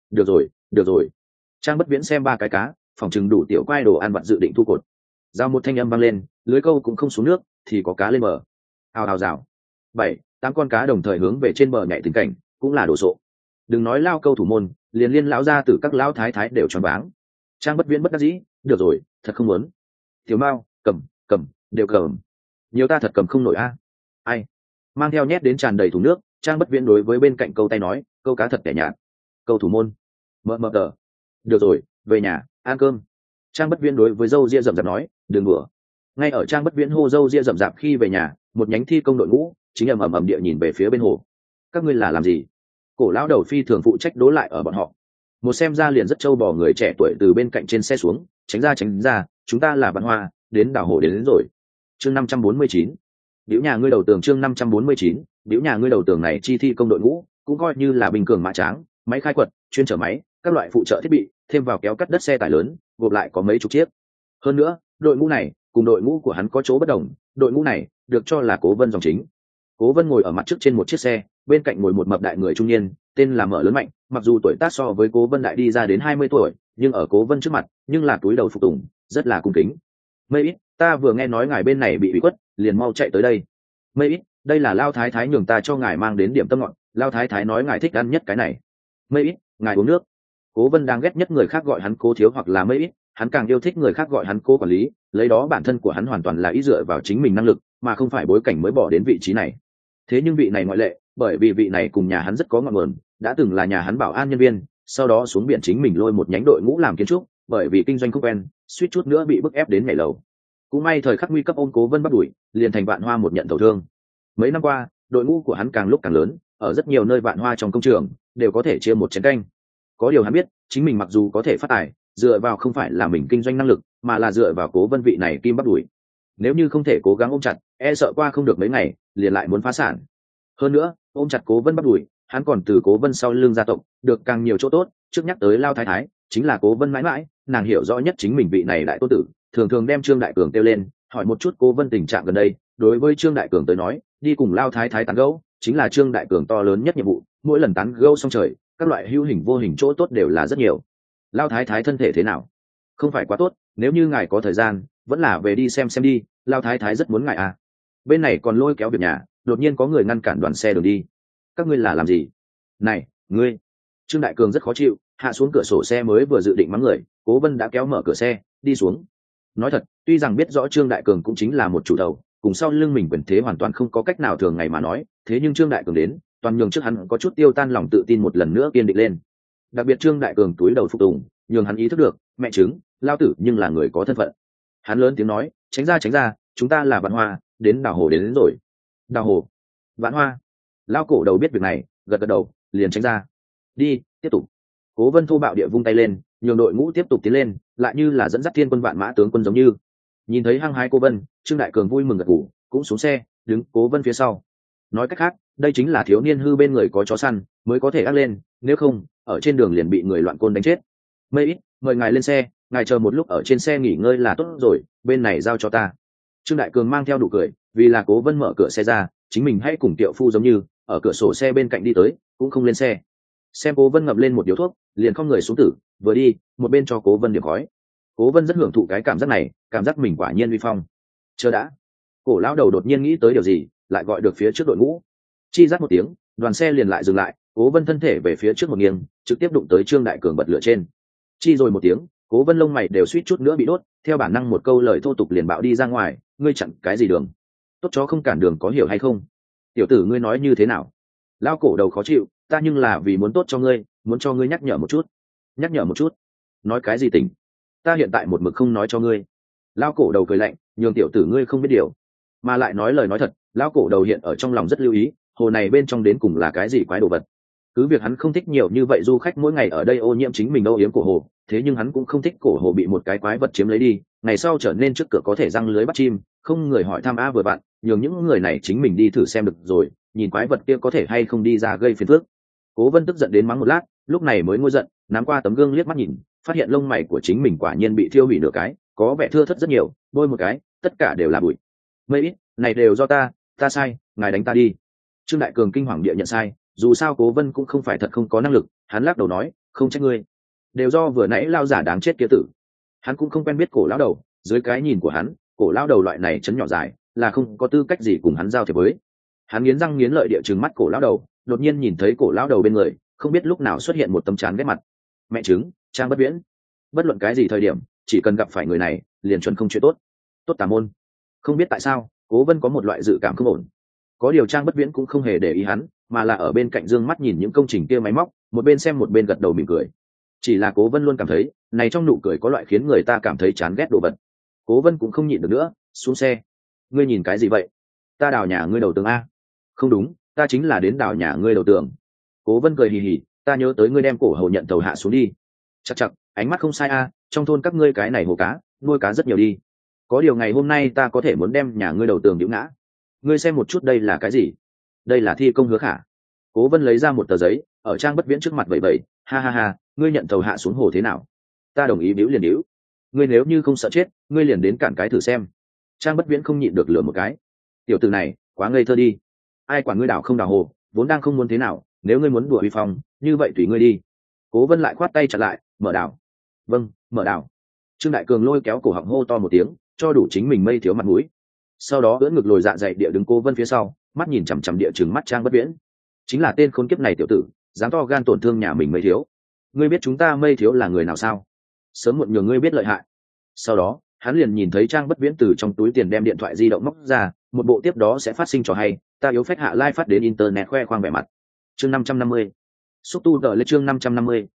rồi. Trang Bất Viễn xem 3 cái cá, phòng chừng đủ tiểu quai đồ ăn vặt dự định thu cột. Giao một thanh âm vang lên, lưới câu cũng không xuống nước, thì có cá lên bờ. Hào hào rào. 7, 8 con cá đồng thời hướng về trên bờ nhảy tình cảnh, cũng là đồ sộ. Đừng nói lao câu thủ môn, liền liên lão ra từ các lão thái thái đều choáng váng. Trang Bất Viễn bất đắc dĩ, được rồi, thật không muốn. Tiểu Mao, cầm, đều cầm. Nhiều ta thật cầm không nổi a. Ai? Mang theo nhét đến tràn đầy thùng nước, Trang Bất Viễn đối với bên cạnh câu tay nói, câu cá thật kẻ nhạt. Câu thủ môn. Mờ tờ. Được rồi, về nhà, ăn cơm. Trang Bất Viễn đối với dâu ria rậm rạp nói, đừng đùa. Ngay ở Trang Bất Viễn hô dâu ria rậm rạp khi về nhà, một nhánh thi công đội ngũ chính ầm địa nhìn về phía bên hồ. Các ngươi là làm gì? Cổ lão đầu phi thường phụ trách đố lại ở bọn họ. Một xem ra liền rất trâu bò người trẻ tuổi từ bên cạnh trên xe xuống, tránh ra, chúng ta là Vạn Hoa, đến đảo hồ đến rồi. Chương 549. Biểu nhà ngươi đầu tường chương 549, biểu nhà ngươi đầu tường này chi thi công đội ngũ, cũng coi như là bình cường mã tráng, máy khai quật, chuyên chở máy, các loại phụ trợ thiết bị, thêm vào kéo cắt đất xe tải lớn, gộp lại có mấy chục chiếc. Hơn nữa, đội ngũ này cùng đội ngũ của hắn có chỗ bất đồng, đội ngũ này được cho là Cố Vân dòng chính. Cố Vân ngồi ở mặt trước trên một chiếc xe, bên cạnh ngồi một mập đại người trung niên, tên là Mở Lớn Mạnh, mặc dù tuổi tác so với Cố Vân đại đi ra đến 20 tuổi, nhưng ở Cố Vân trước mặt, nhưng là túi đầu phục tùng, rất là cung kính. Mây ít, ta vừa nghe nói ngài bên này bị ủy khuất, liền mau chạy tới đây. Mây ít, đây là Lao Thái Thái nhường ta cho ngài mang đến điểm tâm ngọt, Lao Thái Thái nói ngài thích ăn nhất cái này. Mây ít, ngài uống nước. Cố Vân đang ghét nhất người khác gọi hắn Cố thiếu hoặc là Mây ít, hắn càng yêu thích người khác gọi hắn Cố quản lý, lấy đó bản thân của hắn hoàn toàn là ý dựa vào chính mình năng lực, mà không phải bối cảnh mới bỏ đến vị trí này. Thế nhưng vị này ngoại lệ, bởi vì vị này cùng nhà hắn rất có ngọn nguồn, đã từng là nhà hắn bảo an nhân viên, sau đó xuống biển chính mình lôi một nhánh đội ngũ làm kiến trúc, bởi vì kinh doanh không quen suýt chút nữa bị bức ép đến nhảy lầu. Cũng may thời khắc nguy cấp ôm Cố Vân bắt đuổi, liền thành Vạn Hoa một nhận tổn thương. Mấy năm qua đội ngũ của hắn càng lúc càng lớn, ở rất nhiều nơi Vạn Hoa trong công trường đều có thể chia một chén canh. Có điều hắn biết chính mình mặc dù có thể phát tài, dựa vào không phải là mình kinh doanh năng lực, mà là dựa vào Cố Vân vị này kim bắt đuổi. Nếu như không thể cố gắng ôm chặt, e sợ qua không được mấy ngày liền lại muốn phá sản. Hơn nữa ôm chặt Cố Vân bắt đuổi, hắn còn từ Cố Vân sau lưng gia tộc được càng nhiều chỗ tốt. Trước nhắc tới Lao Thái Thái chính là Cố Vân mãi mãi, nàng hiểu rõ nhất chính mình vị này đại tôn tử, thường thường đem Trương Đại Cường kêu lên hỏi một chút Cố Vân tình trạng gần đây. Đối với Trương Đại Cường tới nói, đi cùng Lao Thái Thái tán gẫu chính là Trương Đại Cường to lớn nhất nhiệm vụ. Mỗi lần tán gẫu xong trời, các loại hữu hình vô hình chỗ tốt đều là rất nhiều. Lao Thái Thái thân thể thế nào? Không phải quá tốt, nếu như ngài có thời gian vẫn là về đi xem đi, Lao Thái Thái rất muốn ngài à. Bên này còn lôi kéo việc nhà, đột nhiên có người ngăn cản đoàn xe đường đi. Các ngươi là làm gì? Này ngươi! Trương Đại Cường rất khó chịu, hạ xuống cửa sổ xe mới vừa dự định mắng người, Cố Vân đã kéo mở cửa xe đi xuống. Nói thật, tuy rằng biết rõ Trương Đại Cường cũng chính là một chủ đầu, cùng sau lưng mình quyền thế hoàn toàn không có cách nào thường ngày mà nói, thế nhưng Trương Đại Cường đến toàn nhường trước hắn có chút tiêu tan lòng tự tin một lần nữa kiên định lên. Đặc biệt Trương Đại Cường túi đầu phục tùng, nhường hắn ý thức được mẹ chứng Lao tử nhưng là người có thân phận. Hắn lớn tiếng nói, tránh ra, chúng ta là Vạn Hoa, đến đào hồ đến rồi. Đào hồ? Vạn Hoa? Lao cổ đầu biết việc này, gật đầu liền tránh ra. Đi tiếp tục. Cố Vân thô bạo địa vung tay lên, nhường đội ngũ tiếp tục tiến lên, lại như là dẫn dắt thiên quân vạn mã tướng quân giống như. Nhìn thấy hăng hái Cố Vân, Trương Đại Cường vui mừng gật gù, cũng xuống xe đứng Cố Vân phía sau. Nói cách khác, đây chính là thiếu niên hư bên người có chó săn mới có thể ác lên, nếu không ở trên đường liền bị người loạn côn đánh chết. Mây ít, mời ngài lên xe, ngài chờ một lúc ở trên xe nghỉ ngơi là tốt rồi, bên này giao cho ta. Trương Đại Cường mang theo đủ cười, vì là Cố Vân mở cửa xe ra, chính mình hãy cùng Tiệu Phu giống như ở cửa sổ xe bên cạnh đi tới, cũng không lên xe. Xem Cố Vân ngậm lên một điếu thuốc, liền không người xuống tử, vừa đi một bên cho Cố Vân điểm khói. Cố Vân rất hưởng thụ cái cảm giác này, cảm giác mình quả nhiên uy phong. Chờ đã, cổ lão đầu đột nhiên nghĩ tới điều gì, lại gọi được phía trước đội ngũ. Chi rát một tiếng, đoàn xe liền lại dừng lại. Cố Vân thân thể về phía trước một nghiêng, trực tiếp đụng tới Trương Đại Cường bật lửa trên. Chi rồi một tiếng, Cố Vân lông mày đều suýt chút nữa bị đốt, theo bản năng một câu lời thô tục liền bạo đi ra ngoài, ngươi chặn cái gì đường? Tốt chó không cản đường có hiểu hay không? Tiểu tử ngươi nói như thế nào? Lao cổ đầu khó chịu, ta nhưng là vì muốn tốt cho ngươi, muốn cho ngươi nhắc nhở một chút. Nhắc nhở một chút? Nói cái gì tỉnh? Ta hiện tại một mực không nói cho ngươi. Lao cổ đầu cười lạnh, nhường tiểu tử ngươi không biết điều, mà lại nói lời nói thật. Lao cổ đầu hiện ở trong lòng rất lưu ý, hồ này bên trong đến cùng là cái gì quái đồ vật. Cứ việc hắn không thích nhiều như vậy du khách mỗi ngày ở đây ô nhiễm chính mình âu yếm cổ hồ, thế nhưng hắn cũng không thích cổ hồ bị một cái quái vật chiếm lấy đi, ngày sau trở nên trước cửa có thể răng lưới bắt chim, không người hỏi thăm vừa vặn, nhường những người này chính mình đi thử xem được rồi, nhìn quái vật kia có thể hay không đi ra gây phiền phức. Cố Vân tức giận đến mắng một lát, lúc này mới ngôi giận, nắm qua tấm gương liếc mắt nhìn, phát hiện lông mày của chính mình quả nhiên bị thiêu hủy nửa cái, có vẻ thưa thớt rất nhiều, bôi một cái, tất cả đều là bụi. Mây ít, này đều do ta sai, ngài đánh ta đi. Trương Đại Cường kinh hoàng địa nhận sai, dù sao Cố Vân cũng không phải thật không có năng lực, hắn lắc đầu nói, không trách ngươi, đều do vừa nãy lao giả đáng chết kia tử. Hắn cũng không quen biết cổ lão đầu, dưới cái nhìn của hắn, cổ lão đầu loại này chấn nhỏ dài là không có tư cách gì cùng hắn giao thiệp với. Hắn nghiến răng nghiến lợi địa trừng mắt cổ lão đầu, đột nhiên nhìn thấy cổ lão đầu bên người không biết lúc nào xuất hiện một tấm trán ghét mặt. Mẹ chứng Trang Bất Viễn. Bất luận cái gì thời điểm chỉ cần gặp phải người này liền chuẩn không chuyện tốt. Tốt tà môn. Không biết tại sao Cố Vân có một loại dự cảm không ổn. Có điều Trang Bất Viễn cũng không hề để ý hắn, mà là ở bên cạnh dương mắt nhìn những công trình kia máy móc, một bên xem một bên gật đầu mỉm cười. Chỉ là Cố Vân luôn cảm thấy này trong nụ cười có loại khiến người ta cảm thấy chán ghét đồ vật. Cố Vân cũng không nhịn được nữa, xuống xe. Ngươi nhìn cái gì vậy? Ta đào nhà ngươi đầu tường a? Không đúng, ta chính là đến đào nhà ngươi đầu tường. Cố Vân cười hì hì, ta nhớ tới ngươi đem cổ hầu nhận tàu hạ xuống đi. Chắc chắc, ánh mắt không sai a, trong thôn các ngươi cái này hồ cá, nuôi cá rất nhiều đi. Có điều ngày hôm nay ta có thể muốn đem nhà ngươi đầu tường nhũ ngã. Ngươi xem một chút đây là cái gì? Đây là thi công hứa khả. Cố Vân lấy ra một tờ giấy, ở Trang Bất Viễn trước mặt vậy, ha ha ha, ngươi nhận tàu hạ xuống hồ thế nào? Ta đồng ý, bĩu liền bĩu. Ngươi nếu như không sợ chết, ngươi liền đến cản cái thử xem. Trang Bất Viễn không nhịn được lừa một cái. Tiểu tử này quá ngây thơ đi, ai quản ngươi đào không đào hồ, vốn đang không muốn thế nào, nếu ngươi muốn đùa uy phong như vậy tùy ngươi đi. Cố Vân lại khoát tay chặn lại, mở đào. Vâng, mở đào. Trương Đại Cường lôi kéo cổ họng hô to một tiếng, cho đủ chính mình mây thiếu mặt mũi. Sau đó ưỡn ngực lồi dạ dày địa đứng Cố Vân phía sau, mắt nhìn chằm chằm địa trừng mắt Trang Bất Viễn. Chính là tên khốn kiếp này tiểu tử, dám to gan tổn thương nhà mình mây thiếu. Ngươi biết chúng ta mây thiếu là người nào sao? Sớm muộn nhường ngươi biết lợi hại. Sau đó hắn liền nhìn thấy Trang Bất Viễn từ trong túi tiền đem điện thoại di động móc ra, một bộ tiếp đó sẽ phát sinh trò hay, ta yếu phách hạ live phát đến internet khoe khoang vẻ mặt. Chương 550. Xúc tu đợi lên chương 550,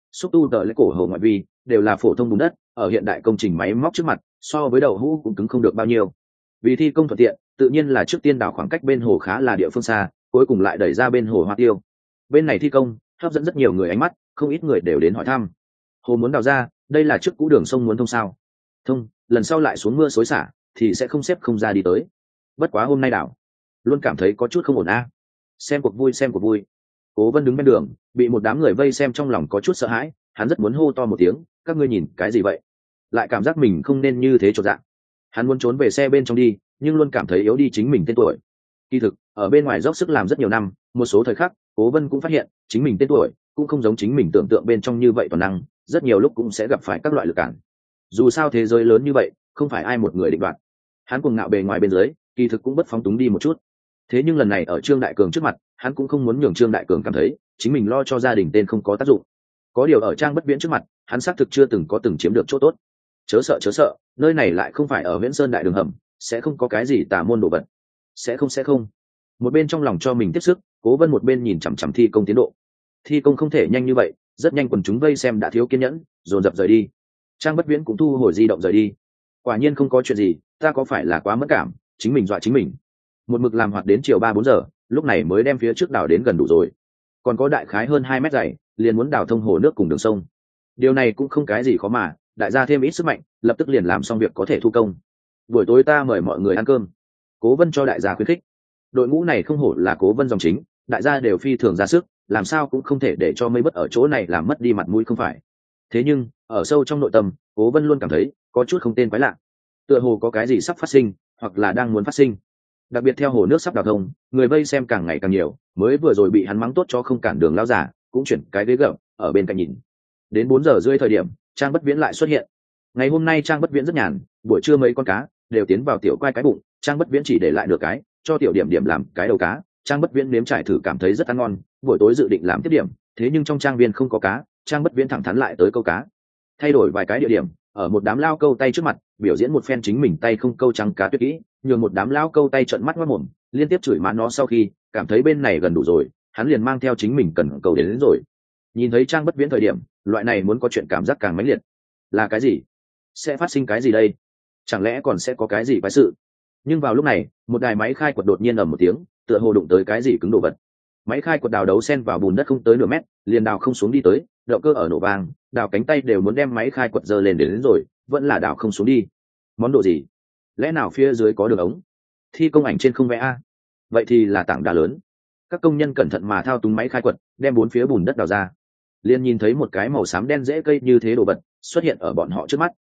xúc tu tờ lấy cổ hồ ngoại vi đều là phổ thông bùn đất, ở hiện đại công trình máy móc trước mặt so với đậu hũ cũng cứng không được bao nhiêu. Vì thi công thuận tiện, tự nhiên là trước tiên đào khoảng cách bên hồ khá là địa phương xa, cuối cùng lại đẩy ra bên hồ Hoa Tiêu. Bên này thi công hấp dẫn rất nhiều người ánh mắt, không ít người đều đến hỏi thăm. Hồ muốn đào ra, đây là trước cũ đường sông muốn thông sao? Thông, lần sau lại xuống mưa xối xả thì sẽ không xếp không ra đi tới. Bất quá hôm nay đào luôn cảm thấy có chút không ổn a. Xem cuộc vui xem cuộc vui. Cố Vân đứng bên đường, bị một đám người vây xem trong lòng có chút sợ hãi, hắn rất muốn hô to một tiếng, các ngươi nhìn cái gì vậy? Lại cảm giác mình không nên như thế chột dạ. Hắn muốn trốn về xe bên trong đi, nhưng luôn cảm thấy yếu đi chính mình tên tuổi. Kỳ thực, ở bên ngoài dốc sức làm rất nhiều năm, một số thời khắc, Cố Vân cũng phát hiện, chính mình tên tuổi cũng không giống chính mình tưởng tượng bên trong như vậy toàn năng, rất nhiều lúc cũng sẽ gặp phải các loại lực cản. Dù sao thế giới lớn như vậy, không phải ai một người định đoạt. Hắn cuồng ngạo bề ngoài bên dưới, kỳ thực cũng bất phóng túng đi một chút. Thế nhưng lần này ở Trương Đại Cường trước mặt, hắn cũng không muốn nhường Trương Đại Cường cảm thấy chính mình lo cho gia đình tên không có tác dụng. Có điều ở Trang Bất Viễn trước mặt, hắn xác thực chưa từng chiếm được chỗ tốt. Chớ sợ, nơi này lại không phải ở Viễn Sơn đại đường hầm, sẽ không có cái gì tà môn đồ vật. Sẽ không. Một bên trong lòng cho mình tiếp sức, Cố Vân một bên nhìn chằm chằm thi công tiến độ. Thi công không thể nhanh như vậy, rất nhanh quần chúng vây xem đã thiếu kiên nhẫn, dồn dập rời đi. Trang Bất Viễn cũng thu hồi di động rời đi. Quả nhiên không có chuyện gì, ta có phải là quá mất cảm, chính mình dọa chính mình. Một mực làm hoạt đến chiều 3-4 giờ, lúc này mới đem phía trước đảo đến gần đủ rồi. Còn có đại khái hơn 2 mét dày, liền muốn đào thông hồ nước cùng đường sông. Điều này cũng không cái gì khó mà, đại gia thêm ít sức mạnh, lập tức liền làm xong việc có thể thu công. Buổi tối ta mời mọi người ăn cơm. Cố Vân cho đại gia khuyến khích. Đội ngũ này không hổ là Cố Vân dòng chính, đại gia đều phi thường ra sức, làm sao cũng không thể để cho mây bất ở chỗ này làm mất đi mặt mũi không phải. Thế nhưng, ở sâu trong nội tâm, Cố Vân luôn cảm thấy có chút không tên quái lạ. Tựa hồ có cái gì sắp phát sinh, hoặc là đang muốn phát sinh. Đặc biệt theo hồ nước sắp đào thông, người vây xem càng ngày càng nhiều, mới vừa rồi bị hắn mắng tốt cho không cản đường lao giả, cũng chuyển cái ghế gập ở bên cạnh nhìn. Đến 4 giờ rưỡi thời điểm, Trang Bất Viễn lại xuất hiện. Ngày hôm nay Trang Bất Viễn rất nhàn, buổi trưa mấy con cá đều tiến vào tiểu quai cái bụng, Trang Bất Viễn chỉ để lại nửa cái, cho tiểu điểm điểm làm cái đầu cá. Trang Bất Viễn nếm trải thử cảm thấy rất ăn ngon, buổi tối dự định làm tiếp điểm, thế nhưng trong trang viên không có cá, Trang Bất Viễn thẳng thắn lại tới câu cá. Thay đổi vài cái địa điểm, ở một đám lao câu tay trước mặt, biểu diễn một phen chính mình tay không câu trắng cá tuyệt kỹ, nhường một đám lao câu tay trợn mắt ngoác mồm, liên tiếp chửi má nó. Sau khi cảm thấy bên này gần đủ rồi, hắn liền mang theo chính mình cần cầu đến rồi. Nhìn thấy Trang Bất Viễn thời điểm, loại này muốn có chuyện cảm giác càng mãnh liệt. Là cái gì? Sẽ phát sinh cái gì đây? Chẳng lẽ còn sẽ có cái gì quái sự? Nhưng vào lúc này, một đài máy khai quật đột nhiên ầm một tiếng, tựa hồ đụng tới cái gì cứng đồ vật. Máy khai quật đào đấu xen vào bùn đất không tới nửa mét, liền đào không xuống đi tới, động cơ ở nổ vang, đào cánh tay đều muốn đem máy khai quật giơ lên đến rồi, vẫn là đào không xuống đi. Món đồ gì? Lẽ nào phía dưới có đường ống? Thi công ảnh trên không vẽ a? Vậy thì là tảng đá lớn. Các công nhân cẩn thận mà thao túng máy khai quật, đem bốn phía bùn đất đào ra. Liền nhìn thấy một cái màu xám đen rễ cây như thế đồ vật xuất hiện ở bọn họ trước mắt.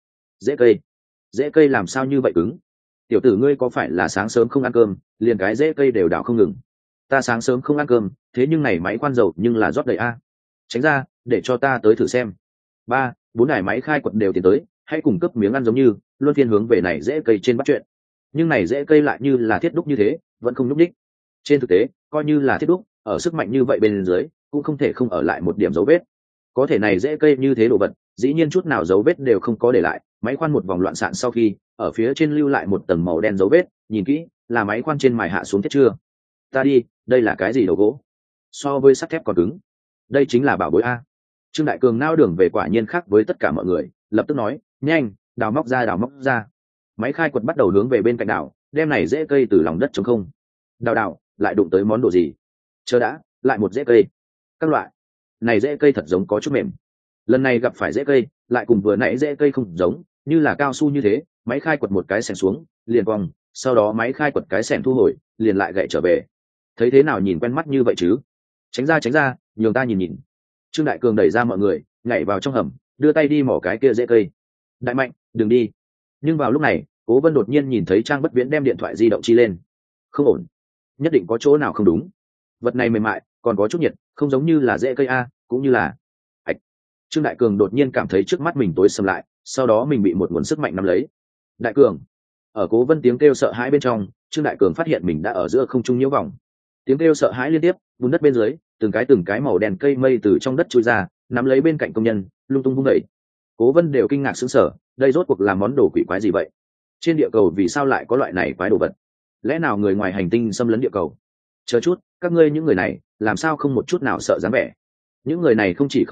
Rễ cây làm sao như vậy cứng? Tiểu tử ngươi có phải là sáng sớm không ăn cơm, liền cái rễ cây đều đào không ngừng? Ta sáng sớm không ăn cơm, thế nhưng này máy khoan dầu nhưng là rót đầy a. Tránh ra, để cho ta tới thử xem. 3-4 đài máy khai quật đều tiến tới, hãy cùng cấp miếng ăn giống như luôn phiên hướng về này rễ cây trên bắt chuyện. Nhưng này rễ cây lại như là thiết đúc như thế, vẫn không nhúc nhích. Trên thực tế, coi như là thiết đúc, ở sức mạnh như vậy bên dưới, cũng không thể không ở lại một điểm dấu vết. Có thể này rễ cây như thế đồ vật, dĩ nhiên chút nào dấu vết đều không có để lại. Máy khoan một vòng loạn xạ sau khi, ở phía trên lưu lại một tầng màu đen dấu vết, nhìn kỹ, là máy khoan trên mài hạ xuống thiết chưa? Ta đi, đây là cái gì đầu gỗ? So với sắt thép còn cứng. Đây chính là bảo bối a. Trương Đại Cường nao đường về quả nhiên khác với tất cả mọi người, lập tức nói, nhanh, đào móc ra. Máy khai quật bắt đầu hướng về bên cạnh đảo, đem này rễ cây từ lòng đất trống không. Đào, lại đụng tới món đồ gì? Chờ đã, lại một rễ cây. Các loại, này rễ cây thật giống có chút mềm. Lần này gặp phải rễ cây, lại cùng vừa nãy rễ cây không giống, như là cao su như thế. Máy khai quật một cái xẻng xuống, liền vòng, sau đó máy khai quật cái xẻng thu hồi, liền lại gậy trở về. Thấy thế nào nhìn quen mắt như vậy chứ? Tránh ra, nhường ta nhìn. Trương Đại Cường đẩy ra mọi người, nhảy vào trong hầm, đưa tay đi mỏ cái kia rễ cây. Đại Mạnh, đừng đi. Nhưng vào lúc này, Cố Vân đột nhiên nhìn thấy Trang Bất Viễn đem điện thoại di động chi lên. Không ổn, nhất định có chỗ nào không đúng. Vật này mềm mại, còn có chút nhiệt, không giống như là rễ cây a, cũng như là ạch. Trương Đại Cường đột nhiên cảm thấy trước mắt mình tối sầm lại, sau đó mình bị một nguồn sức mạnh nắm lấy. Đại Cường! Ở Cố Vân tiếng kêu sợ hãi bên trong, Trương Đại Cường phát hiện mình đã ở giữa không trung nhiễu vòng. Tiếng kêu sợ hãi liên tiếp, bùn đất bên dưới, từng cái màu đen cây mây từ trong đất chui ra, nắm lấy bên cạnh công nhân, lung tung vung đẩy. Cố Vân đều kinh ngạc sững sờ, đây rốt cuộc là món đồ quỷ quái gì vậy? Trên địa cầu vì sao lại có loại này quái đồ vật? Lẽ nào người ngoài hành tinh xâm lấn địa cầu? Chờ chút, các ngươi những người này, làm sao không một chút nào sợ dáng vẻ? Những người này không chỉ không sợ,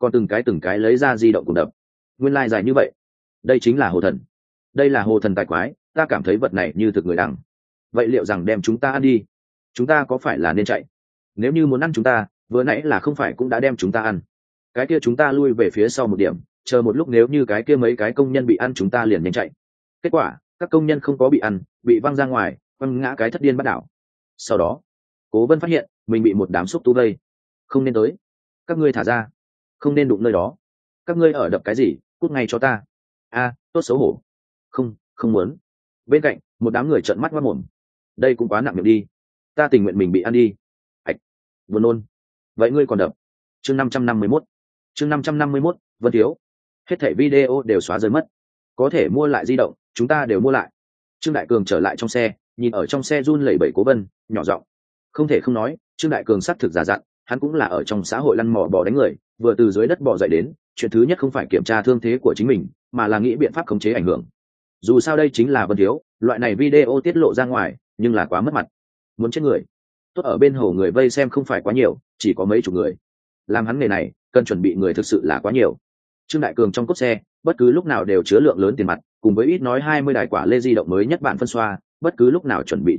còn từng cái lấy ra di động cùng đập. Nguyên lai dài như vậy, đây chính là hồ thần. Đây là hồ thần tài quái, ta cảm thấy vật này như thực người đằng. Vậy liệu rằng đem chúng ta ăn đi, chúng ta có phải là nên chạy? Nếu như muốn ăn chúng ta, vừa nãy là không phải cũng đã đem chúng ta ăn? Cái kia chúng ta lui về phía sau một điểm, chờ một lúc nếu như cái kia mấy cái công nhân bị ăn chúng ta liền nhanh chạy. Kết quả các công nhân không có bị ăn, bị văng ra ngoài, quăng ngã cái thất điên bắt đảo. Sau đó Cố Vân phát hiện mình bị một đám xúc tu vây. Không nên tới, các ngươi thả ra, không nên đụng nơi đó, các ngươi ở đập cái gì, cút ngay cho ta. A, tốt xấu hổ. Không muốn. Bên cạnh một đám người trợn mắt ngoác mồm. Đây cũng quá nặng miệng đi, ta tình nguyện mình bị ăn đi. Ạch, buồn nôn. Vậy ngươi còn đập? Chương 551. Chương 551, Vân Thiếu. Hết thảy video đều xóa rơi mất. Có thể mua lại di động, chúng ta đều mua lại. Trương Đại Cường trở lại trong xe, nhìn ở trong xe run lẩy bẩy Cố Vân, nhỏ giọng. Không thể không nói, Trương Đại Cường xác thực giả dặn, hắn cũng là ở trong xã hội lăn mò bò đánh người, vừa từ dưới đất bò dậy đến, chuyện thứ nhất không phải kiểm tra thương thế của chính mình, mà là nghĩ biện pháp khống chế ảnh hưởng. Dù sao đây chính là Vân Thiếu, loại này video tiết lộ ra ngoài, nhưng là quá mất mặt. Muốn chết người. Tốt ở bên hồ người vây xem không phải quá nhiều, chỉ có mấy chục người. Làm hắn nghề này, cần chuẩn bị người thực sự là quá nhiều. Trương Đại Cường trong cốp xe, bất cứ lúc nào đều chứa lượng lớn tiền mặt, cùng với ít nói 20 đài quả lê di động mới nhất bản phân xoa, bất cứ lúc nào chuẩn bị.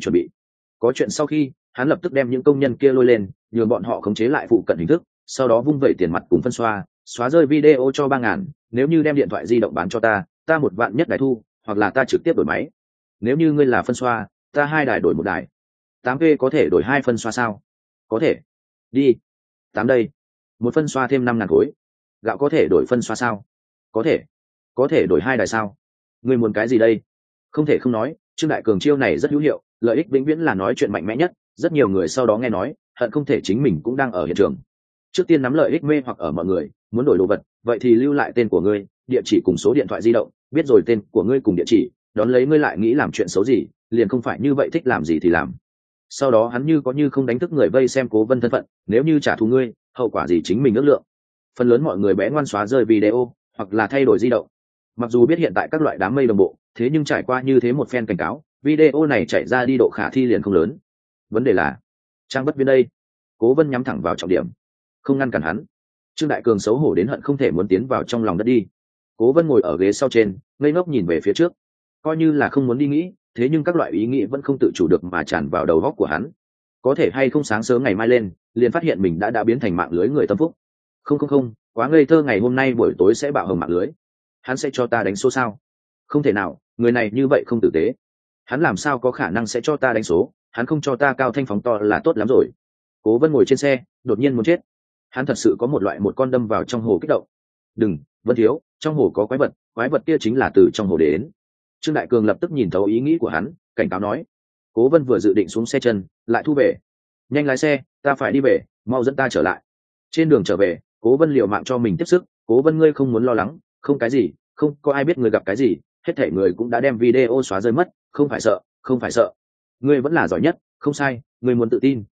Có chuyện sau khi, hắn lập tức đem những công nhân kia lôi lên, nhường bọn họ khống chế lại phụ cận hình thức, sau đó vung vẩy tiền mặt cùng phân xoa, xóa rơi video cho 3.000, nếu như đem điện thoại di động bán cho ta 1 vạn nhất đài thu, hoặc là ta trực tiếp đổi máy. Nếu như ngươi là phân xoa, ta 2 đài đổi 1 đài. 8V có thể đổi 2 phân xoa sao? Có thể. Đi. 8 đây. 1 phân xoa thêm 5.000 khối. Gạo có thể đổi phân xoa sao? Có thể. Có thể đổi 2 đài sao? Ngươi muốn cái gì đây? Không thể không nói, Trương Đại Cường chiêu này rất hữu hiệu, lợi ích vĩnh viễn là nói chuyện mạnh mẽ nhất, rất nhiều người sau đó nghe nói, hận không thể chính mình cũng đang ở hiện trường. Trước tiên nắm lợi ích mê hoặc ở mọi người, muốn đổi đồ vật, vậy thì lưu lại tên của ngươi, địa chỉ cùng số điện thoại di động, biết rồi tên của ngươi cùng địa chỉ, đón lấy ngươi lại nghĩ làm chuyện xấu gì, liền không phải như vậy thích làm gì thì làm. Sau đó hắn như có như không đánh thức người vây xem Cố Vân thân phận, nếu như trả thù ngươi, hậu quả gì chính mình ước lượng. Phần lớn mọi người bé ngoan xóa rơi video, hoặc là thay đổi di động. Mặc dù biết hiện tại các loại đám mây đồng bộ, thế nhưng trải qua như thế một phen cảnh cáo, video này chạy ra đi độ khả thi liền không lớn. Vấn đề là Trang Bất Viễn đây. Cố Vân nhắm thẳng vào trọng điểm, không ngăn cản hắn. Trương Đại Cường xấu hổ đến hận không thể muốn tiến vào trong lòng đất đi. Cố Vân ngồi ở ghế sau trên, ngây ngốc nhìn về phía trước, coi như là không muốn đi nghĩ, thế nhưng các loại ý nghĩ vẫn không tự chủ được mà tràn vào đầu óc của hắn. Có thể hay không sáng sớm ngày mai lên, liền phát hiện mình đã biến thành mạng lưới người tâm phúc. Không, quá ngây thơ, ngày hôm nay buổi tối sẽ bạo hồng mạng lưới. Hắn sẽ cho ta đánh số sao? Không thể nào, người này như vậy không tử tế. Hắn làm sao có khả năng sẽ cho ta đánh số, hắn không cho ta cao thanh phóng to là tốt lắm rồi. Cố Vân ngồi trên xe, đột nhiên muốn chết. Hắn thật sự có một loại một con đâm vào trong hồ kích động. Đừng, Vân Thiếu, trong hồ có quái vật kia chính là từ trong hồ đến. Trương Đại Cường lập tức nhìn thấu ý nghĩ của hắn, cảnh cáo nói. Cố Vân vừa dự định xuống xe chân, lại thu về. Nhanh lái xe, ta phải đi về, mau dẫn ta trở lại. Trên đường trở về, Cố Vân liều mạng cho mình tiếp sức. Cố Vân, ngươi không muốn lo lắng, không cái gì, không có ai biết người gặp cái gì, hết thảy người cũng đã đem video xóa rơi mất, không phải sợ. Ngươi vẫn là giỏi nhất, không sai, ngươi muốn tự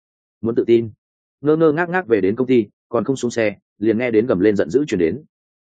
tin. Ngơ ngác về đến công ty, còn không xuống xe, liền nghe đến gầm lên giận dữ truyền đến.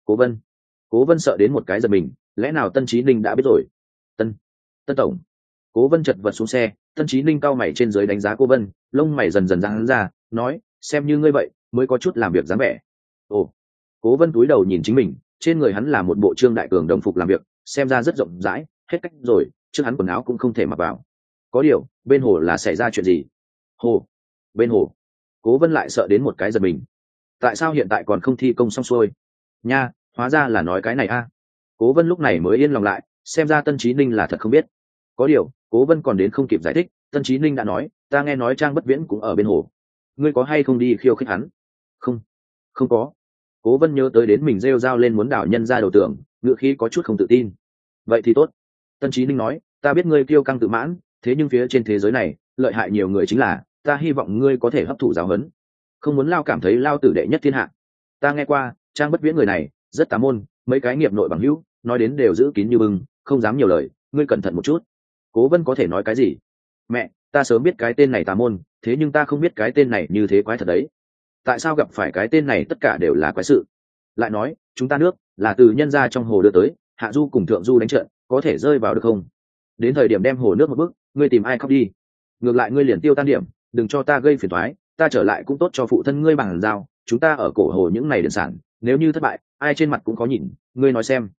Cố Vân sợ đến một cái giật mình, lẽ nào Tân Chí Ninh đã biết rồi? Tân tổng. Cố Vân chật vật xuống xe, Tân Chí Ninh cau mày trên dưới đánh giá Cố Vân, lông mày dần dần giãn ra, nói, xem như ngươi vậy, mới có chút làm việc dáng vẻ. Ồ. Cố Vân cúi đầu nhìn chính mình, trên người hắn là một bộ Trương Đại Cường đồng phục làm việc, xem ra rất rộng rãi, hết cách rồi, trước hắn quần áo cũng không thể mặc vào. Có điều, bên hồ là xảy ra chuyện gì? Bên hồ. Cố Vân lại sợ đến một cái giật mình. Tại sao hiện tại còn không thi công xong xuôi? Nha, hóa ra là nói cái này a. Cố Vân lúc này mới yên lòng lại, xem ra Tân Chí Ninh là thật không biết. Có điều, Cố Vân còn đến không kịp giải thích, Tân Chí Ninh đã nói, ta nghe nói Trang Bất Viễn cũng ở bên hồ. Ngươi có hay không đi khiêu khích hắn? Không có. Cố Vân nhớ tới đến mình rêu rao lên muốn đảo nhân ra đầu tưởng, ngữ khí có chút không tự tin. Vậy thì tốt. Tân Chí Ninh nói, ta biết ngươi kiêu căng tự mãn, thế nhưng phía trên thế giới này, lợi hại nhiều người chính là, ta hy vọng ngươi có thể hấp thụ giáo huấn. Không muốn lao cảm thấy lao tử đệ nhất thiên hạ. Ta nghe qua, Trang Bất Viễn người này rất tà môn, mấy cái nghiệp nội bằng hữu nói đến đều giữ kín như bưng, không dám nhiều lời, ngươi cẩn thận một chút. Cố Vân có thể nói cái gì? Mẹ, ta sớm biết cái tên này tà môn, thế nhưng ta không biết cái tên này như thế quái thật đấy. Tại sao gặp phải cái tên này tất cả đều là quái sự? Lại nói, chúng ta nước là từ nhân gia trong hồ đưa tới, hạ du cùng thượng du đánh trận, có thể rơi vào được không? Đến thời điểm đem hồ nước một bước, ngươi tìm ai khóc đi? Ngược lại ngươi liền tiêu tan điểm, đừng cho ta gây phiền toái, ta trở lại cũng tốt cho phụ thân ngươi bằng giao, chúng ta ở cổ hồ những này điện sản nếu như thất bại ai trên mặt cũng có nhìn, ngươi nói xem.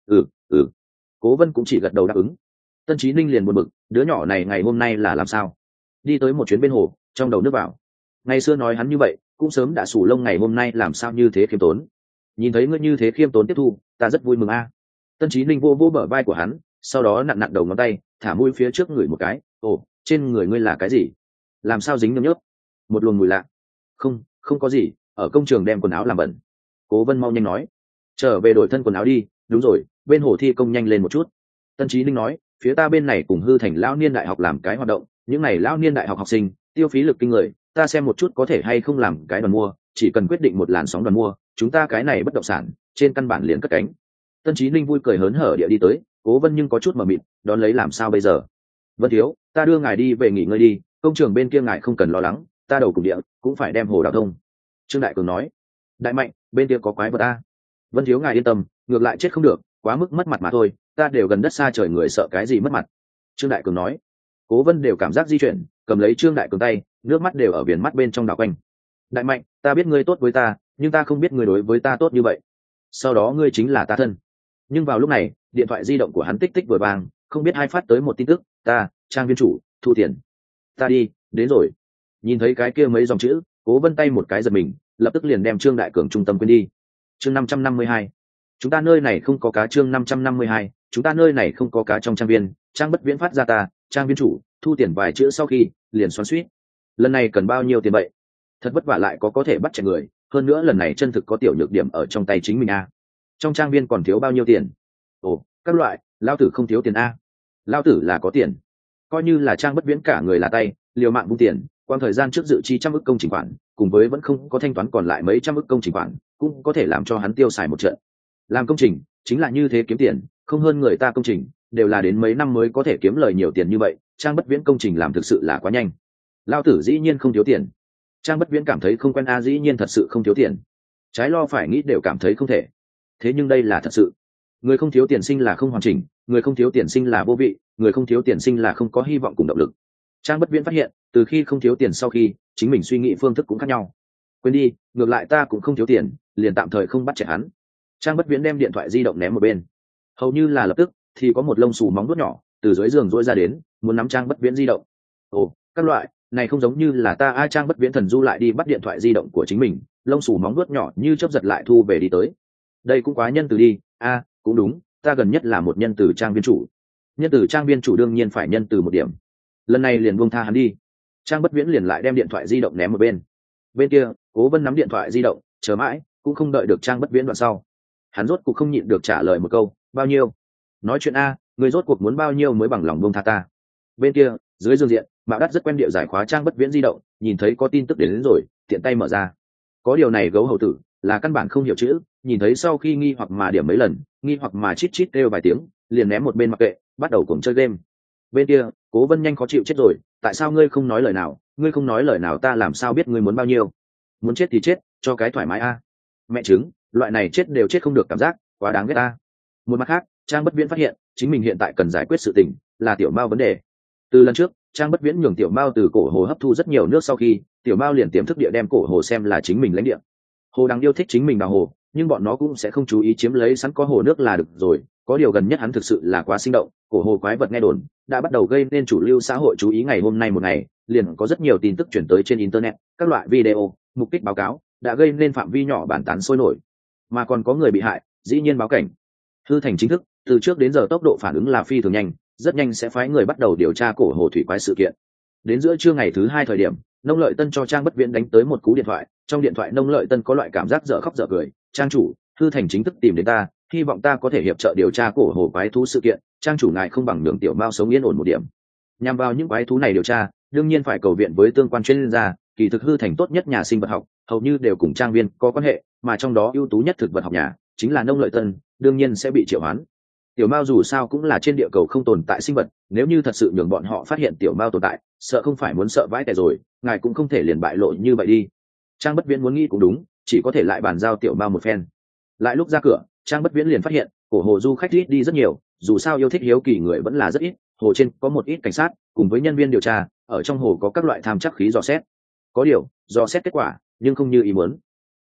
Ừ. Cố Vân cũng chỉ gật đầu đáp ứng. Tân Chí Ninh liền buồn bực, đứa nhỏ này ngày hôm nay là làm sao đi tới một chuyến bên hồ, trong đầu nước vào. Ngày xưa nói hắn như vậy cũng sớm đã sủ lông, ngày hôm nay làm sao như thế khiêm tốn. Nhìn thấy ngươi như thế khiêm tốn tiếp thu, ta rất vui mừng a. Tân Chí Ninh vô vô bờ vai của hắn, sau đó nặn nặn đầu ngón tay, thả mũi phía trước ngửi một cái. Ồ, trên người ngươi là cái gì? Làm sao dính nhớp nhớp? Một luồng mùi lạ. Không có gì, ở công trường đem quần áo làm bẩn. Cố Vân mau nhanh nói, trở về đổi thân quần áo đi. Đúng rồi, bên hồ thi công nhanh lên một chút. Tân Chí Ninh nói, phía ta bên này cùng Hư Thành lão niên đại học làm cái hoạt động, những này lão niên đại học học sinh tiêu phí lực kinh người, ta xem một chút có thể hay không làm cái đoàn mua, chỉ cần quyết định một làn sóng đoàn mua, chúng ta cái này bất động sản trên căn bản liền cất cánh. Tân Chí Ninh vui cười hớn hở địa đi tới. Cố Vân nhưng có chút mờ mịt, đón lấy làm sao bây giờ? Vân thiếu, ta đưa ngài đi về nghỉ ngơi đi, công trường bên kia ngài không cần lo lắng, ta đầu cùng địa cũng phải đem hồ đào thông. Trương Đại Cường nói. Đại Mạnh, bên kia có quái vật ta. Vân thiếu ngài yên tâm, ngược lại chết không được, quá mức mất mặt mà thôi, ta đều gần đất xa trời người sợ cái gì mất mặt. Trương Đại Cường nói. Cố Vân đều cảm giác di chuyển, cầm lấy Trương Đại Cường tay, nước mắt đều ở viền mắt bên trong đảo quanh. Đại Mạnh, ta biết ngươi tốt với ta, nhưng ta không biết ngươi đối với ta tốt như vậy. Sau đó ngươi chính là ta thân. Nhưng vào lúc này, điện thoại di động của hắn tích tích vừa vang, không biết ai phát tới một tin tức, ta, Trang viên chủ, thu tiền. Ta đi, đến rồi. Nhìn thấy cái kia mấy dòng chữ, Cố Vân tay một cái giật mình, lập tức liền đem Trương Đại Cường trung tâm quên đi. Chương 552. Chúng ta nơi này không có cá. Chương 552. Chúng ta nơi này không có cá. Trong trang viên, Trang Bất Viễn phát ra ta, Trang viên chủ, thu tiền vài chữ sau khi, liền xoắn xuýt. Lần này cần bao nhiêu tiền vậy? Thật vất vả lại có thể bắt chạy người, hơn nữa lần này chân thực có tiểu nhược điểm ở trong tay chính mình a. Trong trang viên còn thiếu bao nhiêu tiền? Ồ, các loại, lao tử không thiếu tiền a. Lao tử là có tiền. Coi như là Trang Bất Viễn cả người là tay, liều mạng vung tiền, quang thời gian trước dự chi trăm ức công trình khoản, cùng với vẫn không có thanh toán còn lại mấy trăm ức công trình khoản, cũng có thể làm cho hắn tiêu xài một trận. Làm công trình chính là như thế, kiếm tiền không hơn người ta, công trình đều là đến mấy năm mới có thể kiếm lời nhiều tiền như vậy. Trang Bất Viễn công trình làm thực sự là quá nhanh. Lao tử dĩ nhiên không thiếu tiền. Trang Bất Viễn cảm thấy không quen a, dĩ nhiên thật sự không thiếu tiền. Trái lo phải nghĩ đều cảm thấy không thể. Thế nhưng đây là thật sự. Người không thiếu tiền sinh là không hoàn chỉnh, người không thiếu tiền sinh là vô vị, người không thiếu tiền sinh là không có hy vọng cùng động lực. Trang Bất Viễn phát hiện, từ khi không thiếu tiền sau khi, chính mình suy nghĩ phương thức cũng khác nhau. Quên đi, ngược lại ta cũng không thiếu tiền, liền tạm thời không bắt trẻ hắn. Trang Bất Viễn đem điện thoại di động ném một bên. Hầu như là lập tức thì có một lông xù móng vuốt nhỏ từ dưới giường rỗi ra đến, muốn nắm Trang Bất Viễn di động. Ồ, các loại này không giống như là ta a. Trang Bất Viễn thần du lại đi bắt điện thoại di động của chính mình, lông xù móng vuốt nhỏ như chớp giật lại thu về đi tới. Đây cũng quá nhân từ đi a. Cũng đúng, ta gần nhất là một nhân từ Trang viên chủ. Nhân từ Trang viên chủ đương nhiên phải nhân từ một điểm. Lần này liền buông tha hắn đi. Trang Bất Viễn liền lại đem điện thoại di động ném một bên. Bên kia, Cố Vân nắm điện thoại di động, chờ mãi cũng không đợi được Trang Bất Viễn đoạn sau. Hắn rốt cuộc không nhịn được trả lời một câu, bao nhiêu? Nói chuyện a, người rốt cuộc muốn bao nhiêu mới bằng lòng buông tha ta? Bên kia, dưới dương diện, Mạo Đắt rất quen địa giải khóa Trang Bất Viễn di động, nhìn thấy có tin tức đến rồi, tiện tay mở ra. Có điều này gấu hầu tử là căn bản không hiểu chữ, nhìn thấy sau khi nghi hoặc mà điểm mấy lần, nghi hoặc mà chít chít kêu vài tiếng, liền ném một bên mặc kệ, bắt đầu cùng chơi game. Bên kia, Cố Vân nhanh khó chịu chết rồi, tại sao ngươi không nói lời nào? Ngươi không nói lời nào ta làm sao biết ngươi muốn bao nhiêu? Muốn chết thì chết, cho cái thoải mái a. Mẹ chứng, loại này chết đều chết không được cảm giác, quá đáng ghét ta. Một mặt khác, Trang Bất Viễn phát hiện, chính mình hiện tại cần giải quyết sự tình là Tiểu Mao vấn đề. Từ lần trước, Trang Bất Viễn nhường Tiểu Mao từ cổ hồ hấp thu rất nhiều nước sau khi, Tiểu Mao liền tiềm thức địa đem cổ hồ xem là chính mình lãnh địa. Hồ Đằng yêu thích chính mình đào hồ, nhưng bọn nó cũng sẽ không chú ý chiếm lấy sẵn có hồ nước là được rồi. Có điều gần nhất hắn thực sự là quá sinh động, cổ hồ quái vật nghe đồn đã bắt đầu gây nên chủ lưu xã hội chú ý. Ngày hôm nay một ngày, liền có rất nhiều tin tức chuyển tới trên internet, các loại video, mục đích báo cáo đã gây nên phạm vi nhỏ bàn tán sôi nổi, mà còn có người bị hại, dĩ nhiên báo cảnh. Hư Thành chính thức từ trước đến giờ tốc độ phản ứng là phi thường nhanh, rất nhanh sẽ phái người bắt đầu điều tra cổ hồ thủy quái sự kiện. Đến giữa trưa ngày thứ 2 thời điểm, Nông Lợi Tân cho Trang Bất Viễn đánh tới một cú điện thoại. Trong điện thoại Nông Lợi Tân có loại cảm giác dở khóc dở cười. Trang chủ, Hư Thành chính thức tìm đến ta, hy vọng ta có thể hiệp trợ điều tra cổ hồ quái thú sự kiện. Trang chủ ngài không bằng nhường Tiểu Mao sống yên ổn một điểm. Nhằm vào những quái thú này điều tra, đương nhiên phải cầu viện với tương quan chuyên gia. Kỳ thực Hư Thành tốt nhất nhà sinh vật học hầu như đều cùng trang viên có quan hệ, mà trong đó ưu tú nhất thực vật học nhà chính là Nông Lợi Tân, đương nhiên sẽ bị triệu hoán. Tiểu Mao dù sao cũng là trên địa cầu không tồn tại sinh vật, nếu như thật sự nhường bọn họ phát hiện Tiểu Mao tồn tại, sợ không phải muốn sợ vãi tè rồi, ngài cũng không thể liền bại lộ như vậy đi. Trang Bất Viễn muốn nghĩ cũng đúng, chỉ có thể lại bàn giao Tiểu Mao một phen. Lại lúc ra cửa, Trang Bất Viễn liền phát hiện cổ hồ du khách ít đi rất nhiều, dù sao yêu thích hiếu kỳ người vẫn là rất ít. Hồ trên có một ít cảnh sát cùng với nhân viên điều tra, ở trong hồ có các loại tham trắc khí dò xét. Có điều dò xét kết quả nhưng không như ý muốn.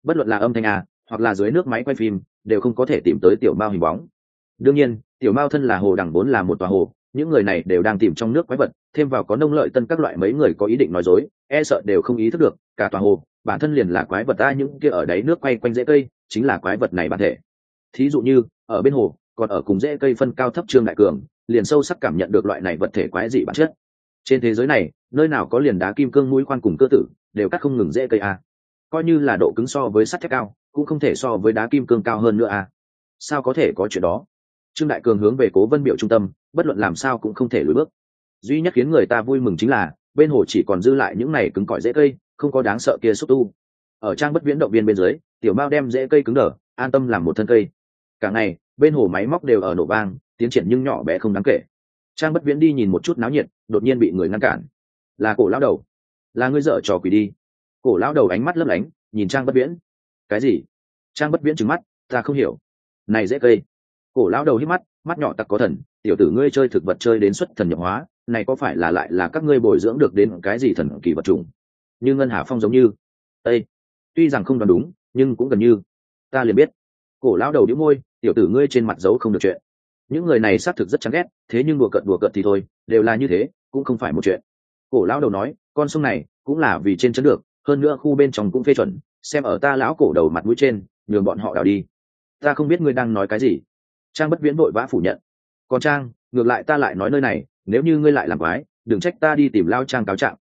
bất luận là âm thanh hoặc là dưới nước máy quay phim đều không có thể tìm tới tiểu mao hình bóng. Đương nhiên tiểu mao thân là hồ đằng vốn là một tòa hồ, những người này đều đang tìm trong nước quái vật, thêm vào có Nông Lợi Tân các loại mấy người có ý định nói dối, e sợ đều không ý thức được cả tòa hồ bản thân liền là quái vật những kia ở đáy nước quay quanh rễ cây chính là quái vật này bản thể. Thí dụ như ở bên hồ còn ở cùng rễ cây phân cao thấp Trương Đại Cường liền sâu sắc cảm nhận được loại này vật thể quái dị bản chất. Trên thế giới này nơi nào có liền đá kim cương mũi khoan cùng cơ tử đều cắt không ngừng rễ cây coi như là độ cứng so với sắt thép cao cũng không thể so với đá kim cương cao hơn nữa sao có thể có chuyện đó. Trương Đại Cường hướng về Cố Vân Biểu trung tâm, bất luận làm sao cũng không thể lùi bước. Duy nhất khiến người ta vui mừng chính là bên hồ chỉ còn dư lại những này cứng cỏi rễ cây, không có đáng sợ kia xúc tu. Ở Trang Bất Viễn động viên bên dưới, tiểu mao đem rễ cây cứng đờ, an tâm làm một thân cây. Cả ngày bên hồ máy móc đều ở nổ vang, tiến triển nhưng nhỏ bé không đáng kể. Trang Bất Viễn đi nhìn một chút náo nhiệt, đột nhiên bị người ngăn cản. Là Cổ lão đầu, là ngươi dở trò quỷ đi. Cổ lão đầu ánh mắt lấp lánh, nhìn Trang Bất Viễn. Cái gì? Trang Bất Viễn trừng mắt, ta không hiểu. Này rễ cây. Cổ lão đầu hít mắt, mắt nhỏ tặc có thần, tiểu tử ngươi chơi thực vật chơi đến xuất thần nhập hóa, này có phải là lại là các ngươi bồi dưỡng được đến cái gì thần kỳ vật chủng? Như Ngân Hà Phong giống như. Ê, tuy rằng không đoán đúng, nhưng cũng gần như. Ta liền biết. Cổ lão đầu nhíu môi, tiểu tử ngươi trên mặt giấu không được chuyện. Những người này xác thực rất chán ghét, thế nhưng đùa cợt thì thôi, đều là như thế, cũng không phải một chuyện. Cổ lão đầu nói, con sông này cũng là vì trên chấn được, hơn nữa khu bên trong cũng phê chuẩn, xem ở ta lão cổ đầu mặt mũi trên, nhường bọn họ đào đi. Ta không biết ngươi đang nói cái gì. Trang Bất Viễn vội vã phủ nhận. Còn Trang, ngược lại ta lại nói nơi này, nếu như ngươi lại làm quái, đừng trách ta đi tìm Lao Trang cáo trạng.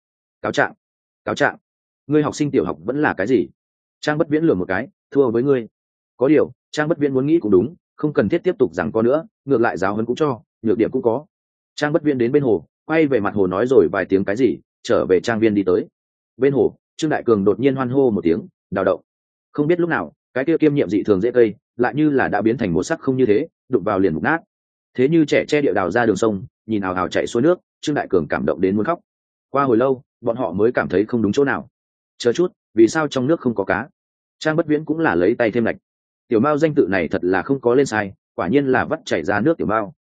Cáo trạng. Ngươi học sinh tiểu học vẫn là cái gì? Trang Bất Viễn lừa một cái, thua với ngươi. Có điều Trang Bất Viễn muốn nghĩ cũng đúng, không cần thiết tiếp tục rằng có nữa, ngược lại giáo huấn cũng cho, nhược điểm cũng có. Trang Bất Viễn đến bên hồ, quay về mặt hồ nói rồi vài tiếng cái gì, trở về trang viên đi tới. Bên hồ Trương Đại Cường đột nhiên hoan hô một tiếng, đào động. Không biết lúc nào cái kia kiêm nhiệm dị thường dễ cây lại như là đã biến thành một sắc không như thế, đụng vào liền mục nát. Thế như trẻ che địa đào ra đường sông, nhìn ào ào chạy xuôi nước, Trương Đại Cường cảm động đến muốn khóc. Qua hồi lâu bọn họ mới cảm thấy không đúng chỗ nào. Chờ chút, vì sao trong nước không có cá? Trang Bất Viễn cũng là lấy tay thêm lạch. Tiểu mao danh tự này thật là không có lên sai, quả nhiên là vắt chảy ra nước tiểu mao.